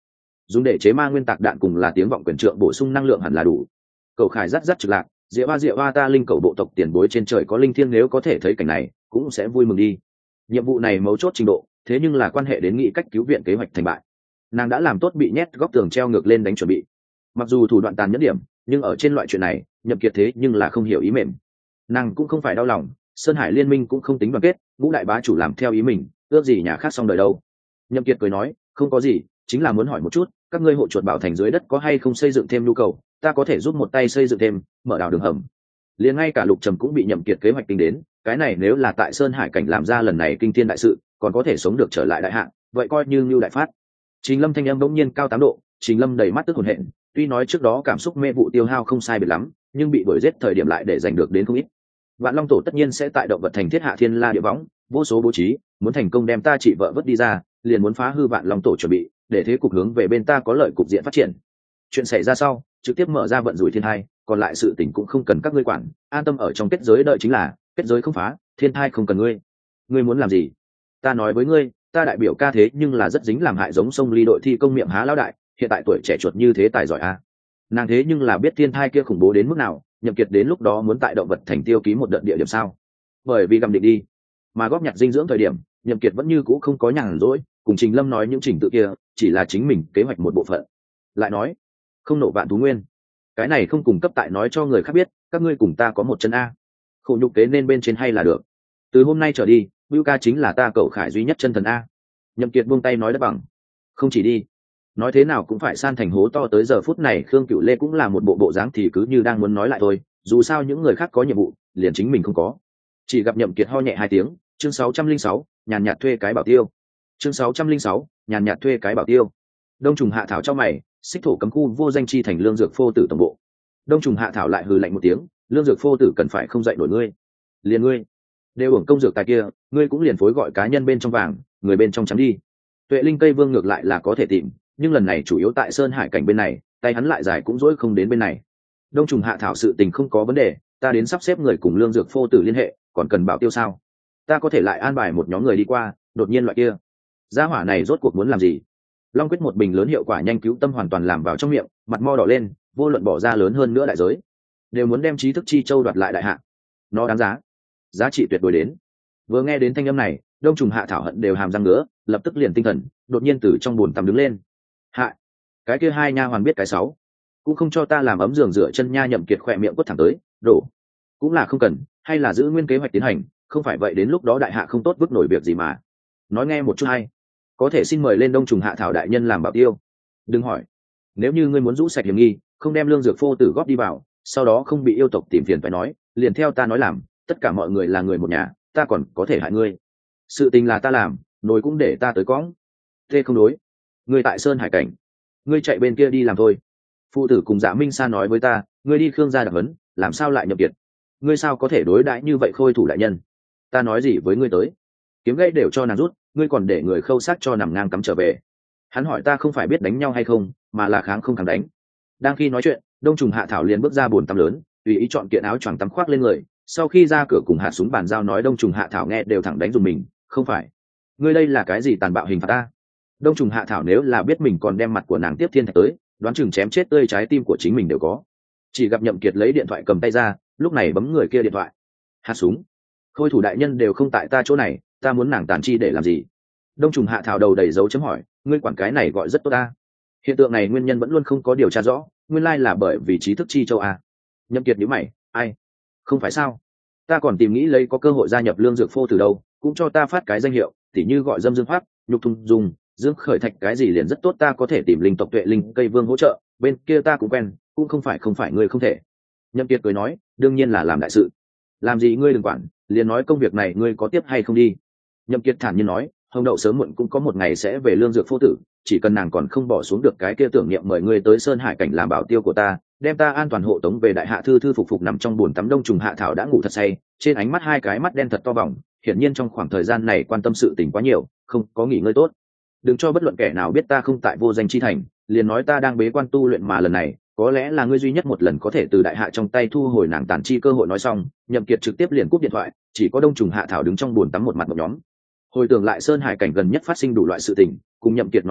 dùng để chế ma nguyên tạc đạn cùng là tiếng vọng quyền trượng bổ sung năng lượng hẳn là đủ. Cậu khải rắt rắt trực lạc, diệu hoa ta linh cầu bộ tộc tiền bối trên trời có linh thiêng nếu có thể thấy cảnh này cũng sẽ vui mừng đi. Nhiệm vụ này mấu chốt trình độ, thế nhưng là quan hệ đến nghĩ cách cứu viện kế hoạch thành bại. Nàng đã làm tốt bị nhét góc tường treo ngược lên đánh chuẩn bị. Mặc dù thủ đoạn tàn nhẫn điểm, nhưng ở trên loại chuyện này Nhậm Kiệt thế nhưng là không hiểu ý mềm. Nàng cũng không phải đau lòng, Sơn Hải liên minh cũng không tính đoàn kết, ngũ đại bá chủ làm theo ý mình, ước gì nhà khác xong đời đâu. Nhậm Kiệt cười nói, không có gì, chính là muốn hỏi một chút, các ngươi hộ chuột bảo thành dưới đất có hay không xây dựng thêm nhu cầu, ta có thể giúp một tay xây dựng thêm, mở đào đường hầm. Liền ngay cả Lục Trầm cũng bị Nhậm Kiệt kế hoạch tính đến, cái này nếu là tại Sơn Hải cảnh làm ra lần này kinh thiên đại sự, còn có thể sống được trở lại đại hạ, vậy coi như Nưu đại phát. Trình Lâm thanh âm bỗng nhiên cao 8 độ, Trình Lâm đầy mắt tức hồn hện, tuy nói trước đó cảm xúc mê vụ tiêu hao không sai biệt lắm, nhưng bị đuổi giết thời điểm lại để giành được đến không ít. Vạn Long tổ tất nhiên sẽ tại động vật thành thiết hạ thiên la địa võng, vô số bố trí, muốn thành công đem ta chị vợ vứt đi ra, liền muốn phá hư Vạn Long tổ chuẩn bị, để thế cục hướng về bên ta có lợi cục diện phát triển. Chuyện xảy ra sau, trực tiếp mở ra vận rủi thiên hai, còn lại sự tình cũng không cần các ngươi quản, an tâm ở trong kết giới đợi chính là, kết giới không phá, thiên thai không cần ngươi. Ngươi muốn làm gì? Ta nói với ngươi, ta đại biểu ca thế nhưng là rất dính làm hại giống sông ly đội thi công miệng há lão đại, hiện tại tuổi trẻ chuột như thế tài giỏi a. Nàng thế nhưng là biết thiên thai kia khủng bố đến mức nào, Nhậm Kiệt đến lúc đó muốn tại động vật thành tiêu ký một đợt địa điểm sao? Bởi vì gặm định đi, mà góp nhặt dinh dưỡng thời điểm, Nhậm Kiệt vẫn như cũ không có nhàn rỗi, cùng Trình Lâm nói những trình tự kia, chỉ là chính mình kế hoạch một bộ phận. Lại nói, không nộ vạn thú nguyên, cái này không cùng cấp tại nói cho người khác biết, các ngươi cùng ta có một chân a. Khổ nhục kế nên bên trên hay là được. Từ hôm nay trở đi, Bưu ca chính là ta cậu khải duy nhất chân thần a. Nhậm Kiệt buông tay nói đất bằng. Không chỉ đi, nói thế nào cũng phải san thành hố to tới giờ phút này Khương Cửu Lê cũng là một bộ dáng thì cứ như đang muốn nói lại thôi, dù sao những người khác có nhiệm vụ, liền chính mình không có. Chỉ gặp Nhậm Kiệt ho nhẹ 2 tiếng, chương 606, nhàn nhạt thuê cái bảo tiêu. Chương 606, nhàn nhạt thuê cái bảo tiêu. Đông trùng hạ thảo cho mày, xích thổ cấm khu vô danh chi thành lương dược phô tử tổng bộ. Đông trùng hạ thảo lại hừ lạnh một tiếng, lương dược phô tử cần phải không dạy nổi ngươi. Liền ngươi, đều hưởng công dược tài kia, ngươi cũng liền phối gọi cá nhân bên trong vàng, người bên trong trắng đi. Tuệ linh cây vương ngược lại là có thể tìm, nhưng lần này chủ yếu tại Sơn Hải cảnh bên này, tay hắn lại dài cũng dỗi không đến bên này. Đông trùng hạ thảo sự tình không có vấn đề, ta đến sắp xếp người cùng lương dược phô tử liên hệ, còn cần bảo tiêu sao? Ta có thể lại an bài một nhóm người đi qua, đột nhiên loại kia gia hỏa này rốt cuộc muốn làm gì? Long quyết một bình lớn hiệu quả nhanh cứu tâm hoàn toàn làm vào trong miệng, mặt mo đỏ lên, vô luận bỏ ra lớn hơn nữa đại giới, đều muốn đem trí thức chi châu đoạt lại đại hạ. Nó đáng giá, giá trị tuyệt đối đến. Vừa nghe đến thanh âm này, đông trùng hạ thảo hận đều hàm răng ngứa, lập tức liền tinh thần, đột nhiên từ trong bồn tắm đứng lên. Hạ, cái kia hai nha hoàn biết cái sáu, cũng không cho ta làm ấm giường rửa chân nha. Nhậm Kiệt khỏe miệng quất thẳng tới, đổ, cũng là không cần, hay là giữ nguyên kế hoạch tiến hành, không phải vậy đến lúc đó đại hạ không tốt vứt nổi việc gì mà. Nói nghe một chút hay, có thể xin mời lên đông trùng hạ thảo đại nhân làm bảo tiêu. Đừng hỏi, nếu như ngươi muốn rũ sạch hiểm nghi, không đem lương dược phô tử góp đi vào, sau đó không bị yêu tộc tìm phiền phải nói, liền theo ta nói làm, tất cả mọi người là người một nhà, ta còn có thể hại ngươi. Sự tình là ta làm, nồi cũng để ta tới cõng. Thế không đối, ngươi tại Sơn Hải cảnh, ngươi chạy bên kia đi làm thôi. Phụ tử cùng Dạ Minh Sa nói với ta, ngươi đi Khương gia đặc huấn, làm sao lại nhập Kiệt? Ngươi sao có thể đối đãi như vậy khôi thủ đại nhân? Ta nói gì với ngươi tới? Kiếm gãy đều cho nàng rút, ngươi còn để người khâu sát cho nằm ngang cắm trở về. Hắn hỏi ta không phải biết đánh nhau hay không, mà là kháng không thắng đánh. Đang khi nói chuyện, đông trùng hạ thảo liền bước ra bồn tắm lớn, tùy ý chọn kiện áo choàng tắm khoác lên người. Sau khi ra cửa cùng hạ súng bàn giao nói, đông trùng hạ thảo nghe đều thẳng đánh dùng mình. Không phải, ngươi đây là cái gì tàn bạo hình phạt ta? Đông trùng hạ thảo nếu là biết mình còn đem mặt của nàng tiếp thiên thạch tới, đoán chừng chém chết tươi trái tim của chính mình đều có. Chỉ gặp Nhậm Kiệt lấy điện thoại cầm tay ra, lúc này bấm người kia điện thoại. Hạ súng, khôi thủ đại nhân đều không tại ta chỗ này, ta muốn nàng tàn chi để làm gì? Đông trùng hạ thảo đầu đầy dấu chấm hỏi, ngươi quản cái này gọi rất tốt ta. Hiện tượng này nguyên nhân vẫn luôn không có điều tra rõ, nguyên lai là bởi vì trí thức chi châu a. Nhậm Kiệt nhíu mày, ai? Không phải sao? Ta còn tìm nghĩ lấy có cơ hội gia nhập lương dược phô từ đâu, cũng cho ta phát cái danh hiệu, tỉ như gọi dâm dương hoác, nhục thung dùng, dương khởi thạch cái gì liền rất tốt, ta có thể tìm linh tộc tuệ linh cây vương hỗ trợ, bên kia ta cũng quen, cũng không phải ngươi không thể. Nhậm Kiệt cười nói, đương nhiên là làm đại sự. Làm gì ngươi đừng quản, liền nói công việc này ngươi có tiếp hay không đi. Nhậm Kiệt thản nhiên nói, hồng đậu sớm muộn cũng có một ngày sẽ về lương dược phô tử, chỉ cần nàng còn không bỏ xuống được cái kia tưởng niệm mời ngươi tới Sơn Hải cảnh làm bảo tiêu của ta, đem ta an toàn hộ tống về đại hạ. Thư thư phục phục nằm trong bồn tắm. Đông trùng hạ thảo đã ngủ thật say, trên ánh mắt hai cái mắt đen thật to vòng, hiển nhiên trong khoảng thời gian này quan tâm sự tình quá nhiều, không có nghỉ ngơi tốt. Đừng cho bất luận kẻ nào biết ta không tại vô danh chi thành, liền nói ta đang bế quan tu luyện, mà lần này có lẽ là ngươi duy nhất một lần có thể từ đại hạ trong tay thu hồi nàng tàn chi cơ hội. Nói xong, Nhậm Kiệt trực tiếp liền cúp điện thoại, chỉ có đông trùng hạ thảo đứng trong bồn tắm một mặt một nhóm. Hồi tưởng lại Sơn Hải cảnh gần nhất phát sinh đủ loại sự tình, cùng Nhậm Kiệt nói tới,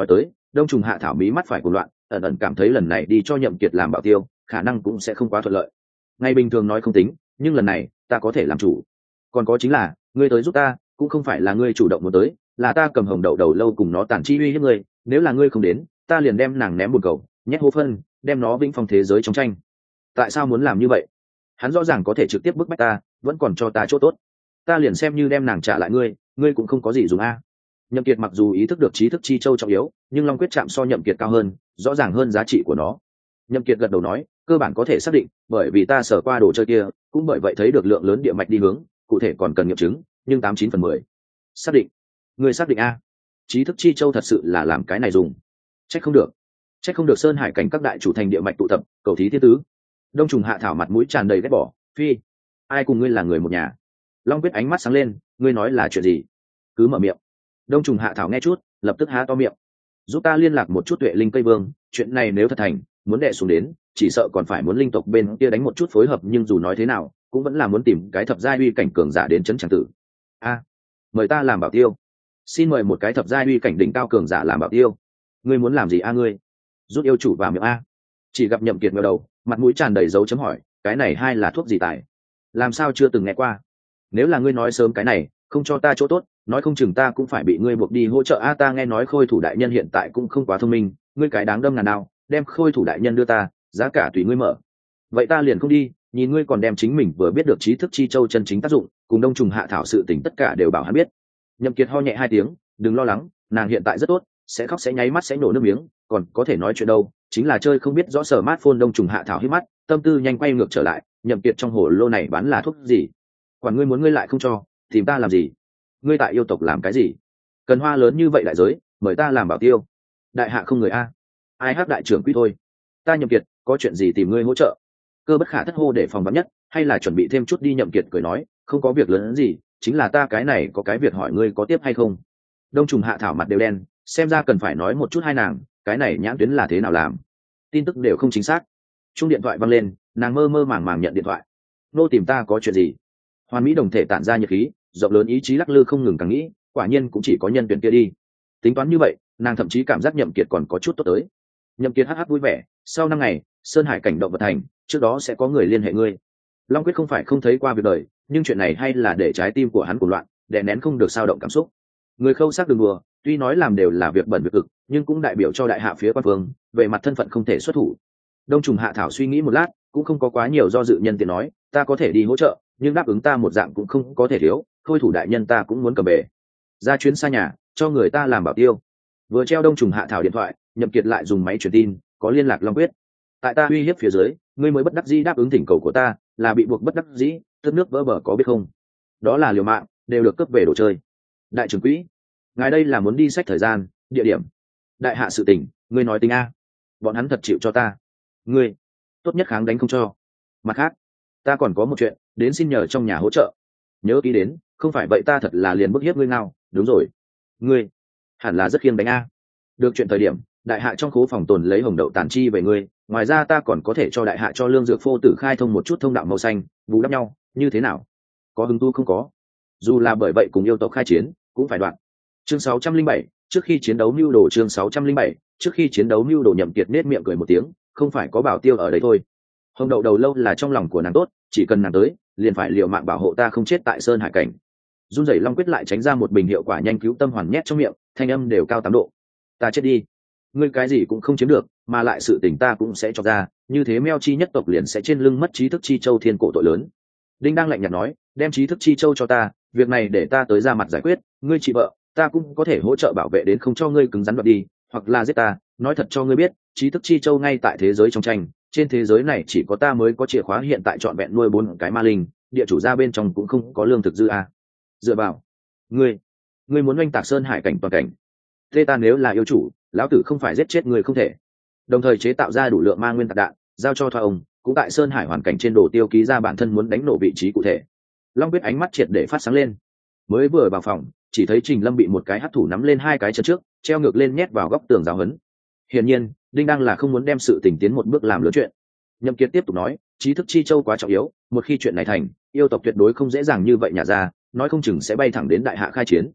Đông Trùng Hạ Thảo mí mắt phải của loạn, ẩn ẩn cảm thấy lần này đi cho Nhậm Kiệt làm bảo tiêu khả năng cũng sẽ không quá thuận lợi. Ngày bình thường nói không tính, nhưng lần này ta có thể làm chủ. Còn có chính là ngươi tới giúp ta, cũng không phải là ngươi chủ động muốn tới, là ta cầm hồng đậu đầu lâu cùng nó tản chi uy hiếp ngươi, nếu là ngươi không đến ta liền đem nàng ném bùn cầu, nhét hố phân, đem nó vĩnh phong thế giới trong tranh. Tại sao muốn làm như vậy? Hắn rõ ràng có thể trực tiếp bức bách ta, vẫn còn cho ta chỗ tốt, ta liền xem như đem nàng trả lại ngươi, ngươi cũng không có gì dùng a. Nhậm Kiệt mặc dù ý thức được trí thức chi châu trọng yếu, nhưng Long Quyết chạm so Nhậm Kiệt cao hơn, rõ ràng hơn giá trị của nó. Nhậm Kiệt gật đầu nói, cơ bản có thể xác định, bởi vì ta sở qua đồ chơi kia, cũng bởi vậy thấy được lượng lớn địa mạch đi hướng, cụ thể còn cần nghiệm chứng, nhưng 89/10. Xác định? Ngươi xác định a? Trí thức chi châu thật sự là làm cái này dùng? Trách không được Sơn Hải cảnh các đại chủ thành địa mạch tụ tập, cầu thí thiên tứ. Đông Trùng Hạ Thảo mặt mũi tràn đầy ghét bỏ, phi, ai cùng ngươi là người một nhà? Long Quyết ánh mắt sáng lên, ngươi nói là chuyện gì? Cứ mở miệng. Đông Trùng Hạ Thảo nghe chút, lập tức há to miệng. Giúp ta liên lạc một chút Tuệ Linh Cây Vương, chuyện này nếu thật thành, muốn đè xuống đến, chỉ sợ còn phải muốn linh tộc bên kia đánh một chút phối hợp, nhưng dù nói thế nào, cũng vẫn là muốn tìm cái thập giai uy cảnh cường giả đến chấn tràng tử. A, mời ta làm bảo tiêu. Xin mời một cái thập giai uy cảnh đỉnh cao cường giả làm bảo tiêu. Ngươi muốn làm gì a ngươi? Rút yêu chủ vào miệng a. Chỉ gặp Nhậm Kiệt ngẩng đầu, mặt mũi tràn đầy dấu chấm hỏi, cái này hai là thuốc gì tài? Làm sao chưa từng nghe qua? Nếu là ngươi nói sớm cái này, không cho ta chỗ tốt, nói không chừng ta cũng phải bị ngươi buộc đi hỗ trợ a. Ta nghe nói Khôi Thủ đại nhân hiện tại cũng không quá thông minh, ngươi cái đáng đâm ngàn nào, đem Khôi Thủ đại nhân đưa ta, giá cả tùy ngươi mở. Vậy ta liền không đi, nhìn ngươi còn đem chính mình vừa biết được trí thức chi châu chân chính tác dụng, cùng Đông Trùng Hạ Thảo sự tình tất cả đều bảo hắn biết. Nhậm Kiệt ho nhẹ hai tiếng, đừng lo lắng, nàng hiện tại rất tốt, sẽ khóc sẽ nháy mắt sẽ nổ nước miếng, còn có thể nói chuyện đâu, chính là chơi không biết rõ sở mát phôn. Đông Trùng Hạ Thảo hít mắt, tâm tư nhanh quay ngược trở lại, Nhậm Kiệt trong hồ lô này bán là thuốc gì? Quản ngươi muốn ngươi lại không cho, tìm ta làm gì? Ngươi tại yêu tộc làm cái gì? Cần hoa lớn như vậy đại giới, mời ta làm bảo tiêu? Đại hạ không người a, ai hắc đại trưởng quý thôi. Ta Nhậm Kiệt, có chuyện gì tìm ngươi hỗ trợ? Cơ bất khả thất hô để phòng vắn nhất, hay là chuẩn bị thêm chút đi. Nhậm Kiệt cười nói, không có việc lớn gì, chính là ta cái này có cái việc hỏi ngươi có tiếp hay không. Đông Trùng Hạ Thảo mặt đều đen, xem ra cần phải nói một chút hai nàng, cái này nhãn tuyến là thế nào làm? Tin tức đều không chính xác. Chuông điện thoại vang lên, nàng mơ mơ màng màng nhận điện thoại. Nô tìm ta có chuyện gì? Hoàn Mỹ đồng thể tản ra nhiệt khí, rộng lớn ý chí lắc lư không ngừng, càng nghĩ, quả nhiên cũng chỉ có nhân tuyển kia đi. Tính toán như vậy, nàng thậm chí cảm giác Nhậm Kiệt còn có chút tốt tới. Nhậm Kiệt hắc vui vẻ, sau 5 ngày, Sơn Hải cảnh động vật thành, trước đó sẽ có người liên hệ ngươi. Long Quyết không phải không thấy qua việc đời, nhưng chuyện này hay là để trái tim của hắn cuồng loạn, đè nén không được sao động cảm xúc. Người khâu sắc đừng đùa, tuy nói làm đều là việc bẩn việc cực, nhưng cũng đại biểu cho đại hạ phía quan phương, về mặt thân phận không thể xuất thủ. Đông Trùng Hạ Thảo suy nghĩ một lát, cũng không có quá nhiều do dự, nhân tiện nói, ta có thể đi hỗ trợ, nhưng đáp ứng ta một dạng cũng không có thể thiếu, Khôi Thủ đại nhân ta cũng muốn cầm bể. Ra chuyến xa nhà, cho người ta làm bảo tiêu. Vừa treo Đông Trùng Hạ Thảo điện thoại, Nhậm Kiệt lại dùng máy truyền tin, có liên lạc Long Quyết. Tại ta uy hiếp phía dưới, ngươi mới bất đắc dĩ đáp ứng thỉnh cầu của ta, là bị buộc bất đắc dĩ, tất nước vỡ bờ có biết không? Đó là liều mạng, đều được cấp về đồ chơi. Đại trưởng quỹ, ngài đây là muốn đi sách thời gian, địa điểm. Đại hạ sự tình, ngươi nói tính a. Bọn hắn thật chịu cho ta. Ngươi, tốt nhất kháng đánh không cho. Mặt khác, ta còn có một chuyện, đến xin nhờ trong nhà hỗ trợ. Nhớ kỹ đến, không phải vậy ta thật là liền bức hiếp ngươi nào. Đúng rồi, ngươi hẳn là rất khiêng đánh a. Được chuyện thời điểm, đại hạ trong khố phòng tồn lấy hồng đậu tản chi về ngươi, ngoài ra ta còn có thể cho đại hạ cho lương dược phô tử khai thông một chút thông đạo màu xanh, bù đắp nhau, như thế nào? Có hứng thú không có? Dù là bởi vậy cùng yêu tộc khai chiến, cũng phải đoạn. Chương 607, trước khi chiến đấu mưu đồ. Chương 607, trước khi chiến đấu mưu đồ. Nhậm Kiệt nét miệng cười một tiếng, không phải có bảo tiêu ở đây thôi. Hồng đậu đầu lâu là trong lòng của nàng tốt, chỉ cần nàng tới, liền phải liều mạng bảo hộ ta không chết tại Sơn Hải cảnh. Run rẩy Long Quyết lại tránh ra một bình hiệu quả nhanh cứu tâm hoàn nhét trong miệng, thanh âm đều cao 8 độ. Ta chết đi, ngươi cái gì cũng không chiếm được, mà lại sự tình ta cũng sẽ cho ra, như thế Meo Chi nhất tộc liền sẽ trên lưng mất trí thức chi châu thiên cổ tội lớn. Đinh đang lạnh nhạt nói, đem trí thức chi châu cho ta, việc này để ta tới ra mặt giải quyết, ngươi chị vợ, ta cũng có thể hỗ trợ bảo vệ đến không cho ngươi cứng rắn đoạt đi, hoặc là giết ta. Nói thật cho ngươi biết, trí thức chi châu ngay tại thế giới trong tranh, trên thế giới này chỉ có ta mới có chìa khóa, hiện tại trọn vẹn nuôi 4 cái ma linh, địa chủ ra bên trong cũng không có lương thực dư a. Dựa vào, ngươi muốn oanh tạc Sơn Hải cảnh toàn cảnh. Thế ta nếu là yêu chủ, lão tử không phải giết chết người không thể. Đồng thời chế tạo ra đủ lượng ma nguyên tạc đạn, giao cho Thoa ông, cũng tại Sơn Hải hoàn cảnh trên đồ tiêu ký ra bản thân muốn đánh nổ vị trí cụ thể. Long Quyết ánh mắt triệt để phát sáng lên. Mới vừa vào phòng, chỉ thấy Trình Lâm bị một cái hắc thủ nắm lên 2 cái chân trước, treo ngược lên nhét vào góc tường giáo huấn. Hiển nhiên, Đinh đang là không muốn đem sự tình tiến một bước làm lớn chuyện. Nhậm Kiệt tiếp tục nói, trí thức chi châu quá trọng yếu, một khi chuyện này thành, yêu tộc tuyệt đối không dễ dàng như vậy nhả ra, nói không chừng sẽ bay thẳng đến đại hạ khai chiến.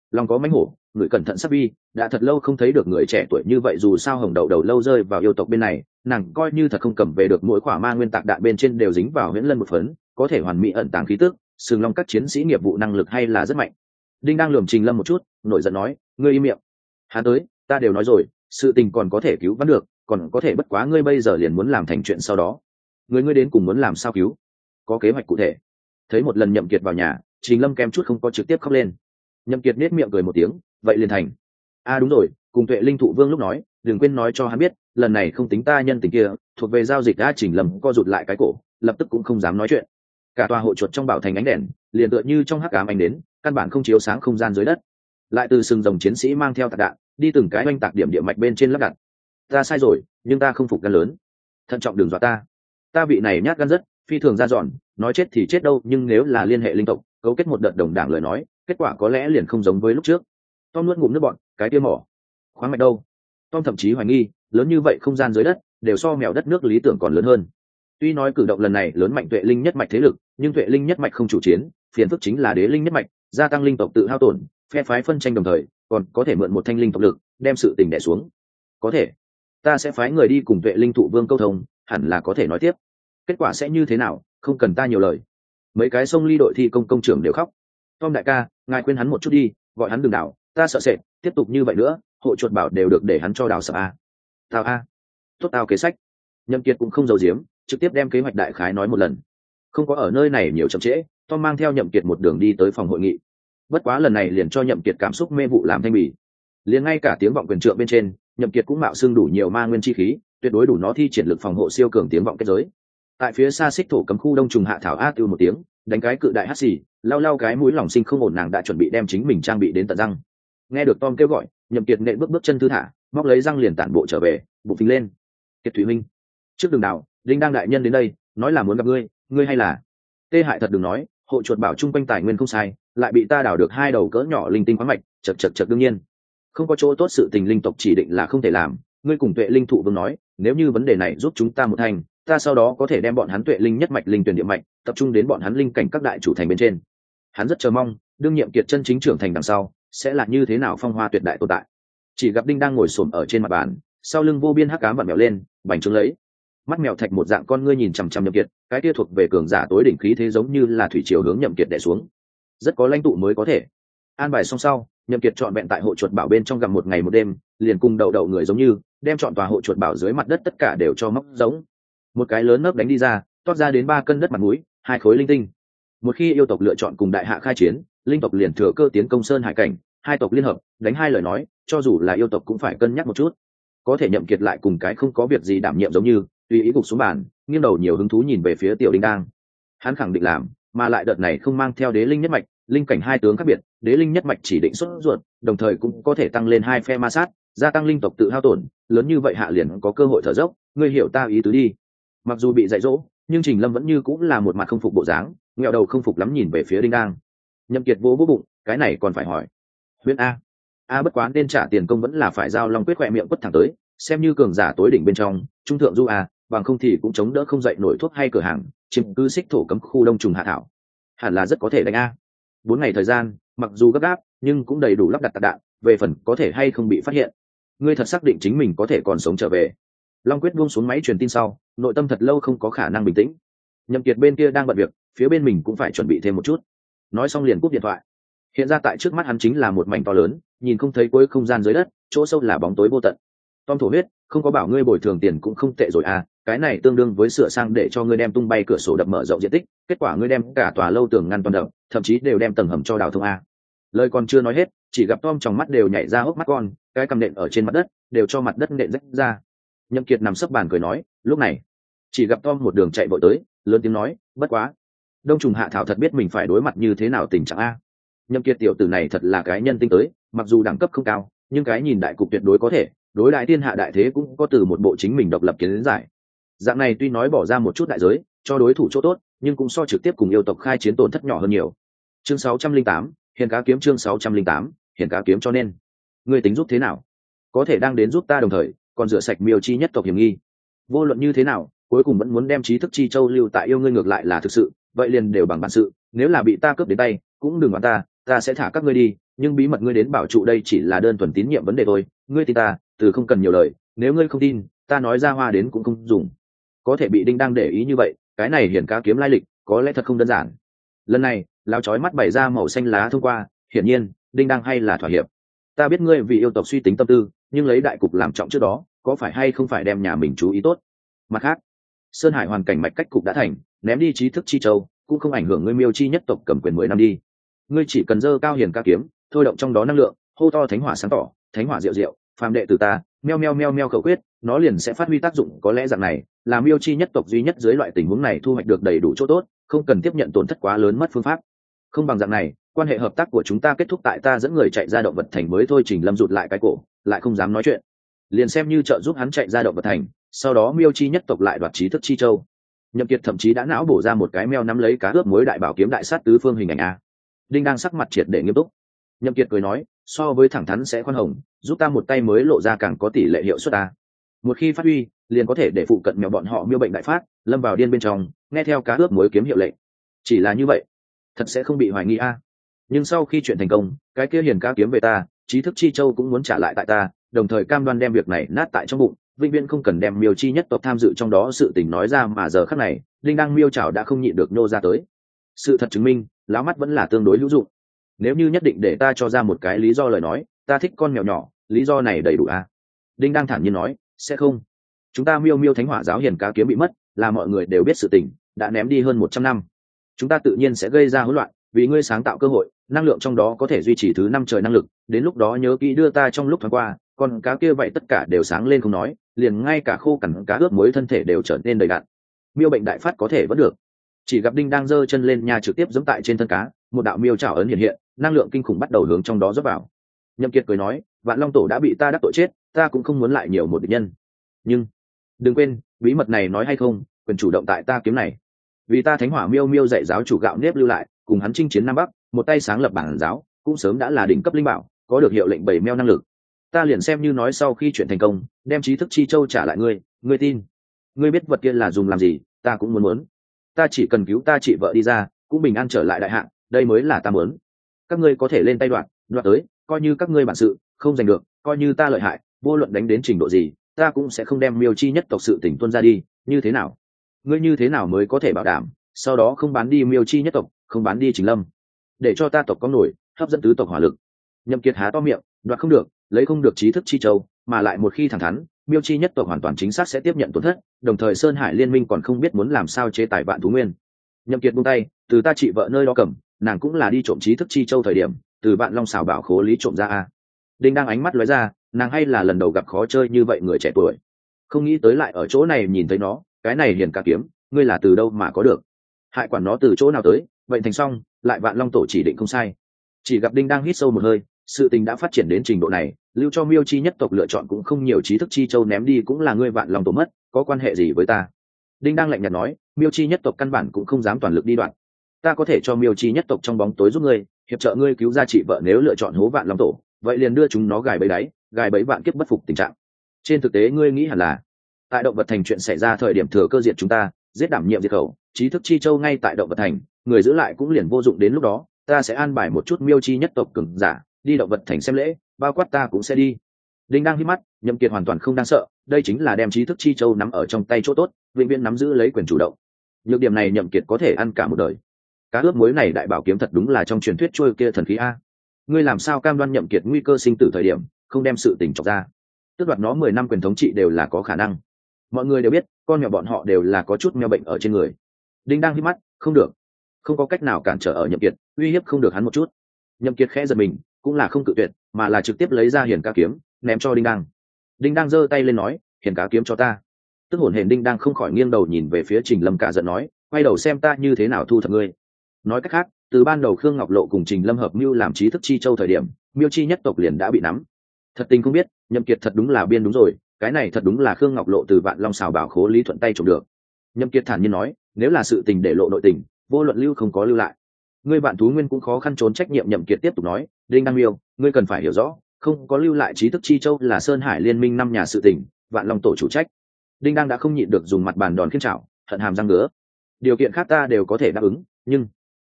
lòng có mánh hổ, người cẩn thận sắc vi, đã thật lâu không thấy được người trẻ tuổi như vậy. Dù sao hồng đậu đầu lâu rơi vào yêu tộc bên này, nàng coi như thật không cầm về được, mỗi khỏa ma nguyên tạc đạn bên trên đều dính vào huyễn lân một phấn, có thể hoàn mỹ ẩn tàng khí tức. Sừng long các chiến sĩ nghiệp vụ năng lực hay là rất mạnh. Đinh đang lườm Trình Lâm một chút, nổi giận nói, ngươi im miệng. Hắn tới, ta đều nói rồi, sự tình còn có thể cứu vãn được, còn có thể bất quá ngươi bây giờ liền muốn làm thành chuyện sau đó. Ngươi đến cùng muốn làm sao cứu? Có kế hoạch cụ thể? Thấy một lần Nhậm Kiệt vào nhà, Trình Lâm kém chút không có trực tiếp khóc lên. Nhậm Kiệt nét miệng cười một tiếng, vậy liền thành. Đúng rồi, cùng Tuệ Linh Thụ Vương lúc nói, đừng quên nói cho hắn biết, lần này không tính ta nhân tình kia, thuộc về giao dịch. Trình Lâm co rụt lại cái cổ, lập tức cũng không dám nói chuyện. Cả tòa hộ chuột trong bảo thành ánh đèn, liền tựa như trong hắc ám ánh đến, căn bản không chiếu sáng không gian dưới đất. Lại từ sừng rồng chiến sĩ mang theo tạc đạn, đi từng cái oanh tạc điểm địa mạch bên trên lắp đặt. Ta sai rồi, nhưng ta không phục gan lớn. Thận trọng đừng dọa ta. Ta vị này nhát gan rất, phi thường ra dọn, nói chết thì chết đâu, nhưng nếu là liên hệ linh tộc, cấu kết một đợt đồng đảng lời nói, kết quả có lẽ liền không giống với lúc trước. Tom nuốt ngụm nước bọn, cái kia mỏ khoáng mạch đâu? Tom thậm chí hoài nghi, lớn như vậy không gian dưới đất, đều so mèo đất nước lý tưởng còn lớn hơn. Tuy nói cử động lần này lớn mạnh Tuệ Linh nhất mạch thế lực, nhưng Tuệ Linh nhất mạch không chủ chiến, phiền phức chính là Đế Linh nhất mạch, gia tăng linh tộc tự hao tổn, phe phái phân tranh đồng thời, còn có thể mượn một thanh linh tộc lực, đem sự tình đè xuống. Có thể, ta sẽ phái người đi cùng Tuệ Linh Thụ Vương câu thông, hẳn là có thể nói tiếp. Kết quả sẽ như thế nào, không cần ta nhiều lời. Mấy cái sông ly đội thi công trưởng đều khóc. Tom đại ca, ngài khuyên hắn một chút đi, gọi hắn đừng đảo, ta sợ sệt, tiếp tục như vậy nữa, hộ chuột bảo đều được để hắn cho đào sập a. Tao a. Tốt tao kế sách. Nhậm Kiệt cũng không giấu giếm, trực tiếp đem kế hoạch đại khái nói một lần. Không có ở nơi này nhiều chậm trễ, Tom mang theo Nhậm Kiệt một đường đi tới phòng hội nghị. Bất quá lần này liền cho Nhậm Kiệt cảm xúc mê vụ làm thanh bì. Liền ngay cả tiếng vọng quyền trượng bên trên, Nhậm Kiệt cũng mạo xưng đủ nhiều ma nguyên chi khí, tuyệt đối đủ nó thi triển lực phòng hộ siêu cường tiếng vọng kết giới. Tại phía xa xích thổ cấm khu đông trùng hạ thảo a tiêu một tiếng, đánh cái cự đại hắt xì, lau cái mũi lòng sinh không ổn, nàng đã chuẩn bị đem chính mình trang bị đến tận răng. Nghe được Tom kêu gọi, Nhậm Kiệt nện bước chân thư thả, móc lấy răng liền tản bộ trở về, bụng phình lên. Kiệt Thủy Minh, trước đường đảo, Linh đang đại nhân đến đây, nói là muốn gặp ngươi hay là? Tê hại thật đừng nói, hộ chuột bảo chung quanh tài nguyên không sai, lại bị ta đào được 2 đầu cỡ nhỏ linh tinh khoáng mạch, chật đương nhiên. Không có chỗ tốt, sự tình linh tộc chỉ định là không thể làm, ngươi cùng Tuệ Linh Thụ Vương nói, nếu như vấn đề này giúp chúng ta một thành, ta sau đó có thể đem bọn hắn Tuệ Linh nhất mạch linh tuyển địa mạch, tập trung đến bọn hắn linh cảnh các đại chủ thành bên trên. Hắn rất chờ mong, đương nhiệm Kiệt chân chính trưởng thành đằng sau, sẽ là như thế nào phong hoa tuyệt đại tồn tại. Chỉ gặp Đinh đang ngồi xổm ở trên mặt bàn, sau lưng vô biên hắc ám vặn mèo lên, bành trướng lấy. Mắt mèo thạch một dạng con ngươi nhìn chằm chằm Nhậm Kiệt, cái kia thuộc về cường giả tối đỉnh khí thế giống như là thủy triều hướng Nhậm Kiệt đè xuống. Rất có lãnh tụ mới có thể. An bài xong sau, Nhậm Kiệt chọn vẹn tại hộ chuột bảo bên trong gặm một ngày một đêm, liền cùng đậu người giống như, đem chọn tòa hộ chuột bảo dưới mặt đất tất cả đều cho móc giống. Một cái lớn nấc đánh đi ra, toát ra đến 3 cân đất mặt mũi, 2 khối linh tinh. Một khi yêu tộc lựa chọn cùng đại hạ khai chiến, linh tộc liền thừa cơ tiến công sơn hải cảnh, 2 tộc liên hợp, đánh 2 lời nói, cho dù là yêu tộc cũng phải cân nhắc một chút. Có thể Nhậm Kiệt lại cùng cái không có việc gì đảm nhiệm giống như, tùy ý gục xuống bàn, nghiêng đầu nhiều hứng thú nhìn về phía Tiểu Đinh đang. Hắn khẳng định làm, mà lại đợt này không mang theo Đế Linh nhất mạch, linh cảnh 2 tướng khác biệt, Đế Linh nhất mạch chỉ định xuất ruột, đồng thời cũng có thể tăng lên 2 phe ma sát, gia tăng linh tộc tự hao tổn, lớn như vậy hạ liền có cơ hội thở dốc, ngươi hiểu ta ý tứ đi. Mặc dù bị dạy dỗ, nhưng Trình Lâm vẫn như cũng là một mặt không phục bộ dáng, ngẹo đầu không phục lắm nhìn về phía Đinh đang. Nhậm Kiệt vỗ bụng, cái này còn phải hỏi. Huyễn a bất quá nên trả tiền công vẫn là phải giao long quyết khỏe miệng quất thẳng tới, xem như cường giả tối đỉnh bên trong, trung thượng du bằng không thì cũng chống đỡ không dậy nổi thuốc hay cửa hàng, chiếm cứ xích thổ cấm khu đông trùng hạ thảo. Hẳn là rất có thể đánh 4 ngày thời gian, mặc dù gấp gáp, nhưng cũng đầy đủ lắp đặt tạc đạn, về phần có thể hay không bị phát hiện. Ngươi thật xác định chính mình có thể còn sống trở về? Long Quyết buông xuống máy truyền tin sau, nội tâm thật lâu không có khả năng bình tĩnh. Nhậm Kiệt bên kia đang bận việc, phía bên mình cũng phải chuẩn bị thêm một chút. Nói xong liền cúp điện thoại. Hiện ra tại trước mắt hắn chính là một mảnh to lớn, nhìn không thấy cuối không gian dưới đất, chỗ sâu là bóng tối vô tận. Tom thổ huyết, không có bảo ngươi bồi thường tiền cũng không tệ rồi cái này tương đương với sửa sang để cho ngươi đem tung bay cửa sổ đập mở rộng diện tích, kết quả ngươi đem cả tòa lâu tường ngăn toàn đập, thậm chí đều đem tầng hầm cho đào thông Lời còn chưa nói hết, chỉ gặp Tom trong mắt đều nhảy ra hốc mắt con, cái cầm nện ở trên mặt đất, đều cho mặt đất nện rách ra. Nhậm Kiệt nằm sấp bàn cười nói, lúc này, chỉ gặp Tom một đường chạy vội tới, lớn tiếng nói, bất quá, đông trùng hạ thảo thật biết mình phải đối mặt như thế nào tình trạng Nhậm Kiệt tiểu tử này thật là cái nhân tinh tới, mặc dù đẳng cấp không cao, nhưng cái nhìn đại cục tuyệt đối có thể, đối đại thiên hạ đại thế cũng có từ một bộ chính mình độc lập kiến giải. Dạng này tuy nói bỏ ra một chút đại giới, cho đối thủ chỗ tốt, nhưng cũng so trực tiếp cùng yêu tộc khai chiến tổn thất nhỏ hơn nhiều. Chương 608, Hiền cá kiếm chương 608, Hiền cá kiếm cho nên, ngươi tính giúp thế nào? Có thể đang đến giúp ta đồng thời, còn rửa sạch Miêu chi nhất tộc hiểm nghi. Vô luận như thế nào, cuối cùng vẫn muốn đem trí thức chi châu lưu tại yêu ngươi ngược lại là thực sự, vậy liền đều bằng bản sự, nếu là bị ta cướp đến tay, cũng đừng đoán ta ta sẽ thả các ngươi đi, nhưng bí mật ngươi đến bảo trụ đây chỉ là đơn thuần tín nhiệm vấn đề thôi, ngươi tin ta từ không cần nhiều lời, nếu ngươi không tin ta nói ra hoa đến cũng không dùng. Có thể bị Đinh đang để ý như vậy, cái này hiển cá kiếm lai lịch có lẽ thật không đơn giản. Lần này lão chói mắt bày ra màu xanh lá thông qua, hiển nhiên Đinh đang hay là thỏa hiệp. Ta biết ngươi vì yêu tộc suy tính tâm tư, nhưng lấy đại cục làm trọng trước đó, có phải hay không phải đem nhà mình chú ý tốt. Mặt khác, Sơn Hải hoàn cảnh mạch cách cục đã thành, ném đi trí thức chi châu cũng không ảnh hưởng ngươi Miêu chi nhất tộc cầm quyền 10 năm đi. Ngươi chỉ cần dơ cao hiền ca kiếm, thôi động trong đó năng lượng, hô to thánh hỏa sáng tỏ, thánh hỏa diệu diệu, phàm đệ từ ta, meo meo meo meo khẩu quyết, nó liền sẽ phát huy tác dụng. Có lẽ dạng này là Miêu chi nhất tộc duy nhất dưới loại tình huống này thu hoạch được đầy đủ chỗ tốt, không cần tiếp nhận tổn thất quá lớn mất phương pháp. Không bằng dạng này, quan hệ hợp tác của chúng ta kết thúc tại ta dẫn người chạy ra động vật thành mới thôi. Trình Lâm rụt lại cái cổ, lại không dám nói chuyện, liền xem như trợ giúp hắn chạy ra động vật thành, sau đó Miêu chi nhất tộc lại đoạt trí thức chi châu. Nhậm Kiệt thậm chí đã não bổ ra một cái meo nắm lấy cá ướp muối đại bảo kiếm đại sát tứ phương hình ảnh a. Đinh đang sắc mặt triệt để nghiêm túc. Nhậm Kiệt cười nói, so với thẳng thắn sẽ khoan hồng, giúp ta một tay mới lộ ra càng có tỷ lệ hiệu suất ta. Một khi phát huy, liền có thể để phụ cận mèo bọn họ miêu bệnh đại phát, lâm vào điên bên trong, nghe theo cá ướp muối kiếm hiệu lệnh. Chỉ là như vậy, thật sẽ không bị hoài nghi a. Nhưng sau khi chuyện thành công, cái kia hiền cá kiếm về ta, trí thức chi châu cũng muốn trả lại tại ta, đồng thời cam đoan đem việc này nát tại trong bụng, vĩnh viễn không cần đem Miêu chi nhất tộc tham dự trong đó sự tình nói ra. Mà giờ khắc này, Đinh đang miêu chảo đã không nhịn được nô ra tới. Sự thật chứng minh, láo mắt vẫn là tương đối hữu dụng. Nếu như nhất định để ta cho ra một cái lý do lời nói, ta thích con mèo nhỏ, lý do này đầy đủ à? Đinh đang thản nhiên nói, sẽ không. Chúng ta Miêu Miêu Thánh Hỏa giáo hiền cá kiếm bị mất, là mọi người đều biết sự tình, đã ném đi hơn 100 năm. Chúng ta tự nhiên sẽ gây ra hỗn loạn, vì ngươi sáng tạo cơ hội, năng lượng trong đó có thể duy trì thứ 5 trời năng lực, đến lúc đó nhớ kỹ đưa ta trong lúc thoáng qua, con cá kia vậy tất cả đều sáng lên không nói, liền ngay cả khô cằn cá ướp muối thân thể đều trở nên đầy đặn. Miêu bệnh đại phát có thể vẫn được. Chỉ gặp Đinh đang giơ chân lên nha, trực tiếp giẫm tại trên thân cá, một đạo miêu chảo ấn hiện hiện, năng lượng kinh khủng bắt đầu hướng trong đó rót vào. Nhậm Kiệt cười nói, Vạn Long tổ đã bị ta đắc tội chết, ta cũng không muốn lại nhiều một địch nhân. Nhưng đừng quên, bí mật này nói hay không, quyền chủ động tại ta kiếm này. Vì ta Thánh Hỏa Miêu Miêu dạy giáo chủ gạo nếp lưu lại, cùng hắn chinh chiến Nam Bắc, một tay sáng lập bản giáo, cũng sớm đã là đỉnh cấp linh bảo, có được hiệu lệnh bầy meo năng lực. Ta liền xem như nói sau khi chuyện thành công, đem trí thức chi châu trả lại ngươi, ngươi tin? Ngươi biết vật kia là dùng làm gì, ta cũng muốn. Ta chỉ cần cứu ta chị vợ đi ra, cũng bình an trở lại đại hạng, đây mới là ta muốn. Các ngươi có thể lên tay đoạt tới, coi như các ngươi bản sự không giành được, coi như ta lợi hại, vô luận đánh đến trình độ gì, ta cũng sẽ không đem Miêu chi nhất tộc sự tình tuôn ra đi. Như thế nào? Ngươi như thế nào mới có thể bảo đảm sau đó không bán đi Miêu chi nhất tộc, không bán đi Trình Lâm, để cho ta tộc có nổi hấp dẫn tứ tộc hỏa lực? Nhậm Kiệt há to miệng, đoạt không được, lấy không được trí thức chi châu, mà lại một khi thẳng thắn, Miêu chi nhất tộc hoàn toàn chính xác sẽ tiếp nhận tổn thất, đồng thời Sơn Hải liên minh còn không biết muốn làm sao chế tài Vạn Thú Nguyên. Nhậm Kiệt buông tay, từ ta chị vợ nơi đó cầm, nàng cũng là đi trộm trí thức chi châu thời điểm, từ Vạn Long xào bảo khố lý trộm ra a. Đinh đang ánh mắt lóe ra, nàng hay là lần đầu gặp khó chơi như vậy người trẻ tuổi, không nghĩ tới lại ở chỗ này nhìn thấy nó. Cái này hiền cả kiếm, ngươi là từ đâu mà có được? Hại quản nó từ chỗ nào tới, vậy thành xong, lại Vạn Long tổ chỉ định không sai. Chỉ gặp Đinh đang hít sâu một hơi, sự tình đã phát triển đến trình độ này, lưu cho Miêu chi nhất tộc lựa chọn cũng không nhiều, trí thức chi châu ném đi cũng là ngươi Vạn Long tổ mất, có quan hệ gì với ta? Đinh đang lạnh nhạt nói, Miêu chi nhất tộc căn bản cũng không dám toàn lực đi đoạn, ta có thể cho Miêu chi nhất tộc trong bóng tối giúp ngươi, hiệp trợ ngươi cứu ra chị vợ. Nếu lựa chọn hố Vạn Long tổ, vậy liền đưa chúng nó gài bẫy đáy, gài bẫy vạn kiếp bất phục tình trạng. Trên thực tế ngươi nghĩ hẳn là, tại động vật thành chuyện xảy ra thời điểm thừa cơ diệt chúng ta, giết đảm nhiệm diệt khẩu, trí thức chi châu ngay tại động vật thành, người giữ lại cũng liền vô dụng. Đến lúc đó ta sẽ an bài một chút Miêu chi nhất tộc cường giả đi động vật thành xem lễ, bao quát ta cũng sẽ đi. Đinh đang hít mắt, Nhậm Kiệt hoàn toàn không đang sợ, đây chính là đem trí thức chi châu nắm ở trong tay chỗ tốt, vĩnh viễn nắm giữ lấy quyền chủ động. Nhược điểm này Nhậm Kiệt có thể ăn cả một đời. Cá ướp muối này đại bảo kiếm thật đúng là trong truyền thuyết trôi kia thần khí a. Ngươi làm sao cam đoan Nhậm Kiệt nguy cơ sinh tử thời điểm không đem sự tình chọc ra? Tước đoạt nó 10 năm quyền thống trị đều là có khả năng. Mọi người đều biết, con mèo bọn họ đều là có chút mèo bệnh ở trên người. Đinh đang hít mắt, không được, không có cách nào cản trở ở Nhậm Kiệt, uy hiếp không được hắn một chút. Nhậm Kiệt khẽ giật mình, cũng là không cự tuyệt, mà là trực tiếp lấy ra hiền cá kiếm, ném cho Đinh đang. Đinh đang giơ tay lên nói, hiền cá kiếm cho ta. Tức hồn hển Đinh đang không khỏi nghiêng đầu nhìn về phía Trình Lâm, cả giận nói, quay đầu xem ta như thế nào thu thập ngươi. Nói cách khác, từ ban đầu Khương Ngọc Lộ cùng Trình Lâm hợp mưu làm trí thức chi châu thời điểm, Miêu chi nhất tộc liền đã bị nắm. Thật tình không biết, Nhậm Kiệt thật đúng là biên đúng rồi, cái này thật đúng là Khương Ngọc Lộ từ Vạn Long xào bảo khố lý thuận tay trộm được. Nhậm Kiệt thản nhiên nói, nếu là sự tình để lộ nội tình, vô luận lưu không có lưu lại, ngươi Vạn Thú Nguyên cũng khó khăn trốn trách nhiệm. Nhậm Kiệt tiếp tục nói, Đinh Đăng Miêu, ngươi cần phải hiểu rõ, không có lưu lại trí thức chi châu là Sơn Hải liên minh 5 nhà sự tình, Vạn Long tổ chủ trách. Đinh Đăng đã không nhịn được dùng mặt bàn đòn khiên chảo, hận hàm răng ngứa. Điều kiện khác ta đều có thể đáp ứng, nhưng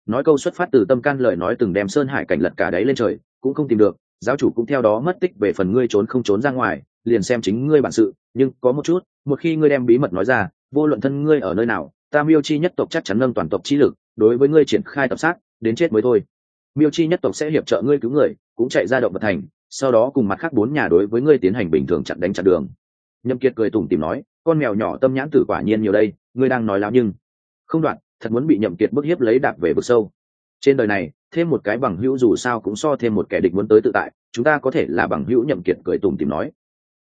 nói câu xuất phát từ tâm can lời nói từng đem sơn hải cảnh lật cả đáy lên trời cũng không tìm được, giáo chủ cũng theo đó mất tích. Về phần ngươi trốn không trốn ra ngoài liền xem chính ngươi bản sự, nhưng có một chút, một khi ngươi đem bí mật nói ra, vô luận thân ngươi ở nơi nào, ta Miêu Chi nhất tộc chắc chắn nâng toàn tộc chi lực đối với ngươi triển khai tập sát đến chết mới thôi. Miêu Chi nhất tộc sẽ hiệp trợ ngươi cứu người, cũng chạy ra động vật thành, sau đó cùng mặt khác 4 nhà đối với ngươi tiến hành bình thường chặn đánh chặn đường. Nhậm Kiệt cười tủm tỉm nói, con mèo nhỏ tâm nhãn tử quả nhiên nhiều đây, ngươi đang nói láo nhưng không đoạn, thật muốn bị Nhậm Kiệt bức hiếp lấy đạp về vực sâu. Trên đời này thêm một cái bằng hữu dù sao cũng so thêm một kẻ địch muốn tới tự tại, chúng ta có thể là bằng hữu. Nhậm Kiệt cười tủm tỉm nói,